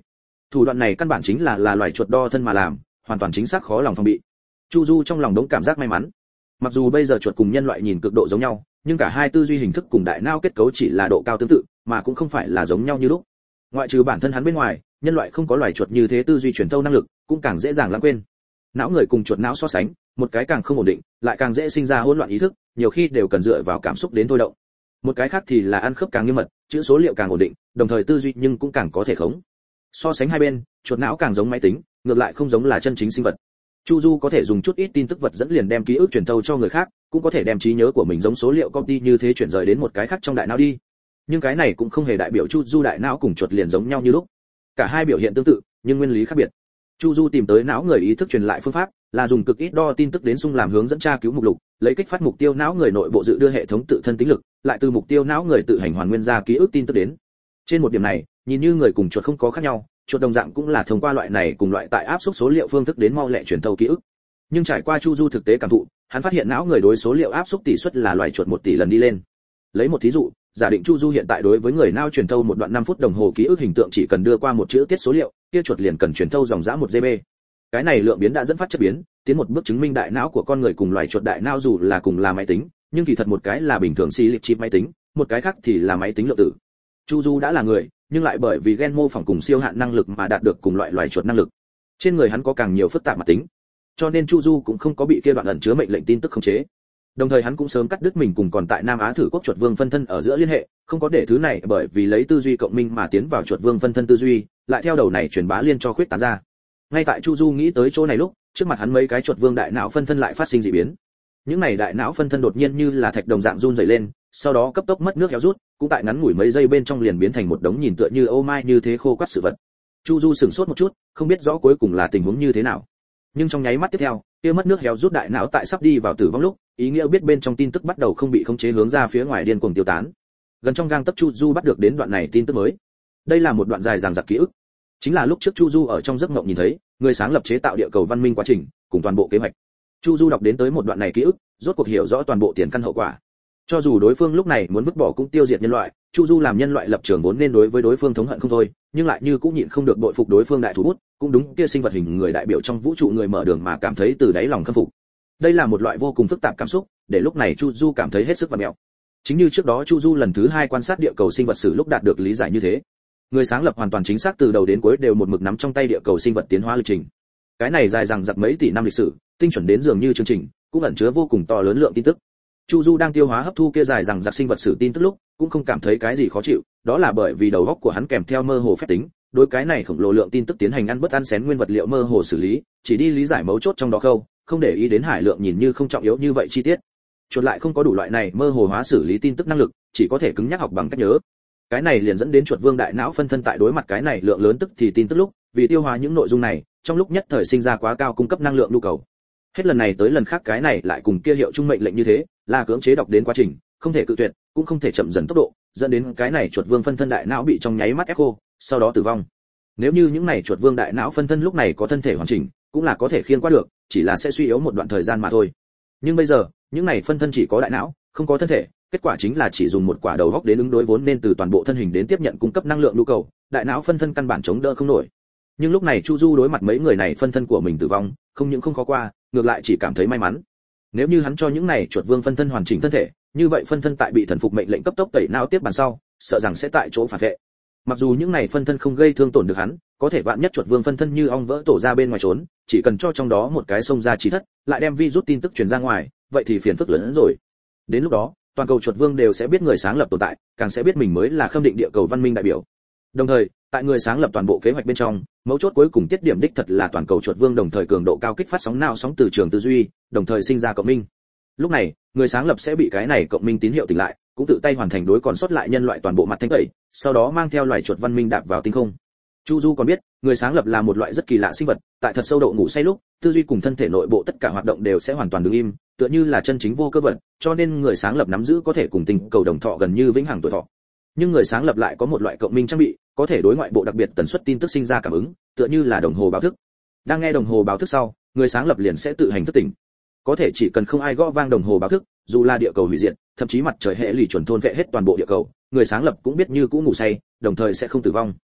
Thủ đoạn này căn bản chính là loài chuột đo thân mà làm, hoàn toàn chính xác khó lòng phòng bị. Chu Du trong lòng đống cảm giác may mắn. Mặc dù bây giờ chuột cùng nhân loại nhìn cực độ giống nhau, nhưng cả hai tư duy hình thức cùng đại não kết cấu chỉ là độ cao tương tự, mà cũng không phải là giống nhau như lúc. Ngoại trừ bản thân hắn bên ngoài, nhân loại không có loài chuột như thế tư duy truyền thâu năng lực, cũng càng dễ dàng lãng quên. Não người cùng chuột não so sánh, một cái càng không ổn định, lại càng dễ sinh ra hỗn loạn ý thức, nhiều khi đều cần dựa vào cảm xúc đến thôi động. Một cái khác thì là ăn khớp càng nghiêm mật, chữ số liệu càng ổn định, đồng thời tư duy nhưng cũng càng có thể khống. So sánh hai bên, chuột não càng giống máy tính, ngược lại không giống là chân chính sinh vật. Chu Du có thể dùng chút ít tin tức vật dẫn liền đem ký ức truyền thâu cho người khác, cũng có thể đem trí nhớ của mình giống số liệu copy như thế chuyển rời đến một cái khác trong đại não đi. Nhưng cái này cũng không hề đại biểu Chu Du đại não cùng chuột liền giống nhau như lúc. Cả hai biểu hiện tương tự, nhưng nguyên lý khác biệt. Chu Du tìm tới não người ý thức truyền lại phương pháp, là dùng cực ít đo tin tức đến xung làm hướng dẫn tra cứu mục lục, lấy kích phát mục tiêu não người nội bộ dự đưa hệ thống tự thân tính lực, lại từ mục tiêu não người tự hành hoàn nguyên ra ký ức tin tức đến. Trên một điểm này, nhìn như người cùng chuột không có khác nhau, chuột đồng dạng cũng là thông qua loại này cùng loại tại áp suất số liệu phương thức đến mau lẹ truyền thâu ký ức. Nhưng trải qua Chu Du thực tế cảm thụ, hắn phát hiện não người đối số liệu áp suất tỷ suất là loài chuột 1 tỷ lần đi lên. Lấy một thí dụ, giả định Chu Du hiện tại đối với người não truyền thâu một đoạn 5 phút đồng hồ ký ức hình tượng chỉ cần đưa qua một chữ tiết số liệu, kia chuột liền cần truyền thâu dòng dã 1 GB. Cái này lượng biến đã dẫn phát chất biến, tiến một bước chứng minh đại não của con người cùng loài chuột đại não dù là cùng là máy tính, nhưng kỳ thật một cái là bình thường xì lịch chip máy tính, một cái khác thì là máy tính lượng tử. Chu Du đã là người, nhưng lại bởi vì gen mô phỏng cùng siêu hạn năng lực mà đạt được cùng loại loài chuột năng lực. Trên người hắn có càng nhiều phức tạp mặt tính, cho nên Chu Du cũng không có bị kia đoạn ẩn chứa mệnh lệnh tin tức khống chế. Đồng thời hắn cũng sớm cắt đứt mình cùng còn tại Nam Á thử quốc chuột vương phân thân ở giữa liên hệ, không có để thứ này bởi vì lấy tư duy cộng minh mà tiến vào chuột vương phân thân tư duy, lại theo đầu này truyền bá liên cho khuyết tán ra. Ngay tại Chu Du nghĩ tới chỗ này lúc, trước mặt hắn mấy cái chuột vương đại não phân thân lại phát sinh dị biến. Những này đại não phân thân đột nhiên như là thạch đồng dạng run rẩy lên, sau đó cấp tốc mất nước héo rút, cũng tại ngắn ngủi mấy giây bên trong liền biến thành một đống nhìn tựa như ô mai như thế khô quắt sự vật. Chu Du sửng sốt một chút, không biết rõ cuối cùng là tình huống như thế nào. Nhưng trong nháy mắt tiếp theo, kia mất nước héo rút đại não tại sắp đi vào tử vong lúc, ý nghĩa biết bên trong tin tức bắt đầu không bị khống chế hướng ra phía ngoài điên cuồng tiêu tán. Gần trong gang tấc Chu Du bắt được đến đoạn này tin tức mới. Đây là một đoạn dài dằng dặc ký ức, chính là lúc trước Chu Du ở trong giấc mộng nhìn thấy, người sáng lập chế tạo địa cầu văn minh quá trình, cùng toàn bộ kế hoạch. Chu Du đọc đến tới một đoạn này ký ức, rốt cuộc hiểu rõ toàn bộ tiền căn hậu quả. Cho dù đối phương lúc này muốn vứt bỏ cũng tiêu diệt nhân loại, Chu Du làm nhân loại lập trường vốn nên đối với đối phương thống hận không thôi, nhưng lại như cũng nhịn không được bội phục đối phương đại thủ bút, cũng đúng kia sinh vật hình người đại biểu trong vũ trụ người mở đường mà cảm thấy từ đáy lòng khâm phục. Đây là một loại vô cùng phức tạp cảm xúc, để lúc này Chu Du cảm thấy hết sức vặn vẹo. Chính như trước đó Chu Du lần thứ 2 quan sát địa cầu sinh vật sử lúc đạt được lý giải như thế. Người sáng lập hoàn toàn chính xác từ đầu đến cuối đều một mực nắm trong tay địa cầu sinh vật tiến hóa lịch trình. Cái này dài dằng dặc mấy tỷ năm lịch sử, tinh chuẩn đến dường như chương trình, cũng ẩn chứa vô cùng to lớn lượng tin tức. Chu Du đang tiêu hóa hấp thu kia dài dằng dặc sinh vật sử tin tức lúc, cũng không cảm thấy cái gì khó chịu, đó là bởi vì đầu óc của hắn kèm theo mơ hồ phép tính, đối cái này khổng lồ lượng tin tức tiến hành ăn bớt ăn xén nguyên vật liệu mơ hồ xử lý, chỉ đi lý giải mấu chốt trong đó khâu, không để ý đến hải lượng nhìn như không trọng yếu như vậy chi tiết. Chuột lại không có đủ loại này mơ hồ hóa xử lý tin tức năng lực, chỉ có thể cứng nhắc học bằng cách nhớ. Cái này liền dẫn đến chuột vương đại não phân thân tại đối mặt cái này lượng lớn tức thì tin tức lúc, vì tiêu hóa những nội dung này, trong lúc nhất thời sinh ra quá cao cung cấp năng lượng nhu cầu. Hết lần này tới lần khác cái này lại cùng kia hiệu trung mệnh lệnh như thế, là cưỡng chế đọc đến quá trình, không thể cự tuyệt, cũng không thể chậm dần tốc độ, dẫn đến cái này chuột vương phân thân đại não bị trong nháy mắt ép khô, sau đó tử vong. Nếu như những này chuột vương đại não phân thân lúc này có thân thể hoàn chỉnh, cũng là có thể khiêng qua được, chỉ là sẽ suy yếu một đoạn thời gian mà thôi. Nhưng bây giờ, những này phân thân chỉ có đại não, không có thân thể, kết quả chính là chỉ dùng một quả đầu góc đến ứng đối vốn nên từ toàn bộ thân hình đến tiếp nhận cung cấp năng lượng nhu cầu, đại não phân thân căn bản chống đỡ không nổi. Nhưng lúc này Chu Du đối mặt mấy người này phân thân của mình tử vong, không những không khó qua, ngược lại chỉ cảm thấy may mắn. Nếu như hắn cho những này chuột vương phân thân hoàn chỉnh thân thể, như vậy phân thân tại bị thần phục mệnh lệnh cấp tốc tẩy não tiếp bàn sau, sợ rằng sẽ tại chỗ phản vệ. Mặc dù những này phân thân không gây thương tổn được hắn, có thể vạn nhất chuột vương phân thân như ong vỡ tổ ra bên ngoài trốn, chỉ cần cho trong đó một cái xông ra chí thất, lại đem virus tin tức truyền ra ngoài, vậy thì phiền phức lớn hơn rồi. Đến lúc đó, toàn cầu chuột vương đều sẽ biết người sáng lập tồn tại, càng sẽ biết mình mới là khâm định địa cầu văn minh đại biểu. Đồng thời, tại người sáng lập toàn bộ kế hoạch bên trong, mấu chốt cuối cùng tiết điểm đích thật là toàn cầu chuột vương đồng thời cường độ cao kích phát sóng não sóng từ trường tư duy, đồng thời sinh ra cộng minh. Lúc này, người sáng lập sẽ bị cái này cộng minh tín hiệu tỉnh lại, cũng tự tay hoàn thành đối còn sót lại nhân loại toàn bộ mặt thanh tẩy, sau đó mang theo loài chuột văn minh đạp vào tinh không. Chu Du còn biết, người sáng lập là một loại rất kỳ lạ sinh vật, tại thật sâu độ ngủ say lúc, tư duy cùng thân thể nội bộ tất cả hoạt động đều sẽ hoàn toàn đứng im, tựa như là chân chính vô cơ vật, cho nên người sáng lập nắm giữ có thể cùng tinh cầu đồng thọ gần như vĩnh hằng tuổi thọ. Nhưng người sáng lập lại có một loại cộng minh trang bị, có thể đối ngoại bộ đặc biệt tần suất tin tức sinh ra cảm ứng, tựa như là đồng hồ báo thức. Đang nghe đồng hồ báo thức sau, người sáng lập liền sẽ tự hành thức tỉnh. Có thể chỉ cần không ai gõ vang đồng hồ báo thức, dù là địa cầu hủy diệt, thậm chí mặt trời hệ lụy chuẩn thôn vệ hết toàn bộ địa cầu, người sáng lập cũng biết như cũ ngủ say, đồng thời sẽ không tử vong.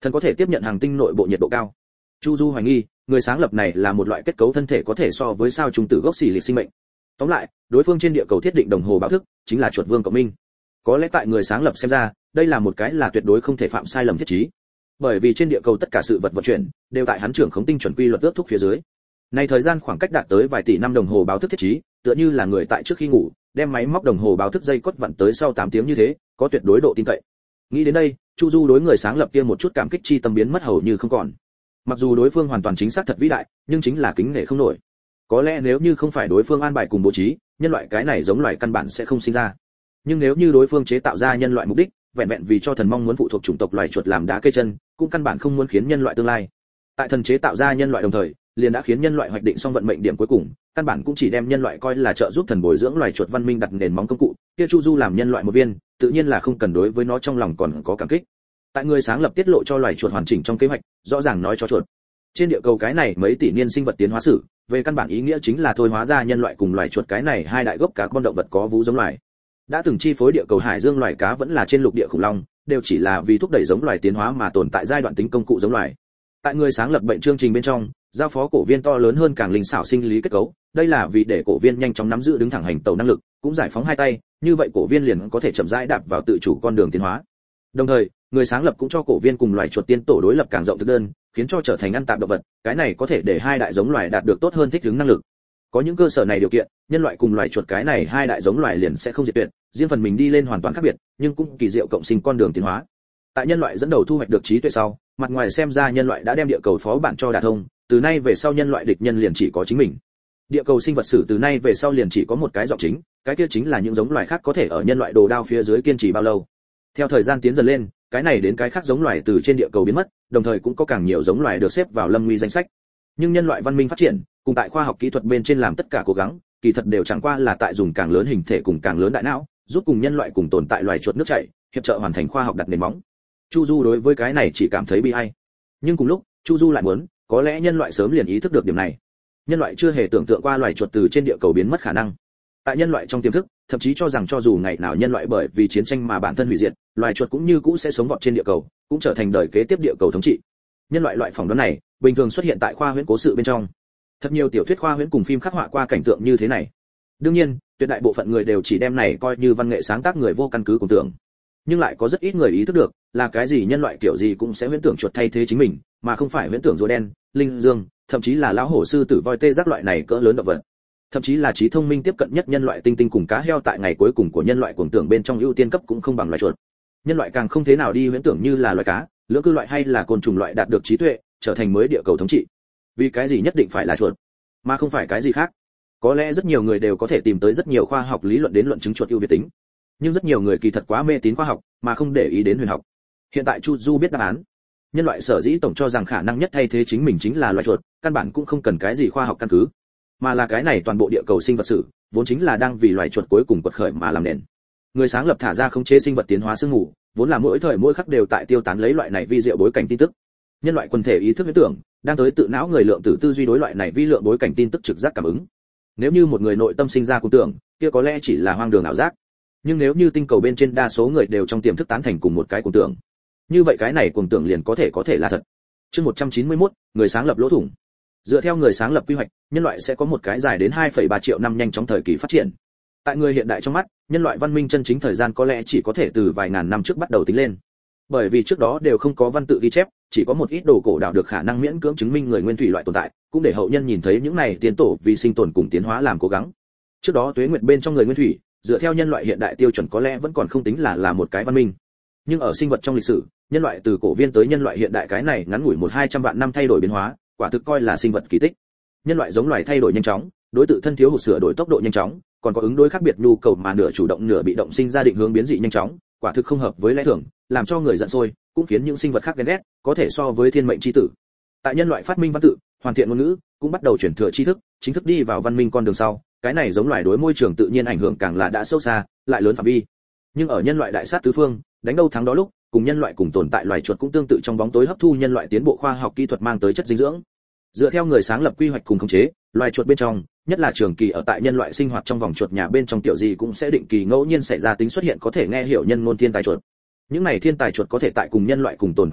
Thần có thể tiếp nhận hành tinh nội bộ nhiệt độ cao. Chu Du hoài nghi, người sáng lập này là một loại kết cấu thân thể có thể so với sao trùng tử gốc xỉ lịch sinh mệnh. Tóm lại, đối phương trên địa cầu thiết định đồng hồ báo thức, chính là chuột vương cộng minh. Có lẽ tại người sáng lập xem ra, đây là một cái là tuyệt đối không thể phạm sai lầm thiết trí. Bởi vì trên địa cầu tất cả sự vật vận chuyển đều tại hắn trưởng khống tinh chuẩn quy luật ước thúc phía dưới. Nay thời gian khoảng cách đạt tới vài tỷ năm đồng hồ báo thức thiết trí, tựa như là người tại trước khi ngủ, đem máy móc đồng hồ báo thức dây cốt vặn tới sau 8 tiếng như thế, có tuyệt đối độ tin cậy. Nghĩ đến đây, Chu Du đối người sáng lập kia một chút cảm kích chi tâm biến mất hầu như không còn. Mặc dù đối phương hoàn toàn chính xác thật vĩ đại, nhưng chính là kính nể không nổi. Có lẽ nếu như không phải đối phương an bài cùng bố trí, nhân loại cái này giống loài căn bản sẽ không sinh ra. Nhưng nếu như đối phương chế tạo ra nhân loại mục đích, vẹn vẹn vì cho thần mong muốn phụ thuộc chủng tộc loài chuột làm đá cây chân, cũng căn bản không muốn khiến nhân loại tương lai. Tại thần chế tạo ra nhân loại đồng thời, liền đã khiến nhân loại hoạch định xong vận mệnh điểm cuối cùng, căn bản cũng chỉ đem nhân loại coi là trợ giúp thần bồi dưỡng loài chuột văn minh đặt nền móng công cụ. Kia Chu Du làm nhân loại một viên, tự nhiên là không cần đối với nó trong lòng còn có cảm kích. Tại người sáng lập tiết lộ cho loài chuột hoàn chỉnh trong kế hoạch, rõ ràng nói cho chuột. Trên địa cầu cái này mấy tỷ niên sinh vật tiến hóa sử, về căn bản ý nghĩa chính là thôi hóa ra nhân loại cùng loài chuột cái này hai đại gốc cá con động vật có vú giống loài. Đã từng chi phối địa cầu hải dương loài cá vẫn là trên lục địa khủng long, đều chỉ là vì thúc đẩy giống loài tiến hóa mà tồn tại giai đoạn tính công cụ giống loài. Tại người sáng lập bệnh chương trình bên trong, giao phó cổ viên to lớn hơn càng linh xảo sinh lý kết cấu, đây là vì để cổ viên nhanh chóng nắm giữ đứng thẳng hành tẩu năng lực, cũng giải phóng hai tay, như vậy cổ viên liền có thể chậm rãi đạp vào tự chủ con đường tiến hóa. Đồng thời, người sáng lập cũng cho cổ viên cùng loài chuột tiên tổ đối lập càng rộng thực đơn, khiến cho trở thành ăn tạp động vật, cái này có thể để hai đại giống loài đạt được tốt hơn thích ứng năng lực. Có những cơ sở này điều kiện, nhân loại cùng loài chuột cái này hai đại giống loài liền sẽ không diệt tuyệt, riêng phần mình đi lên hoàn toàn khác biệt, nhưng cũng kỳ diệu cộng sinh con đường tiến hóa. Tại nhân loại dẫn đầu thu hoạch được trí tuệ sau, mặt ngoài xem ra nhân loại đã đem địa cầu phó bản cho đả thông, từ nay về sau nhân loại địch nhân liền chỉ có chính mình. Địa cầu sinh vật sử từ nay về sau liền chỉ có một cái giọng chính, cái kia chính là những giống loài khác có thể ở nhân loại đồ đao phía dưới kiên trì bao lâu. Theo thời gian tiến dần lên, cái này đến cái khác giống loài từ trên địa cầu biến mất, đồng thời cũng có càng nhiều giống loài được xếp vào lâm nguy danh sách. Nhưng nhân loại văn minh phát triển, cùng tại khoa học kỹ thuật bên trên làm tất cả cố gắng, kỳ thật đều chẳng qua là tại dùng càng lớn hình thể cùng càng lớn đại não, giúp cùng nhân loại cùng tồn tại loài chuột nước chảy, hiệp trợ hoàn thành khoa học đặt nền móng. Chu Du đối với cái này chỉ cảm thấy bi ai. Nhưng cùng lúc, Chu Du lại muốn, có lẽ nhân loại sớm liền ý thức được điểm này. Nhân loại chưa hề tưởng tượng qua loài chuột từ trên địa cầu biến mất khả năng. Tại nhân loại trong tiềm thức, thậm chí cho rằng cho dù ngày nào nhân loại bởi vì chiến tranh mà bản thân hủy diệt, loài chuột cũng như cũ sẽ sống vọt trên địa cầu, cũng trở thành đời kế tiếp địa cầu thống trị. Nhân loại loại phỏng đoán này, bình thường xuất hiện tại khoa huyễn cố sự bên trong. Thật nhiều tiểu thuyết khoa huyễn cùng phim khắc họa qua cảnh tượng như thế này. Đương nhiên, tuyệt đại bộ phận người đều chỉ đem này coi như văn nghệ sáng tác người vô căn cứ cùng tưởng. Nhưng lại có rất ít người ý thức được, là cái gì nhân loại kiểu gì cũng sẽ huyễn tưởng chuột thay thế chính mình, mà không phải huyễn tưởng rùa đen, linh dương, thậm chí là lão hổ sư tử voi tê giác loại này cỡ lớn động vật. Thậm chí là trí thông minh tiếp cận nhất nhân loại tinh tinh cùng cá heo tại ngày cuối cùng của nhân loại cuồng tưởng bên trong ưu tiên cấp cũng không bằng loài chuột. Nhân loại càng không thế nào đi huyễn tưởng như là loài cá, lưỡng cư loại hay là côn trùng loại đạt được trí tuệ, trở thành mới địa cầu thống trị. Vì cái gì nhất định phải là chuột, mà không phải cái gì khác? Có lẽ rất nhiều người đều có thể tìm tới rất nhiều khoa học lý luận đến luận chứng chuột ưu việt tính, nhưng rất nhiều người kỳ thật quá mê tín khoa học, mà không để ý đến huyền học. Hiện tại Chu Du biết đáp án. Nhân loại sở dĩ tổng cho rằng khả năng nhất thay thế chính mình chính là loài chuột, căn bản cũng không cần cái gì khoa học căn cứ, mà là cái này toàn bộ địa cầu sinh vật sử, vốn chính là đang vì loài chuột cuối cùng quật khởi mà làm nền. Người sáng lập thả ra khống chế sinh vật tiến hóa sương mù, vốn là mỗi thời mỗi khắc đều tại tiêu tán lấy loại này vi diệu bối cảnh tin tức. Nhân loại quần thể ý thức huyễn tưởng, đang tới tự não người lượng tử tư duy đối loại này vi lượng bối cảnh tin tức trực giác cảm ứng. Nếu như một người nội tâm sinh ra cuồng tưởng, kia có lẽ chỉ là hoang đường ảo giác. Nhưng nếu như tinh cầu bên trên đa số người đều trong tiềm thức tán thành cùng một cái cuồng tưởng, như vậy cái này cuồng tưởng liền có thể là thật. Chương 191, người sáng lập lỗ thủng. Dựa theo người sáng lập quy hoạch, nhân loại sẽ có một cái dài đến 2,3 triệu năm nhanh chóng thời kỳ phát triển. Tại người hiện đại trong mắt, nhân loại văn minh chân chính thời gian có lẽ chỉ có thể từ vài ngàn năm trước bắt đầu tính lên. Bởi vì trước đó đều không có văn tự ghi chép, chỉ có một ít đồ cổ đạo được khả năng miễn cưỡng chứng minh người nguyên thủy loại tồn tại, cũng để hậu nhân nhìn thấy những này tiến tổ vì sinh tồn cùng tiến hóa làm cố gắng. Trước đó tuế nguyệt bên trong người nguyên thủy, dựa theo nhân loại hiện đại tiêu chuẩn có lẽ vẫn còn không tính là một cái văn minh. Nhưng ở sinh vật trong lịch sử, nhân loại từ cổ viên tới nhân loại hiện đại cái này ngắn ngủi 1-200 vạn năm thay đổi biến hóa, quả thực coi là sinh vật kỳ tích. Nhân loại giống loài thay đổi nhanh chóng, đối tự thân thiếu hụt sửa đổi tốc độ nhanh chóng, còn có ứng đối khác biệt nhu cầu mà nửa chủ động nửa bị động sinh ra định hướng biến dị nhanh chóng, quả thực không hợp với lẽ thường, làm cho người giận sôi, cũng khiến những sinh vật khác ghen ghét, có thể so với thiên mệnh chi tử. Tại nhân loại phát minh văn tự, hoàn thiện ngôn ngữ, cũng bắt đầu chuyển thừa tri thức, chính thức đi vào văn minh con đường sau, cái này giống loài đối môi trường tự nhiên ảnh hưởng càng là đã sâu xa, lại lớn phạm vi. Nhưng ở nhân loại đại sát tứ phương, đánh đâu thắng đó lúc, cùng nhân loại cùng tồn tại loài chuột cũng tương tự trong bóng tối hấp thu nhân loại tiến bộ khoa học kỹ thuật mang tới chất dinh dưỡng. Dựa theo người sáng lập quy hoạch cùng khống chế, loài chuột bên trong, nhất là trường kỳ ở tại nhân loại sinh hoạt trong vòng chuột nhà bên trong tiểu gì cũng sẽ định kỳ ngẫu nhiên xảy ra tính xuất hiện có thể nghe hiểu nhân ngôn thiên tài chuột. Những này thiên tài chuột có thể tại cùng nhân loại cùng tồn tại lúc,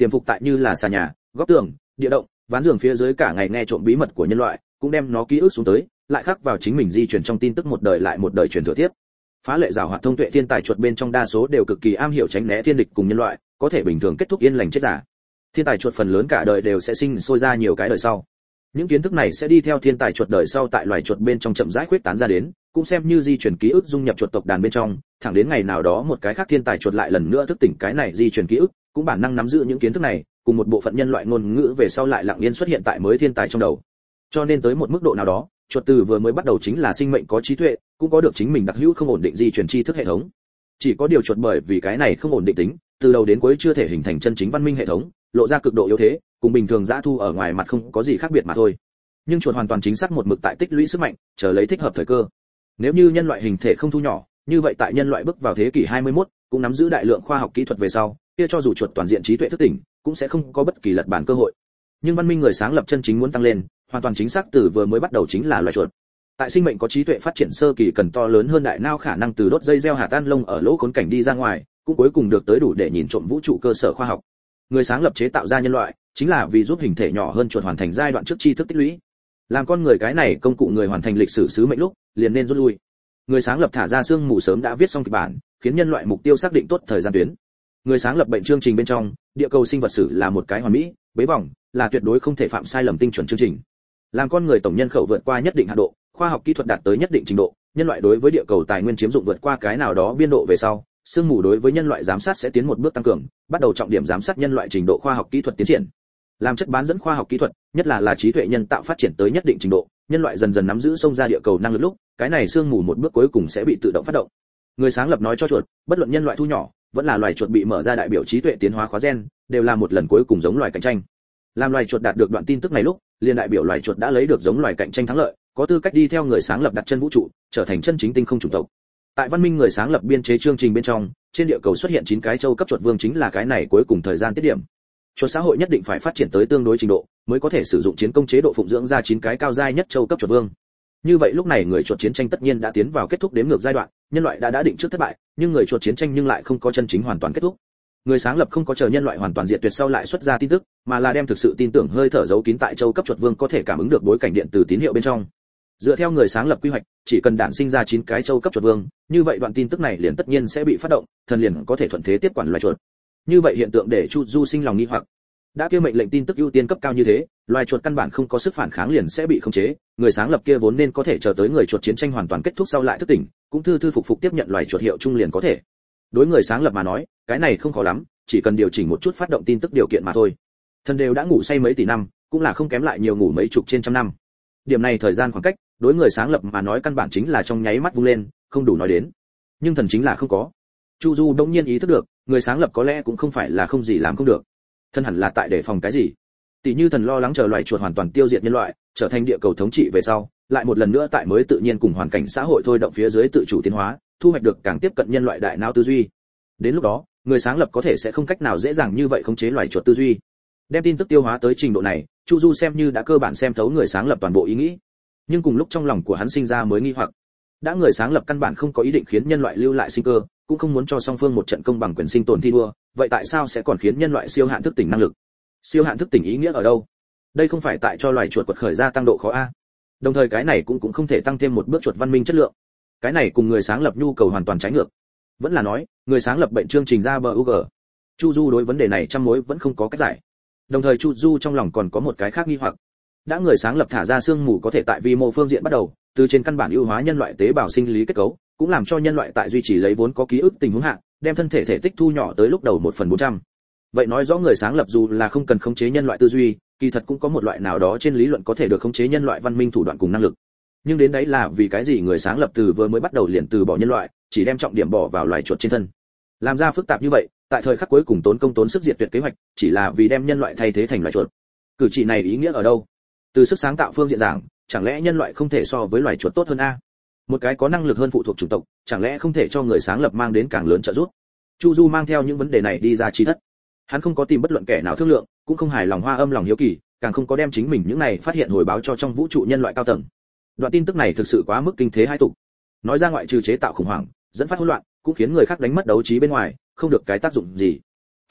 tiềm phục tại như là xà nhà, góc tường, địa động, ván giường phía dưới cả ngày nghe trộm bí mật của nhân loại, cũng đem nó ký ức xuống tới, lại khắc vào chính mình di truyền trong tin tức một đời lại một đời truyền thừa tiếp. Phá lệ giàu hoạt thông tuệ thiên tài chuột bên trong đa số đều cực kỳ am hiểu tránh né thiên địch cùng nhân loại, có thể bình thường kết thúc yên lành chết giả. Thiên tài chuột phần lớn cả đời đều sẽ sinh sôi ra nhiều cái đời sau. Những kiến thức này sẽ đi theo thiên tài chuột đời sau tại loài chuột bên trong chậm rãi khuyết tán ra đến, cũng xem như di truyền ký ức dung nhập chuột tộc đàn bên trong, thẳng đến ngày nào đó một cái khác thiên tài chuột lại lần nữa thức tỉnh cái này di truyền ký ức, cũng bản năng nắm giữ những kiến thức này, cùng một bộ phận nhân loại ngôn ngữ về sau lại lặng yên xuất hiện tại mới thiên tài trong đầu. Cho nên tới một mức độ nào đó, chuột từ vừa mới bắt đầu chính là sinh mệnh có trí tuệ, cũng có được chính mình đặc hữu không ổn định di truyền tri thức hệ thống. Chỉ có điều chuột bởi vì cái này không ổn định tính, từ đầu đến cuối chưa thể hình thành chân chính văn minh hệ thống, lộ ra cực độ yếu thế, cùng bình thường dã thu ở ngoài mặt không có gì khác biệt mà thôi. Nhưng chuột hoàn toàn chính xác một mực tại tích lũy sức mạnh, chờ lấy thích hợp thời cơ. Nếu như nhân loại hình thể không thu nhỏ, như vậy tại nhân loại bước vào thế kỷ 21, cũng nắm giữ đại lượng khoa học kỹ thuật về sau, kia cho dù chuột toàn diện trí tuệ thức tỉnh, cũng sẽ không có bất kỳ lật bản cơ hội. Nhưng văn minh người sáng lập chân chính muốn tăng lên, hoàn toàn chính xác từ vừa mới bắt đầu chính là loài chuột. Tại sinh mệnh có trí tuệ phát triển sơ kỳ cần to lớn hơn đại não khả năng từ đốt dây gieo hạt tan lông ở lỗ khốn cảnh đi ra ngoài, cũng cuối cùng được tới đủ để nhìn trộm vũ trụ cơ sở khoa học. Người sáng lập chế tạo ra nhân loại, chính là vì giúp hình thể nhỏ hơn chuột hoàn thành giai đoạn trước tri thức tích lũy. Làm con người cái này công cụ người hoàn thành lịch sử sứ mệnh lúc, liền nên rút lui. Người sáng lập thả ra xương mù sớm đã viết xong kịch bản, khiến nhân loại mục tiêu xác định tốt thời gian tuyến. Người sáng lập bệnh chương trình bên trong, địa cầu sinh vật sử là một cái hoàn mỹ, bế vòng, là tuyệt đối không thể phạm sai lầm tinh chuẩn chương trình. Làm con người tổng nhân khẩu vượt qua nhất định hạn độ, khoa học kỹ thuật đạt tới nhất định trình độ, nhân loại đối với địa cầu tài nguyên chiếm dụng vượt qua cái nào đó biên độ về sau, sương mù đối với nhân loại giám sát sẽ tiến một bước tăng cường, bắt đầu trọng điểm giám sát nhân loại trình độ khoa học kỹ thuật tiến triển. Làm chất bán dẫn khoa học kỹ thuật, nhất là trí tuệ nhân tạo phát triển tới nhất định trình độ, nhân loại dần dần nắm giữ xông ra địa cầu năng lực lúc, cái này sương mù một bước cuối cùng sẽ bị tự động phát động. Người sáng lập nói cho chuột, bất luận nhân loại thu nhỏ, vẫn là loài chuột bị mở ra đại biểu trí tuệ tiến hóa khóa gen, đều là một lần cuối cùng giống loài cạnh tranh. Làm loài chuột đạt được đoạn tin tức này lúc, liền đại biểu loài chuột đã lấy được giống loài cạnh tranh thắng lợi, có tư cách đi theo người sáng lập đặt chân vũ trụ, trở thành chân chính tinh không chủng tộc. Tại văn minh người sáng lập biên chế chương trình bên trong, trên địa cầu xuất hiện 9 cái châu cấp chuột vương chính là cái này cuối cùng thời gian tiết điểm. Chuột xã hội nhất định phải phát triển tới tương đối trình độ, mới có thể sử dụng chiến công chế độ phụng dưỡng ra 9 cái cao giai nhất châu cấp chuột vương. Như vậy lúc này người chuột chiến tranh tất nhiên đã tiến vào kết thúc đếm ngược giai đoạn, nhân loại đã định trước thất bại, nhưng người chuột chiến tranh nhưng lại không có chân chính hoàn toàn kết thúc. Người sáng lập không có chờ nhân loại hoàn toàn diệt tuyệt sau lại xuất ra tin tức, mà là đem thực sự tin tưởng hơi thở giấu kín tại châu cấp chuột vương có thể cảm ứng được bối cảnh điện từ tín hiệu bên trong. Dựa theo người sáng lập quy hoạch, chỉ cần đản sinh ra 9 cái châu cấp chuột vương, như vậy đoạn tin tức này liền tất nhiên sẽ bị phát động, thần liền có thể thuận thế tiếp quản loài chuột. Như vậy hiện tượng để Chu Du sinh lòng nghi hoặc. Đã kia mệnh lệnh tin tức ưu tiên cấp cao như thế, loài chuột căn bản không có sức phản kháng liền sẽ bị khống chế, người sáng lập kia vốn nên có thể chờ tới người chuột chiến tranh hoàn toàn kết thúc sau lại thức tỉnh, cũng thư phục tiếp nhận loài chuột hiệu chung liền có thể. Đối người sáng lập mà nói, cái này không khó lắm, chỉ cần điều chỉnh một chút phát động tin tức điều kiện mà thôi. Thần đều đã ngủ say mấy tỷ năm, cũng là không kém lại nhiều ngủ mấy chục trên trăm năm. Điểm này thời gian khoảng cách, đối người sáng lập mà nói căn bản chính là trong nháy mắt vung lên, không đủ nói đến. Nhưng thần chính là không có. Chu Du đống nhiên ý thức được, người sáng lập có lẽ cũng không phải là không gì làm không được. Thần hẳn là tại đề phòng cái gì? Tỷ như thần lo lắng chờ loài chuột hoàn toàn tiêu diệt nhân loại, trở thành địa cầu thống trị về sau, lại một lần nữa tại mới tự nhiên cùng hoàn cảnh xã hội thôi động phía dưới tự chủ tiến hóa, thu hoạch được càng tiếp cận nhân loại đại não tư duy. Đến lúc đó, người sáng lập có thể sẽ không cách nào dễ dàng như vậy khống chế loài chuột tư duy. Đem tin tức tiêu hóa tới trình độ này, Chu Du xem như đã cơ bản xem thấu người sáng lập toàn bộ ý nghĩ. Nhưng cùng lúc trong lòng của hắn sinh ra mới nghi hoặc. Đã người sáng lập căn bản không có ý định khiến nhân loại lưu lại sinh cơ, cũng không muốn cho song phương một trận công bằng quyền sinh tồn thi đua, vậy tại sao sẽ còn khiến nhân loại siêu hạn thức tỉnh năng lực? Siêu hạn thức tỉnh ý nghĩa ở đâu? Đây không phải tại cho loài chuột quật khởi ra tăng độ khó a? Đồng thời cái này cũng không thể tăng thêm một bước chuột văn minh chất lượng. Cái này cùng người sáng lập nhu cầu hoàn toàn trái ngược. Vẫn là nói, người sáng lập bệnh chương trình ra bug. Chu Du đối vấn đề này trăm mối vẫn không có cách giải. Đồng thời Chu Du trong lòng còn có một cái khác nghi hoặc. Đã người sáng lập thả ra xương mù có thể tại vi mô phương diện bắt đầu, từ trên căn bản ưu hóa nhân loại tế bào sinh lý kết cấu, cũng làm cho nhân loại tại duy trì lấy vốn có ký ức tình huống hạ, đem thân thể thể tích thu nhỏ tới lúc đầu 1/400. Vậy nói rõ người sáng lập dù là không cần khống chế nhân loại tư duy, kỳ thật cũng có một loại nào đó trên lý luận có thể được khống chế nhân loại văn minh thủ đoạn cùng năng lực. Nhưng đến đấy là vì cái gì người sáng lập từ vừa mới bắt đầu liền từ bỏ nhân loại, chỉ đem trọng điểm bỏ vào loài chuột trên thân. Làm ra phức tạp như vậy, tại thời khắc cuối cùng tốn công tốn sức diệt tuyệt kế hoạch, chỉ là vì đem nhân loại thay thế thành loài chuột. Cử chỉ này ý nghĩa ở đâu? Từ sức sáng tạo phương diện giảng, chẳng lẽ nhân loại không thể so với loài chuột tốt hơn a? Một cái có năng lực hơn phụ thuộc chủng tộc, chẳng lẽ không thể cho người sáng lập mang đến càng lớn trợ giúp? Chu Du mang theo những vấn đề này đi ra chi thất. Hắn không có tìm bất luận kẻ nào thương lượng, cũng không hài lòng Hoa Âm lòng hiếu kỳ, càng không có đem chính mình những này phát hiện hồi báo cho trong vũ trụ nhân loại cao tầng. Đoạn tin tức này thực sự quá mức kinh thế hai tục. Nói ra ngoại trừ chế tạo khủng hoảng, dẫn phát hỗn loạn, cũng khiến người khác đánh mất đấu trí bên ngoài, không được cái tác dụng gì.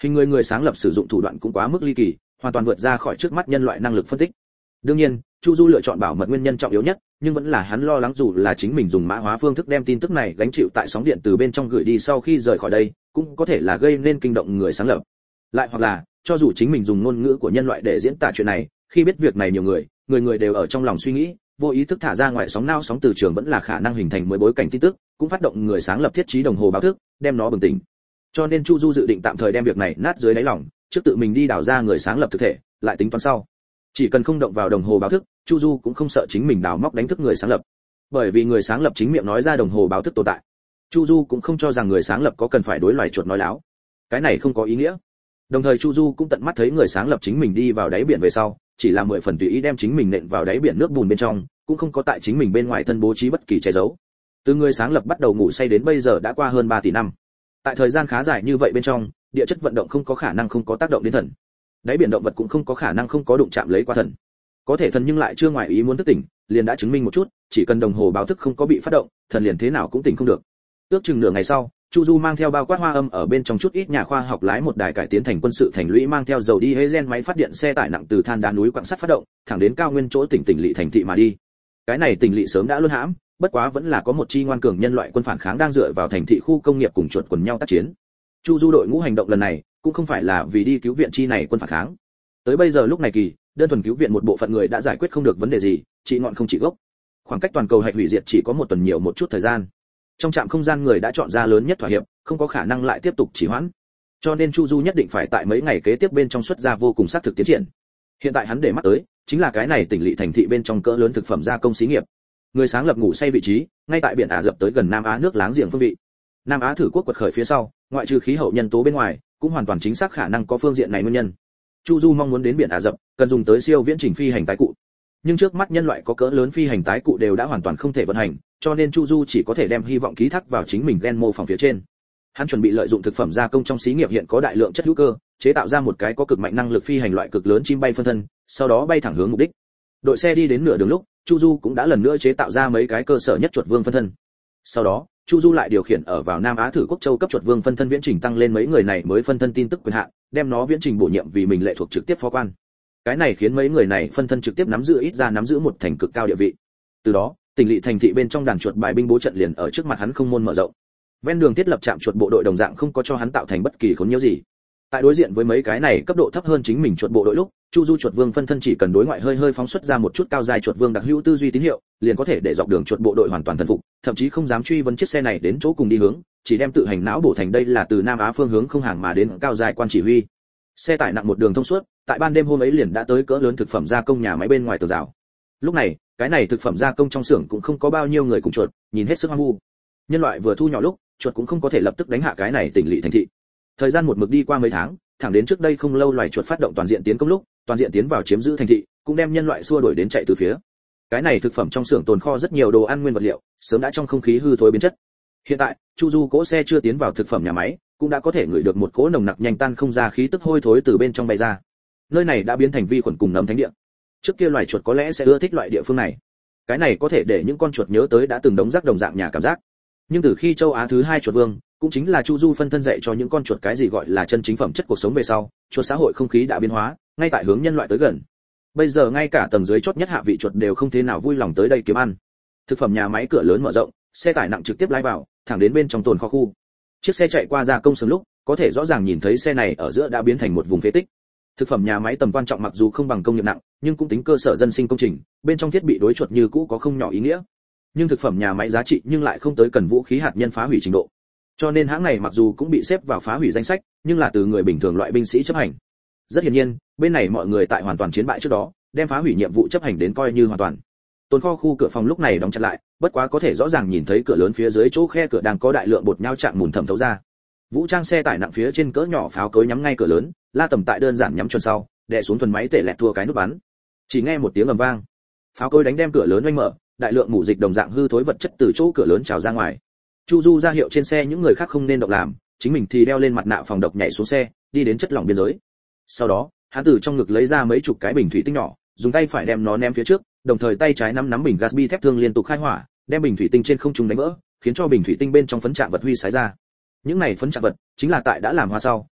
Hình người sáng lập sử dụng thủ đoạn cũng quá mức ly kỳ, hoàn toàn vượt ra khỏi trước mắt nhân loại năng lực phân tích. Đương nhiên, Chu Du lựa chọn bảo mật nguyên nhân trọng yếu nhất, nhưng vẫn là hắn lo lắng dù là chính mình dùng mã hóa phương thức đem tin tức này gánh chịu tại sóng điện từ bên trong gửi đi sau khi rời khỏi đây, cũng có thể là gây nên kinh động người sáng lập. Lại hoặc là, cho dù chính mình dùng ngôn ngữ của nhân loại để diễn tả chuyện này, khi biết việc này nhiều người đều ở trong lòng suy nghĩ, vô ý thức thả ra ngoài sóng não sóng từ trường vẫn là khả năng hình thành mới bối cảnh tin tức, cũng phát động người sáng lập thiết trí đồng hồ báo thức, đem nó bừng tỉnh. Cho nên Chu Du dự định tạm thời đem việc này nát dưới đáy lòng, trước tự mình đi đào ra người sáng lập thực thể, lại tính toán sau. Chỉ cần không động vào đồng hồ báo thức, Chu Du cũng không sợ chính mình đào móc đánh thức người sáng lập. Bởi vì người sáng lập chính miệng nói ra đồng hồ báo thức tồn tại. Chu Du cũng không cho rằng người sáng lập có cần phải đối loài chuột nói láo. Cái này không có ý nghĩa. Đồng thời Chu Du cũng tận mắt thấy người sáng lập chính mình đi vào đáy biển về sau, chỉ là 10 phần tùy ý đem chính mình nện vào đáy biển nước bùn bên trong, cũng không có tại chính mình bên ngoài thân bố trí bất kỳ che giấu. Từ người sáng lập bắt đầu ngủ say đến bây giờ đã qua hơn 3 tỷ năm. Tại thời gian khá dài như vậy bên trong, địa chất vận động không có khả năng không có tác động đến thần. Đáy biển động vật cũng không có khả năng không có đụng chạm lấy qua thần. Có thể thần nhưng lại chưa ngoài ý muốn thức tỉnh, liền đã chứng minh một chút, chỉ cần đồng hồ báo thức không có bị phát động, thần liền thế nào cũng tỉnh không được. Ước chừng nửa ngày sau, Chu Du mang theo bao quát hoa âm ở bên trong chút ít nhà khoa học lái một đài cải tiến thành quân sự thành lũy mang theo dầu đi hê máy phát điện xe tải nặng từ than đá núi quặng sắt phát động, thẳng đến cao nguyên chỗ tỉnh lỵ thành thị mà đi. Cái này tỉnh lỵ sớm đã luôn hãm, bất quá vẫn là có một chi ngoan cường nhân loại quân phản kháng đang dựa vào thành thị khu công nghiệp cùng chuột quần nhau tác chiến. Chu Du đội ngũ hành động lần này cũng không phải là vì đi cứu viện chi này quân phản kháng. Tới bây giờ lúc này kỳ, đơn thuần cứu viện một bộ phận người đã giải quyết không được vấn đề gì, chỉ ngọn không chỉ gốc. Khoảng cách toàn cầu hạch hủy diệt chỉ có một tuần nhiều một chút thời gian. Trong trạm không gian người đã chọn ra lớn nhất thỏa hiệp, không có khả năng lại tiếp tục trì hoãn. Cho nên Chu Du nhất định phải tại mấy ngày kế tiếp bên trong xuất ra vô cùng xác thực tiến triển. Hiện tại hắn để mắt tới, chính là cái này tỉnh lỵ thành thị bên trong cỡ lớn thực phẩm gia công xí nghiệp. Người sáng lập ngủ say vị trí, ngay tại biển Ả Rập tới gần Nam Á nước láng giềng phương vị. Nam Á thử quốc quật khởi phía sau, ngoại trừ khí hậu nhân tố bên ngoài, cũng hoàn toàn chính xác khả năng có phương diện này nguyên nhân. Chu Du mong muốn đến biển Ả Rập, cần dùng tới siêu viễn trình phi hành tái cụ. Nhưng trước mắt nhân loại có cỡ lớn phi hành tái cụ đều đã hoàn toàn không thể vận hành, cho nên Chu Du chỉ có thể đem hy vọng ký thác vào chính mình gen mô phỏng phía trên. Hắn chuẩn bị lợi dụng thực phẩm gia công trong xí nghiệp hiện có đại lượng chất hữu cơ, chế tạo ra một cái có cực mạnh năng lực phi hành loại cực lớn chim bay phân thân, sau đó bay thẳng hướng mục đích. Đội xe đi đến nửa đường lúc, Chu Du cũng đã lần nữa chế tạo ra mấy cái cơ sở nhất chuột vương phân thân. Sau đó, Chu Du lại điều khiển ở vào Nam Á thử quốc châu cấp chuột vương phân thân viễn trình tăng lên mấy người này mới phân thân tin tức quyền hạn, đem nó viễn trình bổ nhiệm vì mình lệ thuộc trực tiếp phó quan. Cái này khiến mấy người này phân thân trực tiếp nắm giữ ít ra nắm giữ một thành cực cao địa vị. Từ đó, tỉnh lỵ thành thị bên trong đàn chuột bài binh bố trận liền ở trước mặt hắn không môn mở rộng. Ven đường thiết lập trạm chuột bộ đội đồng dạng không có cho hắn tạo thành bất kỳ khốn nhiễu gì. Tại đối diện với mấy cái này cấp độ thấp hơn chính mình chuột bộ đội lúc, Chu Du chuột vương phân thân chỉ cần đối ngoại hơi phóng xuất ra một chút cao dài chuột vương đặc hữu tư duy tín hiệu, liền có thể để dọc đường chuột bộ đội hoàn toàn thần phục, thậm chí không dám truy vấn chiếc xe này đến chỗ cùng đi hướng, chỉ đem tự hành não bổ thành đây là từ Nam Á phương hướng không hàng mà đến cao dài quan chỉ huy. Xe tải nặng một đường thông suốt, tại ban đêm hôm ấy liền đã tới cỡ lớn thực phẩm gia công nhà máy bên ngoài tường rào. Lúc này, cái này thực phẩm gia công trong xưởng cũng không có bao nhiêu người cùng chuột, nhìn hết sức hoang vu. Nhân loại vừa thu nhỏ lúc, chuột cũng không có thể lập tức đánh hạ cái này tỉnh lỵ thành thị. Thời gian một mực đi qua mấy tháng, thẳng đến trước đây không lâu loài chuột phát động toàn diện tiến công lúc, toàn diện tiến vào chiếm giữ thành thị, cũng đem nhân loại xua đuổi đến chạy từ phía. Cái này thực phẩm trong xưởng tồn kho rất nhiều đồ ăn nguyên vật liệu, sớm đã trong không khí hư thối biến chất. Hiện tại, Chu Du cỗ xe chưa tiến vào thực phẩm nhà máy, cũng đã có thể ngửi được một cỗ nồng nặc nhanh tan không ra khí tức hôi thối từ bên trong bay ra. Nơi này đã biến thành vi khuẩn cùng nấm thánh địa. Trước kia loài chuột có lẽ sẽ ưa thích loại địa phương này. Cái này có thể để những con chuột nhớ tới đã từng đống rác đồng dạng nhà cảm giác. Nhưng từ khi châu Á thứ hai chuột vương, cũng chính là Chu Du phân thân dạy cho những con chuột cái gì gọi là chân chính phẩm chất cuộc sống về sau, chuột xã hội không khí đã biến hóa, ngay tại hướng nhân loại tới gần. Bây giờ ngay cả tầng dưới chót nhất hạ vị chuột đều không thế nào vui lòng tới đây kiếm ăn. Thực phẩm nhà máy cửa lớn mở rộng, xe tải nặng trực tiếp lái vào, thẳng đến bên trong tồn kho khu. Chiếc xe chạy qua gia công xưởng lúc, có thể rõ ràng nhìn thấy xe này ở giữa đã biến thành một vùng phế tích. Thực phẩm nhà máy tầm quan trọng mặc dù không bằng công nghiệp nặng, nhưng cũng tính cơ sở dân sinh công trình, bên trong thiết bị đối chuột như cũ có không nhỏ ý nghĩa. Nhưng thực phẩm nhà máy giá trị nhưng lại không tới cần vũ khí hạt nhân phá hủy trình độ. Cho nên hãng này mặc dù cũng bị xếp vào phá hủy danh sách, nhưng là từ người bình thường loại binh sĩ chấp hành. Rất hiển nhiên, bên này mọi người tại hoàn toàn chiến bại trước đó, đem phá hủy nhiệm vụ chấp hành đến coi như hoàn toàn. Tồn kho khu cửa phòng lúc này đóng chặt lại, bất quá có thể rõ ràng nhìn thấy cửa lớn phía dưới chỗ khe cửa đang có đại lượng bột nhau trạng mùn thẩm thấu ra. Vũ trang xe tải nặng phía trên cỡ nhỏ pháo cối nhắm ngay cửa lớn, La Tầm tại đơn giản nhắm chuẩn sau, đè xuống thuần máy tể lẹt thua cái nút bắn. Chỉ nghe một tiếng ầm vang, pháo cối đánh đem cửa lớn oanh mở, đại lượng mủ dịch đồng dạng hư thối vật chất từ chỗ cửa lớn trào ra ngoài. Chu Du ra hiệu trên xe những người khác không nên động làm, chính mình thì đeo lên mặt nạ phòng độc nhảy xuống xe, đi đến chất lỏng biên giới. Sau đó, hắn từ trong ngực lấy ra mấy chục cái bình thủy tinh nhỏ, dùng tay phải đem nó ném phía trước, đồng thời tay trái nắm bình gas bi thép thương liên tục khai hỏa, đem bình thủy tinh trên không trung đánh vỡ, khiến cho bình thủy tinh bên trong phấn trạng vật huy sái ra. Những này phấn trạng vật chính là tại đã làm hoa sau,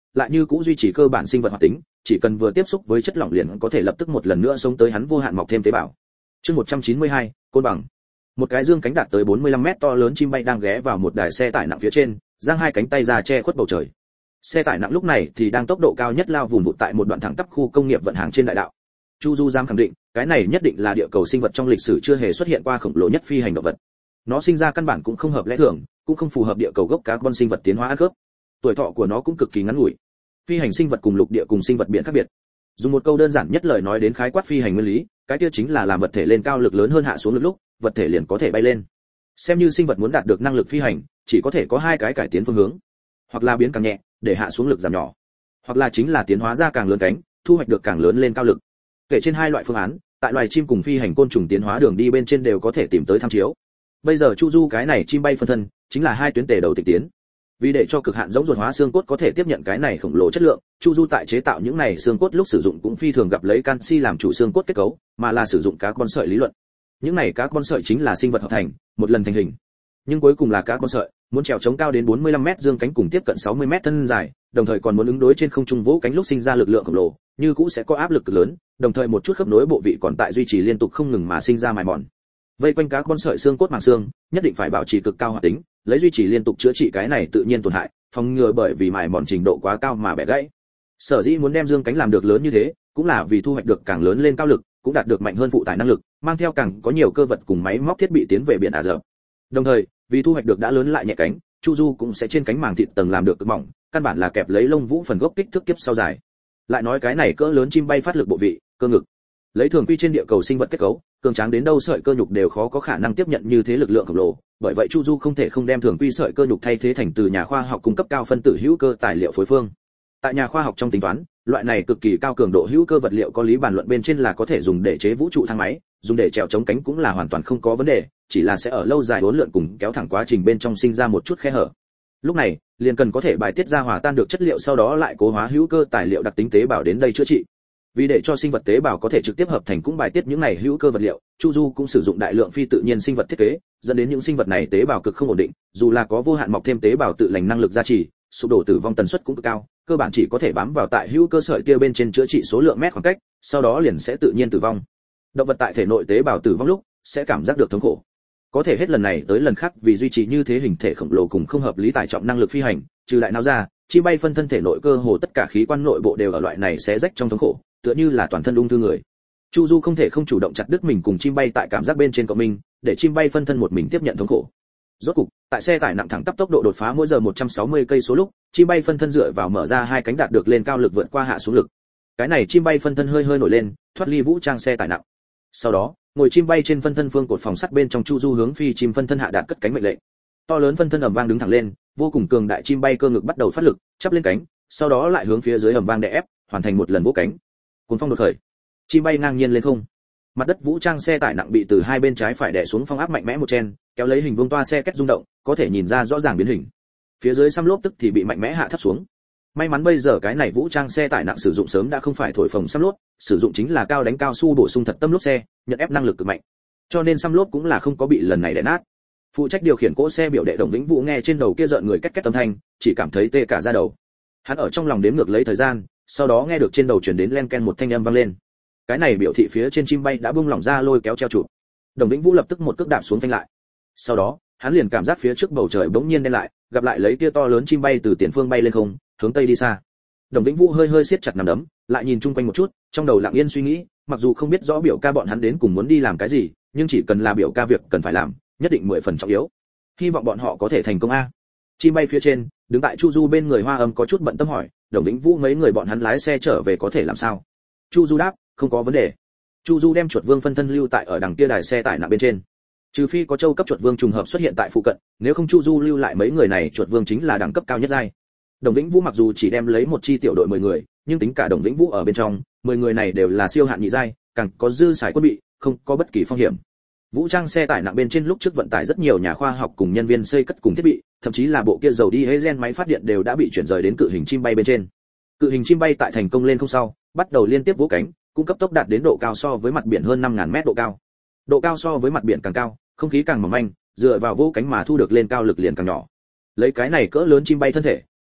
lại như cũng duy trì cơ bản sinh vật hoạt tính, chỉ cần vừa tiếp xúc với chất lỏng liền có thể lập tức một lần nữa sống tới hắn vô hạn mọc thêm tế bào. Chương 192, côn bằng. Một cái dương cánh đạt tới 45 mét to lớn chim bay đang ghé vào một đài xe tải nặng phía trên, giang hai cánh tay ra che khuất bầu trời. Xe tải nặng lúc này thì đang tốc độ cao nhất lao vùng vụt tại một đoạn thẳng tắp khu công nghiệp vận hàng trên đại đạo. Chu Du dám khẳng định, cái này nhất định là địa cầu sinh vật trong lịch sử chưa hề xuất hiện qua khổng lồ nhất phi hành động vật. Nó sinh ra căn bản cũng không hợp lẽ thường, cũng không phù hợp địa cầu gốc carbon sinh vật tiến hóa ăn khớp. Tuổi thọ của nó cũng cực kỳ ngắn ngủi. Phi hành sinh vật cùng lục địa cùng sinh vật biển khác biệt. Dùng một câu đơn giản nhất lời nói đến khái quát phi hành nguyên lý, cái kia chính là làm vật thể lên cao lực lớn hơn hạ xuống lực lúc, vật thể liền có thể bay lên. Xem như sinh vật muốn đạt được năng lực phi hành, chỉ có thể có hai cái cải tiến phương hướng, hoặc là biến càng nhẹ, để hạ xuống lực giảm nhỏ, hoặc là chính là tiến hóa ra càng lớn cánh, thu hoạch được càng lớn lên cao lực. Kể trên hai loại phương án, tại loài chim cùng phi hành côn trùng tiến hóa đường đi bên trên đều có thể tìm tới tham chiếu. Bây giờ Chu Du cái này chim bay phân thân, chính là hai tuyến tề đầu tịch tiến. Vì để cho cực hạn giống ruột hóa xương cốt có thể tiếp nhận cái này khổng lồ chất lượng, Chu Du tại chế tạo những này xương cốt lúc sử dụng cũng phi thường gặp lấy canxi làm chủ xương cốt kết cấu, mà là sử dụng carbon sợi lý luận. Những này carbon sợi chính là sinh vật hợp thành, một lần thành hình. Nhưng cuối cùng là carbon sợi, muốn trèo chống cao đến 45 mét dương cánh cùng tiếp cận 60 mét thân dài, đồng thời còn muốn ứng đối trên không trung vỗ cánh lúc sinh ra lực lượng khổng lồ, như cũ sẽ có áp lực cực lớn, đồng thời một chút khớp nối bộ vị còn tại duy trì liên tục không ngừng mà sinh ra mài mòn. Vây quanh carbon sợi xương cốt màng xương, nhất định phải bảo trì cực cao hoạt tính, lấy duy trì liên tục chữa trị cái này tự nhiên tổn hại, phòng ngừa bởi vì mài mòn trình độ quá cao mà bẻ gãy. Sở dĩ muốn đem dương cánh làm được lớn như thế, cũng là vì thu hoạch được càng lớn lên cao lực, cũng đạt được mạnh hơn phụ tải năng lực, mang theo càng có nhiều cơ vật cùng máy móc thiết bị tiến về biển Ả Rập. Đồng thời, vì thu hoạch được đã lớn lại nhẹ cánh, Chu Du cũng sẽ trên cánh màng thịt tầng làm được cực mỏng, căn bản là kẹp lấy lông vũ phần gốc kích thước kiếp sau dài. Lại nói cái này cỡ lớn chim bay phát lực bộ vị, cơ ngực. Lấy thường quy trên địa cầu sinh vật kết cấu, cường tráng đến đâu sợi cơ nhục đều khó có khả năng tiếp nhận như thế lực lượng khổng lồ, bởi vậy Chu Du không thể không đem thường quy sợi cơ nhục thay thế thành từ nhà khoa học cung cấp cao phân tử hữu cơ tài liệu phối phương. Tại nhà khoa học trong tính toán, loại này cực kỳ cao cường độ hữu cơ vật liệu có lý bàn luận bên trên là có thể dùng để chế vũ trụ thang máy, dùng để trèo chống cánh cũng là hoàn toàn không có vấn đề, chỉ là sẽ ở lâu dài uốn lượn cùng kéo thẳng quá trình bên trong sinh ra một chút khe hở. Lúc này, liền cần có thể bài tiết ra hòa tan được chất liệu sau đó lại cố hóa hữu cơ tài liệu đặc tính tế bào đến đây chữa trị. Vì để cho sinh vật tế bào có thể trực tiếp hợp thành cũng bài tiết những này hữu cơ vật liệu, Chu Du cũng sử dụng đại lượng phi tự nhiên sinh vật thiết kế, dẫn đến những sinh vật này tế bào cực không ổn định, dù là có vô hạn mọc thêm tế bào tự lành năng lực gia trì, sụp đổ tử vong tần suất cũng cực cao, cơ bản chỉ có thể bám vào tại hữu cơ sợi tia bên trên chữa trị số lượng mét khoảng cách, sau đó liền sẽ tự nhiên tử vong. Động vật tại thể nội tế bào tử vong lúc sẽ cảm giác được thống khổ. Có thể hết lần này tới lần khác vì duy trì như thế hình thể khổng lồ cùng không hợp lý tải trọng năng lực phi hành, trừ đại não ra, chim bay phân thân thể nội cơ hồ tất cả khí quan nội bộ đều ở loại này xé rách trong thống khổ, tựa như là toàn thân ung thư người. Chu Du không thể không chủ động chặt đứt mình cùng chim bay tại cảm giác bên trên của mình, để chim bay phân thân một mình tiếp nhận thống khổ. Rốt cục, tại xe tải nặng thẳng tắp tốc độ đột phá mỗi giờ 160 cây số lúc, chim bay phân thân dựa vào mở ra hai cánh đạt được lên cao lực vượt qua hạ xuống lực. Cái này chim bay phân thân hơi hơi nổi lên, thoát ly vũ trang xe tải nặng. Sau đó, ngồi chim bay trên phân thân phương cột phòng sắt bên trong Chu Du hướng phi chim phân thân hạ đạt cất cánh mệnh lệnh. To lớn phân thân ầm vang đứng thẳng lên, vô cùng cường đại chim bay cơ ngực bắt đầu phát lực, chắp lên cánh, sau đó lại hướng phía dưới ầm vang đè ép, hoàn thành một lần vỗ cánh. Cuốn phong đột khởi, chim bay ngang nhiên lên không. Mặt đất vũ trang xe tải nặng bị từ hai bên trái phải đè xuống phong áp mạnh mẽ một chen, kéo lấy hình vuông toa xe kết rung động, có thể nhìn ra rõ ràng biến hình. Phía dưới xăm lốp tức thì bị mạnh mẽ hạ thấp xuống. May mắn bây giờ cái này vũ trang xe tải nặng sử dụng sớm đã không phải thổi phồng xăm lốp, sử dụng chính là cao đánh cao su bổ sung thật tâm lốp xe, nhận ép năng lực cực mạnh. Cho nên xăm lốp cũng là không có bị lần này đè nát. Phụ trách điều khiển cỗ xe biểu đệ Đồng Vĩnh Vũ nghe trên đầu kia rợn người két két âm thanh, chỉ cảm thấy tê cả da đầu. Hắn ở trong lòng đếm ngược lấy thời gian, sau đó nghe được trên đầu truyền đến len ken một thanh âm vang lên. Cái này biểu thị phía trên chim bay đã buông lỏng ra lôi kéo treo chụp. Đồng Vĩnh Vũ lập tức một cước đạp xuống phanh lại. Sau đó, hắn liền cảm giác phía trước bầu trời bỗng nhiên đen lại, gặp lại lấy kia to lớn chim bay từ tiền phương bay lên không, hướng tây đi xa. Đồng Vĩnh Vũ hơi hơi siết chặt nắm đấm, lại nhìn chung quanh một chút, trong đầu lặng yên suy nghĩ, mặc dù không biết rõ biểu ca bọn hắn đến cùng muốn đi làm cái gì, nhưng chỉ cần là biểu ca việc cần phải làm, nhất định 10 phần trọng yếu. Hy vọng bọn họ có thể thành công a. Chim bay phía trên, đứng tại Chu Du bên người Hoa Âm có chút bận tâm hỏi, Đồng Vĩnh Vũ mấy người bọn hắn lái xe trở về có thể làm sao? Chu Du đáp, không có vấn đề. Chu Du đem chuột vương phân thân lưu tại ở đằng kia đài xe tải nặng bên trên. Trừ phi có châu cấp chuột vương trùng hợp xuất hiện tại phụ cận, nếu không Chu Du lưu lại mấy người này, chuột vương chính là đẳng cấp cao nhất giai. Đồng Vĩnh Vũ mặc dù chỉ đem lấy một chi tiểu đội 10 người, nhưng tính cả Đồng Vĩnh Vũ ở bên trong, 10 người này đều là siêu hạn nhị giai, càng có dư xài quân bị, không có bất kỳ phong hiểm. Vũ trang xe tải nặng bên trên lúc trước vận tải rất nhiều nhà khoa học cùng nhân viên xây cất cùng thiết bị, thậm chí là bộ kia dầu diesel máy phát điện đều đã bị chuyển rời đến cự hình chim bay bên trên. Cự hình chim bay tại thành công lên không sau, bắt đầu liên tiếp vỗ cánh, cung cấp tốc đạt đến độ cao so với mặt biển hơn 5000 mét độ cao. Độ cao so với mặt biển càng cao, không khí càng mỏng manh, dựa vào vỗ cánh mà thu được lên cao lực liền càng nhỏ. Lấy cái này cỡ lớn chim bay thân thể,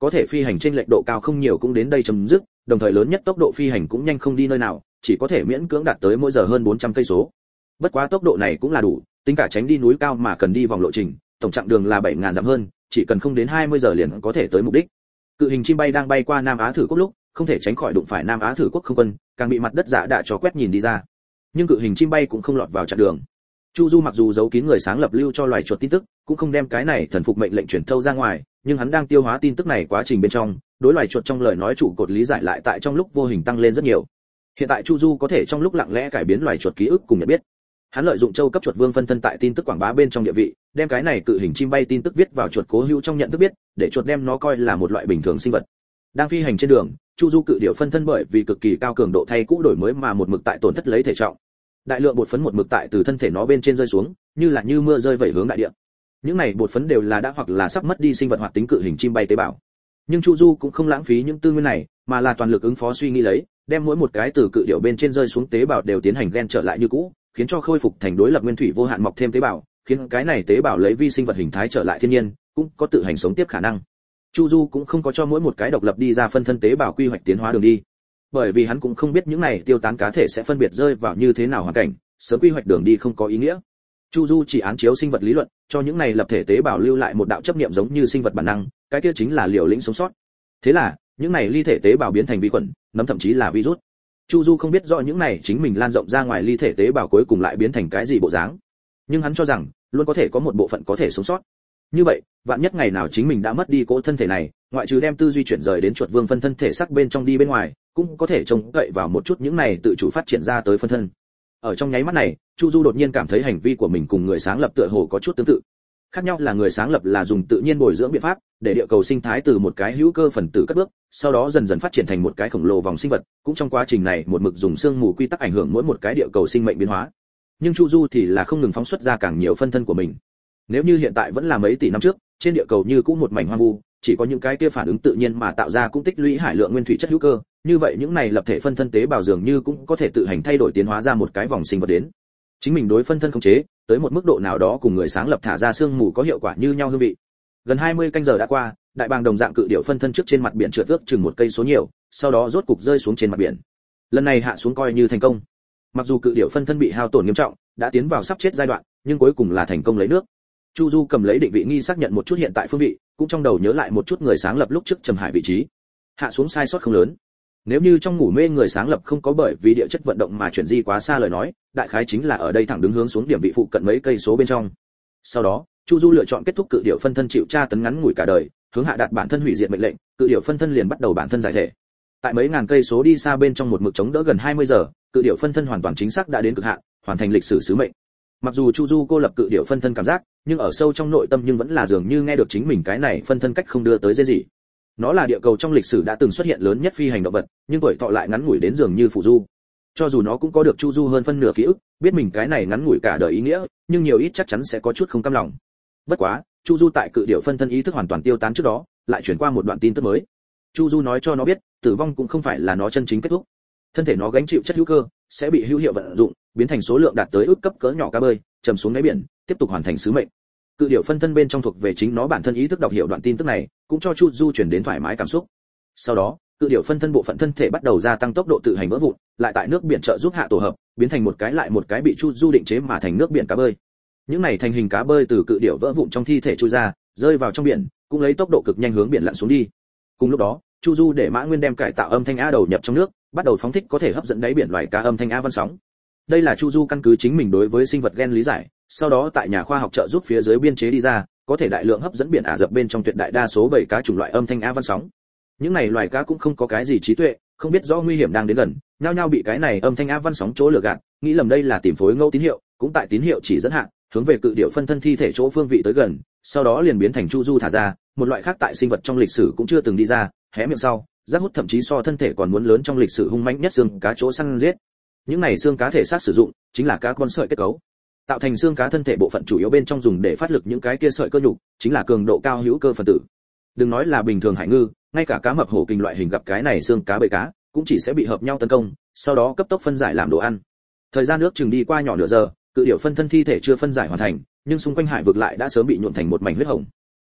có thể phi hành trên lệch độ cao không nhiều cũng đến đây chấm dứt, đồng thời lớn nhất tốc độ phi hành cũng nhanh không đi nơi nào, chỉ có thể miễn cưỡng đạt tới mỗi giờ hơn 400 cây số. Bất quá tốc độ này cũng là đủ, tính cả tránh đi núi cao mà cần đi vòng lộ trình, tổng chặng đường là 7000 dặm hơn, chỉ cần không đến 20 giờ liền có thể tới mục đích. Cự hình chim bay đang bay qua Nam Á thử quốc lúc, không thể tránh khỏi đụng phải Nam Á thử quốc không quân, càng bị mặt đất giả đạ cho quét nhìn đi ra. Nhưng cự hình chim bay cũng không lọt vào chặn đường. Chu Du mặc dù giấu kín người sáng lập lưu cho loài chuột tin tức, cũng không đem cái này thần phục mệnh lệnh truyền thâu ra ngoài, nhưng hắn đang tiêu hóa tin tức này quá trình bên trong, đối loài chuột trong lời nói trụ cột lý giải lại tại trong lúc vô hình tăng lên rất nhiều. Hiện tại Chu Du có thể trong lúc lặng lẽ cải biến loài chuột ký ức cùng nhận biết. Hắn lợi dụng châu cấp chuột vương phân thân tại tin tức quảng bá bên trong địa vị, đem cái này cự hình chim bay tin tức viết vào chuột cố hữu trong nhận thức biết, để chuột đem nó coi là một loại bình thường sinh vật. Đang phi hành trên đường, Chu Du cự điểu phân thân bởi vì cực kỳ cao cường độ thay cũ đổi mới mà một mực tại tổn thất lấy thể trọng. Đại lượng bột phấn một mực tại từ thân thể nó bên trên rơi xuống, như mưa rơi vẩy hướng đại địa. Những này bột phấn đều là đã hoặc là sắp mất đi sinh vật hoạt tính cự hình chim bay tế bào. Nhưng Chu Du cũng không lãng phí những tư nguyên này, mà là toàn lực ứng phó suy nghĩ lấy, đem mỗi một cái từ cự điểu bên trên rơi xuống tế bào đều tiến hành gen trở lại như cũ, khiến cho khôi phục thành đối lập nguyên thủy vô hạn mọc thêm tế bào, khiến cái này tế bào lấy vi sinh vật hình thái trở lại thiên nhiên, cũng có tự hành sống tiếp khả năng. Chu Du cũng không có cho mỗi một cái độc lập đi ra phân thân tế bào quy hoạch tiến hóa đường đi, bởi vì hắn cũng không biết những này tiêu tán cá thể sẽ phân biệt rơi vào như thế nào hoàn cảnh, sớm quy hoạch đường đi không có ý nghĩa. Chu Du chỉ án chiếu sinh vật lý luận, cho những này lập thể tế bào lưu lại một đạo chấp niệm giống như sinh vật bản năng, cái kia chính là liều lĩnh sống sót. Thế là, những này ly thể tế bào biến thành vi khuẩn, nấm thậm chí là virus. Chu Du không biết rõ những này chính mình lan rộng ra ngoài ly thể tế bào cuối cùng lại biến thành cái gì bộ dáng, nhưng hắn cho rằng luôn có thể có một bộ phận có thể sống sót. Như vậy, vạn nhất ngày nào chính mình đã mất đi cỗ thân thể này, ngoại trừ đem tư duy chuyển rời đến chuột vương phân thân thể xác bên trong đi bên ngoài, cũng có thể trông cậy vào một chút những này tự chủ phát triển ra tới phân thân. Ở trong nháy mắt này, Chu Du đột nhiên cảm thấy hành vi của mình cùng người sáng lập tựa hồ có chút tương tự. Khác nhau là người sáng lập là dùng tự nhiên bồi dưỡng biện pháp, để địa cầu sinh thái từ một cái hữu cơ phần tử cất bước, sau đó dần dần phát triển thành một cái khổng lồ vòng sinh vật, cũng trong quá trình này một mực dùng xương mù quy tắc ảnh hưởng mỗi một cái địa cầu sinh mệnh biến hóa. Nhưng Chu Du thì là không ngừng phóng xuất ra càng nhiều phân thân của mình. Nếu như hiện tại vẫn là mấy tỷ năm trước, trên địa cầu như cũng một mảnh hoang vu, chỉ có những cái kia phản ứng tự nhiên mà tạo ra cũng tích lũy hải lượng nguyên thủy chất hữu cơ, như vậy những này lập thể phân thân tế bào dường như cũng có thể tự hành thay đổi tiến hóa ra một cái vòng sinh vật đến. Chính mình đối phân thân khống chế, tới một mức độ nào đó cùng người sáng lập thả ra xương mù có hiệu quả như nhau hương vị. Gần 20 canh giờ đã qua, đại bàng đồng dạng cự điểu phân thân trước trên mặt biển trượt ước chừng 1 cây số nhiều, sau đó rốt cục rơi xuống trên mặt biển. Lần này hạ xuống coi như thành công. Mặc dù cự điểu phân thân bị hao tổn nghiêm trọng, đã tiến vào sắp chết giai đoạn, nhưng cuối cùng là thành công lấy nước. Chu Du cầm lấy định vị nghi xác nhận một chút hiện tại phương vị, cũng trong đầu nhớ lại một chút người sáng lập lúc trước trầm hải vị trí. Hạ xuống sai sót không lớn. Nếu như trong ngủ mê người sáng lập không có bởi vì địa chất vận động mà chuyển di quá xa lời nói, đại khái chính là ở đây thẳng đứng hướng xuống điểm vị phụ cận mấy cây số bên trong. Sau đó, Chu Du lựa chọn kết thúc cự điểu phân thân chịu tra tấn ngắn ngủi cả đời, hướng hạ đạt bản thân hủy diệt mệnh lệnh, cự điểu phân thân liền bắt đầu bản thân giải thể. Tại mấy ngàn cây số đi xa bên trong một mực chống đỡ gần 20 giờ, cự điểu phân thân hoàn toàn chính xác đã đến cực hạn, hoàn thành lịch sử sứ mệnh. Mặc dù Chu Du cô lập cự điểu phân thân cảm giác, nhưng ở sâu trong nội tâm nhưng vẫn là dường như nghe được chính mình cái này phân thân cách không đưa tới dễ gì. Nó là địa cầu trong lịch sử đã từng xuất hiện lớn nhất phi hành động vật, nhưng tuổi thọ lại ngắn ngủi đến dường như phù du. Cho dù nó cũng có được Chu Du hơn phân nửa ký ức, biết mình cái này ngắn ngủi cả đời ý nghĩa, nhưng nhiều ít chắc chắn sẽ có chút không cam lòng. Bất quá, Chu Du tại cự điểu phân thân ý thức hoàn toàn tiêu tán trước đó, lại chuyển qua một đoạn tin tức mới. Chu Du nói cho nó biết, tử vong cũng không phải là nó chân chính kết thúc. Thân thể nó gánh chịu chất hữu cơ, sẽ bị hữu hiệu vận dụng, biến thành số lượng đạt tới ước cấp cỡ nhỏ cá bơi, trầm xuống đáy biển, tiếp tục hoàn thành sứ mệnh. Cự điểu phân thân bên trong thuộc về chính nó bản thân ý thức đọc hiểu đoạn tin tức này, cũng cho Chu Du chuyển đến thoải mái cảm xúc. Sau đó, cự điểu phân thân bộ phận thân thể bắt đầu gia tăng tốc độ tự hành vỡ vụn, lại tại nước biển trợ giúp hạ tổ hợp, biến thành một cái lại một cái bị Chu Du định chế mà thành nước biển cá bơi. Những này thành hình cá bơi từ cự điểu vỡ vụn trong thi thể chui ra, rơi vào trong biển, cũng lấy tốc độ cực nhanh hướng biển lặn xuống đi. Cùng lúc đó, Chu Du để Mã Nguyên đem cải tạo âm thanh a đầu nhập trong nước, bắt đầu phóng thích có thể hấp dẫn đáy biển loài cá âm thanh a văn sóng. Đây là Chu Du căn cứ chính mình đối với sinh vật gen lý giải, sau đó tại nhà khoa học trợ giúp phía dưới biên chế đi ra, có thể đại lượng hấp dẫn biển Ả Rập bên trong tuyệt đại đa số bầy cá chủng loại âm thanh a văn sóng. Những này loài cá cũng không có cái gì trí tuệ, không biết rõ nguy hiểm đang đến gần, nhao nhao bị cái này âm thanh a văn sóng chỗ lừa gạt, nghĩ lầm đây là tìm phối ngẫu tín hiệu, cũng tại tín hiệu chỉ dẫn hạn, hướng về cự điểu phân thân thi thể chỗ phương vị tới gần, sau đó liền biến thành Chu Du thả ra, một loại khác tại sinh vật trong lịch sử cũng chưa từng đi ra, hé miệng sau, rác hút thậm chí so thân thể còn muốn lớn trong lịch sử hung mãnh nhất xương cá chỗ săn giết. Những này xương cá thể xác sử dụng chính là cá con sợi kết cấu, tạo thành xương cá thân thể bộ phận chủ yếu bên trong dùng để phát lực những cái kia sợi cơ nhục, chính là cường độ cao hữu cơ phần tử. Đừng nói là bình thường hải ngư, ngay cả cá mập hổ kinh loại hình gặp cái này xương cá bầy cá, cũng chỉ sẽ bị hợp nhau tấn công, sau đó cấp tốc phân giải làm đồ ăn. Thời gian nước chừng đi qua nhỏ nửa giờ, cự điểu phân thân thi thể chưa phân giải hoàn thành, nhưng xung quanh hải vực lại đã sớm bị nhuộm thành một mảnh huyết hồng.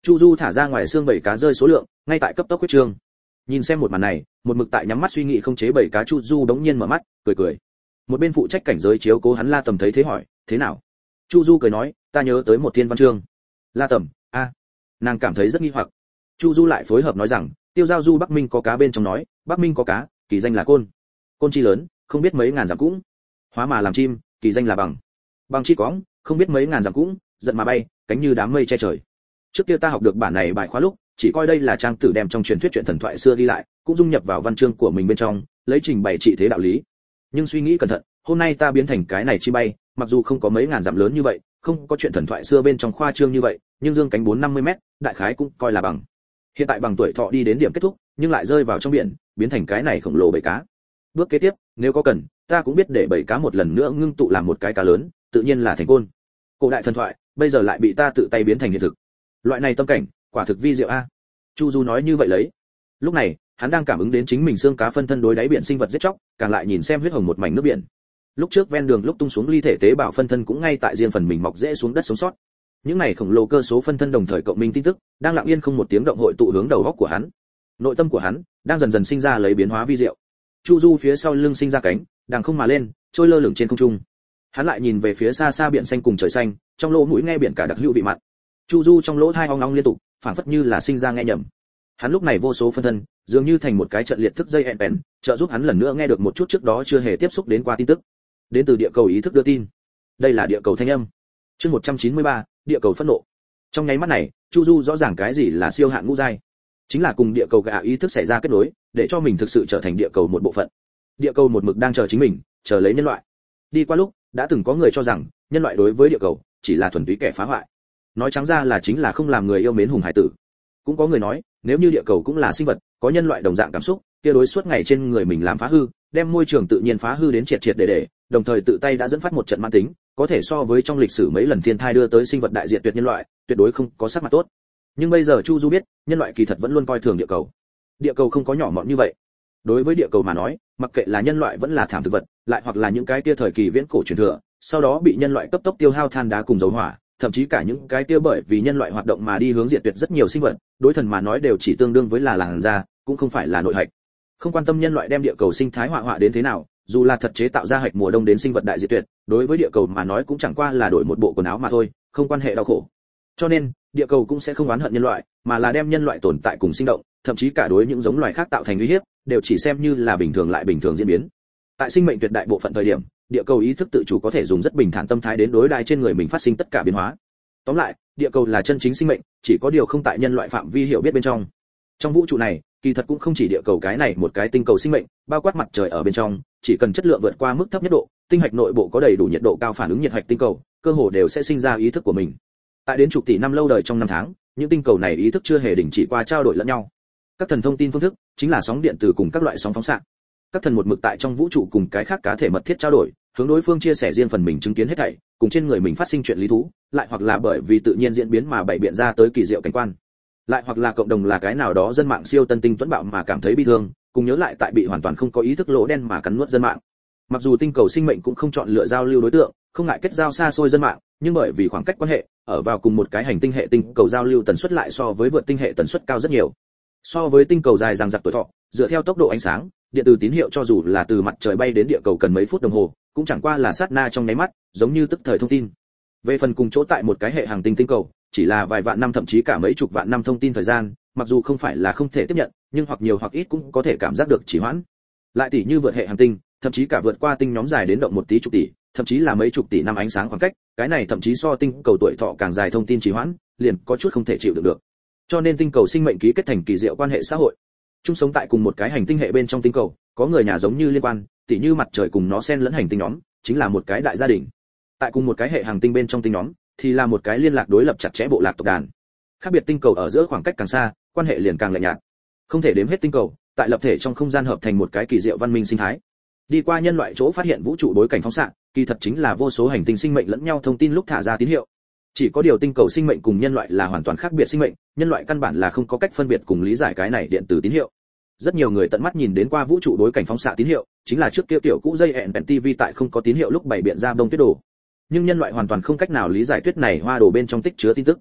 Chu Du thả ra ngoài xương bảy cá rơi số lượng, ngay tại cấp tốc huyết trương. Nhìn xem một màn này, một mực tại nhắm mắt suy nghĩ không chế bảy cá Chu Du đống nhiên mở mắt, cười cười. Một bên phụ trách cảnh giới chiếu cố hắn La Tầm thấy thế hỏi, thế nào? Chu Du cười nói, ta nhớ tới một thiên văn chương. La Tầm, a, nàng cảm thấy rất nghi hoặc. Chu Du lại phối hợp nói rằng, tiêu giao du Bắc Minh có cá bên trong nói, Bắc Minh có cá, kỳ danh là côn. Côn chi lớn, không biết mấy ngàn dặm cũng. Hóa mà làm chim, kỳ danh là bằng. Bằng chi cõng, không biết mấy ngàn dặm cũng, giận mà bay, cánh như đám mây che trời. Trước kia ta học được bản này bài khóa lúc, chỉ coi đây là trang tử đem trong truyền thuyết chuyện thần thoại xưa đi lại, cũng dung nhập vào văn chương của mình bên trong, lấy trình bày trị thế đạo lý. Nhưng suy nghĩ cẩn thận, hôm nay ta biến thành cái này chi bay, mặc dù không có mấy ngàn dặm lớn như vậy, không có chuyện thần thoại xưa bên trong khoa trương như vậy, nhưng dương cánh 450 mét, đại khái cũng coi là bằng. Hiện tại bằng tuổi thọ đi đến điểm kết thúc, nhưng lại rơi vào trong biển, biến thành cái này khổng lồ bầy cá. Bước kế tiếp, nếu có cần, ta cũng biết để bầy cá một lần nữa ngưng tụ làm một cái cá lớn, tự nhiên là thành côn. Cổ đại thần thoại, bây giờ lại bị ta tự tay biến thành hiện thực. Loại này tâm cảnh, quả thực vi diệu a. Chu Du nói như vậy lấy. Lúc này, hắn đang cảm ứng đến chính mình xương cá phân thân đối đáy biển sinh vật giết chóc, càng lại nhìn xem huyết hồng một mảnh nước biển. Lúc trước ven đường lúc tung xuống ly thể tế bào phân thân cũng ngay tại riêng phần mình mọc rễ xuống đất sống sót. Những này khổng lồ cơ số phân thân đồng thời cộng minh tin tức, đang lặng yên không một tiếng động hội tụ hướng đầu óc của hắn. Nội tâm của hắn đang dần dần sinh ra lấy biến hóa vi diệu. Chu Du phía sau lưng sinh ra cánh, đằng không mà lên, trôi lơ lửng trên không trung. Hắn lại nhìn về phía xa xa biển xanh cùng trời xanh, trong lỗ mũi nghe biển cả đặc hữu vị mặn. Chu Du trong lỗ tai ong ong liên tục, phảng phất như là sinh ra nghe nhầm. Hắn lúc này vô số phân thân, dường như thành một cái trận liệt thức dây hẹn bèn, trợ giúp hắn lần nữa nghe được một chút trước đó chưa hề tiếp xúc đến qua tin tức. Đến từ địa cầu ý thức đưa tin. Đây là địa cầu thanh âm. Chương 193, địa cầu phẫn nộ. Trong nháy mắt này, Chu Du rõ ràng cái gì là siêu hạn ngũ giai, chính là cùng địa cầu gạ ý thức xảy ra kết nối, để cho mình thực sự trở thành địa cầu một bộ phận. Địa cầu một mực đang chờ chính mình, chờ lấy nhân loại. Đi qua lúc, đã từng có người cho rằng nhân loại đối với địa cầu chỉ là thuần túy kẻ phá hoại. Nói trắng ra là chính là không làm người yêu mến hùng hải tử. Cũng có người nói, nếu như địa cầu cũng là sinh vật, có nhân loại đồng dạng cảm xúc, kia đối suốt ngày trên người mình làm phá hư, đem môi trường tự nhiên phá hư đến triệt triệt để, đồng thời tự tay đã dẫn phát một trận mãn tính, có thể so với trong lịch sử mấy lần thiên thai đưa tới sinh vật đại diện tuyệt nhân loại, tuyệt đối không có sắc mặt tốt. Nhưng bây giờ Chu Du biết, nhân loại kỳ thật vẫn luôn coi thường địa cầu. Địa cầu không có nhỏ mọn như vậy. Đối với địa cầu mà nói, mặc kệ là nhân loại vẫn là thảm thực vật, lại hoặc là những cái kia thời kỳ viễn cổ truyền thừa, sau đó bị nhân loại cấp tốc tiêu hao than đá cùng dầu hỏa, thậm chí cả những cái kia bởi vì nhân loại hoạt động mà đi hướng diệt tuyệt rất nhiều sinh vật, đối thần mà nói đều chỉ tương đương với là làn da, cũng không phải là nội hạch. Không quan tâm nhân loại đem địa cầu sinh thái họa đến thế nào, dù là thật chế tạo ra hạch mùa đông đến sinh vật đại diệt tuyệt, đối với địa cầu mà nói cũng chẳng qua là đổi một bộ quần áo mà thôi, không quan hệ đau khổ. Cho nên, địa cầu cũng sẽ không oán hận nhân loại, mà là đem nhân loại tồn tại cùng sinh động, thậm chí cả đối những giống loài khác tạo thành uy hiếp, đều chỉ xem như là bình thường lại bình thường diễn biến. Tại sinh mệnh tuyệt đại bộ phận thời điểm, địa cầu ý thức tự chủ có thể dùng rất bình thản tâm thái đến đối đãi trên người mình phát sinh tất cả biến hóa. Tóm lại, địa cầu là chân chính sinh mệnh, chỉ có điều không tại nhân loại phạm vi hiểu biết bên trong. Trong vũ trụ này, kỳ thật cũng không chỉ địa cầu cái này một cái tinh cầu sinh mệnh, bao quát mặt trời ở bên trong, chỉ cần chất lượng vượt qua mức thấp nhất độ, tinh hạch nội bộ có đầy đủ nhiệt độ cao phản ứng nhiệt hạch tinh cầu, cơ hồ đều sẽ sinh ra ý thức của mình. Tại đến chục tỷ năm lâu đời trong năm tháng, những tinh cầu này ý thức chưa hề đình chỉ qua trao đổi lẫn nhau. Các thần thông tin phương thức chính là sóng điện từ cùng các loại sóng phóng xạ. Các thần một mực tại trong vũ trụ cùng cái khác cá thể mật thiết trao đổi, hướng đối phương chia sẻ riêng phần mình chứng kiến hết thảy, cùng trên người mình phát sinh chuyện lý thú, lại hoặc là bởi vì tự nhiên diễn biến mà bày biện ra tới kỳ diệu cảnh quan, lại hoặc là cộng đồng là cái nào đó dân mạng siêu tân tinh tuấn bạo mà cảm thấy bi thương, cùng nhớ lại tại bị hoàn toàn không có ý thức lỗ đen mà cắn nuốt dân mạng. Mặc dù tinh cầu sinh mệnh cũng không chọn lựa giao lưu đối tượng, không ngại kết giao xa xôi dân mạng, nhưng bởi vì khoảng cách quan hệ, ở vào cùng một cái hành tinh hệ tinh cầu giao lưu tần suất lại so với vượt tinh hệ tần suất cao rất nhiều. So với tinh cầu dài dằng dặc tuổi thọ, dựa theo tốc độ ánh sáng, điện từ tín hiệu cho dù là từ mặt trời bay đến địa cầu cần mấy phút đồng hồ, cũng chẳng qua là sát na trong nháy mắt, giống như tức thời thông tin. Về phần cùng chỗ tại một cái hệ hành tinh tinh cầu, chỉ là vài vạn năm thậm chí cả mấy chục vạn năm thông tin thời gian, mặc dù không phải là không thể tiếp nhận, nhưng hoặc nhiều hoặc ít cũng có thể cảm giác được trì hoãn. Lại tỷ như vượt hệ hành tinh, thậm chí cả vượt qua tinh nhóm dài đến động một tí chục tỷ, thậm chí là mấy chục tỷ năm ánh sáng khoảng cách, cái này thậm chí so tinh cầu tuổi thọ càng dài thông tin trì hoãn, liền có chút không thể chịu đựng được. Cho nên tinh cầu sinh mệnh ký kết thành kỳ diệu quan hệ xã hội. Chung sống tại cùng một cái hành tinh hệ bên trong tinh cầu, có người nhà giống như liên quan, tỷ như mặt trời cùng nó xen lẫn hành tinh nhóm, chính là một cái đại gia đình. Tại cùng một cái hệ hành tinh bên trong tinh nhóm, thì là một cái liên lạc đối lập chặt chẽ bộ lạc tộc đàn. Khác biệt tinh cầu ở giữa khoảng cách càng xa, quan hệ liền càng lạnh nhạt. Không thể đếm hết tinh cầu, tại lập thể trong không gian hợp thành một cái kỳ diệu văn minh sinh thái. Đi qua nhân loại chỗ phát hiện vũ trụ bối cảnh phóng xạ, kỳ thật chính là vô số hành tinh sinh mệnh lẫn nhau thông tin lúc thả ra tín hiệu. Chỉ có điều tinh cầu sinh mệnh cùng nhân loại là hoàn toàn khác biệt sinh mệnh, nhân loại căn bản là không có cách phân biệt cùng lý giải cái này điện tử tín hiệu. Rất nhiều người tận mắt nhìn đến qua vũ trụ bối cảnh phóng xạ tín hiệu, chính là trước kia tiểu cũ dây hẹn TV tại không có tín hiệu lúc bày biện ra đông tuyết đồ. Nhưng nhân loại hoàn toàn không cách nào lý giải tuyết này hoa đồ bên trong tích chứa tin tức.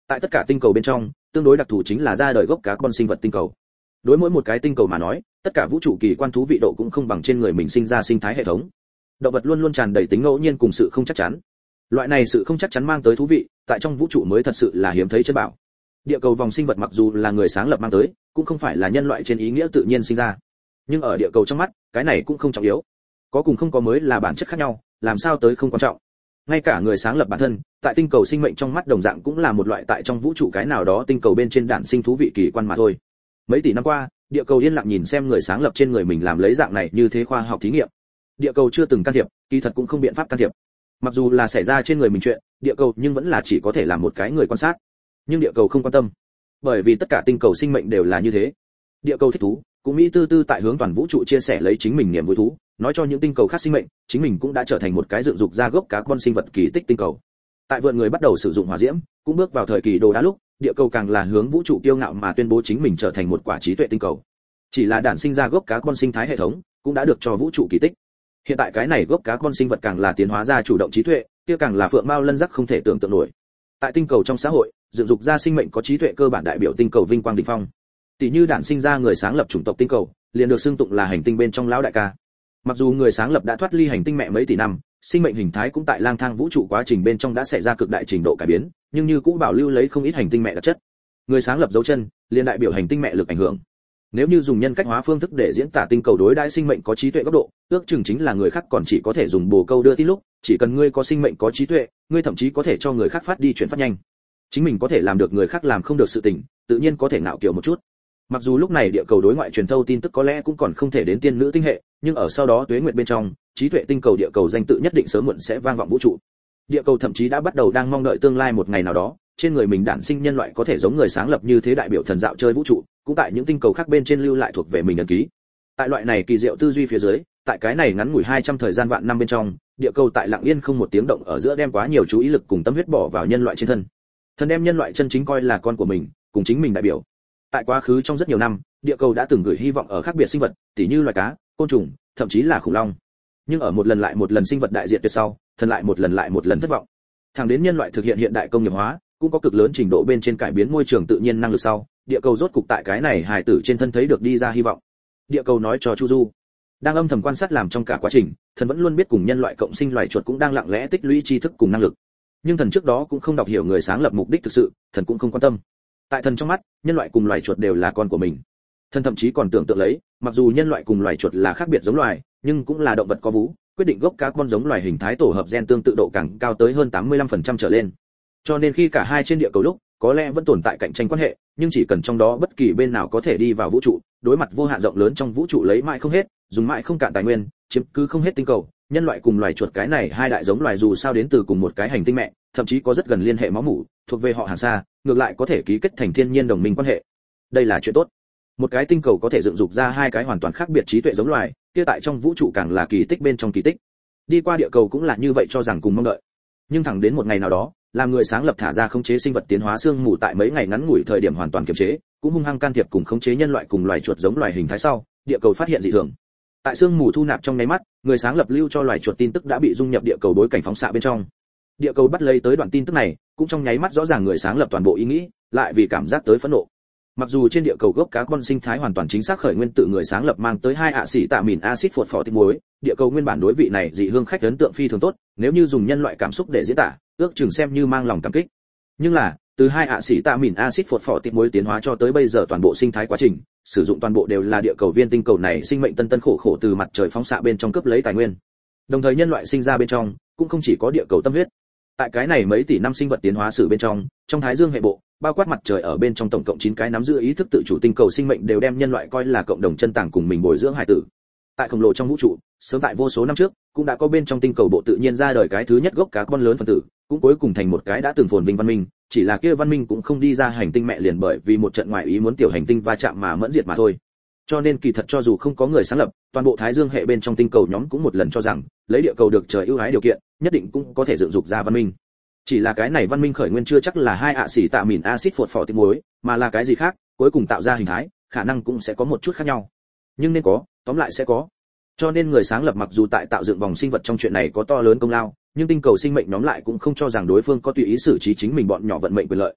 Tại tất cả tinh cầu bên trong, tương đối đặc thù chính là ra đời gốc carbon sinh vật tinh cầu. Đối mỗi một cái tinh cầu mà nói, tất cả vũ trụ kỳ quan thú vị độ cũng không bằng trên người mình sinh ra sinh thái hệ thống. Động vật luôn luôn tràn đầy tính ngẫu nhiên cùng sự không chắc chắn. Loại này sự không chắc chắn mang tới thú vị, tại trong vũ trụ mới thật sự là hiếm thấy chân bảo. Địa cầu vòng sinh vật mặc dù là người sáng lập mang tới, cũng không phải là nhân loại trên ý nghĩa tự nhiên sinh ra. Nhưng ở địa cầu trong mắt, cái này cũng không trọng yếu. Có cùng không có mới là bản chất khác nhau, làm sao tới không quan trọng. Ngay cả người sáng lập bản thân, tại tinh cầu sinh mệnh trong mắt đồng dạng cũng là một loại tại trong vũ trụ cái nào đó tinh cầu bên trên đản sinh thú vị kỳ quan mà thôi. Mấy tỷ năm qua, địa cầu yên lặng nhìn xem người sáng lập trên người mình làm lấy dạng này như thế khoa học thí nghiệm. Địa cầu chưa từng can thiệp, kỳ thật cũng không biện pháp can thiệp. Mặc dù là xảy ra trên người mình chuyện, địa cầu nhưng vẫn là chỉ có thể làm một cái người quan sát. Nhưng địa cầu không quan tâm, bởi vì tất cả tinh cầu sinh mệnh đều là như thế. Địa cầu thích thú, cũng mỹ tư tư tại hướng toàn vũ trụ chia sẻ lấy chính mình niềm vui thú, nói cho những tinh cầu khác sinh mệnh, chính mình cũng đã trở thành một cái dựng dục ra gốc carbon sinh vật kỳ tích tinh cầu. Tại vượn người bắt đầu sử dụng hỏa diễm, cũng bước vào thời kỳ đồ đá lúc, địa cầu càng là hướng vũ trụ kiêu ngạo mà tuyên bố chính mình trở thành một quả trí tuệ tinh cầu. Chỉ là đản sinh ra gốc carbon sinh thái hệ thống, cũng đã được cho vũ trụ kỳ tích. Hiện tại cái này gốc carbon sinh vật càng là tiến hóa ra chủ động trí tuệ, kia càng là phượng mao lân giác không thể tưởng tượng nổi. Tại tinh cầu trong xã hội, dựng dục ra sinh mệnh có trí tuệ cơ bản đại biểu tinh cầu vinh quang đỉnh phong. Tỷ như đản sinh ra người sáng lập chủng tộc tinh cầu, liền được xưng tụng là hành tinh bên trong lão đại ca. Mặc dù người sáng lập đã thoát ly hành tinh mẹ mấy tỷ năm, sinh mệnh hình thái cũng tại lang thang vũ trụ quá trình bên trong đã xảy ra cực đại trình độ cải biến, nhưng như cũ bảo lưu lấy không ít hành tinh mẹ đặc chất. Người sáng lập dấu chân, liền đại biểu hành tinh mẹ lực ảnh hưởng. Nếu như dùng nhân cách hóa phương thức để diễn tả tinh cầu đối đãi sinh mệnh có trí tuệ góc độ, ước chừng chính là người khác còn chỉ có thể dùng bồ câu đưa tin lúc, chỉ cần ngươi có sinh mệnh có trí tuệ, ngươi thậm chí có thể cho người khác phát đi chuyển phát nhanh. Chính mình có thể làm được người khác làm không được sự tình, tự nhiên có thể ngạo kiều một chút. Mặc dù lúc này địa cầu đối ngoại truyền thâu tin tức có lẽ cũng còn không thể đến tiên nữ tinh hệ, nhưng ở sau đó tuế nguyệt bên trong, trí tuệ tinh cầu địa cầu danh tự nhất định sớm muộn sẽ vang vọng vũ trụ. Địa cầu thậm chí đã bắt đầu đang mong đợi tương lai một ngày nào đó, trên người mình đản sinh nhân loại có thể giống người sáng lập như thế đại biểu thần dạo chơi vũ trụ, cũng tại những tinh cầu khác bên trên lưu lại thuộc về mình ấn ký. Tại loại này kỳ diệu tư duy phía dưới, tại cái này ngắn ngủi 200 thời gian vạn năm bên trong, địa cầu tại lặng yên không một tiếng động ở giữa đem quá nhiều chú ý lực cùng tâm huyết bỏ vào nhân loại trên thân. Thần đem nhân loại chân chính coi là con của mình, cùng chính mình đại biểu. Tại quá khứ trong rất nhiều năm, địa cầu đã từng gửi hy vọng ở khác biệt sinh vật, tỉ như loài cá, côn trùng, thậm chí là khủng long. Nhưng ở một lần lại một lần sinh vật đại diện tuyệt sau, thần lại một lần thất vọng. Thẳng đến nhân loại thực hiện hiện đại công nghiệp hóa, cũng có cực lớn trình độ bên trên cải biến môi trường tự nhiên năng lực sau, địa cầu rốt cục tại cái này hài tử trên thân thấy được đi ra hy vọng. Địa cầu nói cho Chu Du, đang âm thầm quan sát làm trong cả quá trình, thần vẫn luôn biết cùng nhân loại cộng sinh loài chuột cũng đang lặng lẽ tích lũy tri thức cùng năng lực. Nhưng thần trước đó cũng không đọc hiểu người sáng lập mục đích thực sự, thần cũng không quan tâm. Tại thần trong mắt, nhân loại cùng loài chuột đều là con của mình. Thần thậm chí còn tưởng tượng lấy, mặc dù nhân loại cùng loài chuột là khác biệt giống loài, nhưng cũng là động vật có vú, quyết định gốc carbon giống loài hình thái tổ hợp gen tương tự độ càng cao tới hơn 85% trở lên. Cho nên khi cả hai trên địa cầu lúc, có lẽ vẫn tồn tại cạnh tranh quan hệ, nhưng chỉ cần trong đó bất kỳ bên nào có thể đi vào vũ trụ, đối mặt vô hạn rộng lớn trong vũ trụ lấy mãi không hết, dùng mãi không cạn tài nguyên, chiếm cứ không hết tinh cầu, nhân loại cùng loài chuột cái này hai đại giống loài dù sao đến từ cùng một cái hành tinh mẹ, thậm chí có rất gần liên hệ máu mủ, thuộc về họ hàng xa, ngược lại có thể ký kết thành thiên nhiên đồng minh quan hệ. Đây là chuyện tốt. Một cái tinh cầu có thể dựng dục ra hai cái hoàn toàn khác biệt trí tuệ giống loài, kia tại trong vũ trụ càng là kỳ tích bên trong kỳ tích. Đi qua địa cầu cũng là như vậy cho rằng cùng mong đợi. Nhưng thẳng đến một ngày nào đó, làm người sáng lập thả ra khống chế sinh vật tiến hóa xương mù tại mấy ngày ngắn ngủi thời điểm hoàn toàn kiềm chế, cũng hung hăng can thiệp cùng khống chế nhân loại cùng loài chuột giống loài hình thái sau, địa cầu phát hiện dị thường. Tại xương mù thu nạp trong nháy mắt, người sáng lập lưu cho loài chuột tin tức đã bị dung nhập địa cầu bối cảnh phóng xạ bên trong. Địa cầu bắt lấy tới đoạn tin tức này, cũng trong nháy mắt rõ ràng người sáng lập toàn bộ ý nghĩ, lại vì cảm giác tới phẫn nộ. Mặc dù trên địa cầu gốc carbon sinh thái hoàn toàn chính xác khởi nguyên tự người sáng lập mang tới hai ạ xỉ tạ mìn axit phosphoric phỏ tinh muối, địa cầu nguyên bản đối vị này dị hương khách ấn tượng phi thường tốt, nếu như dùng nhân loại cảm xúc để diễn tả, ước chừng xem như mang lòng cảm kích. Nhưng là, từ hai ạ xỉ tạ mìn axit phosphoric phỏ tinh muối tiến hóa cho tới bây giờ toàn bộ sinh thái quá trình, sử dụng toàn bộ đều là địa cầu viên tinh cầu này sinh mệnh tân khổ khổ từ mặt trời phóng xạ bên trong cướp lấy tài nguyên. Đồng thời nhân loại sinh ra bên trong, cũng không chỉ có địa cầu tâm huyết. Tại cái này mấy tỷ năm sinh vật tiến hóa sử bên trong Thái Dương hệ bộ, bao quát mặt trời ở bên trong tổng cộng 9 cái nắm giữ ý thức tự chủ tinh cầu sinh mệnh đều đem nhân loại coi là cộng đồng chân tàng cùng mình bồi dưỡng hải tử. Tại khổng lồ trong vũ trụ, sớm tại vô số năm trước, cũng đã có bên trong tinh cầu bộ tự nhiên ra đời cái thứ nhất gốc carbon lớn phân tử, cũng cuối cùng thành một cái đã từng phồn vinh văn minh, chỉ là kia văn minh cũng không đi ra hành tinh mẹ liền bởi vì một trận ngoại ý muốn tiểu hành tinh va chạm mà mẫn diệt mà thôi. Cho nên kỳ thật cho dù không có người sáng lập, toàn bộ Thái Dương hệ bên trong tinh cầu nhóm cũng một lần cho rằng, lấy địa cầu được trời ưu ái điều kiện, nhất định cũng có thể dựng dục ra văn minh. Chỉ là cái này văn minh khởi nguyên chưa chắc là hai ạ xỉ tạ mìn axit phosphoric phỏ tinh muối, mà là cái gì khác, cuối cùng tạo ra hình thái, khả năng cũng sẽ có một chút khác nhau. Nhưng nên có, tóm lại sẽ có. Cho nên người sáng lập mặc dù tại tạo dựng vòng sinh vật trong chuyện này có to lớn công lao, nhưng tinh cầu sinh mệnh nhóm lại cũng không cho rằng đối phương có tùy ý xử trí chính mình bọn nhỏ vận mệnh quyền lợi.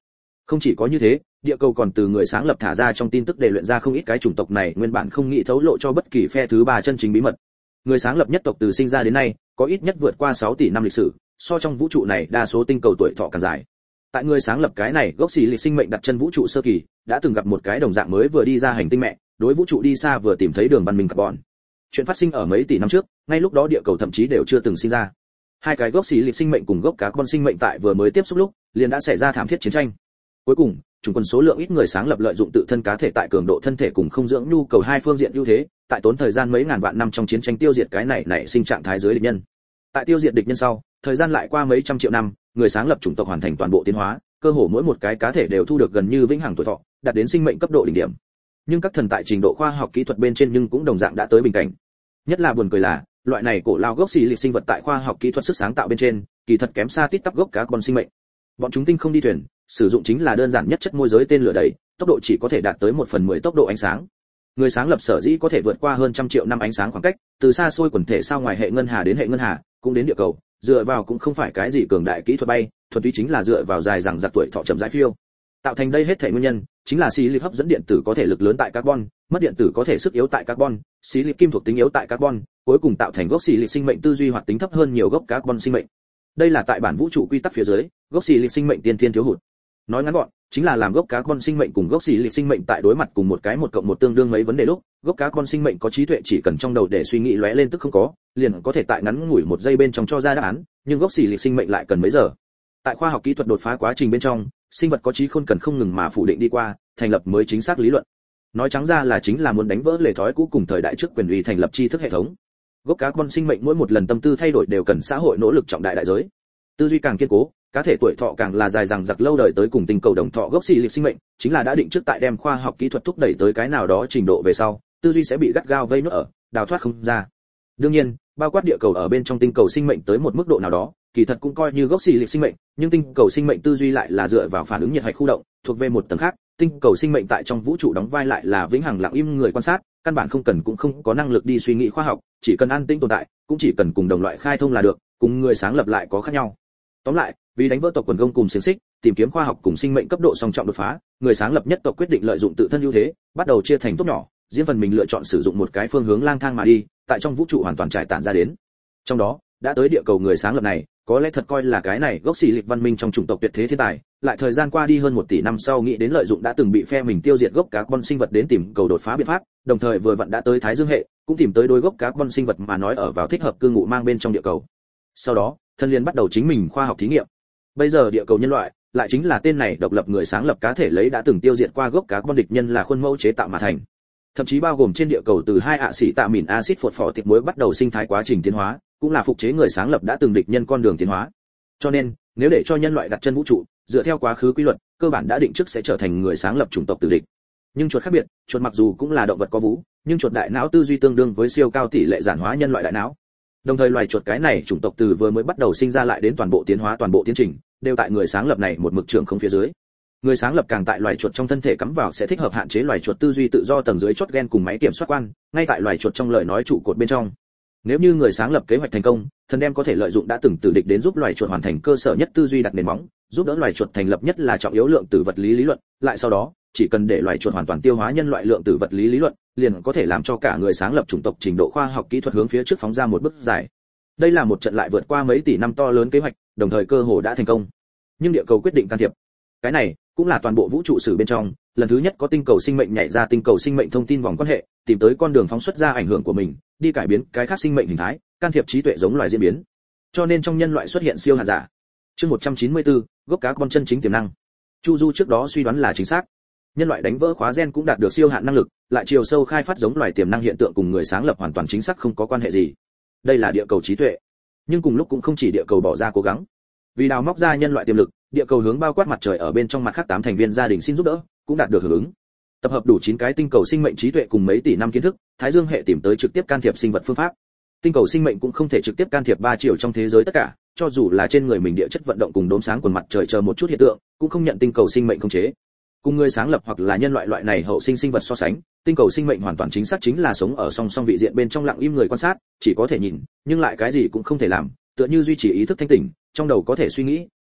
Không chỉ có như thế, địa cầu còn từ người sáng lập thả ra trong tin tức để luyện ra không ít cái chủng tộc này nguyên bản không nghĩ thấu lộ cho bất kỳ phe thứ ba chân chính bí mật. Người sáng lập nhất tộc từ sinh ra đến nay, có ít nhất vượt qua 6 tỷ năm lịch sử, so trong vũ trụ này đa số tinh cầu tuổi thọ càng dài. Tại người sáng lập cái này gốc xì lịch sinh mệnh đặt chân vũ trụ sơ kỳ, đã từng gặp một cái đồng dạng mới vừa đi ra hành tinh mẹ, đối vũ trụ đi xa vừa tìm thấy đường văn minh carbon. Chuyện phát sinh ở mấy tỷ năm trước, ngay lúc đó địa cầu thậm chí đều chưa từng sinh ra. Hai cái gốc xì lịch sinh mệnh cùng gốc carbon sinh mệnh tại vừa mới tiếp xúc lúc, liền đã xảy ra thảm thiết chiến tranh. Cuối cùng, chủng quân số lượng ít người sáng lập lợi dụng tự thân cá thể tại cường độ thân thể cùng không dưỡng nhu cầu hai phương diện ưu thế, tại tốn thời gian mấy ngàn vạn năm trong chiến tranh tiêu diệt cái này nảy sinh trạng thái giới địch nhân. Tại tiêu diệt địch nhân sau, thời gian lại qua mấy trăm triệu năm, người sáng lập chủng tộc hoàn thành toàn bộ tiến hóa, cơ hồ mỗi một cái cá thể đều thu được gần như vĩnh hằng tuổi thọ, đạt đến sinh mệnh cấp độ đỉnh điểm. Nhưng các thần tại trình độ khoa học kỹ thuật bên trên nhưng cũng đồng dạng đã tới bình cảnh. Nhất là buồn cười là, loại này cổ lao gốc xì lịch sinh vật tại khoa học kỹ thuật sức sáng tạo bên trên, kỳ thật kém xa tít tắp gốc carbon sinh mệnh. Bọn chúng tinh không đi thuyền, sử dụng chính là đơn giản nhất chất môi giới tên lửa đẩy, tốc độ chỉ có thể đạt tới 1/10 tốc độ ánh sáng. Người sáng lập sở dĩ có thể vượt qua hơn 100 triệu năm ánh sáng khoảng cách, từ xa xôi quần thể sao ngoài hệ ngân hà đến hệ ngân hà, cũng đến địa cầu, dựa vào cũng không phải cái gì cường đại kỹ thuật bay, thuần túy chính là dựa vào dài rằng giặc tuổi thọ chậm rãi phiêu. Tạo thành đây hết thảy nguyên nhân, chính là xì lip hấp dẫn điện tử có thể lực lớn tại carbon, mất điện tử có thể sức yếu tại carbon, xì lip kim thuộc tính yếu tại carbon, cuối cùng tạo thành gốc xì lip sinh mệnh tư duy hoạt tính thấp hơn nhiều gốc carbon sinh mệnh. Đây là tại bản vũ trụ quy tắc phía dưới, gốc xì lip sinh mệnh tiên thiên thiếu hụt. Nói ngắn gọn, chính là làm gốc carbon sinh mệnh cùng gốc xì lip sinh mệnh tại đối mặt cùng một cái 1+1 tương đương mấy vấn đề lúc, gốc carbon sinh mệnh có trí tuệ chỉ cần trong đầu để suy nghĩ lóe lên tức không có, liền có thể tại ngắn ngủi 1 giây bên trong cho ra đáp án, nhưng gốc xì lip sinh mệnh lại cần mấy giờ. Tại khoa học kỹ thuật đột phá quá trình bên trong, sinh vật có trí khôn cần không ngừng mà phủ định đi qua, thành lập mới chính xác lý luận. Nói trắng ra là chính là muốn đánh vỡ lề thói cũ cùng thời đại trước quyền uy thành lập tri thức hệ thống. Gốc carbon sinh mệnh mỗi một lần tâm tư thay đổi đều cần xã hội nỗ lực trọng đại đại giới. Tư duy càng kiên cố, cá thể tuổi thọ càng là dài dằng dặc lâu đời tới cùng tinh cầu đồng thọ gốc xì lịch sinh mệnh, chính là đã định trước tại đem khoa học kỹ thuật thúc đẩy tới cái nào đó trình độ về sau, tư duy sẽ bị gắt gao vây nuốt ở, đào thoát không ra. Đương nhiên, bao quát địa cầu ở bên trong tinh cầu sinh mệnh tới một mức độ nào đó, kỳ thật cũng coi như gốc xì lịch sinh mệnh, nhưng tinh cầu sinh mệnh tư duy lại là dựa vào phản ứng nhiệt hạch khu động, thuộc về một tầng khác, tinh cầu sinh mệnh tại trong vũ trụ đóng vai lại là vĩnh hằng lặng im người quan sát, căn bản không cần cũng không có năng lực đi suy nghĩ khoa học, chỉ cần an tĩnh tồn tại, cũng chỉ cần cùng đồng loại khai thông là được, cùng người sáng lập lại có khác nhau. Tóm lại, vì đánh vỡ tộc quần công cùng xiềng xích, tìm kiếm khoa học cùng sinh mệnh cấp độ song trọng đột phá, người sáng lập nhất tộc quyết định lợi dụng tự thân ưu thế, bắt đầu chia thành tốt nhỏ, riêng phần mình lựa chọn sử dụng một cái phương hướng lang thang mà đi, tại trong vũ trụ hoàn toàn trải tản ra đến. Trong đó, đã tới địa cầu người sáng lập này, có lẽ thật coi là cái này gốc xì lịch văn minh trong chủng tộc tuyệt thế thiên tài, lại thời gian qua đi hơn 1 tỷ năm sau nghĩ đến lợi dụng đã từng bị phe mình tiêu diệt gốc carbon sinh vật đến tìm cầu đột phá biện pháp, đồng thời vừa vặn đã tới Thái Dương hệ, cũng tìm tới đối gốc carbon sinh vật mà nói ở vào thích hợp cư ngụ mang bên trong địa cầu. Sau đó, thân liên bắt đầu chính mình khoa học thí nghiệm. Bây giờ địa cầu nhân loại lại chính là tên này độc lập người sáng lập cá thể lấy đã từng tiêu diệt qua gốc carbon địch nhân là khuôn mẫu chế tạo mà thành. Thậm chí bao gồm trên địa cầu từ 2 ạ xỉ tạ mìn axit phosphor tiệp muối bắt đầu sinh thái quá trình tiến hóa, cũng là phục chế người sáng lập đã từng địch nhân con đường tiến hóa. Cho nên, nếu để cho nhân loại đặt chân vũ trụ, dựa theo quá khứ quy luật, cơ bản đã định trước sẽ trở thành người sáng lập chủng tộc tử địch. Nhưng chuột khác biệt, chuột mặc dù cũng là động vật có vú, nhưng chuột đại não tư duy tương đương với siêu cao tỷ lệ giản hóa nhân loại đại não. Đồng thời loài chuột cái này chủng tộc từ vừa mới bắt đầu sinh ra lại đến toàn bộ tiến hóa toàn bộ tiến trình, đều tại người sáng lập này một mực trưởng không phía dưới. Người sáng lập càng tại loài chuột trong thân thể cắm vào sẽ thích hợp hạn chế loài chuột tư duy tự do tầng dưới chót gen cùng máy kiểm soát quan, ngay tại loài chuột trong lời nói trụ cột bên trong. Nếu như người sáng lập kế hoạch thành công, thần đem có thể lợi dụng đã từng tử địch đến giúp loài chuột hoàn thành cơ sở nhất tư duy đặt nền móng, giúp đỡ loài chuột thành lập nhất là trọng yếu lượng tử vật lý lý luận, lại sau đó, chỉ cần để loài chuột hoàn toàn tiêu hóa nhân loại lượng tử vật lý lý luận, liền có thể làm cho cả người sáng lập chủng tộc trình độ khoa học kỹ thuật hướng phía trước phóng ra một bước dài. Đây là một trận lại vượt qua mấy tỷ năm to lớn kế hoạch, đồng thời cơ hồ đã thành công. Nhưng địa cầu quyết định can thiệp. Cái này cũng là toàn bộ vũ trụ sử bên trong, lần thứ nhất có tinh cầu sinh mệnh nhảy ra tinh cầu sinh mệnh thông tin vòng quan hệ, tìm tới con đường phóng xuất ra ảnh hưởng của mình, đi cải biến cái khác sinh mệnh hình thái, can thiệp trí tuệ giống loài diễn biến. Cho nên trong nhân loại xuất hiện siêu hạt giả. Chương 194, gốc carbon chân chính tiềm năng. Chu Du trước đó suy đoán là chính xác. Nhân loại đánh vỡ khóa gen cũng đạt được siêu hạn năng lực, lại chiều sâu khai phát giống loài tiềm năng hiện tượng cùng người sáng lập hoàn toàn chính xác không có quan hệ gì. Đây là địa cầu trí tuệ. Nhưng cùng lúc cũng không chỉ địa cầu bỏ ra cố gắng. Vì đào móc ra nhân loại tiềm lực, địa cầu hướng bao quát mặt trời ở bên trong mặt khác 8 thành viên gia đình xin giúp đỡ, cũng đạt được hưởng ứng. Tập hợp đủ 9 cái tinh cầu sinh mệnh trí tuệ cùng mấy tỷ năm kiến thức, Thái Dương hệ tìm tới trực tiếp can thiệp sinh vật phương pháp. Tinh cầu sinh mệnh cũng không thể trực tiếp can thiệp 3 chiều trong thế giới tất cả, cho dù là trên người mình địa chất vận động cùng đốm sáng quần mặt trời chờ một chút hiện tượng, cũng không nhận tinh cầu sinh mệnh khống chế. Cùng người sáng lập hoặc là nhân loại loại này hậu sinh sinh vật so sánh, tinh cầu sinh mệnh hoàn toàn chính xác chính là sống ở song song vị diện bên trong lặng im người quan sát, chỉ có thể nhìn, nhưng lại cái gì cũng không thể làm, tựa như duy trì ý thức thanh tỉnh, trong đầu có thể suy nghĩ,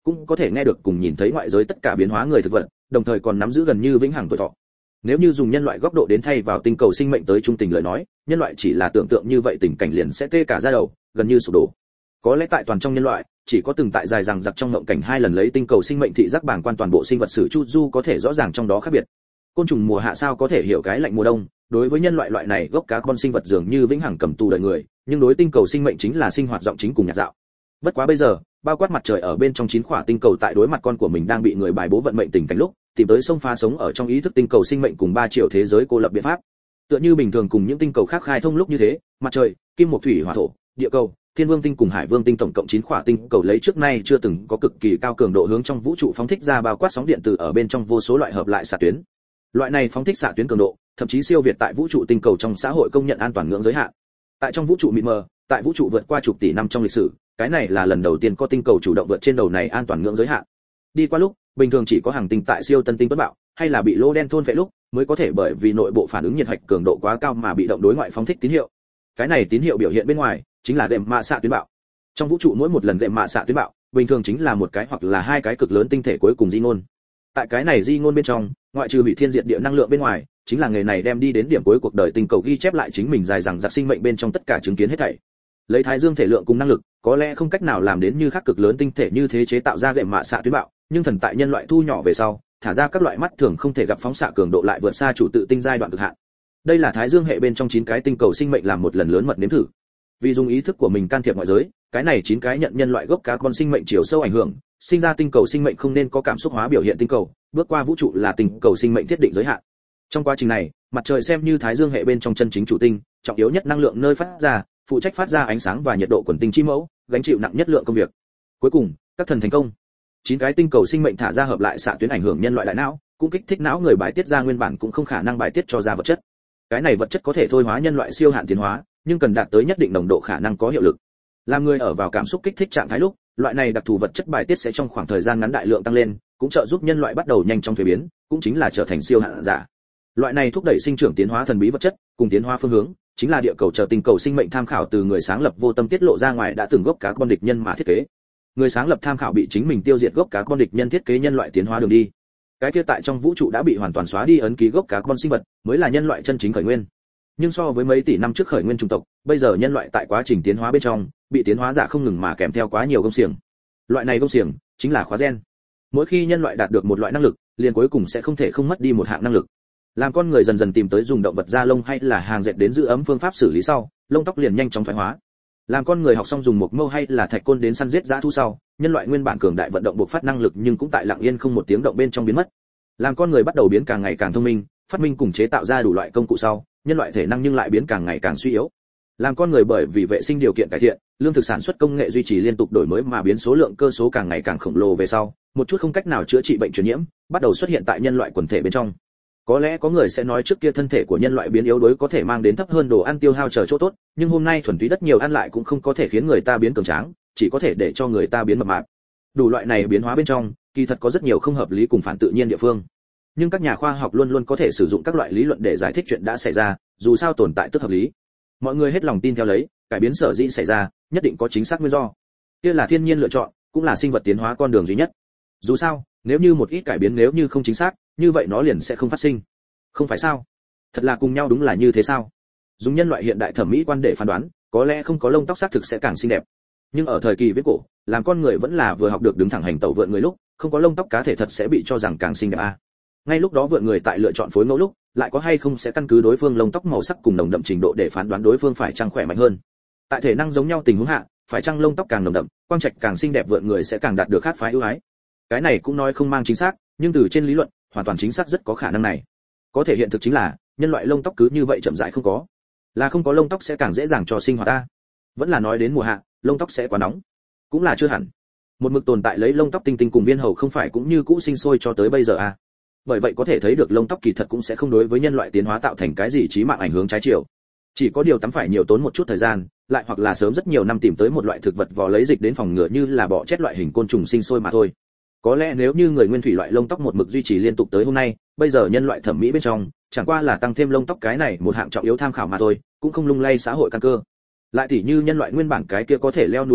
cũng có thể nghe được cùng nhìn thấy ngoại giới tất cả biến hóa người thực vật, đồng thời còn nắm giữ gần như vĩnh hằng tuổi thọ. Nếu như dùng nhân loại góc độ đến thay vào tinh cầu sinh mệnh tới trung tình lời nói, nhân loại chỉ là tưởng tượng như vậy tình cảnh liền sẽ tê cả da đầu, gần như sụp đổ. Có lẽ tại toàn trong nhân loại, chỉ có từng tại dài rằng giặc trong ngộng cảnh 2 lần lấy tinh cầu sinh mệnh thị giác bảng quan toàn bộ sinh vật sử chu du có thể rõ ràng trong đó khác biệt. Côn trùng mùa hạ sao có thể hiểu cái lạnh mùa đông, đối với nhân loại loại này gốc cá con sinh vật dường như vĩnh hằng cầm tù đời người, nhưng đối tinh cầu sinh mệnh chính là sinh hoạt giọng chính cùng nhạt dạo. Bất quá bây giờ, bao quát mặt trời ở bên trong 9 khỏa tinh cầu tại đối mặt con của mình đang bị người bài bố vận mệnh tình cảnh lúc, tìm tới sông pha sống ở trong ý thức tinh cầu sinh mệnh cùng 3 triệu thế giới cô lập biện pháp. Tựa như bình thường cùng những tinh cầu khác khai thông lúc như thế, mặt trời, kim mộc thủy hỏa thổ, địa cầu, thiên vương tinh cùng hải vương tinh tổng cộng 9 khỏa tinh cầu lấy trước nay chưa từng có cực kỳ cao cường độ hướng trong vũ trụ phóng thích ra bao quát sóng điện từ ở bên trong vô số loại hợp lại xạ tuyến. Loại này phóng thích xạ tuyến cường độ, thậm chí siêu việt tại vũ trụ tinh cầu trong xã hội công nhận an toàn ngưỡng giới hạn. Tại trong vũ trụ mịt mờ, tại vũ trụ vượt qua chục tỷ năm trong lịch sử, cái này là lần đầu tiên có tinh cầu chủ động vượt trên đầu này an toàn ngưỡng giới hạn. Đi qua lúc, bình thường chỉ có hàng tinh tại siêu tân tinh bất bạo, hay là bị lô đen thôn phệ lúc, mới có thể bởi vì nội bộ phản ứng nhiệt hạch cường độ quá cao mà bị động đối ngoại phóng thích tín hiệu. Cái này tín hiệu biểu hiện bên ngoài, chính là gệm mạ xạ tuyến bạo. Trong vũ trụ mỗi một lần gệm mạ xạ tuyến bạo, bình thường chính là một cái hoặc là 2 cái cực lớn tinh thể cuối cùng di ngôn. Tại cái này di ngôn bên trong, ngoại trừ hủy thiên diệt địa năng lượng bên ngoài, chính là nghề này đem đi đến điểm cuối cuộc đời tinh cầu ghi chép lại chính mình dài dằng dặc sinh mệnh bên trong tất cả chứng kiến hết thảy. Lấy thái dương thể lượng cùng năng lực, có lẽ không cách nào làm đến như khác cực lớn tinh thể như thế chế tạo ra gệm mạ xạ tuyến bạo, nhưng thần tại nhân loại thu nhỏ về sau, thả ra các loại mắt thường không thể gặp phóng xạ cường độ lại vượt xa chủ tự tinh giai đoạn cực hạn. Đây là thái dương hệ bên trong 9 cái tinh cầu sinh mệnh làm một lần lớn mật nếm thử. Vì dùng ý thức của mình can thiệp ngoại giới, cái này 9 cái nhận nhân loại gốc cá con sinh mệnh chiều sâu ảnh hưởng, sinh ra tinh cầu sinh mệnh không nên có cảm xúc hóa biểu hiện tinh cầu, bước qua vũ trụ là tinh cầu sinh mệnh thiết định giới hạn. Trong quá trình này, mặt trời xem như thái dương hệ bên trong chân chính chủ tinh, trọng yếu nhất năng lượng nơi phát ra, phụ trách phát ra ánh sáng và nhiệt độ quần tinh chi mẫu, gánh chịu nặng nhất lượng công việc. Cuối cùng, các thần thành công. 9 cái tinh cầu sinh mệnh thả ra hợp lại xạ tuyến ảnh hưởng nhân loại đại não, cũng kích thích não người bài tiết ra nguyên bản cũng không khả năng bài tiết cho ra vật chất. Cái này vật chất có thể thôi hóa nhân loại siêu hạn tiến hóa, nhưng cần đạt tới nhất định nồng độ khả năng có hiệu lực. Làm người ở vào cảm xúc kích thích trạng thái lúc, loại này đặc thù vật chất bài tiết sẽ trong khoảng thời gian ngắn đại lượng tăng lên, cũng trợ giúp nhân loại bắt đầu nhanh trong thuế biến, cũng chính là trở thành siêu hạn giả. Loại này thúc đẩy sinh trưởng tiến hóa thần bí vật chất, cùng tiến hóa phương hướng, chính là địa cầu chờ tinh cầu sinh mệnh tham khảo từ người sáng lập vô tâm tiết lộ ra ngoài đã từng gốc cá con địch nhân mà thiết kế. Người sáng lập tham khảo bị chính mình tiêu diệt gốc cá con địch nhân thiết kế nhân loại tiến hóa đường đi. Cái kia tại trong vũ trụ đã bị hoàn toàn xóa đi ấn ký gốc cá con sinh vật, mới là nhân loại chân chính khởi nguyên. Nhưng so với mấy tỷ năm trước khởi nguyên chủng tộc, bây giờ nhân loại tại quá trình tiến hóa bên trong, bị tiến hóa giả không ngừng mà kèm theo quá nhiều công xiềng. Loại này công xiềng chính là khóa gen. Mỗi khi nhân loại đạt được một loại năng lực, liền cuối cùng sẽ không thể không mất đi một hạng năng lực. Làm con người dần dần tìm tới dùng động vật da lông hay là hàng dệt đến giữ ấm phương pháp xử lý sau, lông tóc liền nhanh chóng thoái hóa. Làm con người học xong dùng một mâu hay là thạch côn đến săn giết dã thú sau, nhân loại nguyên bản cường đại vận động buộc phát năng lực nhưng cũng tại lặng yên không một tiếng động bên trong biến mất. Làm con người bắt đầu biến càng ngày càng thông minh, phát minh cùng chế tạo ra đủ loại công cụ sau, nhân loại thể năng nhưng lại biến càng ngày càng suy yếu. Làm con người bởi vì vệ sinh điều kiện cải thiện, lương thực sản xuất công nghệ duy trì liên tục đổi mới mà biến số lượng cơ số càng ngày càng khổng lồ về sau, một chút không cách nào chữa trị bệnh truyền nhiễm, bắt đầu xuất hiện tại nhân loại quần thể bên trong. Có lẽ có người sẽ nói trước kia thân thể của nhân loại biến yếu đuối có thể mang đến thấp hơn đồ ăn tiêu hao chờ chỗ tốt, nhưng hôm nay thuần túy đất nhiều ăn lại cũng không có thể khiến người ta biến cường tráng, chỉ có thể để cho người ta biến mập mạp. Đủ loại này biến hóa bên trong, kỳ thật có rất nhiều không hợp lý cùng phản tự nhiên địa phương. Nhưng các nhà khoa học luôn luôn có thể sử dụng các loại lý luận để giải thích chuyện đã xảy ra, dù sao tồn tại tức hợp lý. Mọi người hết lòng tin theo lấy, cải biến sở dĩ xảy ra, nhất định có chính xác nguyên do. Kia là thiên nhiên lựa chọn, cũng là sinh vật tiến hóa con đường duy nhất. Dù sao, nếu như một ít cải biến nếu như không chính xác, như vậy nó liền sẽ không phát sinh. Không phải sao? Thật là cùng nhau đúng là như thế sao? Dùng nhân loại hiện đại thẩm mỹ quan để phán đoán, có lẽ không có lông tóc xác thực sẽ càng xinh đẹp. Nhưng ở thời kỳ viễn cổ, làm con người vẫn là vừa học được đứng thẳng hành tẩu vượn người lúc, không có lông tóc cá thể thật sẽ bị cho rằng càng xinh đẹp a. Ngay lúc đó vượn người tại lựa chọn phối ngẫu lúc, lại có hay không sẽ căn cứ đối phương lông tóc màu sắc cùng nồng đậm trình độ để phán đoán đối phương phải chăng khỏe mạnh hơn. Tại thể năng giống nhau tình huống hạ, phải chăng lông tóc càng nồng đậm, quang trạch càng xinh đẹp vượn người sẽ càng đạt được khác phái ưu ái. Cái này cũng nói không mang chính xác, nhưng từ trên lý luận, hoàn toàn chính xác rất có khả năng này. Có thể hiện thực chính là, nhân loại lông tóc cứ như vậy chậm rãi không có. Là không có lông tóc sẽ càng dễ dàng cho sinh hoạt ta. Vẫn là nói đến mùa hạ, lông tóc sẽ quá nóng. Cũng là chưa hẳn. Một mực tồn tại lấy lông tóc tinh tinh cùng viên hầu không phải cũng như cũ sinh sôi cho tới bây giờ à. Bởi vậy có thể thấy được lông tóc kỳ thật cũng sẽ không đối với nhân loại tiến hóa tạo thành cái gì chí mạng ảnh hưởng trái chiều. Chỉ có điều tắm phải nhiều tốn một chút thời gian, lại hoặc là sớm rất nhiều năm tìm tới một loại thực vật vò lấy dịch đến phòng ngừa như là bọ chết loại hình côn trùng sinh sôi mà thôi. Có lẽ nếu như người nguyên thủy loại lông tóc một mực duy trì liên tục tới hôm nay, bây giờ nhân loại thẩm mỹ bên trong, chẳng qua là tăng thêm lông tóc cái này một hạng trọng yếu tham khảo mà thôi, cũng không lung lay xã hội căn cơ. Lại tỉ như nhân loại nguyên bản cái kia có thể leo núi phụ bích,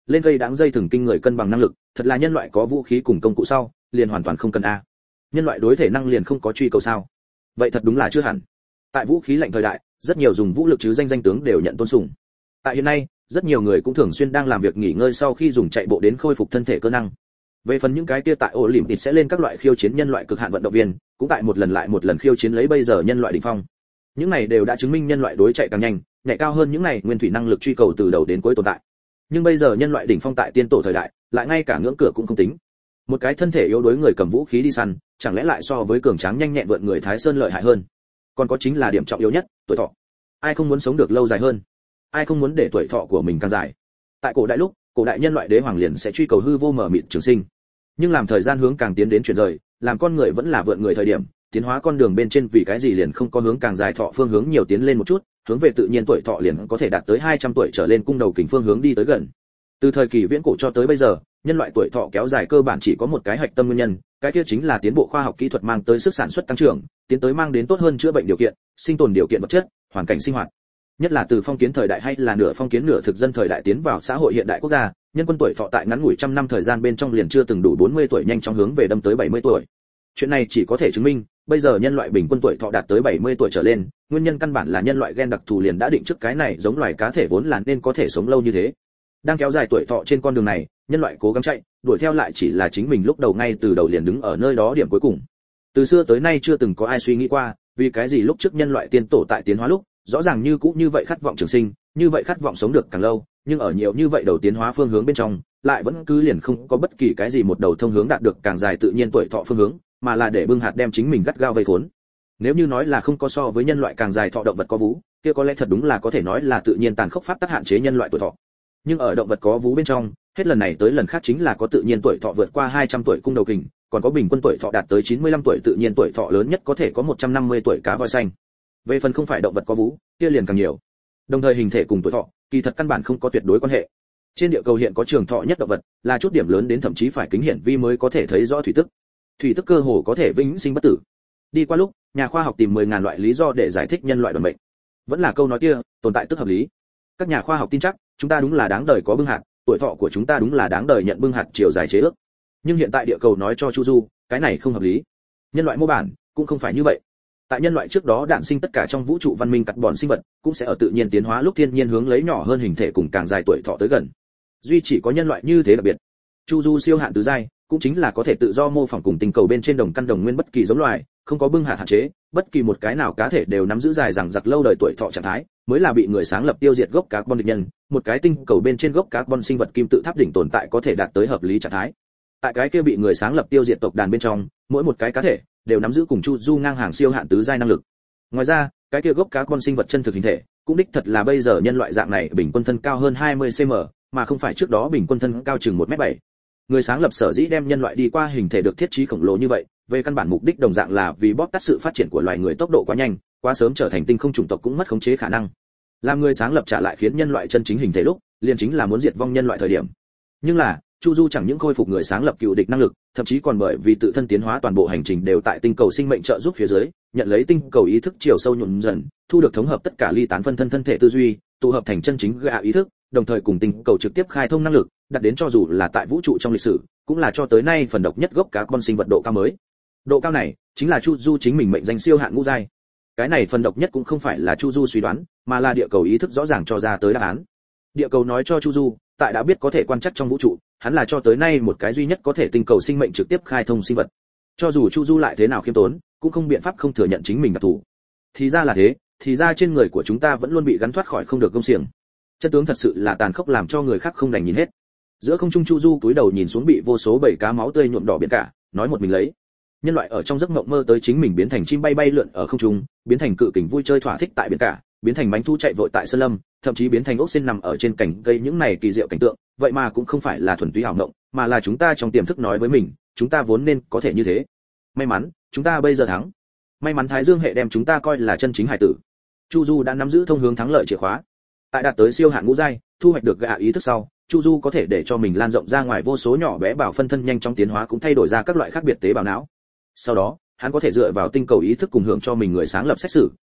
lên cây đáng dây thừng kinh người cân bằng năng lực, thật là nhân loại có vũ khí cùng công cụ sau, liền hoàn toàn không cần a. Nhân loại đối thể năng liền không có truy cầu sao? Vậy thật đúng là chưa hẳn. Tại vũ khí lạnh thời đại, rất nhiều dùng vũ lực chứ danh tướng đều nhận tôn sùng. Tại hiện nay, rất nhiều người cũng thường xuyên đang làm việc nghỉ ngơi sau khi dùng chạy bộ đến khôi phục thân thể cơ năng. Về phần những cái kia tại Olympic sẽ lên các loại khiêu chiến nhân loại cực hạn vận động viên, cũng tại một lần lại một lần khiêu chiến lấy bây giờ nhân loại đỉnh phong. Những này đều đã chứng minh nhân loại đối chạy càng nhanh, nhảy cao hơn những này nguyên thủy năng lực truy cầu từ đầu đến cuối tồn tại. Nhưng bây giờ nhân loại đỉnh phong tại tiên tổ thời đại, lại ngay cả ngưỡng cửa cũng không tính. Một cái thân thể yếu đuối người cầm vũ khí đi săn, chẳng lẽ lại so với cường tráng nhanh nhẹn vượn người Thái Sơn lợi hại hơn? Còn có chính là điểm trọng yếu nhất, tuổi thọ. Ai không muốn sống được lâu dài hơn? Ai không muốn để tuổi thọ của mình càng dài? Tại cổ đại lúc, cổ đại nhân loại đế hoàng liền sẽ truy cầu hư vô mở mịt trường sinh. Nhưng làm thời gian hướng càng tiến đến chuyển rời, làm con người vẫn là vượn người thời điểm, tiến hóa con đường bên trên vì cái gì liền không có hướng càng dài thọ phương hướng nhiều tiến lên một chút, hướng về tự nhiên tuổi thọ liền có thể đạt tới 200 tuổi trở lên cung đầu kình phương hướng đi tới gần. Từ thời kỳ viễn cổ cho tới bây giờ, nhân loại tuổi thọ kéo dài cơ bản chỉ có một cái hạch tâm nguyên nhân, cái kia chính là tiến bộ khoa học kỹ thuật mang tới sức sản xuất tăng trưởng, tiến tới mang đến tốt hơn chữa bệnh điều kiện, sinh tồn điều kiện vật chất, hoàn cảnh sinh hoạt. Nhất là từ phong kiến thời đại hay là nửa phong kiến nửa thực dân thời đại tiến vào xã hội hiện đại quốc gia, nhân quân tuổi thọ tại ngắn ngủi trăm năm thời gian bên trong liền chưa từng đủ 40 tuổi nhanh chóng hướng về đâm tới 70 tuổi. Chuyện này chỉ có thể chứng minh, bây giờ nhân loại bình quân tuổi thọ đạt tới 70 tuổi trở lên, nguyên nhân căn bản là nhân loại gen đặc thù liền đã định trước cái này giống loài cá thể vốn là nên có thể sống lâu như thế. Đang kéo dài tuổi thọ trên con đường này, nhân loại cố gắng chạy, đuổi theo lại chỉ là chính mình lúc đầu ngay từ đầu liền đứng ở nơi đó điểm cuối cùng. Từ xưa tới nay chưa từng có ai suy nghĩ qua, vì cái gì lúc trước nhân loại tiên tổ tại tiến hóa lúc, rõ ràng như cũ như vậy khát vọng trường sinh, như vậy khát vọng sống được càng lâu, nhưng ở nhiều như vậy đầu tiến hóa phương hướng bên trong, lại vẫn cứ liền không có bất kỳ cái gì một đầu thông hướng đạt được càng dài tự nhiên tuổi thọ phương hướng, mà là để bưng hạt đem chính mình gắt gao vây khốn. Nếu như nói là không có so với nhân loại càng dài thọ động vật có vú, kia có lẽ thật đúng là có thể nói là tự nhiên tàn khốc pháp tắc hạn chế nhân loại tuổi thọ. Nhưng ở động vật có vú bên trong, hết lần này tới lần khác chính là có tự nhiên tuổi thọ vượt qua 200 tuổi cung đầu kình, còn có bình quân tuổi thọ đạt tới 95 tuổi tự nhiên tuổi thọ lớn nhất có thể có 150 tuổi cá voi xanh. Về phần không phải động vật có vú, kia liền càng nhiều. Đồng thời hình thể cùng tuổi thọ, kỳ thật căn bản không có tuyệt đối quan hệ. Trên địa cầu hiện có trường thọ nhất động vật, là chút điểm lớn đến thậm chí phải kính hiển vi mới có thể thấy rõ thủy tức. Thủy tức cơ hồ có thể vĩnh sinh bất tử. Đi qua lúc, nhà khoa học tìm 10.000 loại lý do để giải thích nhân loại đoàn mệnh. Vẫn là câu nói kia, tồn tại tức hợp lý. Các nhà khoa học tin chắc, chúng ta đúng là đáng đời có bưng hạt, tuổi thọ của chúng ta đúng là đáng đời nhận bưng hạt chiều dài chế ước. Nhưng hiện tại địa cầu nói cho Chu Du, cái này không hợp lý. Nhân loại mô bản cũng không phải như vậy. Tại nhân loại trước đó đản sinh tất cả trong vũ trụ văn minh carbon sinh vật, cũng sẽ ở tự nhiên tiến hóa lúc thiên nhiên hướng lấy nhỏ hơn hình thể cùng càng dài tuổi thọ tới gần. Duy chỉ có nhân loại như thế đặc biệt. Chu Du siêu hạn tứ giai, cũng chính là có thể tự do mô phỏng cùng tinh cầu bên trên đồng căn đồng nguyên bất kỳ giống loài, không có bưng hạt hạn chế, bất kỳ một cái nào cá thể đều nắm giữ dài rằng giặc lâu đời tuổi thọ trạng thái, mới là bị người sáng lập tiêu diệt gốc carbon địch nhân, một cái tinh cầu bên trên gốc carbon sinh vật kim tự tháp đỉnh tồn tại có thể đạt tới hợp lý trạng thái. Tại cái kia bị người sáng lập tiêu diệt tộc đàn bên trong, mỗi một cái cá thể đều nắm giữ cùng Chu Du ngang hàng siêu hạn tứ giai năng lực. Ngoài ra, cái kia gốc carbon sinh vật chân thực hình thể, cũng đích thật là bây giờ nhân loại dạng này bình quân thân cao hơn 20 cm, mà không phải trước đó bình quân thân cao chừng 1m7. Người sáng lập sở dĩ đem nhân loại đi qua hình thể được thiết trí khổng lồ như vậy, về căn bản mục đích đồng dạng là vì bóp tắt sự phát triển của loài người tốc độ quá nhanh, quá sớm trở thành tinh không chủng tộc cũng mất khống chế khả năng. Làm người sáng lập trả lại khiến nhân loại chân chính hình thể lúc, liền chính là muốn diệt vong nhân loại thời điểm. Nhưng là, Chu Du chẳng những khôi phục người sáng lập cựu địch năng lực, thậm chí còn bởi vì tự thân tiến hóa toàn bộ hành trình đều tại tinh cầu sinh mệnh trợ giúp phía dưới, nhận lấy tinh cầu ý thức chiều sâu nhuộm dần, thu được thống hợp tất cả ly tán phân thân thể tư duy, tụ hợp thành chân chính gạ ý thức, đồng thời cùng tinh cầu trực tiếp khai thông năng lực, đạt đến cho dù là tại vũ trụ trong lịch sử, cũng là cho tới nay phần độc nhất gốc carbon sinh vật độ cao mới. Độ cao này chính là Chu Du chính mình mệnh danh siêu hạn ngũ giai. Cái này phần độc nhất cũng không phải là Chu Du suy đoán, mà là địa cầu ý thức rõ ràng cho ra tới đáp án. Địa cầu nói cho Chu Du, tại đã biết có thể quan trắc trong vũ trụ, hắn là cho tới nay một cái duy nhất có thể tinh cầu sinh mệnh trực tiếp khai thông sinh vật. Cho dù Chu Du lại thế nào khiêm tốn, cũng không biện pháp không thừa nhận chính mình đặc thù. Thì ra là thế, thì ra trên người của chúng ta vẫn luôn bị gắn thoát khỏi không được gông xiềng. Chân tướng thật sự là tàn khốc làm cho người khác không đành nhìn hết. Giữa không trung Chu Du cúi đầu nhìn xuống bị vô số bầy cá máu tươi nhuộm đỏ biển cả, nói một mình lấy. Nhân loại ở trong giấc mộng mơ tới chính mình biến thành chim bay bay lượn ở không trung, biến thành cự kình vui chơi thỏa thích tại biển cả, biến thành mánh thu chạy vội tại sơn lâm, thậm chí biến thành ốc sên nằm ở trên cành cây, những này kỳ diệu cảnh tượng, vậy mà cũng không phải là thuần túy ảo mộng, mà là chúng ta trong tiềm thức nói với mình, chúng ta vốn nên có thể như thế. May mắn, chúng ta bây giờ thắng. May mắn Thái Dương hệ đem chúng ta coi là chân chính hải tử. Chu Du đã nắm giữ thông hướng thắng lợi chìa khóa. Tại đạt tới siêu hạn ngũ giai, thu hoạch được gạ ý thức sau, Chu Du có thể để cho mình lan rộng ra ngoài vô số nhỏ bé bảo phân thân nhanh chóng tiến hóa cũng thay đổi ra các loại khác biệt tế bào não. Sau đó, hắn có thể dựa vào tinh cầu ý thức cùng hưởng cho mình người sáng lập xét xử,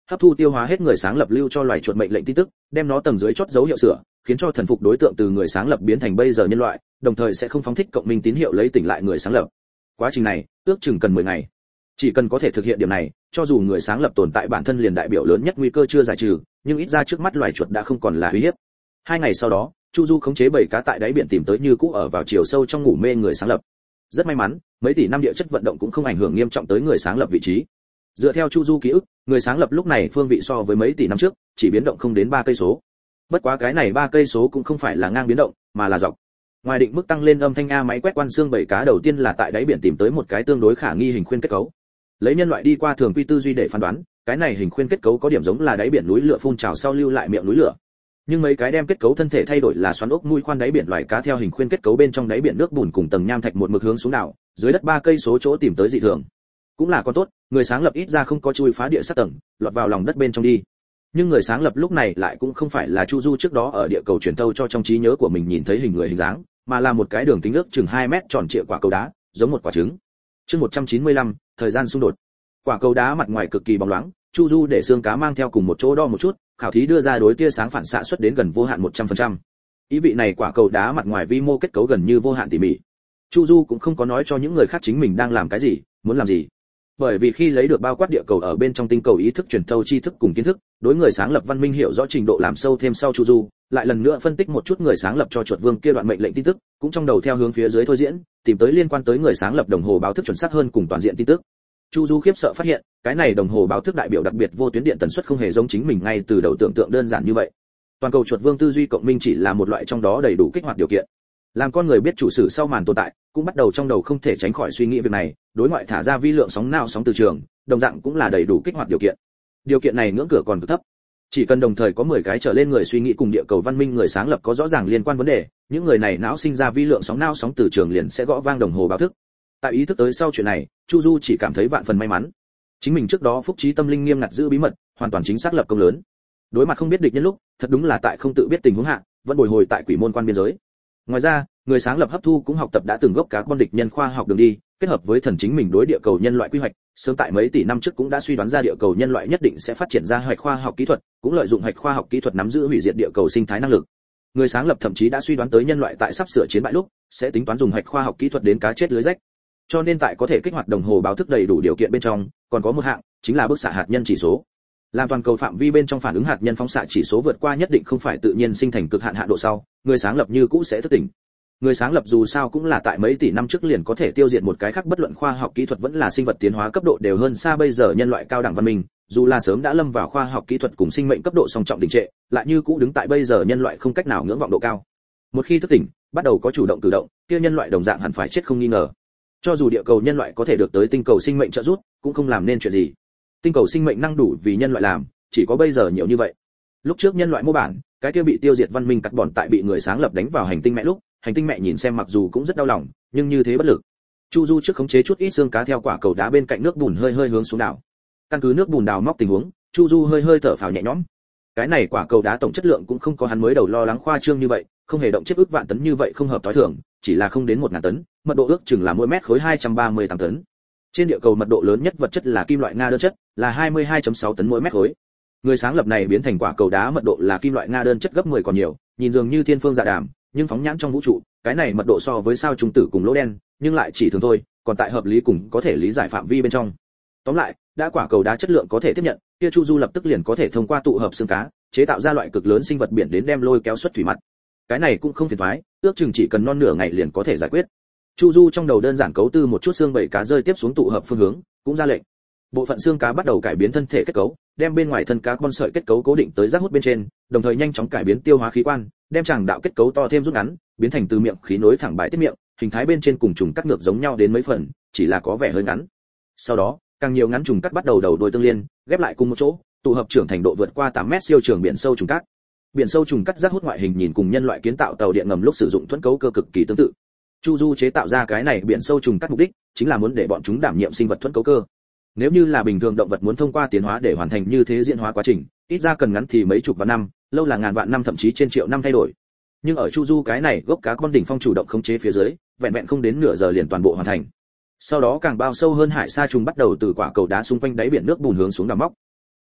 hấp thu tiêu hóa hết người sáng lập lưu cho loài chuột mệnh lệnh tin tức, đem nó tầng dưới chót dấu hiệu sửa, khiến cho thần phục đối tượng từ người sáng lập biến thành bây giờ nhân loại, đồng thời sẽ không phóng thích cộng minh tín hiệu lấy tỉnh lại người sáng lập. Quá trình này ước chừng cần 10 ngày. Chỉ cần có thể thực hiện điểm này, cho dù người sáng lập tồn tại bản thân liền đại biểu lớn nhất nguy cơ chưa giải trừ, nhưng ít ra trước mắt loài chuột đã không còn là uy hiếp. 2 ngày sau đó, Chu Du khống chế 7 cá tại đáy biển tìm tới như cũ ở vào chiều sâu trong ngủ mê người sáng lập. Rất may mắn, mấy tỷ năm địa chất vận động cũng không ảnh hưởng nghiêm trọng tới người sáng lập vị trí. Dựa theo Chu Du ký ức, người sáng lập lúc này phương vị so với mấy tỷ năm trước, chỉ biến động không đến 3 cây số. Bất quá cái này 3 cây số cũng không phải là ngang biến động, mà là dọc. Ngoài định mức tăng lên âm thanh a máy quét quan xương 7 cá đầu tiên là tại đáy biển tìm tới một cái tương đối khả nghi hình khuyên kết cấu. Lấy nhân loại đi qua thường quy tư duy để phán đoán, cái này hình khuyên kết cấu có điểm giống là đáy biển núi lửa phun trào sau lưu lại miệng núi lửa. Nhưng mấy cái đem kết cấu thân thể thay đổi là xoắn ốc mũi khoan đáy biển loài cá theo hình khuyên kết cấu bên trong đáy biển nước bùn cùng tầng nham thạch một mực hướng xuống đảo, dưới đất 3 cây số chỗ tìm tới dị thường. Cũng là con tốt, người sáng lập ít ra không có chui phá địa sát tầng, lọt vào lòng đất bên trong đi. Nhưng người sáng lập lúc này lại cũng không phải là Chu Du trước đó ở địa cầu truyền tâu cho trong trí nhớ của mình nhìn thấy hình người hình dáng, mà là một cái đường kính ước chừng 2 mét tròn trịa quả cầu đá, giống một quả trứng. Chương 195, thời gian xung đột. Quả cầu đá mặt ngoài cực kỳ bóng loáng, Chu Du để xương cá mang theo cùng một chỗ đo một chút, khảo thí đưa ra đối tia sáng phản xạ suất đến gần vô hạn 100%. Ý vị này quả cầu đá mặt ngoài vi mô kết cấu gần như vô hạn tỉ mỉ. Chu Du cũng không có nói cho những người khác chính mình đang làm cái gì, muốn làm gì. Bởi vì khi lấy được bao quát địa cầu ở bên trong tinh cầu ý thức truyền thâu tri thức cùng kiến thức, đối người sáng lập văn minh hiểu rõ trình độ làm sâu thêm sau Chu Du, lại lần nữa phân tích một chút người sáng lập cho chuột vương kia đoạn mệnh lệnh tin tức, cũng trong đầu theo hướng phía dưới thôi diễn, tìm tới liên quan tới người sáng lập đồng hồ báo thức chuẩn xác hơn cùng toàn diện tin tức. Chu Du khiếp sợ phát hiện, cái này đồng hồ báo thức đại biểu đặc biệt vô tuyến điện tần suất không hề giống chính mình ngay từ đầu tưởng tượng đơn giản như vậy. Toàn cầu chuột vương tư duy cộng minh chỉ là một loại trong đó đầy đủ kích hoạt điều kiện. Làm con người biết chủ sử sau màn tồn tại, cũng bắt đầu trong đầu không thể tránh khỏi suy nghĩ việc này, đối ngoại thả ra vi lượng sóng não sóng từ trường, đồng dạng cũng là đầy đủ kích hoạt điều kiện. Điều kiện này ngưỡng cửa còn cực thấp. Chỉ cần đồng thời có 10 cái trở lên người suy nghĩ cùng địa cầu văn minh người sáng lập có rõ ràng liên quan vấn đề, những người này não sinh ra vi lượng sóng não sóng từ trường liền sẽ gõ vang đồng hồ báo thức. Tại ý thức tới sau chuyện này, Chu Du chỉ cảm thấy vạn phần may mắn. Chính mình trước đó phúc trí tâm linh nghiêm ngặt giữ bí mật, hoàn toàn chính xác lập công lớn. Đối mặt không biết địch nhân lúc, thật đúng là tại không tự biết tình huống hạ, vẫn bồi hồi tại quỷ môn quan biên giới. Ngoài ra, người sáng lập hấp thu cũng học tập đã từng gốc cá con địch nhân khoa học đường đi, kết hợp với thần chính mình đối địa cầu nhân loại quy hoạch, sớm tại mấy tỷ năm trước cũng đã suy đoán ra địa cầu nhân loại nhất định sẽ phát triển ra hạch khoa học kỹ thuật, cũng lợi dụng hạch khoa học kỹ thuật nắm giữ hủy diệt địa cầu sinh thái năng lực. Người sáng lập thậm chí đã suy đoán tới nhân loại tại sắp sửa chiến bại lúc, sẽ tính toán dùng hạch khoa học kỹ thuật đến cá chết lưới rách. Cho nên tại có thể kích hoạt đồng hồ báo thức đầy đủ điều kiện bên trong, còn có một hạng, chính là bức xạ hạt nhân chỉ số. Làm toàn cầu phạm vi bên trong phản ứng hạt nhân phóng xạ chỉ số vượt qua nhất định không phải tự nhiên sinh thành cực hạn hạ độ sau, người sáng lập như cũ sẽ thức tỉnh. Người sáng lập dù sao cũng là tại mấy tỷ năm trước liền có thể tiêu diệt một cái khác bất luận khoa học kỹ thuật vẫn là sinh vật tiến hóa cấp độ đều hơn xa bây giờ nhân loại cao đẳng văn minh, dù là sớm đã lâm vào khoa học kỹ thuật cùng sinh mệnh cấp độ song trọng đình trệ, lại như cũ đứng tại bây giờ nhân loại không cách nào ngưỡng vọng độ cao. Một khi thức tỉnh, bắt đầu có chủ động cử động, kia nhân loại đồng dạng hẳn phải chết không nghi ngờ. Cho dù địa cầu nhân loại có thể được tới tinh cầu sinh mệnh trợ giúp, cũng không làm nên chuyện gì. Tinh cầu sinh mệnh năng đủ vì nhân loại làm, chỉ có bây giờ nhiều như vậy. Lúc trước nhân loại mô bản, cái kia bị tiêu diệt văn minh cắt bòn tại bị người sáng lập đánh vào hành tinh mẹ lúc, hành tinh mẹ nhìn xem mặc dù cũng rất đau lòng, nhưng như thế bất lực. Chu Du trước khống chế chút ít xương cá theo quả cầu đá bên cạnh nước bùn hơi hơi hướng xuống đảo. Căn cứ nước bùn đào móc tình huống, Chu Du hơi hơi thở phào nhẹ nhõm. Cái này quả cầu đá tổng chất lượng cũng không có hắn mới đầu lo lắng khoa trương như vậy, không hề động chết ước vạn tấn như vậy không hợp tối thường, chỉ là không đến 1000 tấn, mật độ ước chừng là mỗi mét khối 238 tấn. Trên địa cầu mật độ lớn nhất vật chất là kim loại nga đơn chất, là 22.6 tấn mỗi mét khối. Người sáng lập này biến thành quả cầu đá mật độ là kim loại nga đơn chất gấp 10 còn nhiều, nhìn dường như thiên phương dạ đàm, nhưng phóng nhãn trong vũ trụ, cái này mật độ so với sao trung tử cùng lỗ đen, nhưng lại chỉ thường thôi, còn tại hợp lý cùng có thể lý giải phạm vi bên trong. Tóm lại, đã quả cầu đá chất lượng có thể tiếp nhận, kia Chu Du lập tức liền có thể thông qua tụ hợp xương cá, chế tạo ra loại cực lớn sinh vật biển đến đem lôi kéo xuất thủy mặt. Cái này cũng không phiền toái, ước chừng chỉ cần non nửa ngày liền có thể giải quyết. Chu Du trong đầu đơn giản cấu tư một chút xương bầy cá rơi tiếp xuống tụ hợp phương hướng, cũng ra lệnh. Bộ phận xương cá bắt đầu cải biến thân thể kết cấu, đem bên ngoài thân cá con sợi kết cấu cố định tới giác hút bên trên, đồng thời nhanh chóng cải biến tiêu hóa khí quan, đem tràng đạo kết cấu to thêm rút ngắn, biến thành từ miệng khí nối thẳng bài tiết miệng, hình thái bên trên cùng trùng cắt ngược giống nhau đến mấy phần, chỉ là có vẻ hơi ngắn. Sau đó, càng nhiều ngắn trùng cắt bắt đầu đầu đuôi tương liên, ghép lại cùng một chỗ, tụ hợp trưởng thành độ vượt qua 8 mét siêu trường biển sâu trùng cắt. Biển sâu trùng cắt giác hút ngoại hình nhìn cùng nhân loại kiến tạo tàu điện ngầm lúc sử dụng thuẫn cấu cơ cực kỳ tương tự. Chu Du chế tạo ra cái này biển sâu trùng cắt mục đích chính là muốn để bọn chúng đảm nhiệm sinh vật thuẫn cấu cơ. Nếu như là bình thường động vật muốn thông qua tiến hóa để hoàn thành như thế diễn hóa quá trình, ít ra cần ngắn thì mấy chục vạn năm, lâu là ngàn vạn năm thậm chí trên triệu năm thay đổi. Nhưng ở Chu Du cái này gốc cá con đỉnh phong chủ động khống chế phía dưới, vẹn vẹn không đến nửa giờ liền toàn bộ hoàn thành. Sau đó càng bao sâu hơn hải sa trùng bắt đầu từ quả cầu đá xung quanh đáy biển nước bùn hướng xuống đào móc.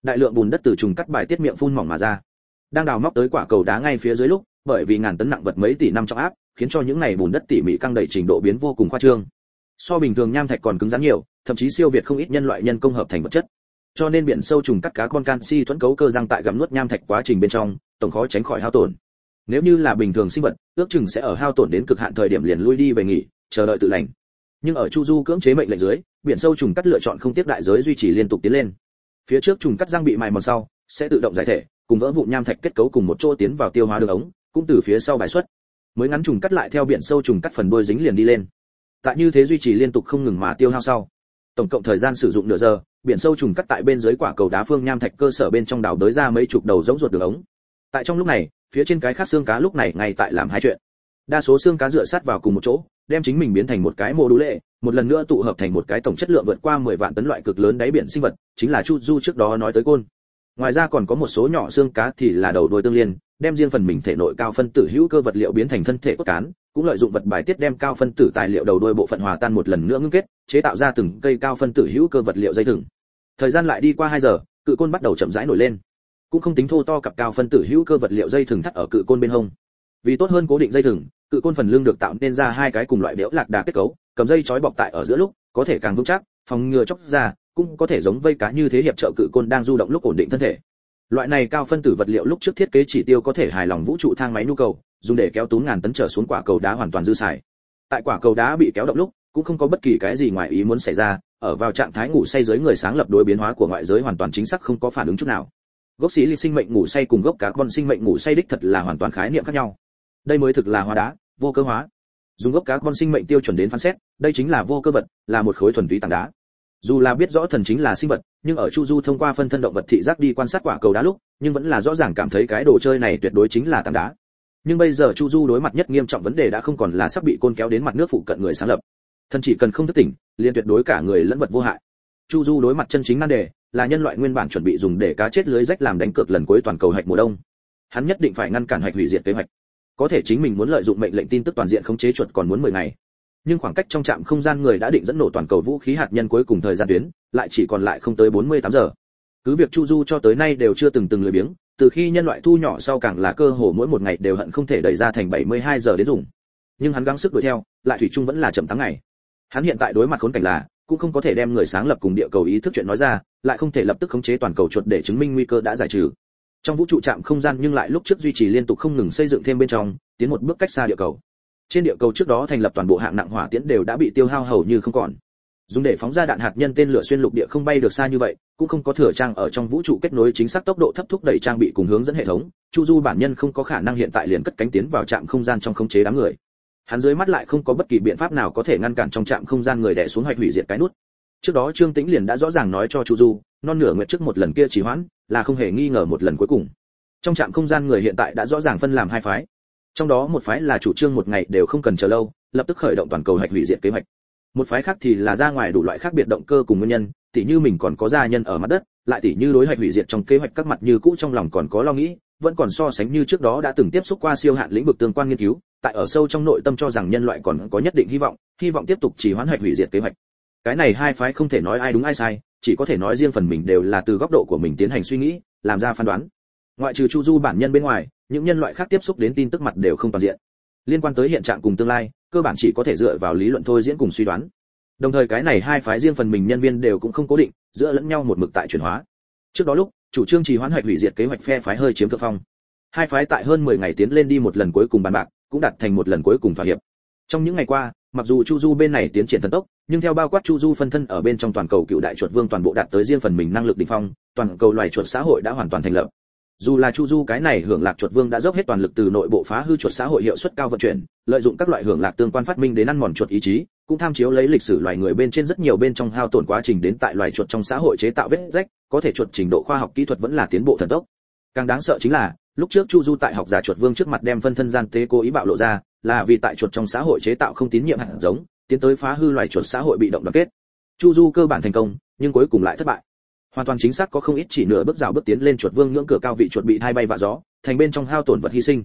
Đại lượng bùn đất từ trùng cắt bài tiết miệng phun mỏng mà ra. Đang đào móc tới quả cầu đá ngay phía dưới lúc, bởi vì ngàn tấn nặng vật mấy tỷ năm trọng áp, khiến cho những này bùn đất tỉ mỉ căng đầy trình độ biến vô cùng khoa trương. So bình thường nham thạch còn cứng rắn nhiều, thậm chí siêu việt không ít nhân loại nhân công hợp thành vật chất. Cho nên biển sâu trùng cắt cá con canxi thuẫn cấu cơ răng tại gặm nuốt nham thạch quá trình bên trong, tổng khó tránh khỏi hao tổn. Nếu như là bình thường sinh vật, ước chừng sẽ ở hao tổn đến cực hạn thời điểm liền lui đi về nghỉ, chờ đợi tự lành. Nhưng ở Chu Du cưỡng chế mệnh lệnh dưới, biển sâu trùng cắt lựa chọn không tiếp đại giới duy trì liên tục tiến lên. Phía trước trùng cắt răng bị mài mòn sau, sẽ tự động giải thể, cùng vỡ vụn nham thạch kết cấu cùng một chỗ tiến vào tiêu hóa đường ống, cũng từ phía sau bài xuất. Mới ngắn trùng cắt lại theo biển sâu trùng cắt phần đuôi dính liền đi lên. Tại như thế duy trì liên tục không ngừng mà tiêu hao sau, tổng cộng thời gian sử dụng nửa giờ, biển sâu trùng cắt tại bên dưới quả cầu đá phương nham thạch cơ sở bên trong đào đới ra mấy chục đầu rỗng ruột đường ống. Tại trong lúc này, phía trên cái khác xương cá lúc này ngay tại làm hai chuyện. Đa số xương cá dựa sát vào cùng một chỗ, đem chính mình biến thành một cái mô đũ lệ, một lần nữa tụ hợp thành một cái tổng chất lượng vượt qua 10 vạn tấn loại cực lớn đáy biển sinh vật, chính là Chu Du trước đó nói tới côn. Ngoài ra còn có một số nhỏ xương cá thì là đầu đuôi tương liên, đem riêng phần mình thể nội cao phân tử hữu cơ vật liệu biến thành thân thể cốt cán, cũng lợi dụng vật bài tiết đem cao phân tử tài liệu đầu đuôi bộ phận hòa tan một lần nữa ngưng kết, chế tạo ra từng cây cao phân tử hữu cơ vật liệu dây thừng. Thời gian lại đi qua 2 giờ, cự côn bắt đầu chậm rãi nổi lên. Cũng không tính thô to cặp cao phân tử hữu cơ vật liệu dây thừng thắt ở cự côn bên hông. Vì tốt hơn cố định dây thừng, cự côn phần lưng được tạo nên ra hai cái cùng loại đẽo lạc đà kết cấu, cầm dây trói bọc tại ở giữa lúc, có thể càng vững chắc, phòng ngừa chóc ra, cũng có thể giống vây cá như thế hiệp trợ cự côn đang du động lúc ổn định thân thể. Loại này cao phân tử vật liệu lúc trước thiết kế chỉ tiêu có thể hài lòng vũ trụ thang máy nhu cầu, dùng để kéo tún ngàn tấn trở xuống quả cầu đá hoàn toàn dư xài. Tại quả cầu đá bị kéo động lúc, cũng không có bất kỳ cái gì ngoài ý muốn xảy ra, ở vào trạng thái ngủ say dưới người sáng lập đối biến hóa của ngoại giới hoàn toàn chính xác không có phản ứng chút nào. Gốc xí ly sinh mệnh ngủ say cùng gốc carbon sinh mệnh ngủ say đích thật là hoàn toàn khái niệm khác nhau. Đây mới thực là hóa đá, vô cơ hóa. Dùng gốc carbon sinh mệnh tiêu chuẩn đến phán xét, đây chính là vô cơ vật, là một khối thuần túy tảng đá. Dù là biết rõ thần chính là sinh vật, nhưng ở Chu Du thông qua phân thân động vật thị giác đi quan sát quả cầu đá lúc, nhưng vẫn là rõ ràng cảm thấy cái đồ chơi này tuyệt đối chính là tảng đá. Nhưng bây giờ Chu Du đối mặt nhất nghiêm trọng vấn đề đã không còn là sắp bị côn kéo đến mặt nước phụ cận người sáng lập. Thần chỉ cần không thức tỉnh, liền tuyệt đối cả người lẫn vật vô hại. Chu Du đối mặt chân chính nan đề, là nhân loại nguyên bản chuẩn bị dùng để cá chết lưới rách làm đánh cược lần cuối toàn cầu hạch mùa đông. Hắn nhất định phải ngăn cản hạch hủy diệt kế hoạch. Có thể chính mình muốn lợi dụng mệnh lệnh tin tức toàn diện khống chế chuột còn muốn 10 ngày. Nhưng khoảng cách trong trạm không gian người đã định dẫn nổ toàn cầu vũ khí hạt nhân cuối cùng thời gian tuyến, lại chỉ còn lại không tới 48 giờ. Cứ việc Chu Du cho tới nay đều chưa từng lười biếng, từ khi nhân loại thu nhỏ sau càng là cơ hồ mỗi một ngày đều hận không thể đẩy ra thành 72 giờ đến dùng. Nhưng hắn gắng sức đuổi theo, lại thủy chung vẫn là chậm 8 ngày. Hắn hiện tại đối mặt khốn cảnh là, cũng không có thể đem người sáng lập cùng địa cầu ý thức chuyện nói ra, lại không thể lập tức khống chế toàn cầu chuột để chứng minh nguy cơ đã giải trừ. Trong vũ trụ trạm không gian nhưng lại lúc trước duy trì liên tục không ngừng xây dựng thêm bên trong, tiến một bước cách xa địa cầu. Trên địa cầu trước đó thành lập toàn bộ hạng nặng hỏa tiễn đều đã bị tiêu hao hầu như không còn. Dùng để phóng ra đạn hạt nhân tên lửa xuyên lục địa không bay được xa như vậy, cũng không có thừa trang ở trong vũ trụ kết nối chính xác tốc độ thấp thúc đẩy trang bị cùng hướng dẫn hệ thống, Chu Du bản nhân không có khả năng hiện tại liền cất cánh tiến vào trạm không gian trong khống chế đám người. Hắn dưới mắt lại không có bất kỳ biện pháp nào có thể ngăn cản trong trạm không gian người đè xuống hoạch hủy diệt cái nút. Trước đó Trương Tĩnh liền đã rõ ràng nói cho Chu Du, non nửa nguyệt trước một lần kia trì hoãn, là không hề nghi ngờ một lần cuối cùng. Trong trạm không gian người hiện tại đã rõ ràng phân làm hai phái. Trong đó một phái là chủ trương một ngày đều không cần chờ lâu, lập tức khởi động toàn cầu hạch hủy diệt kế hoạch. Một phái khác thì là ra ngoài đủ loại khác biệt động cơ cùng nguyên nhân, tỉ như mình còn có gia nhân ở mặt đất, lại tỉ như đối hạch hủy diệt trong kế hoạch các mặt như cũ trong lòng còn có lo nghĩ, vẫn còn so sánh như trước đó đã từng tiếp xúc qua siêu hạn lĩnh vực tương quan nghiên cứu, tại ở sâu trong nội tâm cho rằng nhân loại còn có nhất định hy vọng tiếp tục trì hoãn hạch hủy diệt kế hoạch. Cái này hai phái không thể nói ai đúng ai sai, chỉ có thể nói riêng phần mình đều là từ góc độ của mình tiến hành suy nghĩ, làm ra phán đoán. Ngoại trừ Chu Du bản nhân bên ngoài, những nhân loại khác tiếp xúc đến tin tức mặt đều không toàn diện. Liên quan tới hiện trạng cùng tương lai, cơ bản chỉ có thể dựa vào lý luận thôi diễn cùng suy đoán. Đồng thời cái này hai phái riêng phần mình nhân viên đều cũng không cố định, giữa lẫn nhau một mực tại chuyển hóa. Trước đó lúc, chủ trương trì hoãn hạch hủy diệt kế hoạch phe phái hơi chiếm thượng phong. Hai phái tại hơn 10 ngày tiến lên đi một lần cuối cùng bàn bạc, cũng đạt thành một lần cuối cùng thỏa hiệp. Trong những ngày qua, mặc dù Chu Du bên này tiến triển thần tốc, nhưng theo bao quát Chu Du phân thân ở bên trong toàn cầu cựu đại chuột vương toàn bộ đạt tới riêng phần mình năng lực đỉnh phong, toàn cầu loài chuột xã hội đã hoàn toàn thành lập. Dù là Chu Du cái này hưởng lạc chuột vương đã dốc hết toàn lực từ nội bộ phá hư chuột xã hội hiệu suất cao vận chuyển, lợi dụng các loại hưởng lạc tương quan phát minh đến ăn mòn chuột ý chí, cũng tham chiếu lấy lịch sử loài người bên trên rất nhiều bên trong hao tổn quá trình đến tại loài chuột trong xã hội chế tạo vết rách, có thể chuột trình độ khoa học kỹ thuật vẫn là tiến bộ thần tốc. Càng đáng sợ chính là, lúc trước Chu Du tại học giả chuột vương trước mặt đem phân thân gian tế cố ý bạo lộ ra, là vì tại chuột trong xã hội chế tạo không tín nhiệm hạt giống, tiến tới phá hư loài chuột xã hội bị động đoàn kết. Chu Du cơ bản thành công, nhưng cuối cùng lại thất bại. Hoàn toàn chính xác có không ít chỉ nửa bước rào bước tiến lên chuột vương ngưỡng cửa cao vị chuột bị hai bay vạ gió, thành bên trong hao tổn vật hy sinh.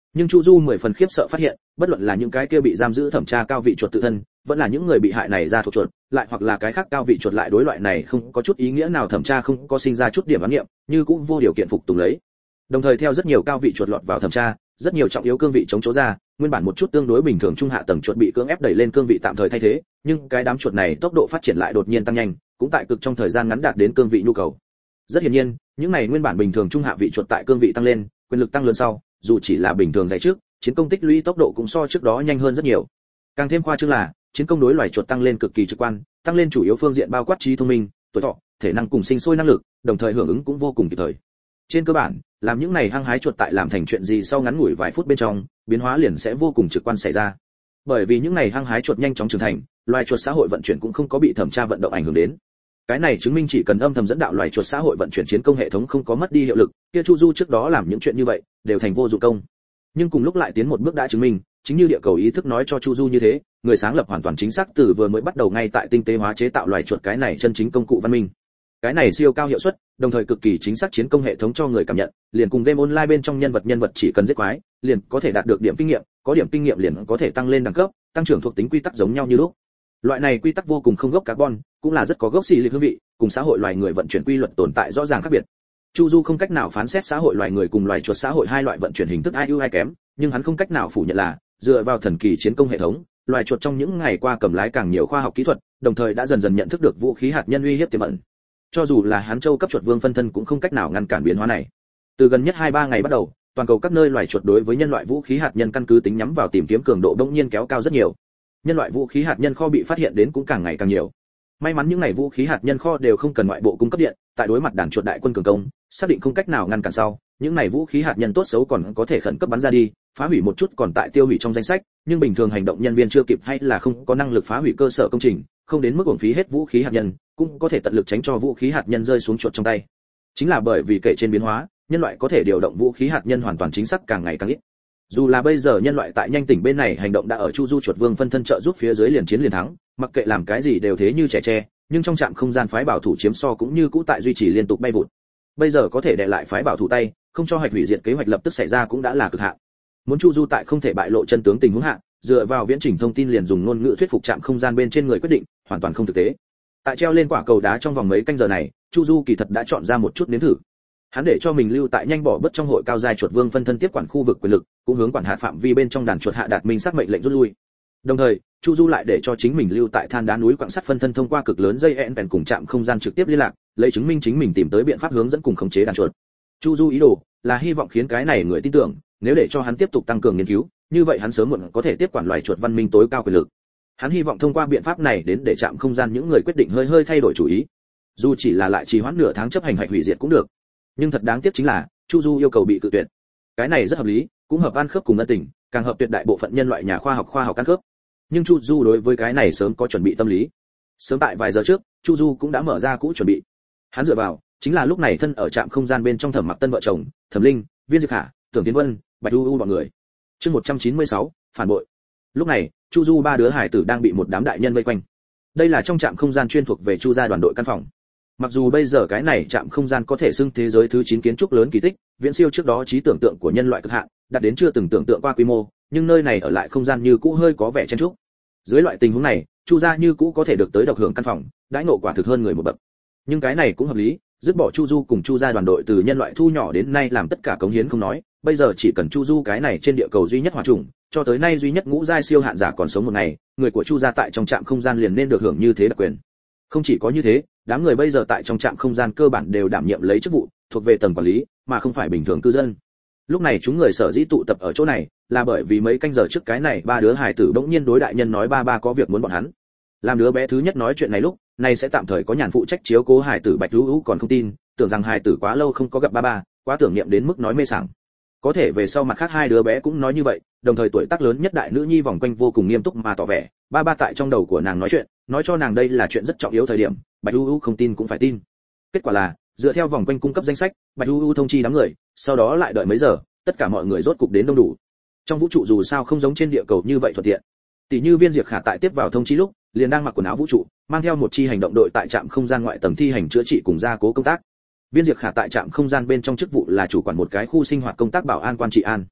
Nhưng Chu Du 10 phần khiếp sợ phát hiện, bất luận là những cái kia bị giam giữ thẩm tra cao vị chuột tự thân, vẫn là những người bị hại này ra thuộc chuột, lại hoặc là cái khác cao vị chuột lại đối loại này không có chút ý nghĩa nào thẩm tra không có sinh ra chút điểm ám nghiệm, như cũng vô điều kiện phục tùng lấy. Đồng thời theo rất nhiều cao vị chuột lọt vào thẩm tra, rất nhiều trọng yếu cương vị chống chỗ ra, nguyên bản một chút tương đối bình thường trung hạ tầng chuột bị cưỡng ép đẩy lên cương vị tạm thời thay thế, nhưng cái đám chuột này tốc độ phát triển lại đột nhiên tăng nhanh, cũng tại cực trong thời gian ngắn đạt đến cương vị nhu cầu. Rất hiển nhiên, những này nguyên bản bình thường trung hạ vị chuột tại cương vị tăng lên, quyền lực tăng lớn sau, dù chỉ là bình thường dày trước, chiến công tích lũy tốc độ cũng so trước đó nhanh hơn rất nhiều. Càng thêm khoa trương là, chiến công đối loài chuột tăng lên cực kỳ trực quan, tăng lên chủ yếu phương diện bao quát trí thông minh, tuổi thọ, thể năng cùng sinh sôi năng lực, đồng thời hưởng ứng cũng vô cùng kịp thời. Trên cơ bản, làm những này hăng hái chuột tại làm thành chuyện gì sau ngắn ngủi vài phút bên trong, biến hóa liền sẽ vô cùng trực quan xảy ra. Bởi vì những này hăng hái chuột nhanh chóng trưởng thành, loài chuột xã hội vận chuyển cũng không có bị thẩm tra vận động ảnh hưởng đến. Cái này chứng minh chỉ cần âm thầm dẫn đạo loài chuột xã hội vận chuyển chiến công hệ thống không có mất đi hiệu lực, kia Chu Du trước đó làm những chuyện như vậy đều thành vô dụng công. Nhưng cùng lúc lại tiến một bước đã chứng minh, chính như địa cầu ý thức nói cho Chu Du như thế, người sáng lập hoàn toàn chính xác từ vừa mới bắt đầu ngay tại tinh tế hóa chế tạo loài chuột cái này chân chính công cụ văn minh. Cái này siêu cao hiệu suất, đồng thời cực kỳ chính xác chiến công hệ thống cho người cảm nhận, liền cùng game online bên trong nhân vật chỉ cần giết quái, liền có thể đạt được điểm kinh nghiệm, có điểm kinh nghiệm liền có thể tăng lên đẳng cấp, tăng trưởng thuộc tính quy tắc giống nhau như lúc. Loại này quy tắc vô cùng không gốc carbon, cũng là rất có gốc xì lịch hương vị, cùng xã hội loài người vận chuyển quy luật tồn tại rõ ràng khác biệt. Chu Du không cách nào phán xét xã hội loài người cùng loài chuột xã hội hai loại vận chuyển hình thức ai ưu ai kém, nhưng hắn không cách nào phủ nhận là, dựa vào thần kỳ chiến công hệ thống, loài chuột trong những ngày qua cầm lái càng nhiều khoa học kỹ thuật, đồng thời đã dần dần nhận thức được vũ khí hạt nhân uy hiếp tiềm ẩn. Cho dù là Hán Châu cấp chuột vương phân thân cũng không cách nào ngăn cản biến hóa này. Từ gần nhất 2-3 ngày bắt đầu, toàn cầu các nơi loài chuột đối với nhân loại vũ khí hạt nhân căn cứ tính nhắm vào tìm kiếm cường độ bỗng nhiên kéo cao rất nhiều. Nhân loại vũ khí hạt nhân kho bị phát hiện đến cũng càng ngày càng nhiều. May mắn những này vũ khí hạt nhân kho đều không cần ngoại bộ cung cấp điện, tại đối mặt đàn chuột đại quân cường công, xác định không cách nào ngăn cản sau, những này vũ khí hạt nhân tốt xấu còn có thể khẩn cấp bắn ra đi, phá hủy một chút còn tại tiêu hủy trong danh sách, nhưng bình thường hành động nhân viên chưa kịp hay là không có năng lực phá hủy cơ sở công trình, không đến mức uổng phí hết vũ khí hạt nhân, cũng có thể tận lực tránh cho vũ khí hạt nhân rơi xuống chuột trong tay. Chính là bởi vì kể trên biến hóa, nhân loại có thể điều động vũ khí hạt nhân hoàn toàn chính xác càng ngày càng ít. Dù là bây giờ nhân loại tại nhanh tỉnh bên này hành động đã ở Chu Du chuột vương phân thân trợ giúp phía dưới liền chiến liền thắng, mặc kệ làm cái gì đều thế như trẻ tre, nhưng trong trạm không gian phái bảo thủ chiếm so cũng như cũ tại duy trì liên tục bay vụt. Bây giờ có thể đè lại phái bảo thủ tay, không cho hạch hủy diệt kế hoạch lập tức xảy ra cũng đã là cực hạn. Muốn Chu Du tại không thể bại lộ chân tướng tình huống hạ, dựa vào viễn trình thông tin liền dùng ngôn ngữ thuyết phục trạm không gian bên trên người quyết định, hoàn toàn không thực tế. Tại treo lên quả cầu đá trong vòng mấy canh giờ này, Chu Du kỳ thật đã chọn ra một chút nếm thử. Hắn để cho mình lưu tại nhanh bỏ bất trong hội cao giai chuột vương phân thân tiếp quản khu vực quyền lực, cũng hướng quản hạt phạm vi bên trong đàn chuột hạ đạt minh xác mệnh lệnh rút lui. Đồng thời, Chu Du lại để cho chính mình lưu tại than đá núi quặng sắt phân thân thông qua cực lớn dây EN cùng trạm không gian trực tiếp liên lạc, lấy chứng minh chính mình tìm tới biện pháp hướng dẫn cùng khống chế đàn chuột. Chu Du ý đồ là hy vọng khiến cái này người tin tưởng, nếu để cho hắn tiếp tục tăng cường nghiên cứu, như vậy hắn sớm muộn có thể tiếp quản loài chuột văn minh tối cao quyền lực. Hắn hy vọng thông qua biện pháp này đến để trạm không gian những người quyết định hơi thay đổi chủ ý. Dù chỉ là lại trì hoãn nửa tháng chấp hành hạch hủy diệt cũng được. Nhưng thật đáng tiếc chính là, Chu Du yêu cầu bị cự tuyệt. Cái này rất hợp lý, cũng hợp ăn khớp cùng ân tình, càng hợp tuyệt đại bộ phận nhân loại nhà khoa học ăn khớp. Nhưng Chu Du đối với cái này sớm có chuẩn bị tâm lý. Sớm tại vài giờ trước, Chu Du cũng đã mở ra cũ chuẩn bị. Hắn dựa vào, chính là lúc này thân ở trạm không gian bên trong Thẩm Mặc Tân vợ chồng, Thẩm Linh, Viên Diệp Khả, Tưởng Tiến Vân, Bạch Du bọn người. Chương 196, phản bội. Lúc này, Chu Du ba đứa hải tử đang bị một đám đại nhân vây quanh. Đây là trong trạm không gian chuyên thuộc về Chu gia đoàn đội căn phòng. Mặc dù bây giờ cái này trạm không gian có thể xưng thế giới thứ 9 kiến trúc lớn kỳ tích, viễn siêu trước đó trí tưởng tượng của nhân loại cực hạn, đạt đến chưa từng tưởng tượng qua quy mô, nhưng nơi này ở lại không gian như cũ hơi có vẻ chen chúc. Dưới loại tình huống này, Chu gia như cũ có thể được tới độc hưởng căn phòng, đãi ngộ quả thực hơn người một bậc. Nhưng cái này cũng hợp lý, dứt bỏ Chu Du cùng Chu gia đoàn đội từ nhân loại thu nhỏ đến nay làm tất cả cống hiến không nói, bây giờ chỉ cần Chu Du cái này trên địa cầu duy nhất hỏa chủng, cho tới nay duy nhất ngũ giai siêu hạn giả còn sống một ngày, người của Chu gia tại trong trạm không gian liền nên được hưởng như thế đặc quyền. Không chỉ có như thế, đám người bây giờ tại trong trạm không gian cơ bản đều đảm nhiệm lấy chức vụ thuộc về tầng quản lý, mà không phải bình thường cư dân. Lúc này chúng người sở dĩ tụ tập ở chỗ này, là bởi vì mấy canh giờ trước cái này ba đứa hài tử bỗng nhiên đối đại nhân nói ba có việc muốn bọn hắn. Làm đứa bé thứ nhất nói chuyện này lúc, này sẽ tạm thời có nhàn phụ trách chiếu cố hài tử Bạch Vũ còn không tin, tưởng rằng hài tử quá lâu không có gặp ba, quá tưởng niệm đến mức nói mê sảng. Có thể về sau mặt khác hai đứa bé cũng nói như vậy, đồng thời tuổi tác lớn nhất đại nữ nhi vòng quanh vô cùng nghiêm túc mà tỏ vẻ, ba tại trong đầu của nàng nói chuyện, nói cho nàng đây là chuyện rất trọng yếu thời điểm, Bạch Vũ không tin cũng phải tin. Kết quả là, dựa theo vòng quanh cung cấp danh sách, Bạch Vũ thông chi đám người, sau đó lại đợi mấy giờ, tất cả mọi người rốt cục đến đông đủ. Trong vũ trụ dù sao không giống trên địa cầu như vậy thuận tiện. Tỷ như Viên Diệp Khả tại tiếp vào thông chi lúc, liền đang mặc quần áo vũ trụ, mang theo một chi hành động đội tại trạm không gian ngoại tầng thi hành chữa trị cùng gia cố công tác. Viên Diệp Khả tại trạm không gian bên trong chức vụ là chủ quản một cái khu sinh hoạt công tác bảo an quan trị an.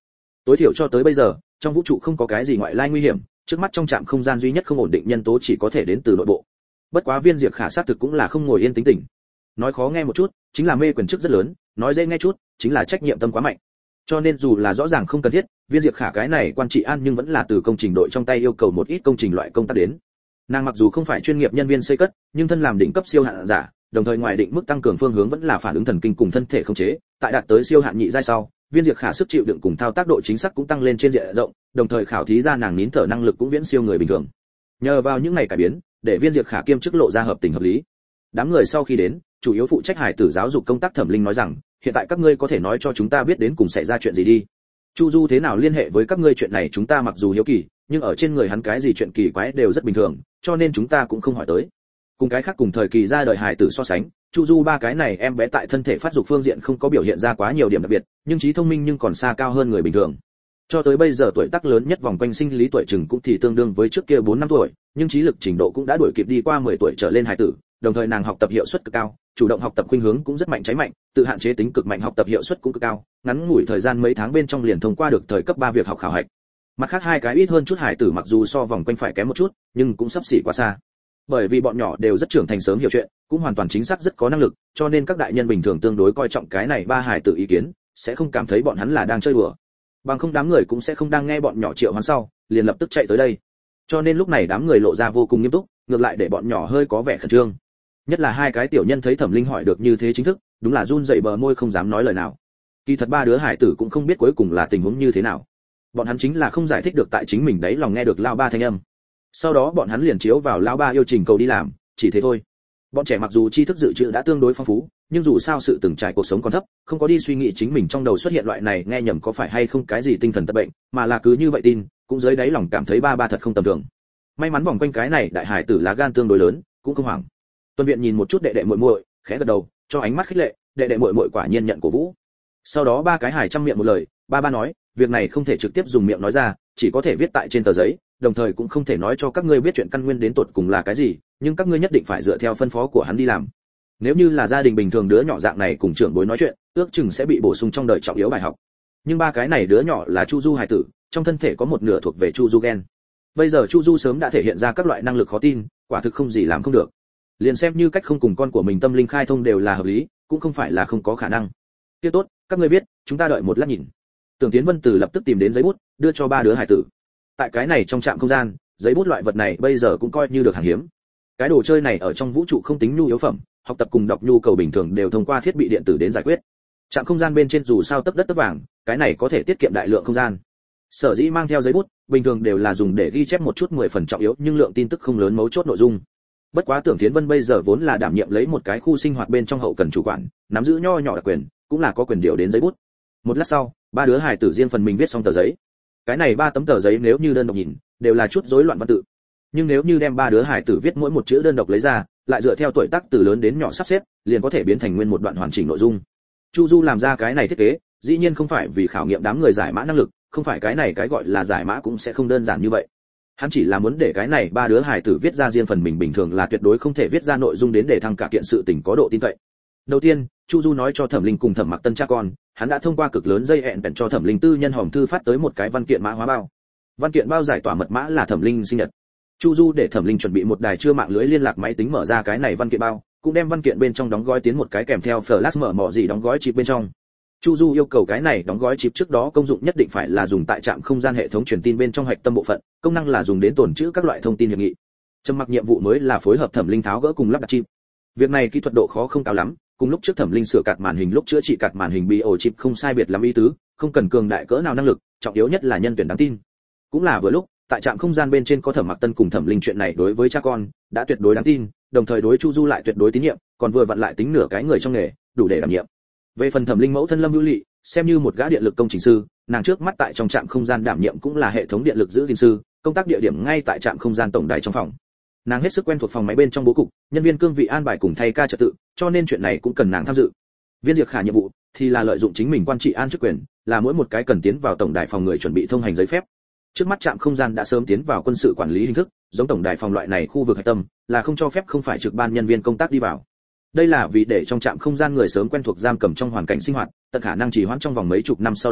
Tối thiểu cho tới bây giờ, trong vũ trụ không có cái gì ngoại lai nguy hiểm, trước mắt trong trạm không gian duy nhất không ổn định nhân tố chỉ có thể đến từ nội bộ. Bất quá Viên Diệp Khả xác thực cũng là không ngồi yên tính tình. Nói khó nghe một chút, chính là mê quyền chức rất lớn, nói dễ nghe chút, chính là trách nhiệm tâm quá mạnh. Cho nên dù là rõ ràng không cần thiết, Viên Diệp Khả cái này quan trị an nhưng vẫn là từ công trình đội trong tay yêu cầu một ít công trình loại công tác đến. Nàng mặc dù không phải chuyên nghiệp nhân viên xây cất, nhưng thân làm đỉnh cấp siêu hạn giả, đồng thời ngoài định mức tăng cường phương hướng vẫn là phản ứng thần kinh cùng thân thể khống chế, tại đạt tới siêu hạn nhị giai sau, Viên Diệp Khả sức chịu đựng cùng thao tác độ chính xác cũng tăng lên trên diện rộng, đồng thời khảo thí ra nàng nín thở năng lực cũng viễn siêu người bình thường. Nhờ vào những ngày cải biến, để Viên Diệp Khả kiêm chức lộ ra hợp tình hợp lý. Đám người sau khi đến, chủ yếu phụ trách hải tử giáo dục công tác Thẩm Linh nói rằng, hiện tại các ngươi có thể nói cho chúng ta biết đến cùng xảy ra chuyện gì đi. Chu Du thế nào liên hệ với các ngươi chuyện này chúng ta mặc dù hiếu kỳ, nhưng ở trên người hắn cái gì chuyện kỳ quái đều rất bình thường, cho nên chúng ta cũng không hỏi tới. Cùng cái khác cùng thời kỳ ra đời hải tử so sánh, Chu Du ba cái này em bé tại thân thể phát dục phương diện không có biểu hiện ra quá nhiều điểm đặc biệt, nhưng trí thông minh nhưng còn xa cao hơn người bình thường. Cho tới bây giờ tuổi tác lớn nhất vòng quanh sinh lý tuổi chừng cũng thì tương đương với trước kia 4-5 tuổi, nhưng trí lực trình độ cũng đã đuổi kịp đi qua 10 tuổi trở lên hải tử, đồng thời nàng học tập hiệu suất cực cao, chủ động học tập khuynh hướng cũng rất mạnh cháy mạnh, tự hạn chế tính cực mạnh học tập hiệu suất cũng cực cao, ngắn ngủi thời gian mấy tháng bên trong liền thông qua được thời cấp 3 việc học khảo hạch. Mặt khác hai cái ít hơn chút hải tử mặc dù so vòng quanh phải kém một chút, nhưng cũng sắp xỉ quá xa. Bởi vì bọn nhỏ đều rất trưởng thành sớm hiểu chuyện, cũng hoàn toàn chính xác rất có năng lực, cho nên các đại nhân bình thường tương đối coi trọng cái này ba hải tử ý kiến, sẽ không cảm thấy bọn hắn là đang chơi đùa. Bằng không đám người cũng sẽ không đang nghe bọn nhỏ triệu hoán sau, liền lập tức chạy tới đây. Cho nên lúc này đám người lộ ra vô cùng nghiêm túc, ngược lại để bọn nhỏ hơi có vẻ khẩn trương. Nhất là hai cái tiểu nhân thấy Thẩm Linh hỏi được như thế chính thức, đúng là run rẩy bờ môi không dám nói lời nào. Kỳ thật ba đứa hải tử cũng không biết cuối cùng là tình huống như thế nào. Bọn hắn chính là không giải thích được tại chính mình đấy lòng nghe được lao ba thanh âm. Sau đó bọn hắn liền chiếu vào lao ba yêu trình cầu đi làm, chỉ thế thôi. Bọn trẻ mặc dù tri thức dự trữ đã tương đối phong phú, nhưng dù sao sự từng trải cuộc sống còn thấp, không có đi suy nghĩ chính mình trong đầu xuất hiện loại này nghe nhầm có phải hay không cái gì tinh thần tật bệnh, mà là cứ như vậy tin, cũng dưới đáy lòng cảm thấy ba ba thật không tầm thường. May mắn vòng quanh cái này đại hải tử lá gan tương đối lớn, cũng không hoảng. Tuân Viện nhìn một chút đệ đệ muội muội, khẽ gật đầu, cho ánh mắt khích lệ, đệ đệ muội muội quả nhiên nhận cổ vũ. Sau đó ba cái hải trăm miệng một lời, ba ba nói, việc này không thể trực tiếp dùng miệng nói ra, chỉ có thể viết tại trên tờ giấy, đồng thời cũng không thể nói cho các ngươi biết chuyện căn nguyên đến tột cùng là cái gì, nhưng các ngươi nhất định phải dựa theo phân phó của hắn đi làm. Nếu như là gia đình bình thường đứa nhỏ dạng này cùng trưởng bối nói chuyện, ước chừng sẽ bị bổ sung trong đời trọng yếu bài học. Nhưng ba cái này đứa nhỏ là Chu Du hải tử, trong thân thể có một nửa thuộc về Chu Du gen. Bây giờ Chu Du sớm đã thể hiện ra các loại năng lực khó tin, quả thực không gì làm không được. Liền xem như cách không cùng con của mình tâm linh khai thông đều là hợp lý, cũng không phải là không có khả năng. Tiếp tốt, các ngươi biết, chúng ta đợi một lát nhìn. Tưởng Tiến Vân Từ lập tức tìm đến giấy bút, đưa cho ba đứa hải tử. Tại cái này trong trạm không gian, giấy bút loại vật này bây giờ cũng coi như được hàng hiếm. Cái đồ chơi này ở trong vũ trụ không tính nhu yếu phẩm, học tập cùng đọc nhu cầu bình thường đều thông qua thiết bị điện tử đến giải quyết. Trạm không gian bên trên dù sao tấp đất tấp vàng, cái này có thể tiết kiệm đại lượng không gian. Sở dĩ mang theo giấy bút, bình thường đều là dùng để ghi chép một chút 10 phần trọng yếu nhưng lượng tin tức không lớn mấu chốt nội dung. Bất quá Tưởng Tiến Vân bây giờ vốn là đảm nhiệm lấy một cái khu sinh hoạt bên trong hậu cần chủ quản, nắm giữ nho nhỏ đặc quyền, cũng là có quyền điều đến giấy bút. Một lát sau, ba đứa hài tử riêng phần mình viết xong tờ giấy. Cái này 3 tấm tờ giấy nếu như đơn độc nhìn, đều là chút rối loạn văn tự. Nhưng nếu như đem ba đứa hài tử viết mỗi một chữ đơn độc lấy ra, lại dựa theo tuổi tác từ lớn đến nhỏ sắp xếp, liền có thể biến thành nguyên một đoạn hoàn chỉnh nội dung. Chu Du làm ra cái này thiết kế, dĩ nhiên không phải vì khảo nghiệm đám người giải mã năng lực, không phải cái này cái gọi là giải mã cũng sẽ không đơn giản như vậy. Hắn chỉ là muốn để cái này ba đứa hài tử viết ra riêng phần mình bình thường là tuyệt đối không thể viết ra nội dung đến để thăng cả kiện sự tình có độ tin cậy. Đầu tiên, Chu Du nói cho Thẩm Linh cùng Thẩm Mặc Tân cha con, hắn đã thông qua cực lớn dây hẹn bèn cho Thẩm Linh tư nhân hòm thư phát tới một cái văn kiện mã hóa bao. Văn kiện bao giải tỏa mật mã là Thẩm Linh sinh nhật. Chu Du để Thẩm Linh chuẩn bị một đài chưa mạng lưới liên lạc máy tính mở ra cái này văn kiện bao, cũng đem văn kiện bên trong đóng gói tiến một cái kèm theo flash mở mỏ gì đóng gói chip bên trong. Chu Du yêu cầu cái này đóng gói chip trước đó công dụng nhất định phải là dùng tại trạm không gian hệ thống truyền tin bên trong hạch tâm bộ phận, công năng là dùng đến tồn trữ các loại thông tin hiệp nghị. Trầm Mặc nhiệm vụ mới là phối hợp Thẩm Linh tháo gỡ cùng lắp đặt chip. Việc này kỹ thuật độ khó không cao lắm, cùng lúc trước Thẩm Linh sửa card màn hình lúc chữa trị card màn hình bị ổ chip không sai biệt lắm ý tứ, không cần cường đại cỡ nào năng lực, trọng yếu nhất là nhân tuyển đáng tin. Cũng là vừa lúc, tại trạm không gian bên trên có Thẩm Mặc Tân cùng Thẩm Linh chuyện này đối với cha con đã tuyệt đối đáng tin, đồng thời đối Chu Du lại tuyệt đối tín nhiệm, còn vừa vặn lại tính nửa cái người trong nghề, đủ để đảm nhiệm. Về phần Thẩm Linh mẫu thân Lâm Hữu Lệ, xem như một gã điện lực công trình sư, nàng trước mắt tại trong trạm không gian đảm nhiệm cũng là hệ thống điện lực giữ gìn sư, công tác địa điểm ngay tại trạm không gian tổng đài trong phòng. Nàng hết sức quen thuộc phòng máy bên trong bố cục, nhân viên cương vị an bài cùng thay ca trật tự, cho nên chuyện này cũng cần nàng tham dự. Viên Diệp Khả nhiệm vụ thì là lợi dụng chính mình quan trị an chức quyền, là mỗi một cái cần tiến vào tổng đài phòng người chuẩn bị thông hành giấy phép. Trước mắt trạm không gian đã sớm tiến vào quân sự quản lý hình thức, giống tổng đài phòng loại này khu vực hạch tâm, là không cho phép không phải trực ban nhân viên công tác đi vào. Đây là vì để trong trạm không gian người sớm quen thuộc giam cầm trong hoàn cảnh sinh hoạt, tận khả năng trì hoãn trong vòng mấy chục năm sau đó,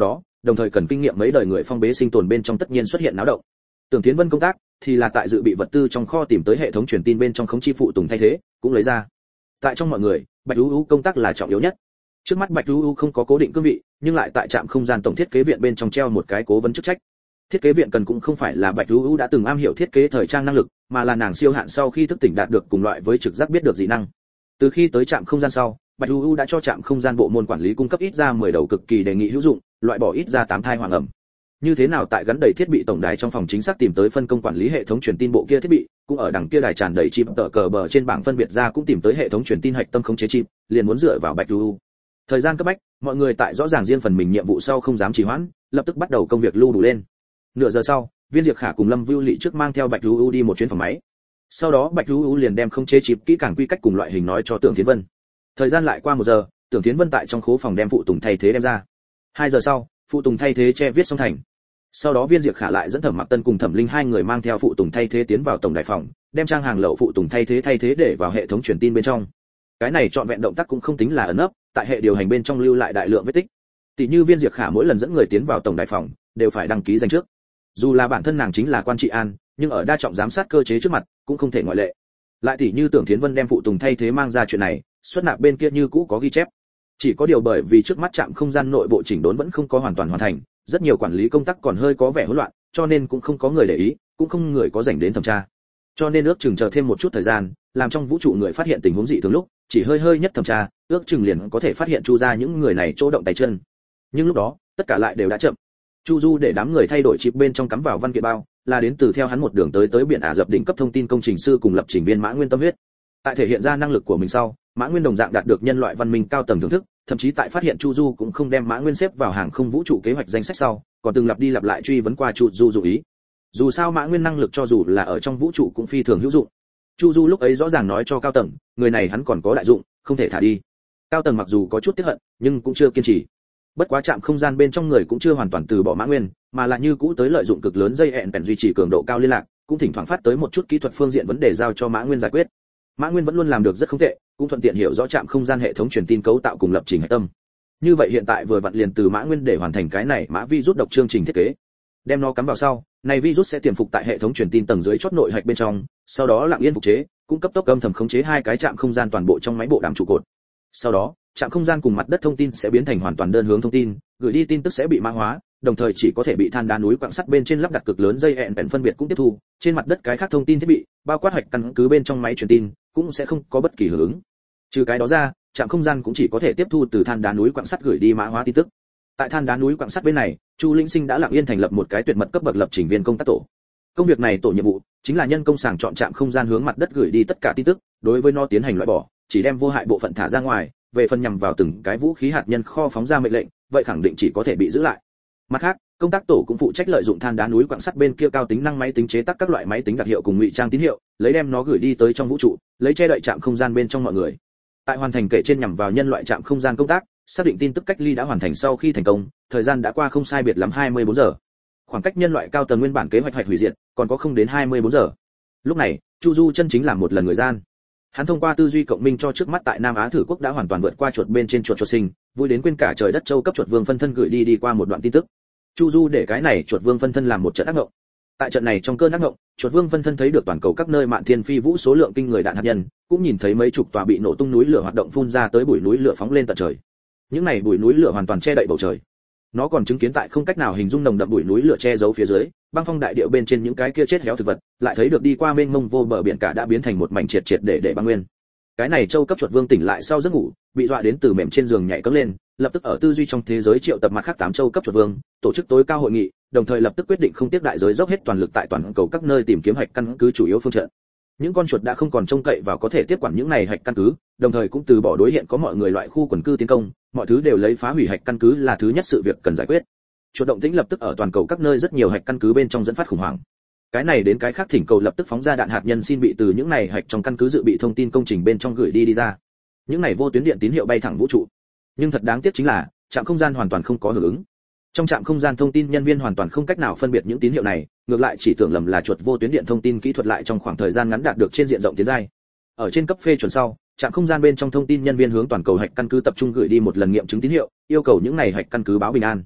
đồng thời cần kinh nghiệm mấy đời người phong bế sinh tồn bên trong tất nhiên xuất hiện náo động. Tưởng Tiến Vân công tác thì là tại dự bị vật tư trong kho tìm tới hệ thống truyền tin bên trong khống chi phụ tùng thay thế, cũng lấy ra. Tại trong mọi người, Bạch Vũ công tác là trọng yếu nhất. Trước mắt Bạch Vũ không có cố định cương vị, nhưng lại tại trạm không gian tổng thiết kế viện bên trong treo một cái cố vấn chức trách. Thiết kế viện cần cũng không phải là Bạch Vũ đã từng am hiểu thiết kế thời trang năng lực, mà là nàng siêu hạn sau khi thức tỉnh đạt được cùng loại với trực giác biết được dị năng. Từ khi tới trạm không gian sau, Bạch Vũ đã cho trạm không gian bộ môn quản lý cung cấp ít ra 10 đầu cực kỳ đề nghị hữu dụng, loại bỏ ít ra 8 thai hoàng ẩm. Như thế nào tại gắn đầy thiết bị tổng đài trong phòng chính xác tìm tới phân công quản lý hệ thống truyền tin bộ kia thiết bị, cũng ở đằng kia đài tràn đầy chip tờ cờ bờ trên bảng phân biệt ra cũng tìm tới hệ thống truyền tin hạch tâm khống chế chip, liền muốn dựa vào Bạch Vũ. Thời gian cấp bách, mọi người tại rõ ràng riêng phần mình nhiệm vụ sau không dám trì hoãn, lập tức bắt đầu công việc lưu đủ lên. Nửa giờ sau, Viên Diệp Khả cùng Lâm Vưu Lệ trước mang theo Bạch Vũ đi một chuyến phòng máy. Sau đó Bạch Vũ liền đem khống chế chip kỹ càng quy cách cùng loại hình nói cho Tưởng Thiến Vân. Thời gian lại qua 1 giờ, Tưởng Thiến Vân tại trong khố phòng đem phụ tùng thay thế đem ra. 2 giờ sau, phụ tùng thay thế che viết xong thành. Sau đó Viên Diệp Khả lại dẫn Thẩm Mặc Tân cùng Thẩm Linh hai người mang theo phụ tùng thay thế tiến vào tổng đài phòng, đem trang hàng lậu phụ tùng thay thế để vào hệ thống truyền tin bên trong. Cái này trọn vẹn động tác cũng không tính là ẩn nấp, tại hệ điều hành bên trong lưu lại đại lượng vết tích. Tỷ như Viên Diệp Khả mỗi lần dẫn người tiến vào tổng đài phòng, đều phải đăng ký danh trước. Dù là bản thân nàng chính là quan trị an, nhưng ở đa trọng giám sát cơ chế trước mặt, cũng không thể ngoại lệ. Lại tỷ như Tưởng Thiến Vân đem phụ tùng thay thế mang ra chuyện này, xuất nạp bên kia như cũ có ghi chép. Chỉ có điều bởi vì trước mắt trạm không gian nội bộ chỉnh đốn vẫn không có hoàn toàn hoàn thành, rất nhiều quản lý công tác còn hơi có vẻ hỗn loạn, cho nên cũng không có người để ý, cũng không người có rảnh đến thẩm tra. Cho nên ước chừng chờ thêm một chút thời gian, làm trong vũ trụ người phát hiện tình huống dị thường lúc, chỉ hơi nhất thẩm tra, ước chừng liền có thể phát hiện Chu ra những người này chỗ động tay chân. Nhưng lúc đó, tất cả lại đều đã chậm. Chu Du để đám người thay đổi chip bên trong cắm vào văn kiện bao, là đến từ theo hắn một đường tới biển Ả Rập đỉnh cấp thông tin công trình sư cùng lập trình viên Mã Nguyên tâm huyết. Tại thể hiện ra năng lực của mình sau, Mã Nguyên đồng dạng đạt được nhân loại văn minh cao tầng thưởng thức, thậm chí tại phát hiện Chu Du cũng không đem Mã Nguyên xếp vào hàng không vũ trụ kế hoạch danh sách sau, còn từng lặp đi lặp lại truy vấn qua Chu Du dụ ý. Dù sao Mã Nguyên năng lực cho dù là ở trong vũ trụ cũng phi thường hữu dụng. Chu Du lúc ấy rõ ràng nói cho cao tầng, người này hắn còn có đại dụng, không thể thả đi. Cao tầng mặc dù có chút tiếc hận, nhưng cũng chưa kiên trì. Bất quá trạm không gian bên trong người cũng chưa hoàn toàn từ bỏ Mã Nguyên, mà là như cũ tới lợi dụng cực lớn dây hẹn bèn duy trì cường độ cao liên lạc, cũng thỉnh thoảng phát tới một chút kỹ thuật phương diện vấn đề giao cho Mã Nguyên giải quyết. Mã Nguyên vẫn luôn làm được rất không tệ, cũng thuận tiện hiểu rõ trạm không gian hệ thống truyền tin cấu tạo cùng lập trình hệ tâm. Như vậy hiện tại vừa vặn liền từ Mã Nguyên để hoàn thành cái này mã virus độc chương trình thiết kế. Đem nó cắm vào sau, này virus sẽ tiềm phục tại hệ thống truyền tin tầng dưới chót nội hạch bên trong, sau đó lặng yên phục chế, cũng cấp tốc âm thầm khống chế hai cái trạm không gian toàn bộ trong máy bộ đàm trụ cột. Sau đó, trạm không gian cùng mặt đất thông tin sẽ biến thành hoàn toàn đơn hướng thông tin, gửi đi tin tức sẽ bị mã hóa, đồng thời chỉ có thể bị than đá núi quặng sắt bên trên lắp đặt cực lớn dây hẹn bèn phân biệt cũng tiếp thu, trên mặt đất cái khác thông tin thiết bị, bao quát hoạch căn cứ bên trong máy truyền tin, cũng sẽ không có bất kỳ hưởng ứng. Trừ cái đó ra, trạm không gian cũng chỉ có thể tiếp thu từ than đá núi quặng sắt gửi đi mã hóa tin tức. Tại than đá núi quặng sắt bên này, Chu Linh Sinh đã lặng yên thành lập một cái tuyệt mật cấp bậc lập trình viên công tác tổ. Công việc này tổ nhiệm vụ chính là nhân công sàng chọn trạm không gian hướng mặt đất gửi đi tất cả tin tức, đối với nó tiến hành loại bỏ, chỉ đem vô hại bộ phận thả ra ngoài, về phần nhằm vào từng cái vũ khí hạt nhân kho phóng ra mệnh lệnh, vậy khẳng định chỉ có thể bị giữ lại. Mặt khác, công tác tổ cũng phụ trách lợi dụng than đá núi quặng sắt bên kia cao tính năng máy tính chế tác các loại máy tính đặc hiệu cùng ngụy trang tín hiệu, lấy đem nó gửi đi tới trong vũ trụ, lấy che đậy trạm không gian bên trong mọi người. Tại hoàn thành kể trên nhằm vào nhân loại trạm không gian công tác, xác định tin tức cách ly đã hoàn thành sau khi thành công, thời gian đã qua không sai biệt lắm 24 giờ. Khoảng cách nhân loại cao tầng nguyên bản kế hoạch hủy diệt, còn có không đến 24 giờ. Lúc này, Chu Du chân chính làm một lần người gian. Hắn thông qua tư duy cộng minh cho trước mắt tại Nam Á thử quốc đã hoàn toàn vượt qua chuột bên trên chuột sinh, vui đến quên cả trời đất châu cấp chuột vương phân thân gửi đi qua một đoạn tin tức. Chu Du để cái này chuột vương phân thân làm một trận ác ngộng. Tại trận này trong cơn ác ngộng, chuột vương phân thân thấy được toàn cầu các nơi mạn thiên phi vũ số lượng kinh người đạn hạt nhân, cũng nhìn thấy mấy chục tòa bị nổ tung núi lửa hoạt động phun ra tới bụi núi lửa phóng lên tận trời. Những này bụi núi lửa hoàn toàn che đậy bầu trời. Nó còn chứng kiến tại không cách nào hình dung nồng đậm bụi núi lửa che giấu phía dưới, băng phong đại địa bên trên những cái kia chết héo thực vật, lại thấy được đi qua mênh mông vô bờ biển cả đã biến thành một mảnh triệt để băng nguyên. Cái này châu cấp chuột vương tỉnh lại sau giấc ngủ, bị dọa đến từ mềm trên giường nhảy cẫng lên, lập tức ở tư duy trong thế giới triệu tập mặt khác 8 châu cấp chuột vương, tổ chức tối cao hội nghị, đồng thời lập tức quyết định không tiếc đại giới dốc hết toàn lực tại toàn cầu các nơi tìm kiếm hạch căn cứ chủ yếu phương trận. Những con chuột đã không còn trông cậy vào có thể tiếp quản những này hạch căn cứ, đồng thời cũng từ bỏ đối hiện có mọi người loại khu quần cư tiến công, mọi thứ đều lấy phá hủy hạch căn cứ là thứ nhất sự việc cần giải quyết. Chuột động tĩnh lập tức ở toàn cầu các nơi rất nhiều hạch căn cứ bên trong dẫn phát khủng hoảng. Cái này đến cái khác thỉnh cầu lập tức phóng ra đạn hạt nhân xin bị từ những này hạch trong căn cứ dự bị thông tin công trình bên trong gửi đi ra. Những này vô tuyến điện tín hiệu bay thẳng vũ trụ. Nhưng thật đáng tiếc chính là, trạm không gian hoàn toàn không có hưởng ứng. Trong trạm không gian thông tin nhân viên hoàn toàn không cách nào phân biệt những tín hiệu này, ngược lại chỉ tưởng lầm là chuột vô tuyến điện thông tin kỹ thuật lại trong khoảng thời gian ngắn đạt được trên diện rộng tiến giai. Ở trên cấp phê chuẩn sau, trạm không gian bên trong thông tin nhân viên hướng toàn cầu hạch căn cứ tập trung gửi đi một lần nghiệm chứng tín hiệu, yêu cầu những này hạch căn cứ báo bình an.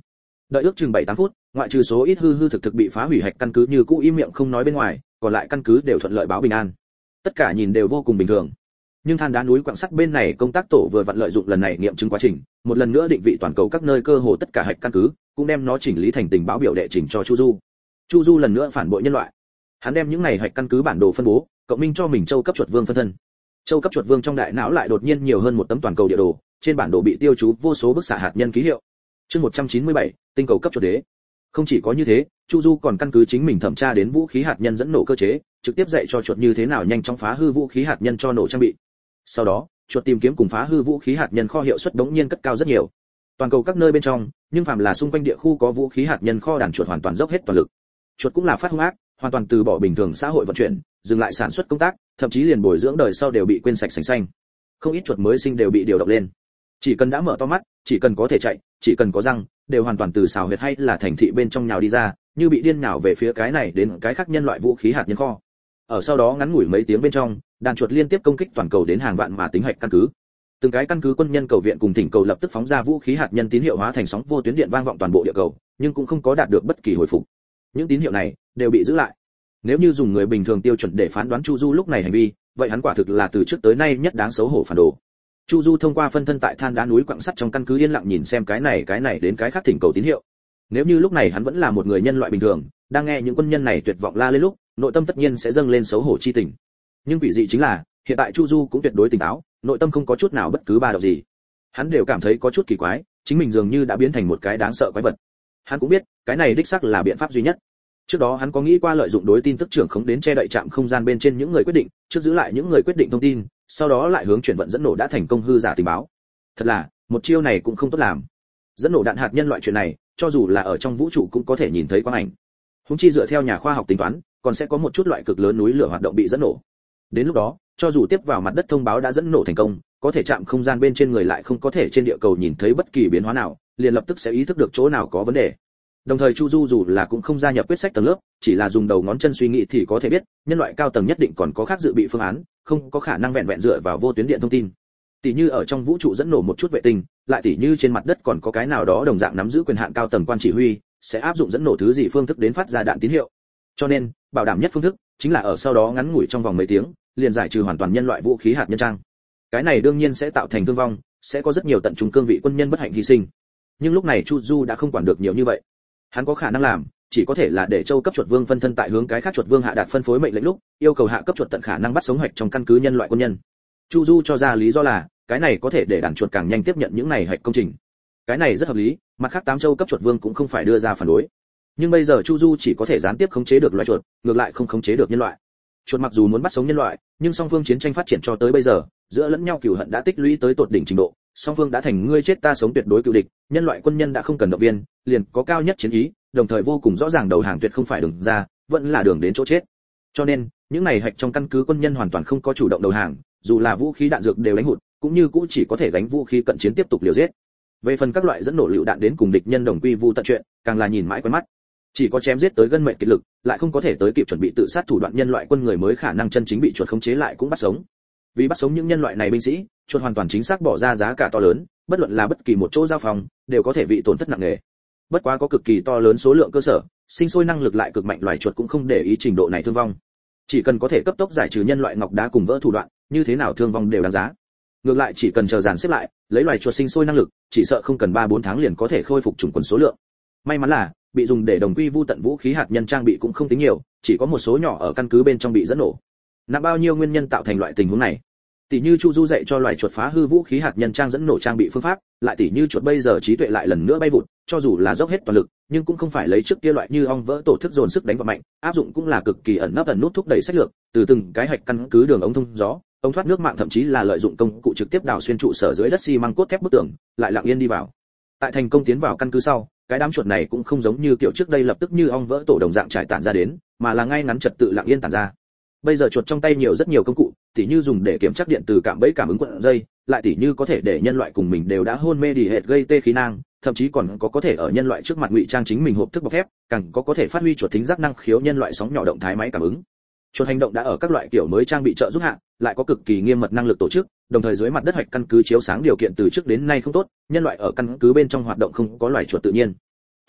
Đợi ước chừng 7-8 phút, ngoại trừ số ít hư hư thực thực bị phá hủy hạch căn cứ như cũ im miệng không nói bên ngoài, còn lại căn cứ đều thuận lợi báo bình an. Tất cả nhìn đều vô cùng bình thường. Nhưng than đá núi quặng sắt bên này công tác tổ vừa vặn lợi dụng lần này nghiệm chứng quá trình, một lần nữa định vị toàn cầu các nơi cơ hồ tất cả hạch căn cứ, cũng đem nó chỉnh lý thành tình báo biểu đệ trình cho Chu Du. Chu Du lần nữa phản bội nhân loại. Hắn đem những này hạch căn cứ bản đồ phân bố, cộng minh cho mình châu cấp chuột vương phân thân. Châu cấp chuột vương trong đại não lại đột nhiên nhiều hơn một tấm toàn cầu địa đồ, trên bản đồ bị tiêu chú vô số bức xạ hạt nhân ký hiệu. Chương 197, tinh cầu cấp chuột đế. Không chỉ có như thế, Chu Du còn căn cứ chính mình thẩm tra đến vũ khí hạt nhân dẫn nổ cơ chế, trực tiếp dạy cho chuột như thế nào nhanh chóng phá hư vũ khí hạt nhân cho nổ trang bị. Sau đó, chuột tìm kiếm cùng phá hư vũ khí hạt nhân kho hiệu suất đống nhiên cất cao rất nhiều. Toàn cầu các nơi bên trong, nhưng phàm là xung quanh địa khu có vũ khí hạt nhân kho, đàn chuột hoàn toàn dốc hết toàn lực. Chuột cũng là phát hung ác, hoàn toàn từ bỏ bình thường xã hội vận chuyển, dừng lại sản xuất công tác, thậm chí liền bồi dưỡng đời sau đều bị quên sạch sành xanh. Không ít chuột mới sinh đều bị điều động lên. Chỉ cần đã mở to mắt, chỉ cần có thể chạy, chỉ cần có răng, đều hoàn toàn từ xào huyệt hay là thành thị bên trong nhào đi ra, như bị điên nhào về phía cái này đến cái khác nhân loại vũ khí hạt nhân kho. Ở sau đó ngắn ngủi mấy tiếng bên trong, đàn chuột liên tiếp công kích toàn cầu đến hàng vạn mà tính hạch căn cứ. Từng cái căn cứ quân nhân cầu viện cùng thỉnh cầu lập tức phóng ra vũ khí hạt nhân tín hiệu hóa thành sóng vô tuyến điện vang vọng toàn bộ địa cầu, nhưng cũng không có đạt được bất kỳ hồi phục. Những tín hiệu này đều bị giữ lại. Nếu như dùng người bình thường tiêu chuẩn để phán đoán Chu Du lúc này hành vi, vậy hắn quả thực là từ trước tới nay nhất đáng xấu hổ phản đồ. Chu Du thông qua phân thân tại than đá núi quặng sắt trong căn cứ yên lặng nhìn xem cái này đến cái khác thỉnh cầu tín hiệu. Nếu như lúc này hắn vẫn là một người nhân loại bình thường, đang nghe những quân nhân này tuyệt vọng la lên lúc, nội tâm tất nhiên sẽ dâng lên xấu hổ chi tình. Nhưng quỷ dị chính là, hiện tại Chu Du cũng tuyệt đối tỉnh táo, nội tâm không có chút nào bất cứ ba động gì. Hắn đều cảm thấy có chút kỳ quái, chính mình dường như đã biến thành một cái đáng sợ quái vật. Hắn cũng biết, cái này đích xác là biện pháp duy nhất. Trước đó hắn có nghĩ qua lợi dụng đối tin tức trưởng khống đến che đậy trạm không gian bên trên những người quyết định, trước giữ lại những người quyết định thông tin, sau đó lại hướng chuyển vận dẫn nổ đã thành công hư giả tình báo. Thật là, một chiêu này cũng không tốt làm. Dẫn nổ đạn hạt nhân loại chuyện này, cho dù là ở trong vũ trụ cũng có thể nhìn thấy quang ảnh. Húng chi dựa theo nhà khoa học tính toán, còn sẽ có một chút loại cực lớn núi lửa hoạt động bị dẫn nổ. Đến lúc đó, cho dù tiếp vào mặt đất thông báo đã dẫn nổ thành công, có thể chạm không gian bên trên người lại không có thể trên địa cầu nhìn thấy bất kỳ biến hóa nào, liền lập tức sẽ ý thức được chỗ nào có vấn đề. Đồng thời Chu Du dù là cũng không gia nhập quyết sách tầng lớp, chỉ là dùng đầu ngón chân suy nghĩ thì có thể biết, nhân loại cao tầng nhất định còn có khác dự bị phương án, không có khả năng vẹn vẹn dựa vào vô tuyến điện thông tin. Tỷ như ở trong vũ trụ dẫn nổ một chút vệ tinh, lại tỷ như trên mặt đất còn có cái nào đó đồng dạng nắm giữ quyền hạn cao tầng quan chỉ huy, sẽ áp dụng dẫn nổ thứ gì phương thức đến phát ra đạn tín hiệu. Cho nên, bảo đảm nhất phương thức chính là ở sau đó ngắn ngủi trong vòng mấy tiếng, liền giải trừ hoàn toàn nhân loại vũ khí hạt nhân trang. Cái này đương nhiên sẽ tạo thành thương vong, sẽ có rất nhiều tận trung cương vị quân nhân bất hạnh hy sinh. Nhưng lúc này Chu Du đã không quản được nhiều như vậy. Hắn có khả năng làm, chỉ có thể là để châu cấp chuột vương phân thân tại hướng cái khác chuột vương hạ đạt phân phối mệnh lệnh lúc, yêu cầu hạ cấp chuột tận khả năng bắt sống hạch trong căn cứ nhân loại quân nhân. Chu Du cho ra lý do là, cái này có thể để đàn chuột càng nhanh tiếp nhận những này hạch công trình. Cái này rất hợp lý, mặt khác 8 châu cấp chuột vương cũng không phải đưa ra phản đối. Nhưng bây giờ Chu Du chỉ có thể gián tiếp khống chế được loài chuột, ngược lại không khống chế được nhân loại. Chuột mặc dù muốn bắt sống nhân loại, nhưng song phương chiến tranh phát triển cho tới bây giờ, giữa lẫn nhau cừu hận đã tích lũy tới tột đỉnh trình độ, song phương đã thành ngươi chết ta sống tuyệt đối cựu địch, nhân loại quân nhân đã không cần động viên, liền có cao nhất chiến ý, đồng thời vô cùng rõ ràng đầu hàng tuyệt không phải đường ra, vẫn là đường đến chỗ chết. Cho nên, những này hạch trong căn cứ quân nhân hoàn toàn không có chủ động đầu hàng, dù là vũ khí đạn dược đều đánh hụt, cũng như cũ chỉ có thể gánh vũ khí cận chiến tiếp tục liều giết. Về phần các loại dẫn nổ lựu đạn đến cùng địch nhân đồng quy vu tận chuyện, càng là nhìn mãi quen mắt. Chỉ có chém giết tới gân mệnh kiệt lực, lại không có thể tới kịp chuẩn bị tự sát thủ đoạn nhân loại quân người mới khả năng chân chính bị chuột khống chế lại cũng bắt sống. Vì bắt sống những nhân loại này binh sĩ, chuột hoàn toàn chính xác bỏ ra giá cả to lớn, bất luận là bất kỳ một chỗ giao phòng, đều có thể bị tổn thất nặng nề. Bất quá có cực kỳ to lớn số lượng cơ sở, sinh sôi năng lực lại cực mạnh loài chuột cũng không để ý trình độ này thương vong. Chỉ cần có thể cấp tốc giải trừ nhân loại ngọc đá cùng vỡ thủ đoạn, như thế nào thương vong đều đáng giá. Ngược lại chỉ cần chờ dàn xếp lại, lấy loài chuột sinh sôi năng lực, chỉ sợ không cần 3-4 tháng liền có thể khôi phục chủng quần số lượng. May mắn là, bị dùng để đồng quy vu tận vũ khí hạt nhân trang bị cũng không tính nhiều, chỉ có một số nhỏ ở căn cứ bên trong bị dẫn nổ. Nặng bao nhiêu nguyên nhân tạo thành loại tình huống này? Tỷ như Chu Du dạy cho loài chuột phá hư vũ khí hạt nhân trang dẫn nổ trang bị phương pháp, lại tỷ như chuột bây giờ trí tuệ lại lần nữa bay vụt, cho dù là dốc hết toàn lực, nhưng cũng không phải lấy trước kia loại như ong vỡ tổ thức dồn sức đánh vào mạnh, áp dụng cũng là cực kỳ ẩn nút thúc đẩy sách lược, từ từng cái hạch căn cứ đường ống thông gió, ống thoát nước mạng thậm chí là lợi dụng công cụ trực tiếp đào xuyên trụ sở dưới đất xi măng cốt thép bức tường, lại lặng yên đi vào. Tại thành công tiến vào căn cứ sau, cái đám chuột này cũng không giống như kiểu trước đây lập tức như ong vỡ tổ đồng dạng trải tản ra đến, mà là ngay ngắn trật tự lặng yên tản ra. Bây giờ chuột trong tay nhiều rất nhiều công cụ, tỉ như dùng để kiểm tra điện từ cảm bẫy cảm ứng cuộn dây, lại tỉ như có thể để nhân loại cùng mình đều đã hôn mê đi hệt gây tê khí nang, thậm chí còn có thể ở nhân loại trước mặt ngụy trang chính mình hộp thức bọc thép, càng có thể phát huy chuột thính giác năng khiếu nhân loại sóng nhỏ động thái máy cảm ứng. Chuột hành động đã ở các loại kiểu mới trang bị trợ giúp hạ, lại có cực kỳ nghiêm mật năng lực tổ chức, đồng thời dưới mặt đất hoạch căn cứ chiếu sáng điều kiện từ trước đến nay không tốt, nhân loại ở căn cứ bên trong hoạt động không có loài chuột tự nhiên.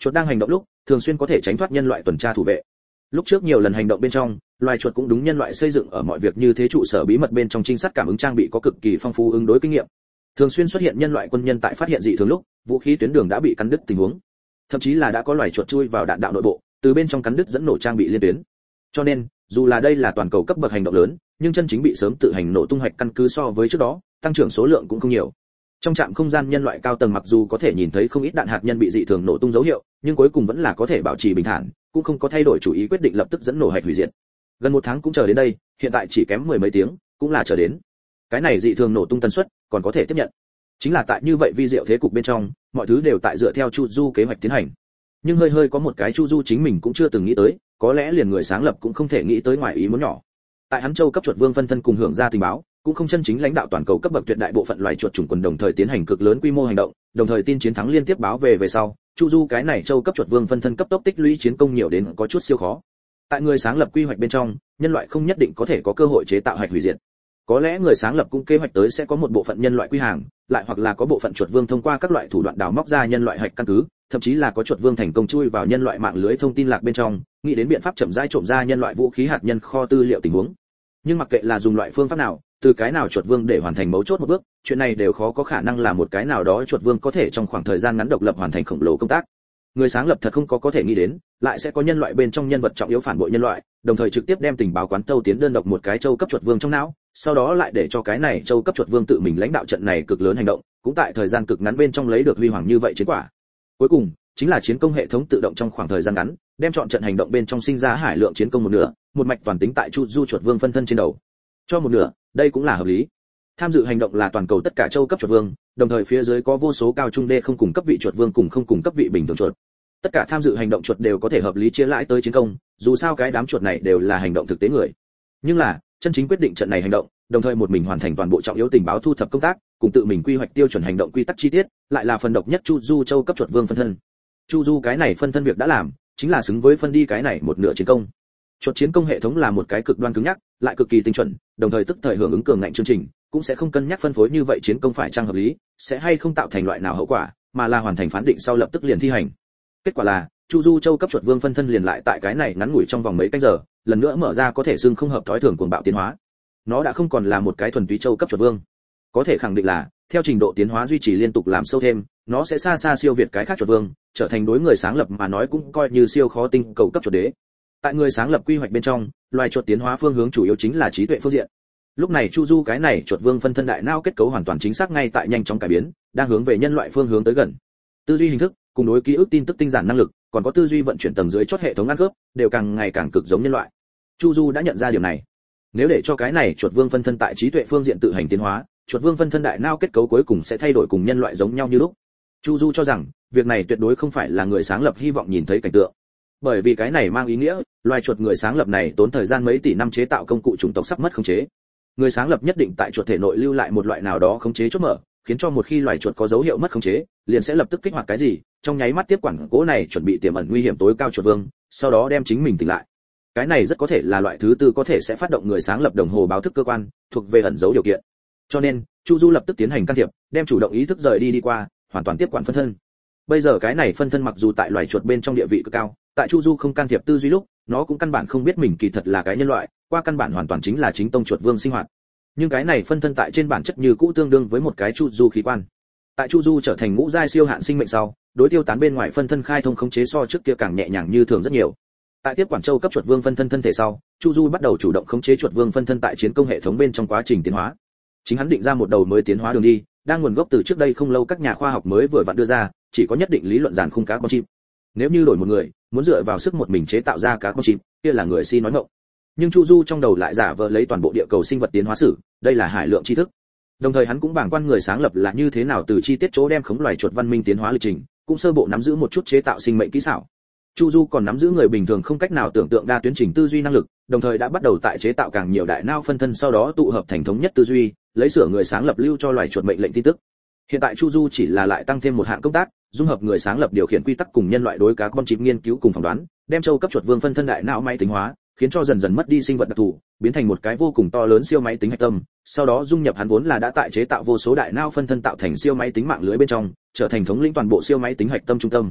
Chuột đang hành động lúc, thường xuyên có thể tránh thoát nhân loại tuần tra thủ vệ. Lúc trước nhiều lần hành động bên trong, loài chuột cũng đúng nhân loại xây dựng ở mọi việc như thế trụ sở bí mật bên trong trinh sát cảm ứng trang bị có cực kỳ phong phú ứng đối kinh nghiệm. Thường xuyên xuất hiện nhân loại quân nhân tại phát hiện dị thường lúc, vũ khí tuyến đường đã bị cắn đứt tình huống. Thậm chí là đã có loài chuột chui vào đạn đạo nội bộ, từ bên trong cắn đứt dẫn nổ trang bị liên tuyến. Cho nên, dù là đây là toàn cầu cấp bậc hành động lớn, nhưng chân chính bị sớm tự hành nổ tung hoạch căn cứ so với trước đó, tăng trưởng số lượng cũng không nhiều. Trong trạm không gian nhân loại cao tầng mặc dù có thể nhìn thấy không ít đạn hạt nhân bị dị thường nổ tung dấu hiệu, nhưng cuối cùng vẫn là có thể bảo trì bình thản, cũng không có thay đổi chủ ý quyết định lập tức dẫn nổ hạch hủy diệt. Gần 1 tháng cũng chờ đến đây, hiện tại chỉ kém 10 mấy tiếng, cũng là chờ đến. Cái này dị thường nổ tung tần suất còn có thể tiếp nhận. Chính là tại như vậy vi diệu thế cục bên trong, mọi thứ đều tại dựa theo Chu Du kế hoạch tiến hành. Nhưng hơi có một cái Chu Du chính mình cũng chưa từng nghĩ tới, có lẽ liền người sáng lập cũng không thể nghĩ tới ngoài ý muốn nhỏ. Tại hắn châu cấp chuột vương phân thân cùng hưởng ra tình báo, cũng không chân chính lãnh đạo toàn cầu cấp bậc tuyệt đại bộ phận loài chuột chủng quần đồng thời tiến hành cực lớn quy mô hành động, đồng thời tin chiến thắng liên tiếp báo về sau, Chu Du cái này châu cấp chuột vương phân thân cấp tốc tích lũy chiến công nhiều đến có chút siêu khó. Tại người sáng lập quy hoạch bên trong, nhân loại không nhất định có thể có cơ hội chế tạo hạch hủy diệt. Có lẽ người sáng lập cũng kế hoạch tới sẽ có một bộ phận nhân loại quy hàng, lại hoặc là có bộ phận chuột vương thông qua các loại thủ đoạn đào móc ra nhân loại hạch căn cứ, thậm chí là có chuột vương thành công chui vào nhân loại mạng lưới thông tin lạc bên trong, nghĩ đến biện pháp chậm rãi trộm ra nhân loại vũ khí hạt nhân kho tư liệu tình huống. Nhưng mặc kệ là dùng loại phương pháp nào, từ cái nào chuột vương để hoàn thành mấu chốt một bước, chuyện này đều khó có khả năng là một cái nào đó chuột vương có thể trong khoảng thời gian ngắn độc lập hoàn thành khổng lồ công tác. Người sáng lập thật không có thể nghĩ đến, lại sẽ có nhân loại bên trong nhân vật trọng yếu phản bội nhân loại, đồng thời trực tiếp đem tình báo quán tâu tiến đơn độc một cái châu cấp chuột vương trong não, sau đó lại để cho cái này châu cấp chuột vương tự mình lãnh đạo trận này cực lớn hành động, cũng tại thời gian cực ngắn bên trong lấy được huy hoàng như vậy chiến quả. Cuối cùng, chính là chiến công hệ thống tự động trong khoảng thời gian ngắn, đem chọn trận hành động bên trong sinh ra hải lượng chiến công một nửa, một mạch toàn tính tại Chu Du chuột vương phân thân trên đầu. Cho một nửa, đây cũng là hợp lý. Tham dự hành động là toàn cầu tất cả châu cấp chuột vương, đồng thời phía dưới có vô số cao trung đê không cùng cấp vị chuột vương cùng không cùng cấp vị bình thường chuột. Tất cả tham dự hành động chuột đều có thể hợp lý chia lãi tới chiến công, dù sao cái đám chuột này đều là hành động thực tế người. Nhưng là, chân chính quyết định trận này hành động, đồng thời một mình hoàn thành toàn bộ trọng yếu tình báo thu thập công tác, cùng tự mình quy hoạch tiêu chuẩn hành động quy tắc chi tiết, lại là phần độc nhất Chu Du châu cấp chuột vương phân thân. Chu Du cái này phân thân việc đã làm, chính là xứng với phân đi cái này một nửa chiến công. Chuột chiến công hệ thống là một cái cực đoan cứng nhắc, lại cực kỳ tinh chuẩn, đồng thời tức thời hưởng ứng cường ngạnh chương trình, cũng sẽ không cân nhắc phân phối như vậy chiến công phải trang hợp lý, sẽ hay không tạo thành loại nào hậu quả, mà là hoàn thành phán định sau lập tức liền thi hành. Kết quả là, Chu Du châu cấp chuột vương phân thân liền lại tại cái này ngắn ngủi trong vòng mấy canh giờ, lần nữa mở ra có thể xưng không hợp thói thường cuồng bạo tiến hóa. Nó đã không còn là một cái thuần túy châu cấp chuột vương. Có thể khẳng định là, theo trình độ tiến hóa duy trì liên tục làm sâu thêm, nó sẽ xa xa siêu việt cái khác chuột vương, trở thành đối người sáng lập mà nói cũng coi như siêu khó tinh cầu cấp chuột đế. Tại người sáng lập quy hoạch bên trong, loài chuột tiến hóa phương hướng chủ yếu chính là trí tuệ phương diện. Lúc này Chu Du cái này chuột vương phân thân đại não kết cấu hoàn toàn chính xác ngay tại nhanh chóng cải biến, đang hướng về nhân loại phương hướng tới gần. Tư duy hình thức, cùng đối ký ức tin tức tinh giản năng lực, còn có tư duy vận chuyển tầng dưới chót hệ thống ăn khớp, đều càng ngày càng cực giống nhân loại. Chu Du đã nhận ra điều này. Nếu để cho cái này chuột vương phân thân tại trí tuệ phương diện tự hành tiến hóa, chuột vương phân thân đại não kết cấu cuối cùng sẽ thay đổi cùng nhân loại giống nhau như lúc. Chu Du cho rằng, việc này tuyệt đối không phải là người sáng lập hy vọng nhìn thấy cảnh tượng. Bởi vì cái này mang ý nghĩa, loài chuột người sáng lập này tốn thời gian mấy tỷ năm chế tạo công cụ chủng tộc sắp mất khống chế. Người sáng lập nhất định tại chuột thể nội lưu lại một loại nào đó khống chế chốt mở, khiến cho một khi loài chuột có dấu hiệu mất khống chế, liền sẽ lập tức kích hoạt cái gì, trong nháy mắt tiếp quản cố này chuẩn bị tiềm ẩn nguy hiểm tối cao chuột vương, sau đó đem chính mình tỉnh lại. Cái này rất có thể là loại thứ tư có thể sẽ phát động người sáng lập đồng hồ báo thức cơ quan, thuộc về ẩn dấu điều kiện. Cho nên, Chu Du lập tức tiến hành can thiệp, đem chủ động ý thức rời đi qua, hoàn toàn tiếp quản phân thân. Bây giờ cái này phân thân mặc dù tại loài chuột bên trong địa vị cực cao, tại Chu Du không can thiệp tư duy lúc, nó cũng căn bản không biết mình kỳ thật là cái nhân loại, qua căn bản hoàn toàn chính là chính tông chuột vương sinh hoạt. Nhưng cái này phân thân tại trên bản chất như cũ tương đương với một cái Chu Du khí quan. Tại Chu Du trở thành ngũ giai siêu hạn sinh mệnh sau, đối tiêu tán bên ngoài phân thân khai thông khống chế so trước kia càng nhẹ nhàng như thường rất nhiều. Tại tiếp quản châu cấp chuột vương phân thân thân thể sau, Chu Du bắt đầu chủ động khống chế chuột vương phân thân tại chiến công hệ thống bên trong quá trình tiến hóa. Chính hắn định ra một đầu mới tiến hóa đường đi, đang nguồn gốc từ trước đây không lâu các nhà khoa học mới vừa vặn đưa ra, chỉ có nhất định lý luận giàn khung cá con chim. Nếu như đổi một người, muốn dựa vào sức một mình chế tạo ra cá con chim, kia là người si nói ngọng. Nhưng Chu Du trong đầu lại giả vờ lấy toàn bộ địa cầu sinh vật tiến hóa sử, đây là hải lượng tri thức. Đồng thời hắn cũng bảng quan người sáng lập là như thế nào từ chi tiết chỗ đem khống loài chuột văn minh tiến hóa lịch trình, cũng sơ bộ nắm giữ một chút chế tạo sinh mệnh kỹ xảo. Chu Du còn nắm giữ người bình thường không cách nào tưởng tượng đa tuyến trình tư duy năng lực, đồng thời đã bắt đầu tại chế tạo càng nhiều đại não phân thân sau đó tụ hợp thành thống nhất tư duy, lấy sửa người sáng lập lưu cho loài chuột mệnh lệnh tin tức. Hiện tại Chu Du chỉ là lại tăng thêm một hạng công tác, dung hợp người sáng lập điều khiển quy tắc cùng nhân loại đối cá con chip nghiên cứu cùng phỏng đoán, đem châu cấp chuột vương phân thân đại não máy tính hóa, khiến cho dần dần mất đi sinh vật đặc thù, biến thành một cái vô cùng to lớn siêu máy tính hạch tâm, sau đó dung nhập hắn vốn là đã tại chế tạo vô số đại não phân thân tạo thành siêu máy tính mạng lưới bên trong, trở thành thống lĩnh toàn bộ siêu máy tính hạch tâm trung tâm.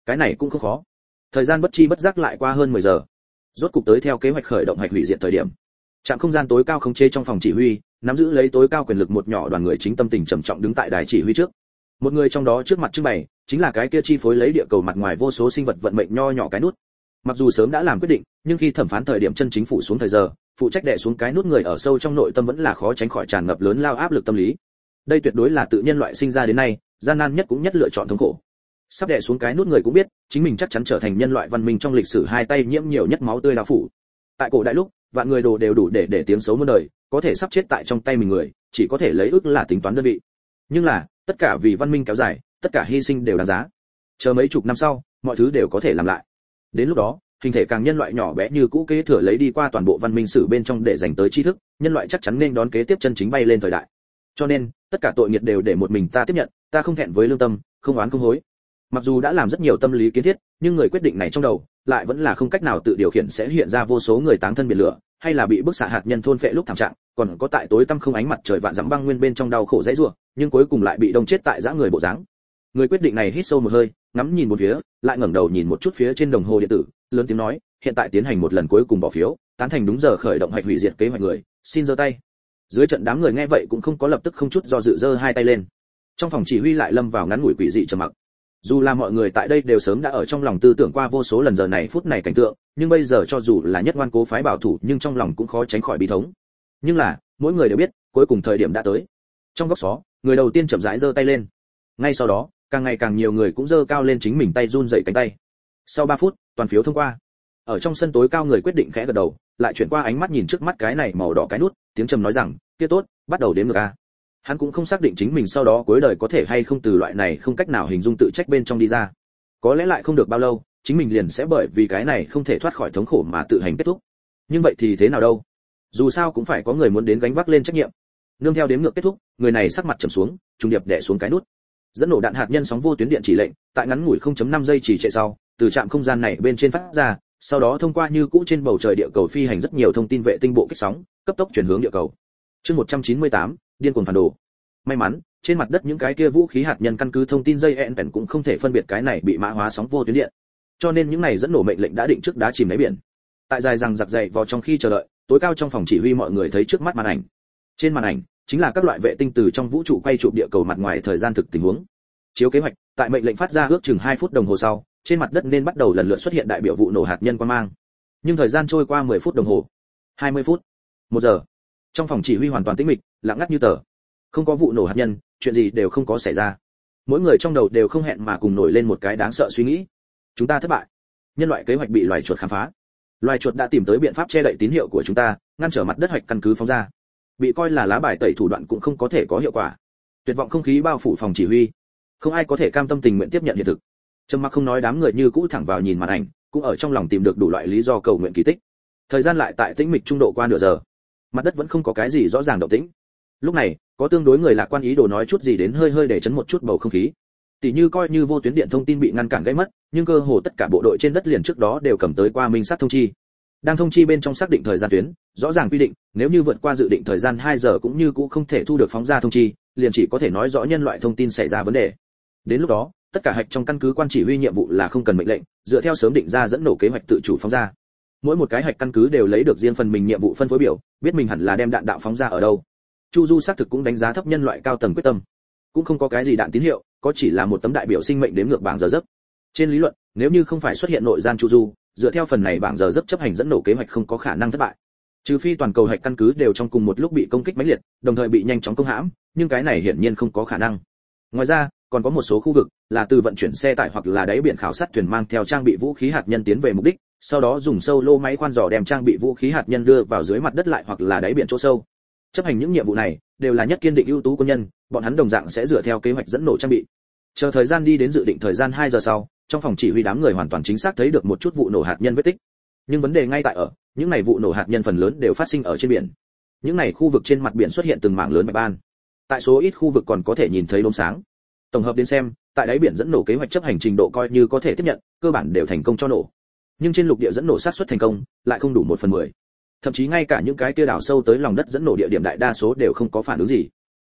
Cái này cũng không khó. Thời gian bất chi bất giác lại qua hơn 10 giờ. Rốt cục tới theo kế hoạch khởi động hạch hủy diệt thời điểm. Trạm không gian tối cao khống chế trong phòng chỉ huy, nắm giữ lấy tối cao quyền lực một nhỏ đoàn người chính tâm tình trầm trọng đứng tại đài chỉ huy trước. Một người trong đó trước mặt trưng bày, chính là cái kia chi phối lấy địa cầu mặt ngoài vô số sinh vật vận mệnh nho nhỏ cái nút. Mặc dù sớm đã làm quyết định, nhưng khi thẩm phán thời điểm chân chính phủ xuống thời giờ, phụ trách đè xuống cái nút người ở sâu trong nội tâm vẫn là khó tránh khỏi tràn ngập lớn lao áp lực tâm lý. Đây tuyệt đối là tự nhân loại sinh ra đến nay, gian nan nhất cũng nhất lựa chọn thống khổ. Sắp đè xuống cái nút người cũng biết, chính mình chắc chắn trở thành nhân loại văn minh trong lịch sử hai tay nhiễm nhiều nhất máu tươi lao phủ. Tại cổ đại lúc, vạn người đồ đều đủ để tiếng xấu muôn đời, có thể sắp chết tại trong tay mình người, chỉ có thể lấy ước là tính toán đơn vị. Nhưng là, tất cả vì văn minh kéo dài, tất cả hy sinh đều đáng giá. Chờ mấy chục năm sau, mọi thứ đều có thể làm lại. Đến lúc đó, hình thể càng nhân loại nhỏ bé như cũ kế thừa lấy đi qua toàn bộ văn minh sử bên trong để dành tới tri thức, nhân loại chắc chắn nên đón kế tiếp chân chính bay lên thời đại. Cho nên, tất cả tội nghiệp đều để một mình ta tiếp nhận, ta không thẹn với lương tâm, không oán không hối. Mặc dù đã làm rất nhiều tâm lý kiến thiết, nhưng người quyết định này trong đầu lại vẫn là không cách nào tự điều khiển, sẽ hiện ra vô số người táng thân biển lửa, hay là bị bức xạ hạt nhân thôn phệ lúc thảm trạng, còn có tại tối tăm không ánh mặt trời vạn dặm băng nguyên bên trong đau khổ dãy rủa, nhưng cuối cùng lại bị đông chết tại dã người bộ dáng. Người quyết định này hít sâu một hơi, ngắm nhìn một phía, lại ngẩng đầu nhìn một chút phía trên đồng hồ điện tử, lớn tiếng nói, hiện tại tiến hành một lần cuối cùng bỏ phiếu, tán thành đúng giờ khởi động hạch hủy diệt kế hoạch người, xin giơ tay. Dưới trận đám người nghe vậy cũng không có lập tức không chút do dự giơ hai tay lên. Trong phòng chỉ huy lại lâm vào ngắn ngủi quỷ dị trầm mặc. Dù là mọi người tại đây đều sớm đã ở trong lòng tư tưởng qua vô số lần giờ này phút này cảnh tượng, nhưng bây giờ cho dù là nhất ngoan cố phái bảo thủ, nhưng trong lòng cũng khó tránh khỏi bi thống. Nhưng là, mỗi người đều biết, cuối cùng thời điểm đã tới. Trong góc xó, người đầu tiên chậm rãi giơ tay lên. Ngay sau đó, càng ngày càng nhiều người cũng giơ cao lên chính mình tay run rẩy cánh tay. Sau 3 phút, toàn phiếu thông qua. Ở trong sân tối cao người quyết định khẽ gật đầu, lại chuyển qua ánh mắt nhìn trước mắt cái này màu đỏ cái nút, tiếng trầm nói rằng, kia tốt, bắt đầu đếm ngược a. Hắn cũng không xác định chính mình sau đó cuối đời có thể hay không từ loại này không cách nào hình dung tự trách bên trong đi ra. Có lẽ lại không được bao lâu, chính mình liền sẽ bởi vì cái này không thể thoát khỏi thống khổ mà tự hành kết thúc. Nhưng vậy thì thế nào đâu? Dù sao cũng phải có người muốn đến gánh vác lên trách nhiệm. Nương theo đếm ngược kết thúc, người này sắc mặt trầm xuống, trùng điệp đè xuống cái nút. Dẫn nổ đạn hạt nhân sóng vô tuyến điện chỉ lệnh, tại ngắn ngủi 0.5 giây chỉ trệ sau, từ trạm không gian này bên trên phát ra, sau đó thông qua như cũ trên bầu trời địa cầu phi hành rất nhiều thông tin vệ tinh bộ kích sóng, cấp tốc chuyển hướng địa cầu. Chương 198, điên cuồng phản đồ. May mắn, trên mặt đất những cái kia vũ khí hạt nhân căn cứ thông tin dây ENPEN cũng không thể phân biệt cái này bị mã hóa sóng vô tuyến điện. Cho nên những này dẫn nổ mệnh lệnh đã định trước đá chìm đáy biển. Tại dài rằng giặc dày vào trong khi chờ đợi, tối cao trong phòng chỉ huy mọi người thấy trước mắt màn ảnh. Trên màn ảnh chính là các loại vệ tinh từ trong vũ trụ quay chụp địa cầu mặt ngoài thời gian thực tình huống. Chiếu kế hoạch, tại mệnh lệnh phát ra ước chừng 2 phút đồng hồ sau, trên mặt đất nên bắt đầu lần lượt xuất hiện đại biểu vụ nổ hạt nhân quang mang. Nhưng thời gian trôi qua 10 phút đồng hồ, 20 phút, 1 giờ. Trong phòng chỉ huy hoàn toàn tĩnh mịch, lặng ngắt như tờ. Không có vụ nổ hạt nhân, chuyện gì đều không có xảy ra. Mỗi người trong đầu đều không hẹn mà cùng nổi lên một cái đáng sợ suy nghĩ. Chúng ta thất bại. Nhân loại kế hoạch bị loài chuột khám phá. Loài chuột đã tìm tới biện pháp che đậy tín hiệu của chúng ta, ngăn trở mặt đất hoạch căn cứ phóng ra. Bị coi là lá bài tẩy thủ đoạn cũng không có thể có hiệu quả. Tuyệt vọng không khí bao phủ phòng chỉ huy. Không ai có thể cam tâm tình nguyện tiếp nhận hiện thực. Trầm mặc không nói, đám người như cũ thẳng vào nhìn màn ảnh, cũng ở trong lòng tìm được đủ loại lý do cầu nguyện kỳ tích. Thời gian lại tại tĩnh mịch trung độ qua nửa giờ. Mặt đất vẫn không có cái gì rõ ràng động tĩnh. Lúc này, có tương đối người lạc quan ý đồ nói chút gì đến hơi hơi để chấn một chút bầu không khí. Tỷ như coi như vô tuyến điện thông tin bị ngăn cản gây mất, nhưng cơ hồ tất cả bộ đội trên đất liền trước đó đều cầm tới qua minh sát thông chi. Đang thông chi bên trong xác định thời gian tuyến, rõ ràng quy định, nếu như vượt qua dự định thời gian 2 giờ cũng như cũ không thể thu được phóng ra thông chi, liền chỉ có thể nói rõ nhân loại thông tin xảy ra vấn đề. Đến lúc đó, tất cả hạch trong căn cứ quan chỉ huy nhiệm vụ là không cần mệnh lệnh, dựa theo sớm định ra dẫn nổ kế hoạch tự chủ phóng ra. Mỗi một cái hạch căn cứ đều lấy được riêng phần mình nhiệm vụ phân phối biểu, biết mình hẳn là đem đạn đạo phóng ra ở đâu. Chu Du xác thực cũng đánh giá thấp nhân loại cao tầng quyết tâm. Cũng không có cái gì đạn tín hiệu, có chỉ là một tấm đại biểu sinh mệnh đếm ngược bảng giờ giấc. Trên lý luận, nếu như không phải xuất hiện nội gian Chu Du, dựa theo phần này bảng giờ giấc chấp hành dẫn nổ kế hoạch không có khả năng thất bại. Trừ phi toàn cầu hạch căn cứ đều trong cùng một lúc bị công kích mãnh liệt, đồng thời bị nhanh chóng công hãm, nhưng cái này hiển nhiên không có khả năng. Ngoài ra, còn có một số khu vực là từ vận chuyển xe tải hoặc là đáy biển khảo sát thuyền mang theo trang bị vũ khí hạt nhân tiến về mục đích, sau đó dùng sâu lô máy khoan dò đem trang bị vũ khí hạt nhân đưa vào dưới mặt đất lại hoặc là đáy biển chỗ sâu. Chấp hành những nhiệm vụ này đều là nhất kiên định ưu tú quân nhân, bọn hắn đồng dạng sẽ dựa theo kế hoạch dẫn nổ trang bị. Chờ thời gian đi đến dự định thời gian 2 giờ sau, trong phòng chỉ huy đám người hoàn toàn chính xác thấy được một chút vụ nổ hạt nhân vết tích. Nhưng vấn đề ngay tại ở, những này vụ nổ hạt nhân phần lớn đều phát sinh ở trên biển. Những này khu vực trên mặt biển xuất hiện từng mảng lớn bạch ban. Tại số ít khu vực còn có thể nhìn thấy đốm sáng. Tổng hợp đến xem, tại đáy biển dẫn nổ kế hoạch chấp hành trình độ coi như có thể tiếp nhận, cơ bản đều thành công cho nổ. Nhưng trên lục địa dẫn nổ xác suất thành công lại không đủ 1/10. Thậm chí ngay cả những cái kia đào sâu tới lòng đất dẫn nổ địa điểm đại đa số đều không có phản ứng gì.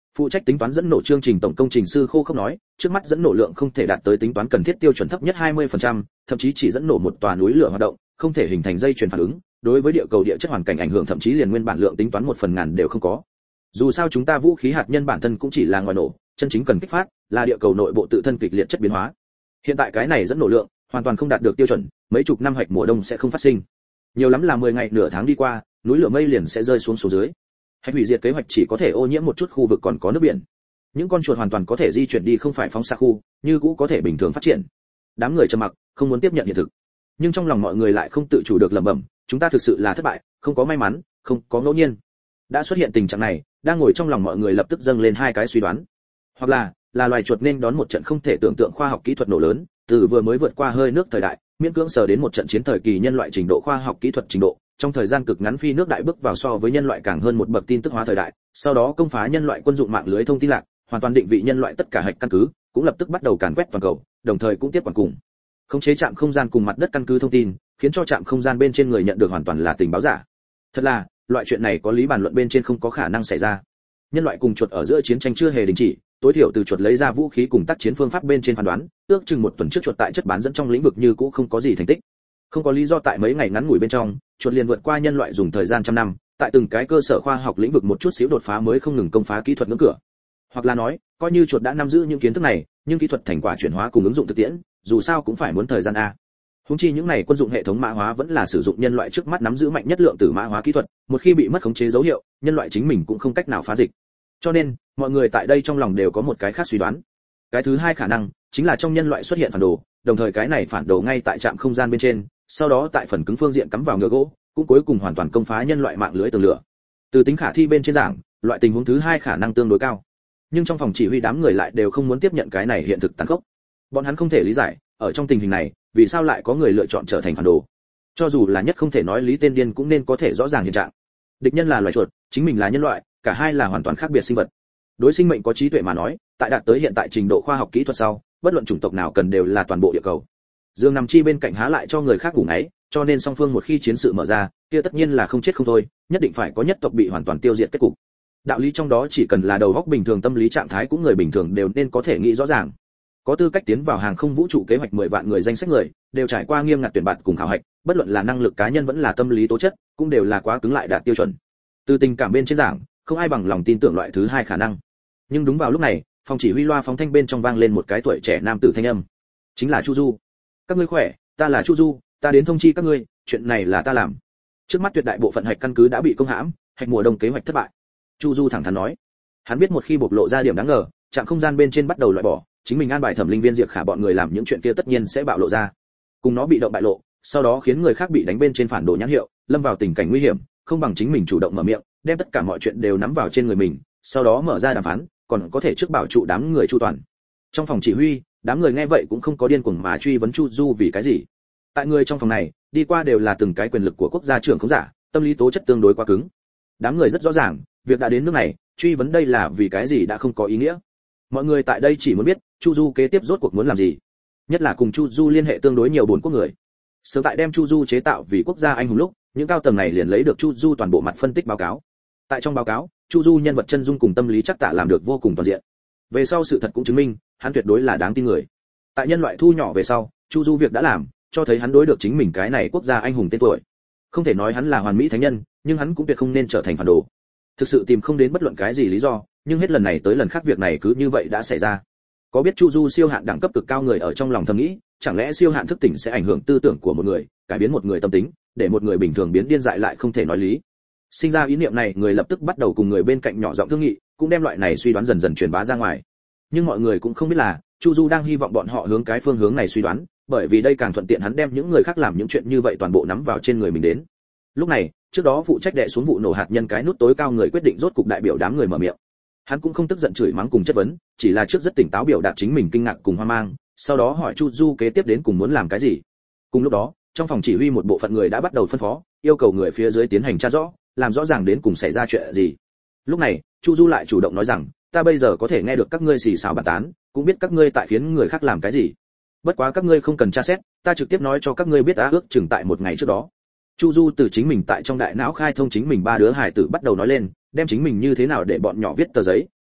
Phụ trách tính toán dẫn nổ chương trình tổng công trình sư khô không nói, trước mắt dẫn nổ lượng không thể đạt tới tính toán cần thiết tiêu chuẩn thấp nhất 20%, thậm chí chỉ dẫn nổ một tòa núi lửa hoạt động, không thể hình thành dây chuyền phản ứng, đối với địa cầu địa chất hoàn cảnh ảnh hưởng thậm chí liền nguyên bản lượng tính toán 1/1000 đều không có. Dù sao chúng ta vũ khí hạt nhân bản thân cũng chỉ là ngoài nổ, chân chính cần kích phát là địa cầu nội bộ tự thân kịch liệt chất biến hóa. Hiện tại cái này dẫn nổ lượng hoàn toàn không đạt được tiêu chuẩn, mấy chục năm hạch mùa đông sẽ không phát sinh. Nhiều lắm là 10 ngày nửa tháng đi qua, núi lửa mây liền sẽ rơi xuống số dưới. Hạch hủy diệt kế hoạch chỉ có thể ô nhiễm một chút khu vực còn có nước biển. Những con chuột hoàn toàn có thể di chuyển đi không phải phóng xa khu, như cũ có thể bình thường phát triển. Đám người trầm mặc, không muốn tiếp nhận hiện thực. Nhưng trong lòng mọi người lại không tự chủ được lẩm bẩm, chúng ta thực sự là thất bại, không có may mắn, không có ngẫu nhiên. Đã xuất hiện tình trạng này, đang ngồi trong lòng mọi người lập tức dâng lên hai cái suy đoán. Hoặc là loài chuột nên đón một trận không thể tưởng tượng khoa học kỹ thuật nổ lớn, từ vừa mới vượt qua hơi nước thời đại, miễn cưỡng sờ đến một trận chiến thời kỳ nhân loại trình độ khoa học kỹ thuật trình độ, trong thời gian cực ngắn phi nước đại bước vào so với nhân loại càng hơn một bậc tin tức hóa thời đại, sau đó công phá nhân loại quân dụng mạng lưới thông tin lạc, hoàn toàn định vị nhân loại tất cả hạch căn cứ, cũng lập tức bắt đầu càn quét toàn cầu, đồng thời cũng tiếp quản cùng khống chế trạm không gian cùng mặt đất căn cứ thông tin, khiến cho trạm không gian bên trên người nhận được hoàn toàn là tình báo giả. Thật là, loại chuyện này có lý bàn luận bên trên không có khả năng xảy ra. Nhân loại cùng chuột ở giữa chiến tranh chưa hề đình chỉ, tối thiểu từ chuột lấy ra vũ khí cùng tác chiến phương pháp bên trên phán đoán, ước chừng một tuần trước chuột tại chất bán dẫn trong lĩnh vực như cũ không có gì thành tích. Không có lý do tại mấy ngày ngắn ngủi bên trong, chuột liền vượt qua nhân loại dùng thời gian trăm năm, tại từng cái cơ sở khoa học lĩnh vực một chút xíu đột phá mới không ngừng công phá kỹ thuật ngưỡng cửa. Hoặc là nói, coi như chuột đã nắm giữ những kiến thức này, nhưng kỹ thuật thành quả chuyển hóa cùng ứng dụng thực tiễn, dù sao cũng phải muốn thời gian a. Huống chi những này quân dụng hệ thống mã hóa vẫn là sử dụng nhân loại trước mắt nắm giữ mạnh nhất lượng tử mã hóa kỹ thuật, một khi bị mất khống chế dấu hiệu, nhân loại chính mình cũng không cách nào phá dịch. Cho nên, mọi người tại đây trong lòng đều có một cái khác suy đoán. Cái thứ hai khả năng chính là trong nhân loại xuất hiện phản đồ, đồng thời cái này phản đồ ngay tại trạm không gian bên trên, sau đó tại phần cứng phương diện cắm vào ngựa gỗ, cũng cuối cùng hoàn toàn công phá nhân loại mạng lưới tường lửa. Từ tính khả thi bên trên giảng, loại tình huống thứ hai khả năng tương đối cao. Nhưng trong phòng chỉ huy đám người lại đều không muốn tiếp nhận cái này hiện thực tàn khốc. Bọn hắn không thể lý giải, ở trong tình hình này, vì sao lại có người lựa chọn trở thành phản đồ? Cho dù là nhất không thể nói lý tên điên cũng nên có thể rõ ràng hiện trạng. Địch nhân là loài chuột, chính mình là nhân loại, cả hai là hoàn toàn khác biệt sinh vật. Đối sinh mệnh có trí tuệ mà nói, tại đạt tới hiện tại trình độ khoa học kỹ thuật sau, bất luận chủng tộc nào cần đều là toàn bộ địa cầu. Dương nằm chi bên cạnh há lại cho người khác ngủ ngáy, cho nên song phương một khi chiến sự mở ra, kia tất nhiên là không chết không thôi, nhất định phải có nhất tộc bị hoàn toàn tiêu diệt kết cục. Đạo lý trong đó chỉ cần là đầu óc bình thường, tâm lý trạng thái cũng người bình thường đều nên có thể nghĩ rõ ràng. Có tư cách tiến vào hàng không vũ trụ kế hoạch 10 vạn người danh sách người, đều trải qua nghiêm ngặt tuyển bạn cùng khảo hạch, bất luận là năng lực cá nhân vẫn là tâm lý tố chất, cũng đều là quá cứng lại đạt tiêu chuẩn. Từ tình cảm bên trên giảng, không ai bằng lòng tin tưởng loại thứ hai khả năng. Nhưng đúng vào lúc này, phòng chỉ huy loa phóng thanh bên trong vang lên một cái tuổi trẻ nam tử thanh âm. Chính là Chu Du. Các ngươi khỏe, ta là Chu Du, ta đến thông chi các ngươi, chuyện này là ta làm. Trước mắt tuyệt đại bộ phận hạch căn cứ đã bị công hãm, hạch mùa đông kế hoạch thất bại. Chu Du thẳng thắn nói. Hắn biết một khi bộc lộ ra điểm đáng ngờ, trạm không gian bên trên bắt đầu loại bỏ, chính mình an bài Thẩm Linh Viên Diệp Khả bọn người làm những chuyện kia tất nhiên sẽ bạo lộ ra. Cùng nó bị động bại lộ, sau đó khiến người khác bị đánh bên trên phản đồ nhãn hiệu, lâm vào tình cảnh nguy hiểm, không bằng chính mình chủ động mở miệng, đem tất cả mọi chuyện đều nắm vào trên người mình, sau đó mở ra đàm phán, còn có thể trước bảo trụ đám người chu toàn. Trong phòng chỉ huy, đám người nghe vậy cũng không có điên cuồng mà truy vấn Chu Du vì cái gì. Tại người trong phòng này, đi qua đều là từng cái quyền lực của quốc gia trưởng không giả, tâm lý tố chất tương đối quá cứng. Đám người rất rõ ràng, việc đã đến nước này, truy vấn đây là vì cái gì đã không có ý nghĩa. Mọi người tại đây chỉ muốn biết, Chu Du kế tiếp rốt cuộc muốn làm gì. Nhất là cùng Chu Du liên hệ tương đối nhiều bốn quốc người. Sớm tại đem Chu Du chế tạo vì quốc gia anh hùng lúc, những cao tầng này liền lấy được Chu Du toàn bộ mặt phân tích báo cáo. Tại trong báo cáo, Chu Du nhân vật chân dung cùng tâm lý chắc tạ làm được vô cùng toàn diện. Về sau sự thật cũng chứng minh, hắn tuyệt đối là đáng tin người. Tại nhân loại thu nhỏ về sau, Chu Du việc đã làm, cho thấy hắn đối được chính mình cái này quốc gia anh hùng tên tuổi. Không thể nói hắn là hoàn mỹ thánh nhân, nhưng hắn cũng tuyệt không nên trở thành phản đồ. Thực sự tìm không đến bất luận cái gì lý do, nhưng hết lần này tới lần khác việc này cứ như vậy đã xảy ra. Có biết Chu Du siêu hạn đẳng cấp cực cao người ở trong lòng thầm nghĩ, chẳng lẽ siêu hạn thức tỉnh sẽ ảnh hưởng tư tưởng của một người, cải biến một người tâm tính, để một người bình thường biến điên dại lại không thể nói lý. Sinh ra ý niệm này, người lập tức bắt đầu cùng người bên cạnh nhỏ giọng thương nghị, cũng đem loại này suy đoán dần dần truyền bá ra ngoài. Nhưng mọi người cũng không biết là, Chu Du đang hy vọng bọn họ hướng cái phương hướng này suy đoán, bởi vì đây càng thuận tiện hắn đem những người khác làm những chuyện như vậy toàn bộ nắm vào trên người mình đến. Lúc này, trước đó phụ trách đè xuống vụ nổ hạt nhân cái nút tối cao người quyết định rốt cục đại biểu đám người mở miệng. Hắn cũng không tức giận chửi mắng cùng chất vấn, chỉ là trước rất tỉnh táo biểu đạt chính mình kinh ngạc cùng hoang mang, sau đó hỏi Chu Du kế tiếp đến cùng muốn làm cái gì. Cùng lúc đó, trong phòng chỉ huy một bộ phận người đã bắt đầu phân phó, yêu cầu người phía dưới tiến hành tra rõ, làm rõ ràng đến cùng xảy ra chuyện gì. Lúc này, Chu Du lại chủ động nói rằng, ta bây giờ có thể nghe được các ngươi xì xào bàn tán, cũng biết các ngươi tại khiến người khác làm cái gì. Bất quá các ngươi không cần tra xét, ta trực tiếp nói cho các ngươi biết đã ước chừng tại một ngày trước đó. Chu Du từ chính mình tại trong đại não khai thông chính mình ba đứa hài tử bắt đầu nói lên, đem chính mình như thế nào để bọn nhỏ viết tờ giấy,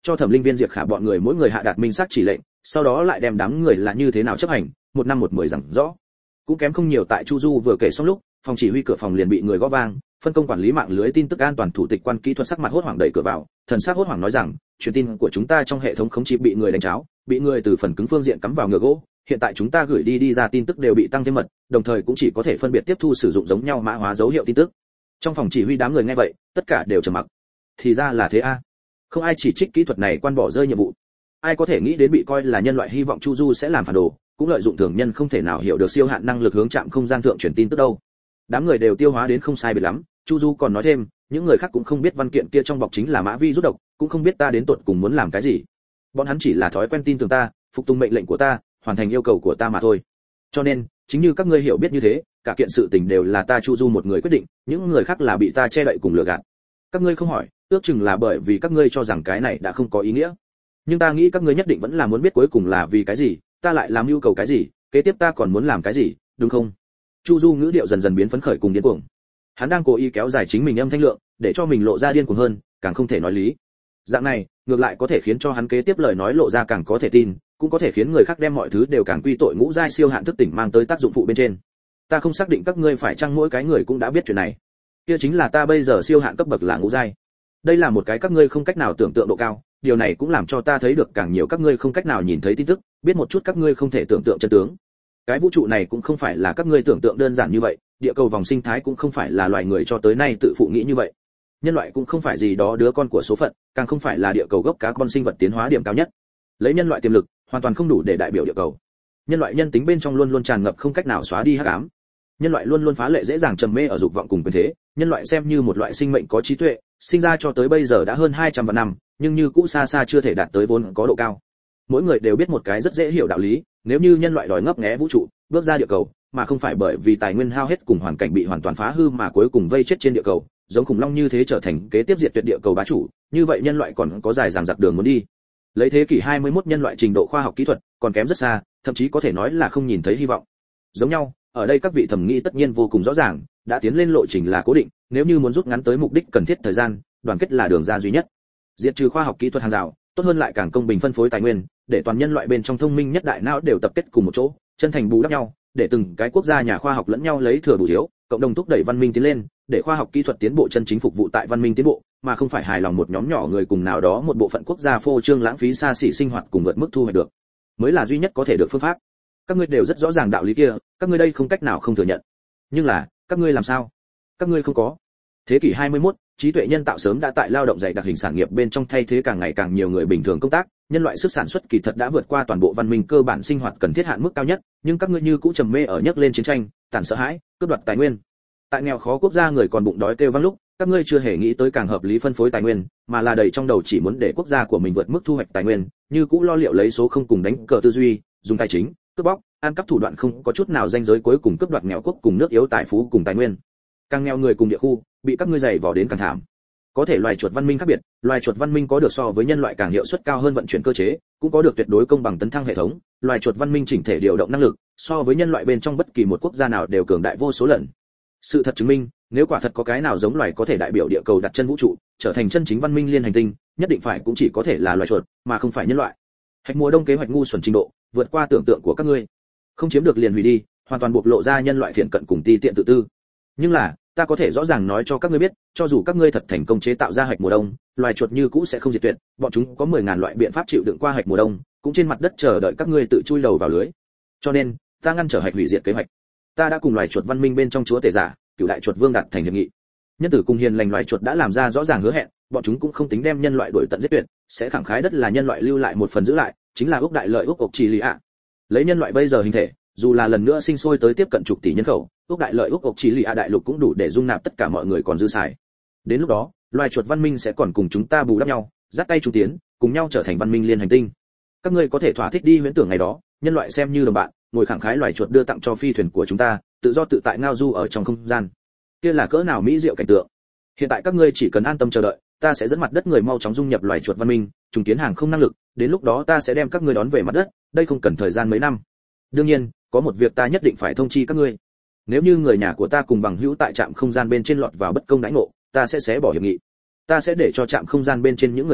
cho Thẩm Linh Viên Diệp Khả bọn người mỗi người hạ đạt minh xác chỉ lệnh, sau đó lại đem đám người là như thế nào chấp hành, một năm một mười rằng rõ. Cũng kém không nhiều tại Chu Du vừa kể xong lúc, phòng chỉ huy cửa phòng liền bị người gõ vang, phân công quản lý mạng lưới tin tức an toàn thủ tịch quan kỹ thuật sắc mặt hốt hoảng đẩy cửa vào, thần sắc hốt hoảng nói rằng, truyền tin của chúng ta trong hệ thống khống chế bị người đánh tráo, bị người từ phần cứng phương diện cắm vào ngựa gỗ, hiện tại chúng ta gửi đi ra tin tức đều bị tăng thêm mật, đồng thời cũng chỉ có thể phân biệt tiếp thu sử dụng giống nhau mã hóa dấu hiệu tin tức. Trong phòng chỉ huy đám người nghe vậy, tất cả đều trầm mặc. Thì ra là thế a. Không ai chỉ trích kỹ thuật này quan bỏ rơi nhiệm vụ. Ai có thể nghĩ đến bị coi là nhân loại hy vọng Chu Du sẽ làm phản đồ, cũng lợi dụng thường nhân không thể nào hiểu được siêu hạn năng lực hướng chạm không gian thượng truyền tin tức đâu. Đám người đều tiêu hóa đến không sai biệt lắm, Chu Du còn nói thêm, những người khác cũng không biết văn kiện kia trong bọc chính là mã vi rút độc, cũng không biết ta đến tụt cùng muốn làm cái gì. Bọn hắn chỉ là thói quen tin tưởng ta, phục tùng mệnh lệnh của ta, hoàn thành yêu cầu của ta mà thôi. Cho nên, chính như các ngươi hiểu biết như thế, cả kiện sự tình đều là ta Chu Du một người quyết định, những người khác là bị ta che đậy cùng lừa gạt. Các ngươi không hỏi, ước chừng là bởi vì các ngươi cho rằng cái này đã không có ý nghĩa. Nhưng ta nghĩ các ngươi nhất định vẫn là muốn biết cuối cùng là vì cái gì, ta lại làm yêu cầu cái gì, kế tiếp ta còn muốn làm cái gì, đúng không? Chu Du ngữ điệu dần dần biến phấn khởi cùng điên cuồng. Hắn đang cố ý kéo dài chính mình âm thanh lượng, để cho mình lộ ra điên cuồng hơn, càng không thể nói lý. Dạng này, ngược lại có thể khiến cho hắn kế tiếp lời nói lộ ra càng có thể tin, cũng có thể khiến người khác đem mọi thứ đều càng quy tội ngũ giai siêu hạn thức tỉnh mang tới tác dụng phụ bên trên. Ta không xác định các ngươi phải chăng mỗi cái người cũng đã biết chuyện này. Kia chính là ta bây giờ siêu hạn cấp bậc là ngũ giai. Đây là một cái các ngươi không cách nào tưởng tượng độ cao, điều này cũng làm cho ta thấy được càng nhiều các ngươi không cách nào nhìn thấy tin tức, biết một chút các ngươi không thể tưởng tượng chân tướng. Cái vũ trụ này cũng không phải là các ngươi tưởng tượng đơn giản như vậy, địa cầu vòng sinh thái cũng không phải là loài người cho tới nay tự phụ nghĩ như vậy. Nhân loại cũng không phải gì đó đứa con của số phận, càng không phải là địa cầu gốc cá con sinh vật tiến hóa điểm cao nhất. Lấy nhân loại tiềm lực, hoàn toàn không đủ để đại biểu địa cầu. Nhân loại nhân tính bên trong luôn luôn tràn ngập không cách nào xóa đi hắc ám. Nhân loại luôn luôn phá lệ dễ dàng trầm mê ở dục vọng cùng quyền thế, nhân loại xem như một loại sinh mệnh có trí tuệ, sinh ra cho tới bây giờ đã hơn 200 vạn năm, nhưng như cũ xa xa chưa thể đạt tới vốn có độ cao. Mỗi người đều biết một cái rất dễ hiểu đạo lý, nếu như nhân loại đòi ngấp nghé vũ trụ, bước ra địa cầu, mà không phải bởi vì tài nguyên hao hết cùng hoàn cảnh bị hoàn toàn phá hư mà cuối cùng vây chết trên địa cầu, giống khủng long như thế trở thành kế tiếp diệt tuyệt địa cầu bá chủ, như vậy nhân loại còn có dài dằng dặc đường muốn đi. Lấy thế kỷ 21 nhân loại trình độ khoa học kỹ thuật còn kém rất xa, thậm chí có thể nói là không nhìn thấy hy vọng. Giống nhau, ở đây các vị thẩm nghĩ tất nhiên vô cùng rõ ràng, đã tiến lên lộ trình là cố định, nếu như muốn rút ngắn tới mục đích cần thiết thời gian, đoàn kết là đường ra duy nhất. Diệt trừ khoa học kỹ thuật hàng rào, tốt hơn lại càng công bình phân phối tài nguyên, để toàn nhân loại bên trong thông minh nhất đại não đều tập kết cùng một chỗ, chân thành bù đắp nhau, để từng cái quốc gia nhà khoa học lẫn nhau lấy thừa bù thiếu, cộng đồng thúc đẩy văn minh tiến lên, để khoa học kỹ thuật tiến bộ chân chính phục vụ tại văn minh tiến bộ, mà không phải hài lòng một nhóm nhỏ người cùng nào đó một bộ phận quốc gia phô trương lãng phí xa xỉ sinh hoạt cùng vượt mức thu hoạch được, mới là duy nhất có thể được phương pháp. Các ngươi đều rất rõ ràng đạo lý kia, các ngươi đây không cách nào không thừa nhận. Nhưng là, các ngươi làm sao? Các ngươi không có. Thế kỷ 21, trí tuệ nhân tạo sớm đã tại lao động dày đặc hình sản nghiệp bên trong thay thế càng ngày càng nhiều người bình thường công tác, nhân loại sức sản xuất kỳ thật đã vượt qua toàn bộ văn minh cơ bản sinh hoạt cần thiết hạn mức cao nhất, nhưng các ngươi như cũ trầm mê ở nhấc lên chiến tranh, tàn sợ hãi, cướp đoạt tài nguyên. Tại nghèo khó quốc gia người còn bụng đói kêu vang lúc, các ngươi chưa hề nghĩ tới càng hợp lý phân phối tài nguyên, mà là đầy trong đầu chỉ muốn để quốc gia của mình vượt mức thu hoạch tài nguyên, như cũ lo liệu lấy số không cùng đánh cờ tư duy, dùng tài chính, cướp bóc, ăn cắp thủ đoạn không có chút nào ranh giới cuối cùng cướp đoạt nghèo quốc cùng nước yếu tài phú cùng tài nguyên. Càng nghèo người cùng địa khu, bị các ngươi giày vò đến càng thảm. Có thể loài chuột văn minh khác biệt, loài chuột văn minh có được so với nhân loại càng hiệu suất cao hơn vận chuyển cơ chế, cũng có được tuyệt đối công bằng tấn thăng hệ thống, loài chuột văn minh chỉnh thể điều động năng lực, so với nhân loại bên trong bất kỳ một quốc gia nào đều cường đại vô số lần. Sự thật chứng minh, nếu quả thật có cái nào giống loài có thể đại biểu địa cầu đặt chân vũ trụ, trở thành chân chính văn minh liên hành tinh, nhất định phải cũng chỉ có thể là loài chuột, mà không phải nhân loại. Hạch mùa đông kế hoạch ngu xuẩn trình độ, vượt qua tưởng tượng của các ngươi. Không chiếm được liền hủy đi, hoàn toàn bộc lộ ra nhân loại thiện cận cùng ti tiện tự tư. Nhưng là, ta có thể rõ ràng nói cho các ngươi biết, cho dù các ngươi thật thành công chế tạo ra hạch mùa đông, loài chuột như cũ sẽ không diệt tuyệt, bọn chúng có 10.000 loại biện pháp chịu đựng qua hạch mùa đông, cũng trên mặt đất chờ đợi các ngươi tự chui đầu vào lưới. Cho nên, ta ngăn trở hạch hủy diệt kế hoạch. Ta đã cùng loài chuột văn minh bên trong chúa tể giả, cửu đại chuột vương đạt thành hiệp nghị. Nhân tử cùng hiền lành loài chuột đã làm ra rõ ràng hứa hẹn, bọn chúng cũng không tính đem nhân loại đuổi tận giết tuyệt, sẽ khẳng khái đất là nhân loại lưu lại một phần giữ lại, chính là ước đại lợi ước ộc chỉ lý ạ. Lấy nhân loại bây giờ hình thể, dù là lần nữa sinh sôi tới tiếp cận chục tỷ nhân khẩu, ước đại lợi ước ộc chỉ lý ạ đại lục cũng đủ để dung nạp tất cả mọi người còn dư xài. Đến lúc đó, loài chuột văn minh sẽ còn cùng chúng ta bù đắp nhau, dắt tay chung tiến, cùng nhau trở thành văn minh liên hành tinh. Các ngươi có thể thỏa thích đi huyễn tưởng ngày đó, nhân loại xem như đồng bạn, ngồi khẳng khái loài chuột đưa tặng cho phi thuyền của chúng ta, tự do tự tại ngao du ở trong không gian. Kia là cỡ nào mỹ diệu cảnh tượng. Hiện tại các ngươi chỉ cần an tâm chờ đợi, ta sẽ dẫn mặt đất người mau chóng dung nhập loài chuột văn minh, trùng kiến hàng không năng lực, đến lúc đó ta sẽ đem các ngươi đón về mặt đất, đây không cần thời gian mấy năm. Đương nhiên, có một việc ta nhất định phải thông chi các ngươi. Nếu như người nhà của ta cùng bằng hữu tại trạm không gian bên trên lọt vào bất công đãi ngộ, ta sẽ xé bỏ hiệp nghị. Ta sẽ để cho trạm không gian bên trên những người khác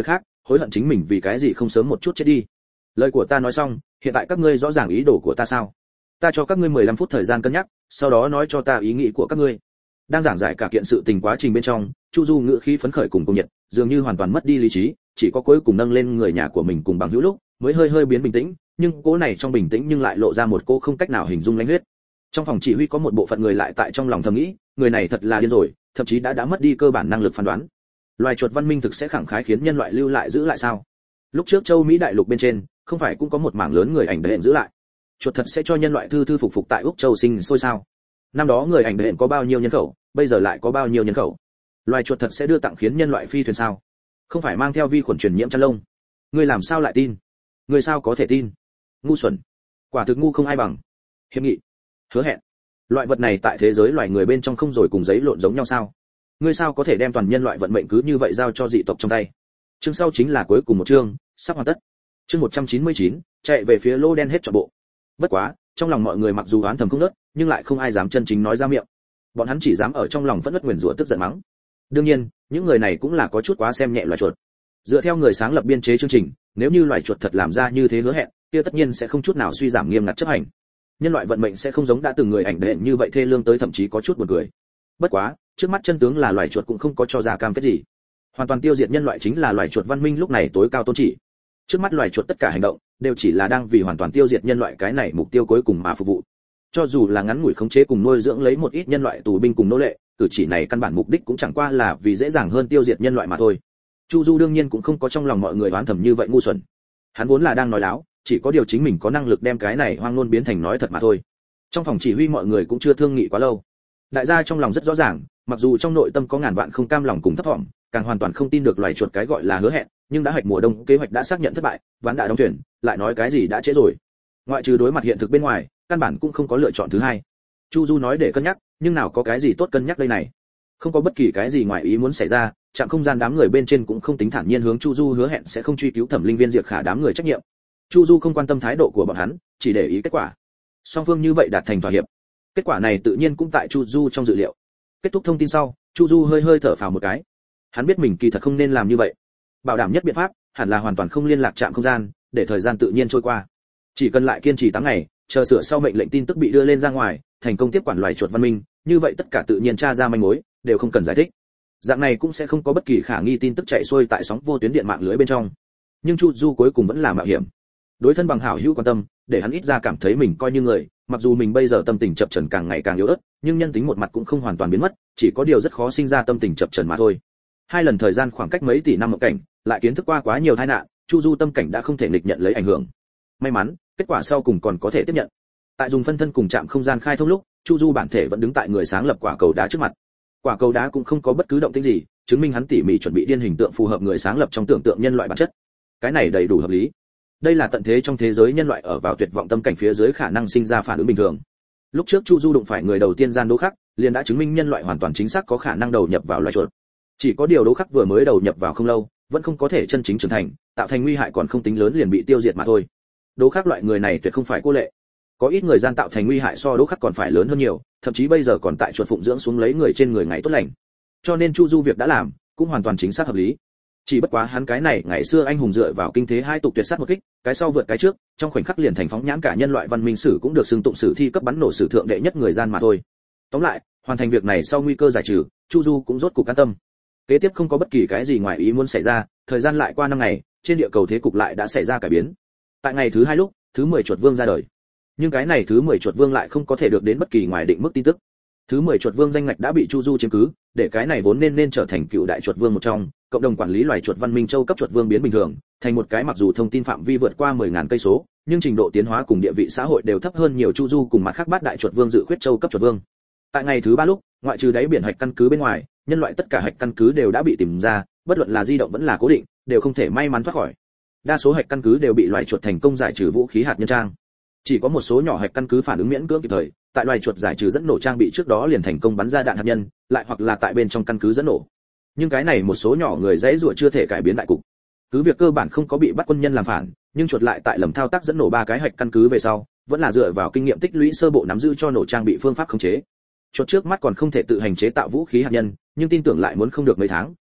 hối hận chính mình vì cái gì không sớm một chút chết đi. Lời của ta nói xong, hiện tại các ngươi rõ ràng ý đồ của ta sao? Ta cho các ngươi 15 phút thời gian cân nhắc, sau đó nói cho ta ý nghĩ của các ngươi. Đang giảng giải cả kiện sự tình quá trình bên trong, Chu Du ngữ khí phấn khởi cùng cùng nhiệt, dường như hoàn toàn mất đi lý trí, chỉ có cuối cùng nâng lên người nhà của mình cùng bằng hữu lúc, mới hơi hơi biến bình tĩnh, nhưng cố này trong bình tĩnh nhưng lại lộ ra một cô không cách nào hình dung lãnh huyết. Trong phòng chỉ huy có một bộ phận người lại tại trong lòng thầm nghĩ, người này thật là điên rồi, thậm chí đã mất đi cơ bản năng lực phán đoán. Loài chuột văn minh thực sẽ khẳng khái khiến nhân loại lưu lại giữ lại sao? Lúc trước châu Mỹ đại lục bên trên, không phải cũng có một mảng lớn người ảnh đệ giữ lại. Chuột thật sẽ cho nhân loại thư phục tại Úc Châu sinh sôi sao? Năm đó người ảnh đệ có bao nhiêu nhân khẩu, bây giờ lại có bao nhiêu nhân khẩu? Loài chuột thật sẽ đưa tặng khiến nhân loại phi thuyền sao? Không phải mang theo vi khuẩn truyền nhiễm chăn lông. Ngươi làm sao lại tin? Ngươi sao có thể tin? Ngu xuẩn. Quả thực ngu không ai bằng. Hiệp nghị, hứa hẹn. Loại vật này tại thế giới loài người bên trong không rồi cùng giấy lộn giống nhau sao? Ngươi sao có thể đem toàn nhân loại vận mệnh cứ như vậy giao cho dị tộc trong tay? Chương sau chính là cuối cùng một chương, sắp hoàn tất. Chương 199, chạy về phía lô đen hết trọn bộ. Bất quá, trong lòng mọi người mặc dù oán thầm không nớt, nhưng lại không ai dám chân chính nói ra miệng. Bọn hắn chỉ dám ở trong lòng phẫn uất nguyền rủa tức giận mắng. Đương nhiên, những người này cũng là có chút quá xem nhẹ loài chuột. Dựa theo người sáng lập biên chế chương trình, nếu như loài chuột thật làm ra như thế hứa hẹn, kia tất nhiên sẽ không chút nào suy giảm nghiêm ngặt chấp hành. Nhân loại vận mệnh sẽ không giống đã từng người ảnh đệ như vậy thê lương tới thậm chí có chút buồn cười. Bất quá, trước mắt chân tướng là loài chuột cũng không có cho ra cam kết gì. Hoàn toàn tiêu diệt nhân loại chính là loài chuột văn minh lúc này tối cao tôn chỉ. Trước mắt loài chuột tất cả hành động đều chỉ là đang vì hoàn toàn tiêu diệt nhân loại cái này mục tiêu cuối cùng mà phục vụ. Cho dù là ngắn ngủi khống chế cùng nuôi dưỡng lấy một ít nhân loại tù binh cùng nô lệ, cử chỉ này căn bản mục đích cũng chẳng qua là vì dễ dàng hơn tiêu diệt nhân loại mà thôi. Chu Du đương nhiên cũng không có trong lòng mọi người oán thầm như vậy ngu xuẩn. Hắn vốn là đang nói láo, chỉ có điều chính mình có năng lực đem cái này hoang ngôn biến thành nói thật mà thôi. Trong phòng chỉ huy mọi người cũng chưa thương nghị quá lâu. Đại gia trong lòng rất rõ ràng, mặc dù trong nội tâm có ngàn vạn không cam lòng cùng thấp vọng, càng hoàn toàn không tin được loài chuột cái gọi là hứa hẹn, nhưng đã hạch mùa đông kế hoạch đã xác nhận thất bại, ván đã đóng thuyền, lại nói cái gì đã trễ rồi. Ngoại trừ đối mặt hiện thực bên ngoài, căn bản cũng không có lựa chọn thứ hai. Chu Du nói để cân nhắc, nhưng nào có cái gì tốt cân nhắc đây này. Không có bất kỳ cái gì ngoài ý muốn xảy ra, trạm không gian đám người bên trên cũng không tính thản nhiên hướng Chu Du hứa hẹn sẽ không truy cứu Thẩm Linh Viên Diệp Khả đám người trách nhiệm. Chu Du không quan tâm thái độ của bọn hắn, chỉ để ý kết quả. Song phương như vậy đạt thành thỏa hiệp. Kết quả này tự nhiên cũng tại Chu Du trong dự liệu. Kết thúc thông tin sau, Chu Du hơi hơi thở phào một cái. Hắn biết mình kỳ thật không nên làm như vậy. Bảo đảm nhất biện pháp, hẳn là hoàn toàn không liên lạc trạm không gian, để thời gian tự nhiên trôi qua. Chỉ cần lại kiên trì 8 ngày, chờ sửa sau mệnh lệnh tin tức bị đưa lên ra ngoài, thành công tiếp quản loài chuột văn minh, như vậy tất cả tự nhiên tra ra manh mối, đều không cần giải thích. Dạng này cũng sẽ không có bất kỳ khả nghi tin tức chạy xuôi tại sóng vô tuyến điện mạng lưới bên trong. Nhưng Chu Du cuối cùng vẫn là mạo hiểm. Đối thân bằng hảo hữu quan tâm, để hắn ít ra cảm thấy mình coi như người, mặc dù mình bây giờ tâm tình chập chờn càng ngày càng yếu ớt, nhưng nhân tính một mặt cũng không hoàn toàn biến mất, chỉ có điều rất khó sinh ra tâm tình chập chờn mà thôi. 2 lần thời gian khoảng cách mấy tỷ năm mộng cảnh, lại kiến thức qua quá nhiều tai nạn, Chu Du tâm cảnh đã không thể nghịch nhận lấy ảnh hưởng. May mắn, kết quả sau cùng còn có thể tiếp nhận. Tại dùng phân thân cùng chạm không gian khai thông lúc, Chu Du bản thể vẫn đứng tại người sáng lập quả cầu đá trước mặt. Quả cầu đá cũng không có bất cứ động tĩnh gì, chứng minh hắn tỉ mỉ chuẩn bị điên hình tượng phù hợp người sáng lập trong tưởng tượng nhân loại bản chất. Cái này đầy đủ hợp lý. Đây là tận thế trong thế giới nhân loại ở vào tuyệt vọng tâm cảnh phía dưới khả năng sinh ra phản ứng bình thường. Lúc trước Chu Du đụng phải người đầu tiên gian Đỗ Khắc, liền đã chứng minh nhân loại hoàn toàn chính xác có khả năng đầu nhập vào loài chuột. Chỉ có điều Đỗ Khắc vừa mới đầu nhập vào không lâu, vẫn không có thể chân chính trưởng thành, tạo thành nguy hại còn không tính lớn liền bị tiêu diệt mà thôi. Đỗ Khắc loại người này tuyệt không phải cô lệ. Có ít người gian tạo thành nguy hại so Đỗ Khắc còn phải lớn hơn nhiều, thậm chí bây giờ còn tại chuột phụng dưỡng xuống lấy người trên người ngày tốt lành. Cho nên Chu Du việc đã làm, cũng hoàn toàn chính xác hợp lý. Chỉ bất quá hắn cái này ngày xưa anh hùng dựa vào kinh thế hai tục tuyệt sát một kích, cái sau vượt cái trước, trong khoảnh khắc liền thành phóng nhãn cả nhân loại văn minh sử cũng được xưng tụng sử thi cấp bắn nổ sử thượng đệ nhất người gian mà thôi. Tóm lại, hoàn thành việc này sau nguy cơ giải trừ, Chu Du cũng rốt cục an tâm. Kế tiếp không có bất kỳ cái gì ngoài ý muốn xảy ra, thời gian lại qua 5 ngày, trên địa cầu thế cục lại đã xảy ra cải biến. Tại ngày thứ 2 lúc, thứ 10 chuột vương ra đời. Nhưng cái này thứ 10 chuột vương lại không có thể được đến bất kỳ ngoài định mức tin tức. Thứ 10 chuột vương danh ngạch đã bị Chu Du chiếm cứ, để cái này vốn nên trở thành cựu đại chuột vương một trong, cộng đồng quản lý loài chuột văn minh châu cấp chuột vương biến bình thường, thành một cái mặc dù thông tin phạm vi vượt qua 10.000 cây số, nhưng trình độ tiến hóa cùng địa vị xã hội đều thấp hơn nhiều Chu Du cùng mặt khác bát đại chuột vương dự khuyết châu cấp chuột vương. Tại ngày thứ 3 lúc, ngoại trừ đáy biển hạch căn cứ bên ngoài, nhân loại tất cả hạch căn cứ đều đã bị tìm ra, bất luận là di động vẫn là cố định, đều không thể may mắn thoát khỏi. Đa số hạch căn cứ đều bị loài chuột thành công giải trừ vũ khí hạt nhân trang. Chỉ có một số nhỏ hạch căn cứ phản ứng miễn cưỡng kịp thời, tại loài chuột giải trừ dẫn nổ trang bị trước đó liền thành công bắn ra đạn hạt nhân, lại hoặc là tại bên trong căn cứ dẫn nổ. Nhưng cái này một số nhỏ người dãy rủa chưa thể cải biến đại cục. Cứ việc cơ bản không có bị bắt quân nhân làm phản, nhưng chuột lại tại lầm thao tác dẫn nổ 3 cái hạch căn cứ về sau, vẫn là dựa vào kinh nghiệm tích lũy sơ bộ nắm giữ cho nổ trang bị phương pháp khống chế. Chuột trước mắt còn không thể tự hành chế tạo vũ khí hạt nhân, nhưng tin tưởng lại muốn không được mấy tháng,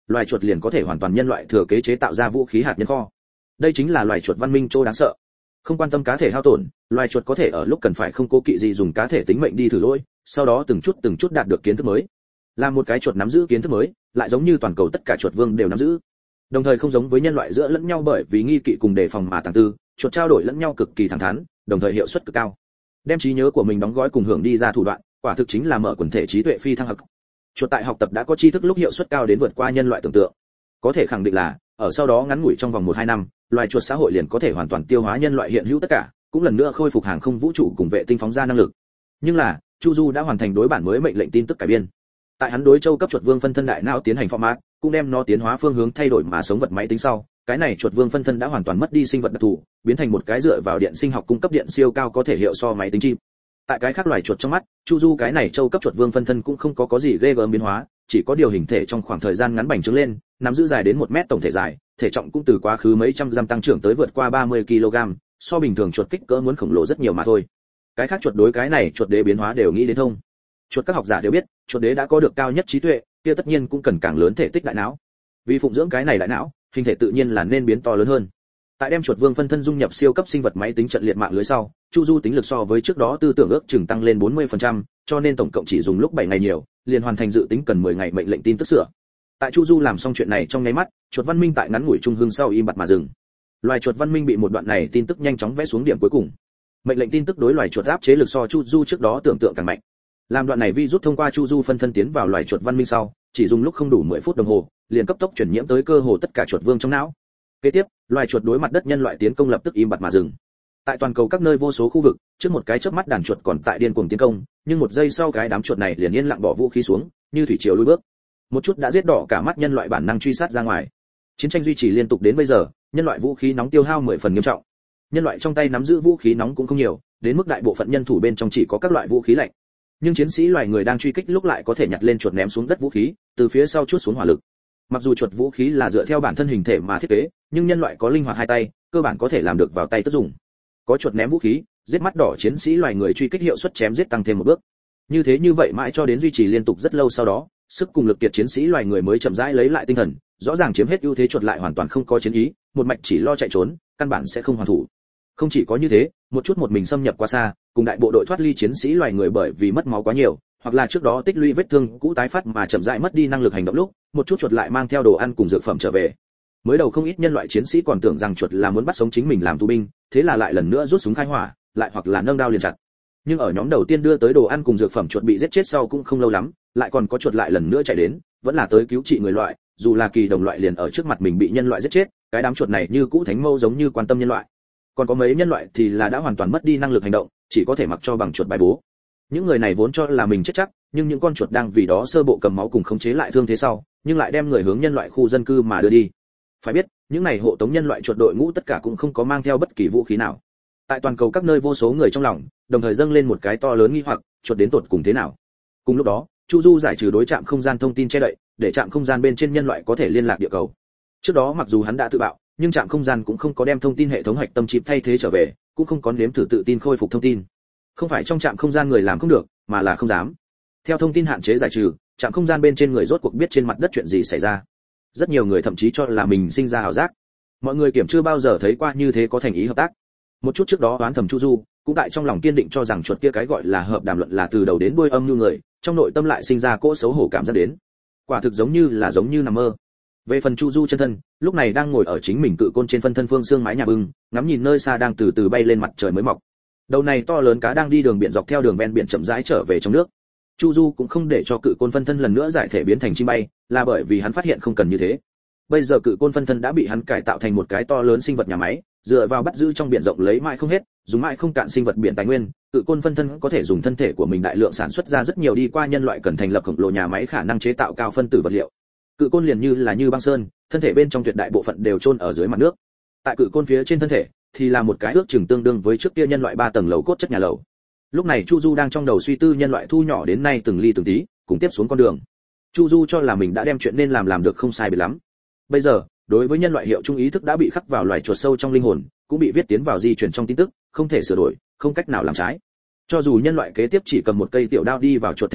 loài chuột liền có thể hoàn toàn nhân loại thừa kế chế tạo ra vũ khí hạt nhân kho. Đây chính là loài chuột văn minh chỗ đáng sợ. Không quan tâm cá thể hao tổn, loài chuột có thể ở lúc cần phải không cố kỵ gì dùng cá thể tính mệnh đi thử lỗi, sau đó từng chút đạt được kiến thức mới. Là một cái chuột nắm giữ kiến thức mới, lại giống như toàn cầu tất cả chuột vương đều nắm giữ. Đồng thời không giống với nhân loại giữa lẫn nhau bởi vì nghi kỵ cùng đề phòng mà tàng tư, chuột trao đổi lẫn nhau cực kỳ thẳng thắn, đồng thời hiệu suất cực cao. Đem trí nhớ của mình đóng gói cùng hưởng đi ra thủ đoạn, quả thực chính là mở quần thể trí tuệ phi thăng học. Chuột tại học tập đã có tri thức lúc hiệu suất cao đến vượt qua nhân loại tưởng tượng. Có thể khẳng định là, ở sau đó ngắn ngủi trong vòng 1-2 năm, loài chuột xã hội liền có thể hoàn toàn tiêu hóa nhân loại hiện hữu tất cả, cũng lần nữa khôi phục hàng không vũ trụ cùng vệ tinh phóng ra năng lực. Nhưng là, Chu Du đã hoàn thành đối bản mới mệnh lệnh tin tức cải biên. Tại hắn đối châu cấp chuột vương phân thân đại não tiến hành format, cũng đem nó tiến hóa phương hướng thay đổi mà sống vật máy tính sau, cái này chuột vương phân thân đã hoàn toàn mất đi sinh vật đặc thù, biến thành một cái dựa vào điện sinh học cung cấp điện siêu cao có thể hiệu so máy tính chip. Tại cái khác loài chuột trong mắt, Chu Du cái này châu cấp chuột vương phân thân cũng không có gì ghê gớm biến hóa, chỉ có điều hình thể trong khoảng thời gian ngắn bành trướng lên, nắm giữ dài đến 1 mét tổng thể dài, thể trọng cũng từ quá khứ mấy trăm gram tăng trưởng tới vượt qua 30 kg, so bình thường chuột kích cỡ muốn khổng lồ rất nhiều mà thôi. Cái khác chuột đối cái này chuột đế biến hóa đều nghĩ đến thông. Chuột các học giả đều biết, chuột đế đã có được cao nhất trí tuệ, kia tất nhiên cũng cần càng lớn thể tích đại não. Vì phụng dưỡng cái này đại não, hình thể tự nhiên là nên biến to lớn hơn. Tại đem chuột vương phân thân dung nhập siêu cấp sinh vật máy tính trận liệt mạng lưới sau, Chu Du tính lực so với trước đó tư tưởng ước chừng tăng lên 40%, cho nên tổng cộng chỉ dùng lúc 7 ngày nhiều, liền hoàn thành dự tính cần 10 ngày mệnh lệnh tin tức sửa. Tại Chu Du làm xong chuyện này trong nháy mắt, chuột văn minh tại ngắn ngủi trung hưng sau im bặt mà dừng. Loài chuột văn minh bị một đoạn này tin tức nhanh chóng vẽ xuống điểm cuối cùng. Mệnh lệnh tin tức đối loài chuột áp chế lực so Chu Du trước đó tưởng tượng càng mạnh. Làm đoạn này virus thông qua Chu Du phân thân tiến vào loài chuột văn minh sau, chỉ dùng lúc không đủ 10 phút đồng hồ, liền cấp tốc chuyển nhiễm tới cơ hồ tất cả chuột vương trong não. Kế tiếp, loài chuột đối mặt đất nhân loại tiến công lập tức im bặt mà dừng. Tại toàn cầu các nơi vô số khu vực, trước một cái chớp mắt đàn chuột còn tại điên cuồng tiến công, nhưng một giây sau cái đám chuột này liền yên lặng bỏ vũ khí xuống, như thủy triều lùi bước. Một chút đã giết đỏ cả mắt nhân loại bản năng truy sát ra ngoài. Chiến tranh duy trì liên tục đến bây giờ, nhân loại vũ khí nóng tiêu hao 10 phần nghiêm trọng. Nhân loại trong tay nắm giữ vũ khí nóng cũng không nhiều, đến mức đại bộ phận nhân thủ bên trong chỉ có các loại vũ khí lạnh. Nhưng chiến sĩ loài người đang truy kích lúc lại có thể nhặt lên chuột ném xuống đất vũ khí, từ phía sau chuốt xuống hỏa lực. Mặc dù chuột vũ khí là dựa theo bản thân hình thể mà thiết kế, nhưng nhân loại có linh hoạt hai tay, cơ bản có thể làm được vào tay tất dùng. Có chuột ném vũ khí, giết mắt đỏ chiến sĩ loài người truy kích hiệu suất chém giết tăng thêm một bước. Như vậy mãi cho đến duy trì liên tục rất lâu sau đó, sức cùng lực kiệt chiến sĩ loài người mới chậm rãi lấy lại tinh thần, rõ ràng chiếm hết ưu thế chuột lại hoàn toàn không có chiến ý, một mạch chỉ lo chạy trốn, căn bản sẽ không hoàn thủ. Không chỉ có như thế, một chút một mình xâm nhập quá xa, cùng đại bộ đội thoát ly chiến sĩ loài người bởi vì mất máu quá nhiều, hoặc là trước đó tích lũy vết thương cũ tái phát mà chậm rãi mất đi năng lực hành động lúc, một chút chuột lại mang theo đồ ăn cùng dược phẩm trở về. Mới đầu không ít nhân loại chiến sĩ còn tưởng rằng chuột là muốn bắt sống chính mình làm tù binh, thế là lại lần nữa rút súng khai hỏa, lại hoặc là nâng đao liền chặt. Nhưng ở nhóm đầu tiên đưa tới đồ ăn cùng dược phẩm chuột bị giết chết sau cũng không lâu lắm, lại còn có chuột lại lần nữa chạy đến, vẫn là tới cứu trị người loại, dù là kỳ đồng loại liền ở trước mặt mình bị nhân loại giết chết, cái đám chuột này như cũ thánh mâu giống như quan tâm nhân loại. Còn có mấy nhân loại thì là đã hoàn toàn mất đi năng lực hành động, chỉ có thể mặc cho bằng chuột bài bố. Những người này vốn cho là mình chết chắc, nhưng những con chuột đang vì đó sơ bộ cầm máu cùng khống chế lại thương thế sau, nhưng lại đem người hướng nhân loại khu dân cư mà đưa đi. Phải biết, những này hộ tống nhân loại chuột đội ngũ tất cả cũng không có mang theo bất kỳ vũ khí nào. Tại toàn cầu các nơi vô số người trong lòng, đồng thời dâng lên một cái to lớn nghi hoặc, chuột đến tột cùng thế nào. Cùng lúc đó, Chu Du giải trừ đối trạm không gian thông tin che đậy, để trạm không gian bên trên nhân loại có thể liên lạc địa cầu. Trước đó mặc dù hắn đã tự bạo, nhưng trạm không gian cũng không có đem thông tin hệ thống hạch tâm chip thay thế trở về, cũng không có nếm thử tự tin khôi phục thông tin. Không phải trong trạm không gian người làm không được, mà là không dám. Theo thông tin hạn chế giải trừ, trạm không gian bên trên người rốt cuộc biết trên mặt đất chuyện gì xảy ra. Rất nhiều người thậm chí cho là mình sinh ra ảo giác. Mọi người kiểm chưa bao giờ thấy qua như thế có thành ý hợp tác. Một chút trước đó oán thầm Chu Du, cũng tại trong lòng kiên định cho rằng chuột kia cái gọi là hợp đàm luận là từ đầu đến đuôi âm mưu người, trong nội tâm lại sinh ra cỗ xấu hổ cảm giác đến. Quả thực giống như nằm mơ. Về phần Chu Du chân thân, lúc này đang ngồi ở chính mình cự côn trên phân thân phương xương mái nhà bưng, ngắm nhìn nơi xa đang từ từ bay lên mặt trời mới mọc. Đầu này to lớn cá đang đi đường biển dọc theo đường ven biển chậm rãi trở về trong nước. Chu Du cũng không để cho cự côn phân thân lần nữa giải thể biến thành chim bay, là bởi vì hắn phát hiện không cần như thế. Bây giờ cự côn phân thân đã bị hắn cải tạo thành một cái to lớn sinh vật nhà máy, dựa vào bắt giữ trong biển rộng lấy mãi không hết, dùng mãi không cạn sinh vật biển tài nguyên, cự côn phân thân có thể dùng thân thể của mình đại lượng sản xuất ra rất nhiều đi qua nhân loại cần thành lập khổng lồ nhà máy khả năng chế tạo cao phân tử vật liệu. Cự côn liền như băng sơn, thân thể bên trong tuyệt đại bộ phận đều chôn ở dưới mặt nước. Tại cự côn phía trên thân thể thì là một cái ước chừng tương đương với trước kia nhân loại 3 tầng lầu cốt chất nhà lầu. Lúc này Chu Du đang trong đầu suy tư nhân loại thu nhỏ đến nay từng ly từng tí, cùng tiếp xuống con đường. Chu Du cho là mình đã đem chuyện nên làm được không sai biệt lắm. Bây giờ, đối với nhân loại hiệu trung ý thức đã bị khắc vào loài chuột sâu trong linh hồn, cũng bị viết tiến vào di truyền trong tin tức, không thể sửa đổi, không cách nào làm trái. Cho dù nhân loại kế tiếp chỉ cầm một cây tiểu đao đi vào chuột thành thị,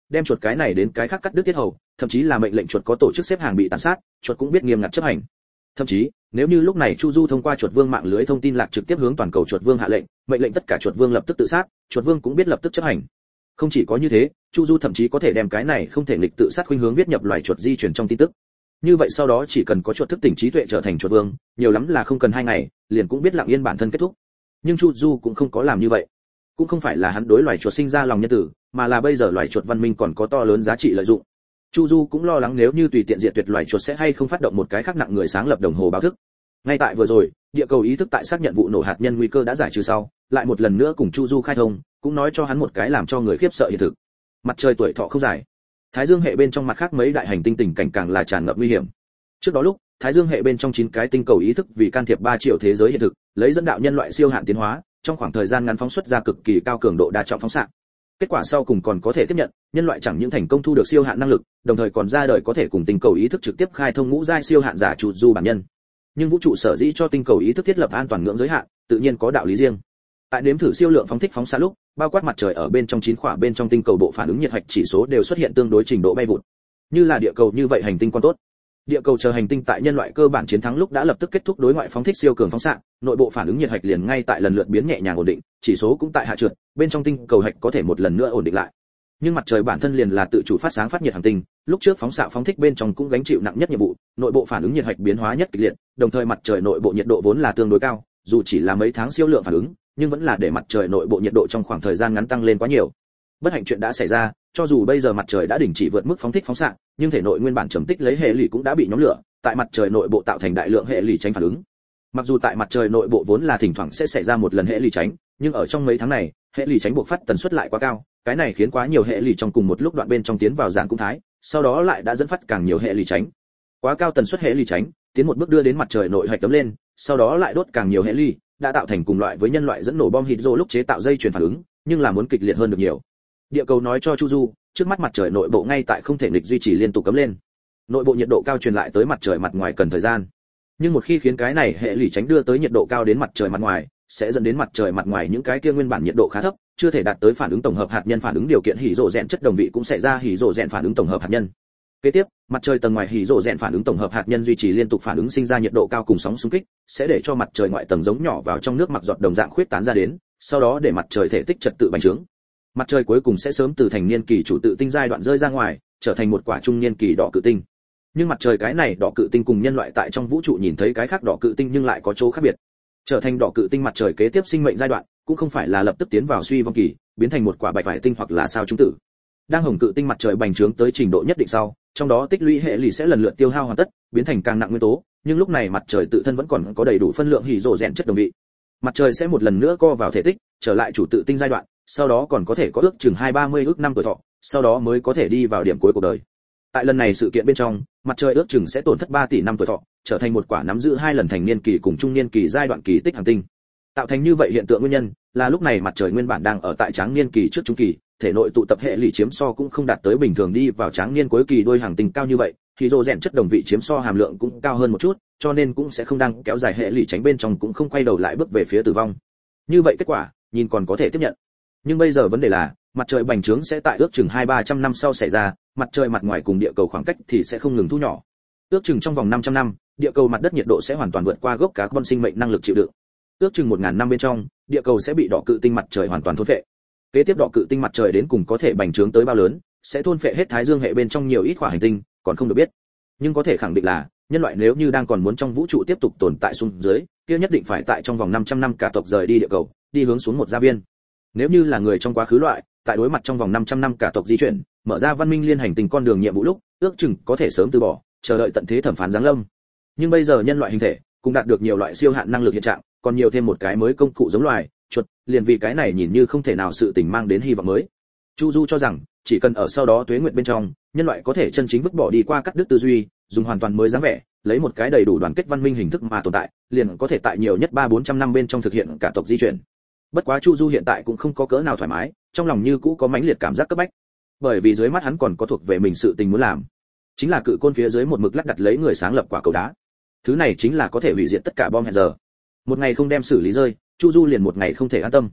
đem chuột cái này đến cái khác cắt đứt tiết hầu, thậm chí là mệnh lệnh chuột có tổ chức xếp hàng bị tàn sát, chuột cũng biết nghiêm ngặt chấp hành. Thậm chí, nếu như lúc này Chu Du thông qua chuột vương mạng lưới thông tin lạc trực tiếp hướng toàn cầu chuột vương hạ lệnh, mệnh lệnh tất cả chuột vương lập tức tự sát, chuột vương cũng biết lập tức chấp hành. Không chỉ có như thế, Chu Du thậm chí có thể đem cái này không thể nghịch tự sát khuynh hướng viết nhập loài chuột di truyền trong tin tức. Như vậy sau đó chỉ cần có chuột thức tỉnh trí tuệ trở thành chuột vương, nhiều lắm là không cần 2 ngày, liền cũng biết lặng yên bản thân kết thúc. Nhưng Chu Du cũng không có làm như vậy. Cũng không phải là hắn đối loài chuột sinh ra lòng nhân tử, mà là bây giờ loài chuột văn minh còn có to lớn giá trị lợi dụng. Chu Du cũng lo lắng nếu như tùy tiện diệt tuyệt loài chuột sẽ hay không phát động một cái khác nặng người sáng lập đồng hồ báo thức. Ngay tại vừa rồi, địa cầu ý thức tại xác nhận vụ nổ hạt nhân nguy cơ đã giải trừ sau, lại một lần nữa cùng Chu Du khai thông, cũng nói cho hắn một cái làm cho người khiếp sợ hiện thực. Mặt trời tuổi thọ không dài. Thái Dương hệ bên trong mặt khác mấy đại hành tinh tình cảnh càng là tràn ngập nguy hiểm. Trước đó lúc, Thái Dương hệ bên trong 9 cái tinh cầu ý thức vì can thiệp 3 triệu thế giới hiện thực, lấy dẫn đạo nhân loại siêu hạn tiến hóa, trong khoảng thời gian ngắn phóng xuất ra cực kỳ cao cường độ đa trọng phóng xạ. Kết quả sau cùng còn có thể tiếp nhận, nhân loại chẳng những thành công thu được siêu hạn năng lực, đồng thời còn ra đời có thể cùng tinh cầu ý thức trực tiếp khai thông ngũ giai siêu hạn giả Chu Du bản nhân. Nhưng vũ trụ sở dĩ cho tinh cầu ý thức thiết lập an toàn ngưỡng giới hạn, tự nhiên có đạo lý riêng. Tại nếm thử siêu lượng phóng thích phóng xạ lúc, bao quát mặt trời ở bên trong 9 khỏa bên trong tinh cầu bộ phản ứng nhiệt hạch chỉ số đều xuất hiện tương đối trình độ bay vụt. Như là địa cầu như vậy hành tinh con tốt. Địa cầu chờ hành tinh tại nhân loại cơ bản chiến thắng lúc đã lập tức kết thúc đối ngoại phóng thích siêu cường phóng xạ, nội bộ phản ứng nhiệt hạch liền ngay tại lần lượt biến nhẹ nhàng ổn định, chỉ số cũng tại hạ trượt, bên trong tinh cầu hạch có thể một lần nữa ổn định lại. Nhưng mặt trời bản thân liền là tự chủ phát sáng phát nhiệt hành tinh, lúc trước phóng xạ phóng thích bên trong cũng gánh chịu nặng nhất nhiệm vụ, nội bộ phản ứng nhiệt hạch biến hóa nhất kịch liệt, đồng thời mặt trời nội bộ nhiệt độ vốn là tương đối cao, dù chỉ là mấy tháng siêu lượng phản ứng, nhưng vẫn là để mặt trời nội bộ nhiệt độ trong khoảng thời gian ngắn tăng lên quá nhiều. Bất hạnh chuyện đã xảy ra, cho dù bây giờ mặt trời đã đình chỉ vượt mức phóng thích phóng xạ, nhưng thể nội nguyên bản trầm tích lấy hệ lụy cũng đã bị nhóm lửa, tại mặt trời nội bộ tạo thành đại lượng hệ lụy tránh phản ứng. Mặc dù tại mặt trời nội bộ vốn là thỉnh thoảng sẽ xảy ra một lần hệ lụy tránh, nhưng ở trong mấy tháng này, hệ lụy tránh buộc phát tần suất lại quá cao, cái này khiến quá nhiều hệ lụy trong cùng một lúc đoạn bên trong tiến vào dạng cung thái, sau đó lại đã dẫn phát càng nhiều hệ lụy tránh. Quá cao tần suất hệ lụy tránh, tiến một bước đưa đến mặt trời nội hạch tấm lên, sau đó lại đốt càng nhiều hệ lụy, đã tạo thành cùng loại với nhân loại dẫn nổ bom hydro lúc chế tạo dây chuyền phản ứng, nhưng là muốn kịch liệt hơn được nhiều. Địa cầu nói cho Chu Du, trước mắt mặt trời nội bộ ngay tại không thể nghịch duy trì liên tục cấm lên. Nội bộ nhiệt độ cao truyền lại tới mặt trời mặt ngoài cần thời gian. Nhưng một khi khiến cái này hệ lụy tránh đưa tới nhiệt độ cao đến mặt trời mặt ngoài, sẽ dẫn đến mặt trời mặt ngoài những cái kia nguyên bản nhiệt độ khá thấp, chưa thể đạt tới phản ứng tổng hợp hạt nhân phản ứng điều kiện hỉ rộ rèn chất đồng vị cũng xảy ra hỉ rộ rèn phản ứng tổng hợp hạt nhân. Kế tiếp, mặt trời tầng ngoài hỉ rộ rèn phản ứng tổng hợp hạt nhân duy trì liên tục phản ứng sinh ra nhiệt độ cao cùng sóng xung kích, sẽ để cho mặt trời ngoại tầng giống nhỏ vào trong nước mặc giọt đồng dạng khuyết tán ra đến, sau đó để mặt trời thể tích trật tự bành trướng. Mặt trời cuối cùng sẽ sớm từ thành niên kỳ chủ tự tinh giai đoạn rơi ra ngoài, trở thành một quả trung niên kỳ đỏ cự tinh. Nhưng mặt trời cái này đỏ cự tinh cùng nhân loại tại trong vũ trụ nhìn thấy cái khác đỏ cự tinh nhưng lại có chỗ khác biệt. Trở thành đỏ cự tinh mặt trời kế tiếp sinh mệnh giai đoạn, cũng không phải là lập tức tiến vào suy vong kỳ, biến thành một quả bạch vải tinh hoặc là sao trung tử. Đang hồng cự tinh mặt trời bành trướng tới trình độ nhất định sau, trong đó tích lũy hệ lụy sẽ lần lượt tiêu hao hoàn tất, biến thành càng nặng nguyên tố, nhưng lúc này mặt trời tự thân vẫn còn có đầy đủ phân lượng hỉ rộ rèn chất đồng vị. Mặt trời sẽ một lần nữa co vào thể tích, trở lại chủ tự tinh giai đoạn, sau đó còn có thể có ước chừng 230 ước năm tuổi thọ, sau đó mới có thể đi vào điểm cuối cuộc đời. Tại lần này sự kiện bên trong, mặt trời ước chừng sẽ tổn thất 3 tỷ năm tuổi thọ, trở thành một quả nắm giữ 2 lần thành niên kỳ cùng trung niên kỳ giai đoạn kỳ tích hành tinh. Tạo thành như vậy hiện tượng nguyên nhân là lúc này mặt trời nguyên bản đang ở tại tráng niên kỳ trước trung kỳ, thể nội tụ tập hệ lụy chiếm so cũng không đạt tới bình thường đi vào tráng niên cuối kỳ đôi hành tinh cao như vậy, thì rô rèn chất đồng vị chiếm so hàm lượng cũng cao hơn một chút, cho nên cũng sẽ không đang kéo dài hệ lụy tránh bên trong cũng không quay đầu lại bước về phía tử vong. Như vậy kết quả, nhìn còn có thể tiếp nhận. Nhưng bây giờ vấn đề là, mặt trời bành trướng sẽ tại ước chừng 200-300 năm sau xảy ra, mặt trời mặt ngoài cùng địa cầu khoảng cách thì sẽ không ngừng thu nhỏ. Ước chừng trong vòng 500 năm, địa cầu mặt đất nhiệt độ sẽ hoàn toàn vượt qua gốc carbon sinh mệnh năng lực chịu đựng. Ước chừng 1000 năm bên trong, địa cầu sẽ bị đỏ cự tinh mặt trời hoàn toàn thôn phệ. Kế tiếp đỏ cự tinh mặt trời đến cùng có thể bành trướng tới bao lớn, sẽ thôn phệ hết Thái Dương hệ bên trong nhiều ít khỏa hành tinh, còn không được biết. Nhưng có thể khẳng định là, nhân loại nếu như đang còn muốn trong vũ trụ tiếp tục tồn tại xuống dưới, kia nhất định phải tại trong vòng 500 năm cả tộc rời đi địa cầu, đi hướng xuống một gia viên. Nếu như là người trong quá khứ loại, tại đối mặt trong vòng 500 năm cả tộc di chuyển, mở ra văn minh liên hành tinh con đường nhiệm vụ lúc, ước chừng có thể sớm từ bỏ, chờ đợi tận thế thẩm phán giáng lâm. Nhưng bây giờ nhân loại hình thể cũng đạt được nhiều loại siêu hạn năng lực hiện trạng, còn nhiều thêm một cái mới công cụ giống loài, chuột, liền vì cái này nhìn như không thể nào sự tình mang đến hy vọng mới. Chu Du cho rằng, chỉ cần ở sau đó tuế nguyệt bên trong, nhân loại có thể chân chính vứt bỏ đi qua cắt đứt tư duy, dùng hoàn toàn mới dáng vẻ, lấy một cái đầy đủ đoàn kết văn minh hình thức mà tồn tại, liền có thể tại nhiều nhất 300-400 năm bên trong thực hiện cả tộc di chuyển. Bất quá Chu Du hiện tại cũng không có cỡ nào thoải mái, trong lòng như cũ có mãnh liệt cảm giác cấp bách. Bởi vì dưới mắt hắn còn có thuộc về mình sự tình muốn làm, chính là cự côn phía dưới một mực lắc đặt lấy người sáng lập quả cầu đá. Thứ này chính là có thể hủy diệt tất cả bom hẹn giờ. Một ngày không đem xử lý rơi, Chu Du liền một ngày không thể an tâm.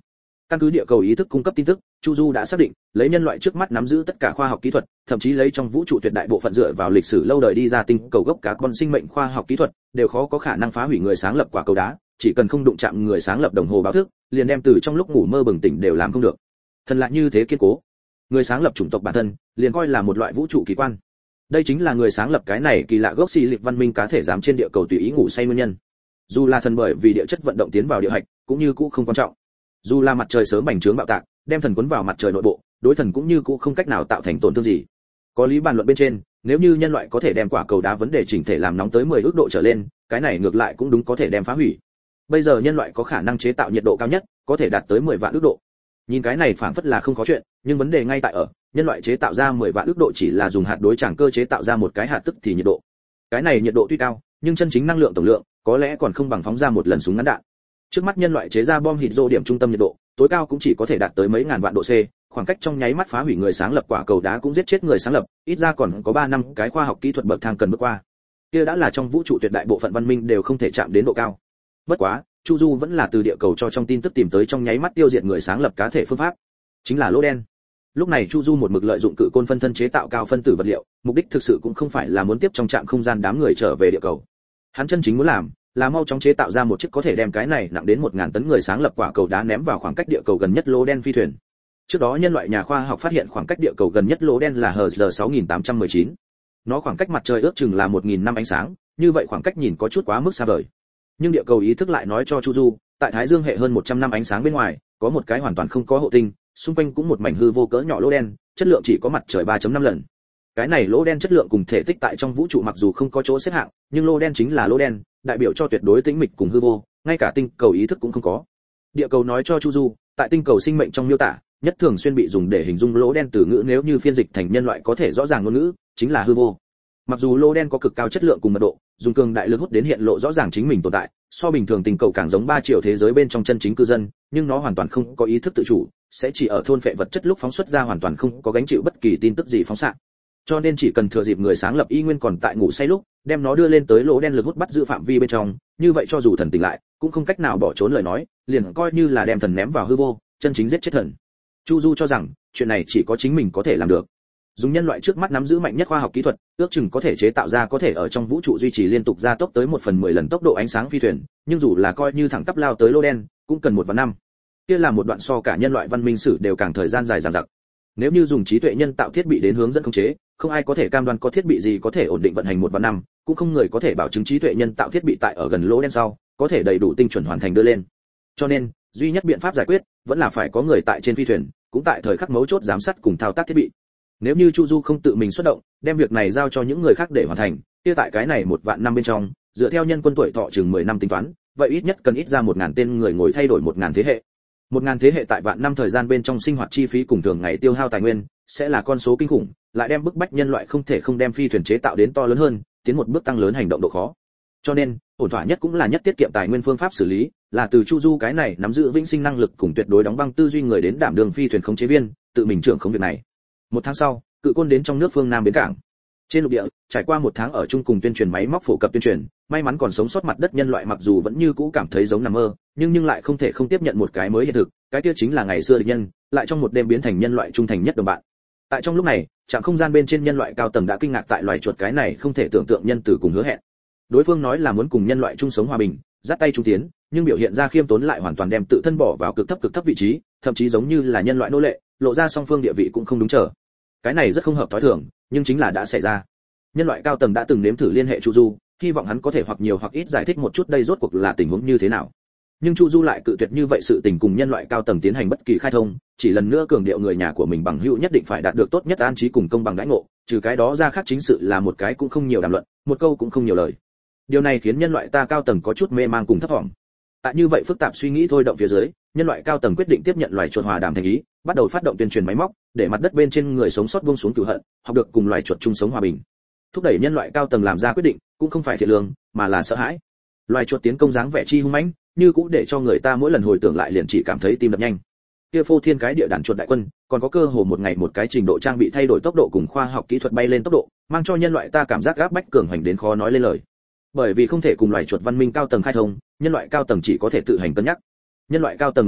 Căn cứ địa cầu ý thức cung cấp tin tức, Chu Du đã xác định, lấy nhân loại trước mắt nắm giữ tất cả khoa học kỹ thuật, thậm chí lấy trong vũ trụ tuyệt đại bộ phận dựa vào lịch sử lâu đời đi ra tinh cầu gốc cá con sinh mệnh khoa học kỹ thuật, đều khó có khả năng phá hủy người sáng lập quả cầu đá, chỉ cần không đụng chạm người sáng lập đồng hồ báo thức, liền đem từ trong lúc ngủ mơ bừng tỉnh đều làm không được. Thần lại như thế kiên cố. Người sáng lập chủng tộc bản thân, liền coi là một loại vũ trụ kỳ quan. Đây chính là người sáng lập cái này kỳ lạ gốc xì lịch văn minh cá thể dám trên địa cầu tùy ý ngủ say nguyên nhân. Dù là thần bởi vì địa chất vận động tiến vào địa hạch, cũng như cũ không quan trọng. Dù là mặt trời sớm bành trướng bạo tạc, đem thần cuốn vào mặt trời nội bộ, đối thần cũng như cũ không cách nào tạo thành tổn thương gì. Có lý bàn luận bên trên, nếu như nhân loại có thể đem quả cầu đá vấn đề chỉnh thể làm nóng tới 10 ức độ trở lên, cái này ngược lại cũng đúng có thể đem phá hủy. Bây giờ nhân loại có khả năng chế tạo nhiệt độ cao nhất, có thể đạt tới 10 vạn ức độ. Nhìn cái này phảng phất là không có chuyện, nhưng vấn đề ngay tại ở, nhân loại chế tạo ra 10 vạn ức độ chỉ là dùng hạt đối tràng cơ chế tạo ra một cái hạt tức thì nhiệt độ. Cái này nhiệt độ tuy cao, nhưng chân chính năng lượng tổng lượng có lẽ còn không bằng phóng ra một lần súng ngắn đạn. Trước mắt nhân loại chế ra bom hydro điểm trung tâm nhiệt độ, tối cao cũng chỉ có thể đạt tới mấy ngàn vạn độ C, khoảng cách trong nháy mắt phá hủy người sáng lập quả cầu đá cũng giết chết người sáng lập, ít ra còn có 3 năm cái khoa học kỹ thuật bậc thang cần bước qua. Kia đã là trong vũ trụ tuyệt đại bộ phận văn minh đều không thể chạm đến độ cao. Bất quá, Chu Du vẫn là từ địa cầu cho trong tin tức tìm tới trong nháy mắt tiêu diệt người sáng lập cá thể phương pháp, chính là lỗ đen. Lúc này Chu Du một mực lợi dụng cự côn phân thân chế tạo cao phân tử vật liệu, mục đích thực sự cũng không phải là muốn tiếp trong trạm không gian đám người trở về địa cầu. Hắn chân chính muốn làm là mau chóng chế tạo ra một chiếc có thể đem cái này nặng đến 1000 tấn người sáng lập quả cầu đá ném vào khoảng cách địa cầu gần nhất lỗ đen phi thuyền. Trước đó nhân loại nhà khoa học phát hiện khoảng cách địa cầu gần nhất lỗ đen là HZ 6819. Nó khoảng cách mặt trời ước chừng là 1000 năm ánh sáng, như vậy khoảng cách nhìn có chút quá mức xa vời. Nhưng địa cầu ý thức lại nói cho Chu Du, tại Thái Dương hệ hơn 100 năm ánh sáng bên ngoài, có một cái hoàn toàn không có hộ tinh, xung quanh cũng một mảnh hư vô cỡ nhỏ lỗ đen, chất lượng chỉ có mặt trời 3.5 lần. Cái này lỗ đen chất lượng cùng thể tích tại trong vũ trụ mặc dù không có chỗ xếp hạng, nhưng lỗ đen chính là lỗ đen, đại biểu cho tuyệt đối tĩnh mịch cùng hư vô, ngay cả tinh cầu ý thức cũng không có. Địa cầu nói cho Chu Du, tại tinh cầu sinh mệnh trong miêu tả, nhất thường xuyên bị dùng để hình dung lỗ đen từ ngữ nếu như phiên dịch thành nhân loại có thể rõ ràng ngôn ngữ, chính là hư vô. Mặc dù lỗ đen có cực cao chất lượng cùng mật độ, dùng cường đại lực hút đến hiện lộ rõ ràng chính mình tồn tại, so bình thường tinh cầu càng giống 3 triệu thế giới bên trong chân chính cư dân, nhưng nó hoàn toàn không có ý thức tự chủ, sẽ chỉ ở thôn phệ vật chất lúc phóng xuất ra hoàn toàn không có gánh chịu bất kỳ tin tức gì phóng xạ. Cho nên chỉ cần thừa dịp người sáng lập y nguyên còn tại ngủ say lúc, đem nó đưa lên tới lỗ đen lực hút bắt giữ phạm vi bên trong, như vậy cho dù thần tỉnh lại, cũng không cách nào bỏ trốn lời nói, liền coi như là đem thần ném vào hư vô, chân chính giết chết thần. Chu Du cho rằng, chuyện này chỉ có chính mình có thể làm được. Dùng nhân loại trước mắt nắm giữ mạnh nhất khoa học kỹ thuật, ước chừng có thể chế tạo ra có thể ở trong vũ trụ duy trì liên tục gia tốc tới 1/10 lần tốc độ ánh sáng phi thuyền, nhưng dù là coi như thẳng tắp lao tới lỗ đen, cũng cần 1 vạn năm. Kia là một đoạn so cả nhân loại văn minh sử đều càng thời gian dài dằng dặc. Nếu như dùng trí tuệ nhân tạo thiết bị đến hướng dẫn khống chế, không ai có thể cam đoan có thiết bị gì có thể ổn định vận hành 1 vạn năm, cũng không người có thể bảo chứng trí tuệ nhân tạo thiết bị tại ở gần lỗ đen sau, có thể đầy đủ tinh chuẩn hoàn thành đưa lên. Cho nên, duy nhất biện pháp giải quyết vẫn là phải có người tại trên phi thuyền, cũng tại thời khắc mấu chốt giám sát cùng thao tác thiết bị. Nếu như Chu Du không tự mình xuất động, đem việc này giao cho những người khác để hoàn thành, kia tại cái này 1 vạn năm bên trong, dựa theo nhân quân tuổi thọ chừng 10 năm tính toán, vậy ít nhất cần ít ra 1000 tên người ngồi thay đổi 1000 thế hệ. 1000 thế hệ tại vạn năm thời gian bên trong sinh hoạt chi phí cùng thường ngày tiêu hao tài nguyên, sẽ là con số kinh khủng, lại đem bức bách nhân loại không thể không đem phi thuyền chế tạo đến to lớn hơn, tiến một bước tăng lớn hành động độ khó. Cho nên, ổn thỏa nhất cũng là nhất tiết kiệm tài nguyên phương pháp xử lý, là từ Chu Du cái này nắm giữ vĩnh sinh năng lực cùng tuyệt đối đóng băng tư duy người đến đảm đương phi thuyền khống chế viên, tự mình trưởng khống việc này. 1 tháng sau, cự côn đến trong nước phương Nam bến cảng. Trên lục địa, trải qua 1 tháng ở chung cùng tuyên truyền máy móc phổ cập tuyên truyền, may mắn còn sống sót mặt đất nhân loại mặc dù vẫn như cũ cảm thấy giống nằm mơ, nhưng lại không thể không tiếp nhận một cái mới hiện thực, cái kia chính là ngày xưa địch nhân, lại trong một đêm biến thành nhân loại trung thành nhất đồng bạn. Tại trong lúc này, trạm không gian bên trên nhân loại cao tầng đã kinh ngạc tại loài chuột cái này không thể tưởng tượng nhân từ cùng hứa hẹn. Đối phương nói là muốn cùng nhân loại chung sống hòa bình, dắt tay chung tiến, nhưng biểu hiện ra khiêm tốn lại hoàn toàn đem tự thân bỏ vào cực thấp vị trí, thậm chí giống như là nhân loại nô lệ, lộ ra song phương địa vị cũng không đúng trở. Cái này rất không hợp thói thường, nhưng chính là đã xảy ra. Nhân loại cao tầng đã từng nếm thử liên hệ Chu Du, hy vọng hắn có thể hoặc nhiều hoặc ít giải thích một chút đây rốt cuộc là tình huống như thế nào. Nhưng Chu Du lại cự tuyệt như vậy sự tình cùng nhân loại cao tầng tiến hành bất kỳ khai thông, chỉ lần nữa cường điệu người nhà của mình bằng hữu nhất định phải đạt được tốt nhất an trí cùng công bằng đãi ngộ, trừ cái đó ra khác chính sự là một cái cũng không nhiều đàm luận, một câu cũng không nhiều lời. Điều này khiến nhân loại ta cao tầng có chút mê mang cùng thấp vọng. Tại như vậy phức tạp suy nghĩ thôi động phía dưới, nhân loại cao tầng quyết định tiếp nhận loài chuột hòa đàm thành ý, bắt đầu phát động tuyên truyền máy móc, để mặt đất bên trên người sống sót buông xuống cừu hận, học được cùng loài chuột chung sống hòa bình. Thúc đẩy nhân loại cao tầng làm ra quyết định, cũng không phải thiện lương, mà là sợ hãi. Loài chuột tiến công dáng vẻ chi hung mãnh, như cũng để cho người ta mỗi lần hồi tưởng lại liền chỉ cảm thấy tim đập nhanh. Kia phô thiên cái địa đàn chuột đại quân, còn có cơ hồ một ngày một cái trình độ trang bị thay đổi tốc độ cùng khoa học kỹ thuật bay lên tốc độ, mang cho nhân loại ta cảm giác gáp bách cường hành đến khó nói lên lời. Bởi vì không thể cùng loài chuột văn minh cao tầng khai thông, nhân loại cao tầng chỉ có thể tự hành cân nhắc. Nhân loại cao tầng lo lắng,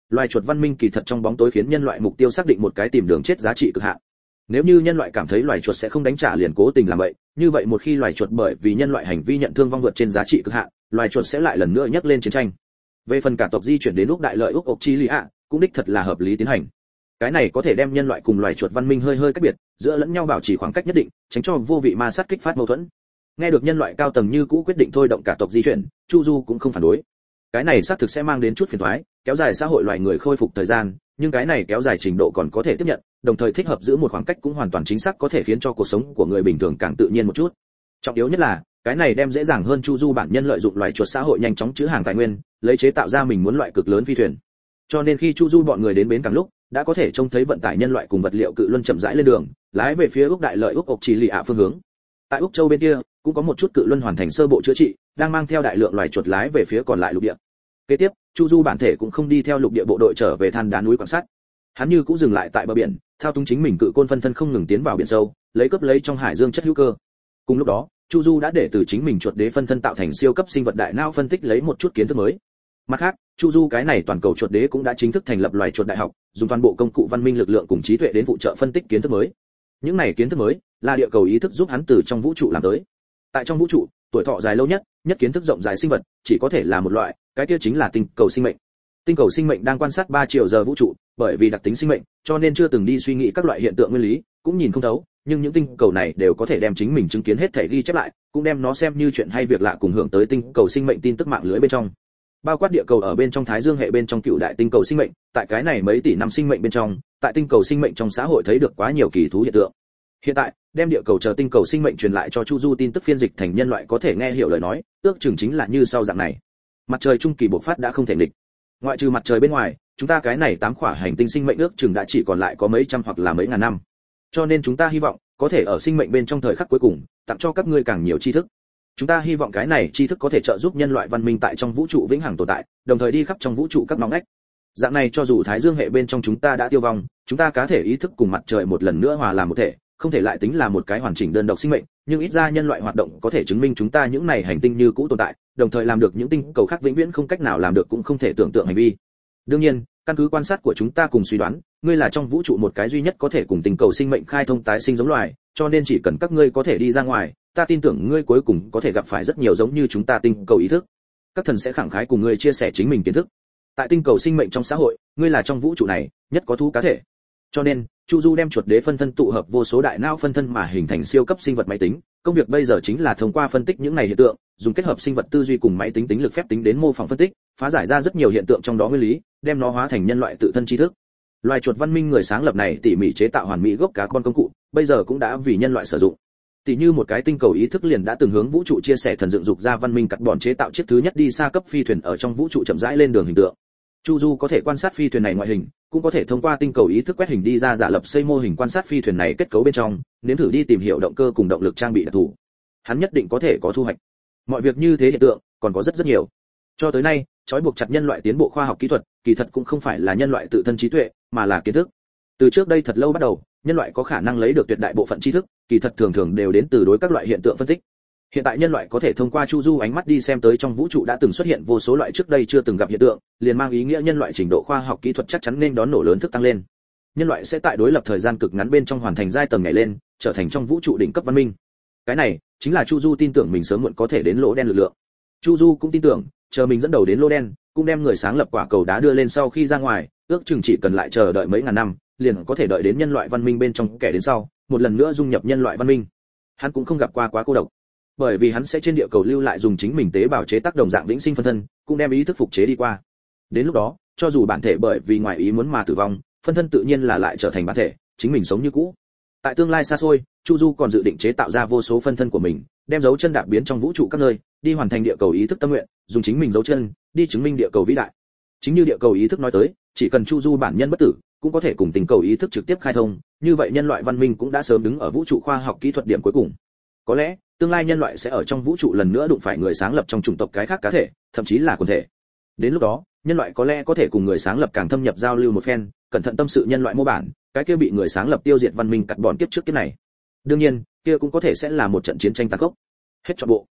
loài chuột văn minh kỳ thật trong bóng tối khiến nhân loại mục tiêu xác định một cái tìm đường chết giá trị cực hạn. Nếu như nhân loại cảm thấy loài chuột sẽ không đánh trả liền cố tình làm vậy, như vậy một khi loài chuột bởi vì nhân loại hành vi nhận thương vong vượt trên giá trị cực hạn, loài chuột sẽ lại lần nữa nhấc lên chiến tranh. Về phần cả tộc di chuyển đến Úc Đại Lợi Úc Australia, cũng đích thật là hợp lý tiến hành. Cái này có thể đem nhân loại cùng loài chuột văn minh hơi cách biệt, giữa lẫn nhau bảo trì khoảng cách nhất định, tránh cho vô vị ma sát kích phát mâu thuẫn. Nghe được nhân loại cao tầng như cũ quyết định thôi động cả tộc di chuyển, Chu Du cũng không phản đối. Cái này xác thực sẽ mang đến chút phiền toái, kéo dài xã hội loài người khôi phục thời gian, nhưng cái này kéo dài trình độ còn có thể tiếp nhận, đồng thời thích hợp giữ một khoảng cách cũng hoàn toàn chính xác có thể khiến cho cuộc sống của người bình thường càng tự nhiên một chút. Trọng yếu nhất là, cái này đem dễ dàng hơn Chu Du bản nhân lợi dụng loài chuột xã hội nhanh chóng trữ hàng tài nguyên, lấy chế tạo ra mình muốn loại cực lớn phi thuyền. Cho nên khi Chu Du bọn người đến bến cảng lúc, đã có thể trông thấy vận tải nhân loại cùng vật liệu cự luân chậm rãi lên đường, lái về phía Úc Đại Lợi Úc Australia phương hướng. Tại Úc Châu bên kia, cũng có một chút cự luân hoàn thành sơ bộ chữa trị, đang mang theo đại lượng loài chuột lái về phía còn lại lục địa. Kế tiếp, Chu Du bản thể cũng không đi theo lục địa bộ đội trở về than đá núi quan sát. Hắn như cũng dừng lại tại bờ biển, thao túng chính mình cự côn phân thân không ngừng tiến vào biển sâu, lấy trong hải dương chất hữu cơ. Cùng lúc đó, Chu Du đã để từ chính mình chuột đế phân thân tạo thành siêu cấp sinh vật đại não phân tích lấy một chút kiến thức mới. Mặt khác, Chu Du cái này toàn cầu chuột đế cũng đã chính thức thành lập loài chuột đại học, dùng toàn bộ công cụ văn minh lực lượng cùng trí tuệ đến phụ trợ phân tích kiến thức mới. Những này kiến thức mới là địa cầu ý thức giúp hắn từ trong vũ trụ làm tới. Tại trong vũ trụ, tuổi thọ dài lâu nhất kiến thức rộng rãi sinh vật chỉ có thể là một loại, cái kia chính là tinh cầu sinh mệnh. Tinh cầu sinh mệnh đang quan sát 3 triệu giờ vũ trụ, bởi vì đặc tính sinh mệnh, cho nên chưa từng đi suy nghĩ các loại hiện tượng nguyên lý, cũng nhìn không thấu, nhưng những tinh cầu này đều có thể đem chính mình chứng kiến hết thể ghi chép lại, cũng đem nó xem như chuyện hay việc lạ cùng hưởng tới tinh cầu sinh mệnh tin tức mạng lưới bên trong. Bao quát địa cầu ở bên trong Thái Dương hệ bên trong cựu đại tinh cầu sinh mệnh, tại cái này mấy tỷ năm sinh mệnh bên trong, tại tinh cầu sinh mệnh trong xã hội thấy được quá nhiều kỳ thú hiện tượng. Hiện tại, đem địa cầu chờ tinh cầu sinh mệnh truyền lại cho Chu Du tin tức phiên dịch thành nhân loại có thể nghe hiểu lời nói, ước chừng chính là như sau dạng này. Mặt trời trung kỳ bộc phát đã không thể nghịch. Ngoại trừ mặt trời bên ngoài, chúng ta cái này 8 khỏa hành tinh sinh mệnh ước chừng đã chỉ còn lại có mấy trăm hoặc là mấy ngàn năm. Cho nên chúng ta hy vọng có thể ở sinh mệnh bên trong thời khắc cuối cùng, tặng cho các ngươi càng nhiều tri thức. Chúng ta hy vọng cái này tri thức có thể trợ giúp nhân loại văn minh tại trong vũ trụ vĩnh hằng tồn tại, đồng thời đi khắp trong vũ trụ các ngóc ngách. Dạng này cho dù Thái Dương hệ bên trong chúng ta đã tiêu vong, chúng ta cá thể ý thức cùng mặt trời một lần nữa hòa làm một thể, không thể lại tính là một cái hoàn chỉnh đơn độc sinh mệnh, nhưng ít ra nhân loại hoạt động có thể chứng minh chúng ta những này hành tinh như cũ tồn tại, đồng thời làm được những tinh cầu khác vĩnh viễn không cách nào làm được cũng không thể tưởng tượng hành vi. Đương nhiên, căn cứ quan sát của chúng ta cùng suy đoán, ngươi là trong vũ trụ một cái duy nhất có thể cùng tinh cầu sinh mệnh khai thông tái sinh giống loài, cho nên chỉ cần các ngươi có thể đi ra ngoài, ta tin tưởng ngươi cuối cùng có thể gặp phải rất nhiều giống như chúng ta tinh cầu ý thức. Các thần sẽ khẳng khái cùng ngươi chia sẻ chính mình kiến thức. Tại tinh cầu sinh mệnh trong xã hội, ngươi là trong vũ trụ này nhất có thú cá thể. Cho nên, Chu Du đem chuột đế phân thân tụ hợp vô số đại não phân thân mà hình thành siêu cấp sinh vật máy tính, công việc bây giờ chính là thông qua phân tích những này hiện tượng, dùng kết hợp sinh vật tư duy cùng máy tính tính lực phép tính đến mô phỏng phân tích, phá giải ra rất nhiều hiện tượng trong đó nguyên lý, đem nó hóa thành nhân loại tự thân tri thức. Loài chuột văn minh người sáng lập này tỉ mỉ chế tạo hoàn mỹ gốc cá con công cụ, bây giờ cũng đã vì nhân loại sử dụng. Tỉ như một cái tinh cầu ý thức liền đã từng hướng vũ trụ chia sẻ thần dựng dục ra văn minh cắt bọn chế tạo chiếc thứ nhất đi xa cấp phi thuyền ở trong vũ trụ chậm rãi lên đường hình tượng. Chu Du có thể quan sát phi thuyền này ngoại hình, cũng có thể thông qua tinh cầu ý thức quét hình đi ra giả lập xây mô hình quan sát phi thuyền này kết cấu bên trong, nếm thử đi tìm hiểu động cơ cùng động lực trang bị đặc thù. Hắn nhất định có thể có thu hoạch. Mọi việc như thế hiện tượng còn có rất nhiều. Cho tới nay, trói buộc chặt nhân loại tiến bộ khoa học kỹ thuật, kỳ thật cũng không phải là nhân loại tự thân trí tuệ, mà là kiến thức. Từ trước đây thật lâu bắt đầu, nhân loại có khả năng lấy được tuyệt đại bộ phận tri thức, kỳ thật thường đều đến từ đối các loại hiện tượng phân tích. Hiện tại nhân loại có thể thông qua Chu Du ánh mắt đi xem tới trong vũ trụ đã từng xuất hiện vô số loại trước đây chưa từng gặp hiện tượng, liền mang ý nghĩa nhân loại trình độ khoa học kỹ thuật chắc chắn nên đón nổ lớn thức tăng lên. Nhân loại sẽ tại đối lập thời gian cực ngắn bên trong hoàn thành giai tầng nhảy lên, trở thành trong vũ trụ đỉnh cấp văn minh. Cái này chính là Chu Du tin tưởng mình sớm muộn có thể đến lỗ đen lực lượng. Chu Du cũng tin tưởng, chờ mình dẫn đầu đến lỗ đen, cũng đem người sáng lập quả cầu đá đưa lên sau khi ra ngoài, ước chừng chỉ cần lại chờ đợi mấy ngàn năm, liền có thể đợi đến nhân loại văn minh bên trong kẻ đến sau, một lần nữa dung nhập nhân loại văn minh. Hắn cũng không gặp qua quá cô độc, bởi vì hắn sẽ trên địa cầu lưu lại dùng chính mình tế bào chế tác đồng dạng vĩnh sinh phân thân, cũng đem ý thức phục chế đi qua. Đến lúc đó, cho dù bản thể bởi vì ngoài ý muốn mà tử vong, phân thân tự nhiên là lại trở thành bản thể, chính mình sống như cũ. Tại tương lai xa xôi, Chu Du còn dự định chế tạo ra vô số phân thân của mình, đem dấu chân đạp biến trong vũ trụ các nơi, đi hoàn thành địa cầu ý thức tâm nguyện, dùng chính mình dấu chân đi chứng minh địa cầu vĩ đại. Chính như địa cầu ý thức nói tới, chỉ cần Chu Du bản nhân bất tử, cũng có thể cùng tình cầu ý thức trực tiếp khai thông, như vậy nhân loại văn minh cũng đã sớm đứng ở vũ trụ khoa học kỹ thuật điểm cuối cùng. Có lẽ, tương lai nhân loại sẽ ở trong vũ trụ lần nữa đụng phải người sáng lập trong chủng tộc cái khác cá thể, thậm chí là quần thể. Đến lúc đó, nhân loại có lẽ có thể cùng người sáng lập càng thâm nhập giao lưu một phen, cẩn thận tâm sự nhân loại mô bản, cái kia bị người sáng lập tiêu diệt văn minh cắt bọn kiếp trước kiếp này. Đương nhiên, kia cũng có thể sẽ là một trận chiến tranh tàn khốc. Hết trọn bộ.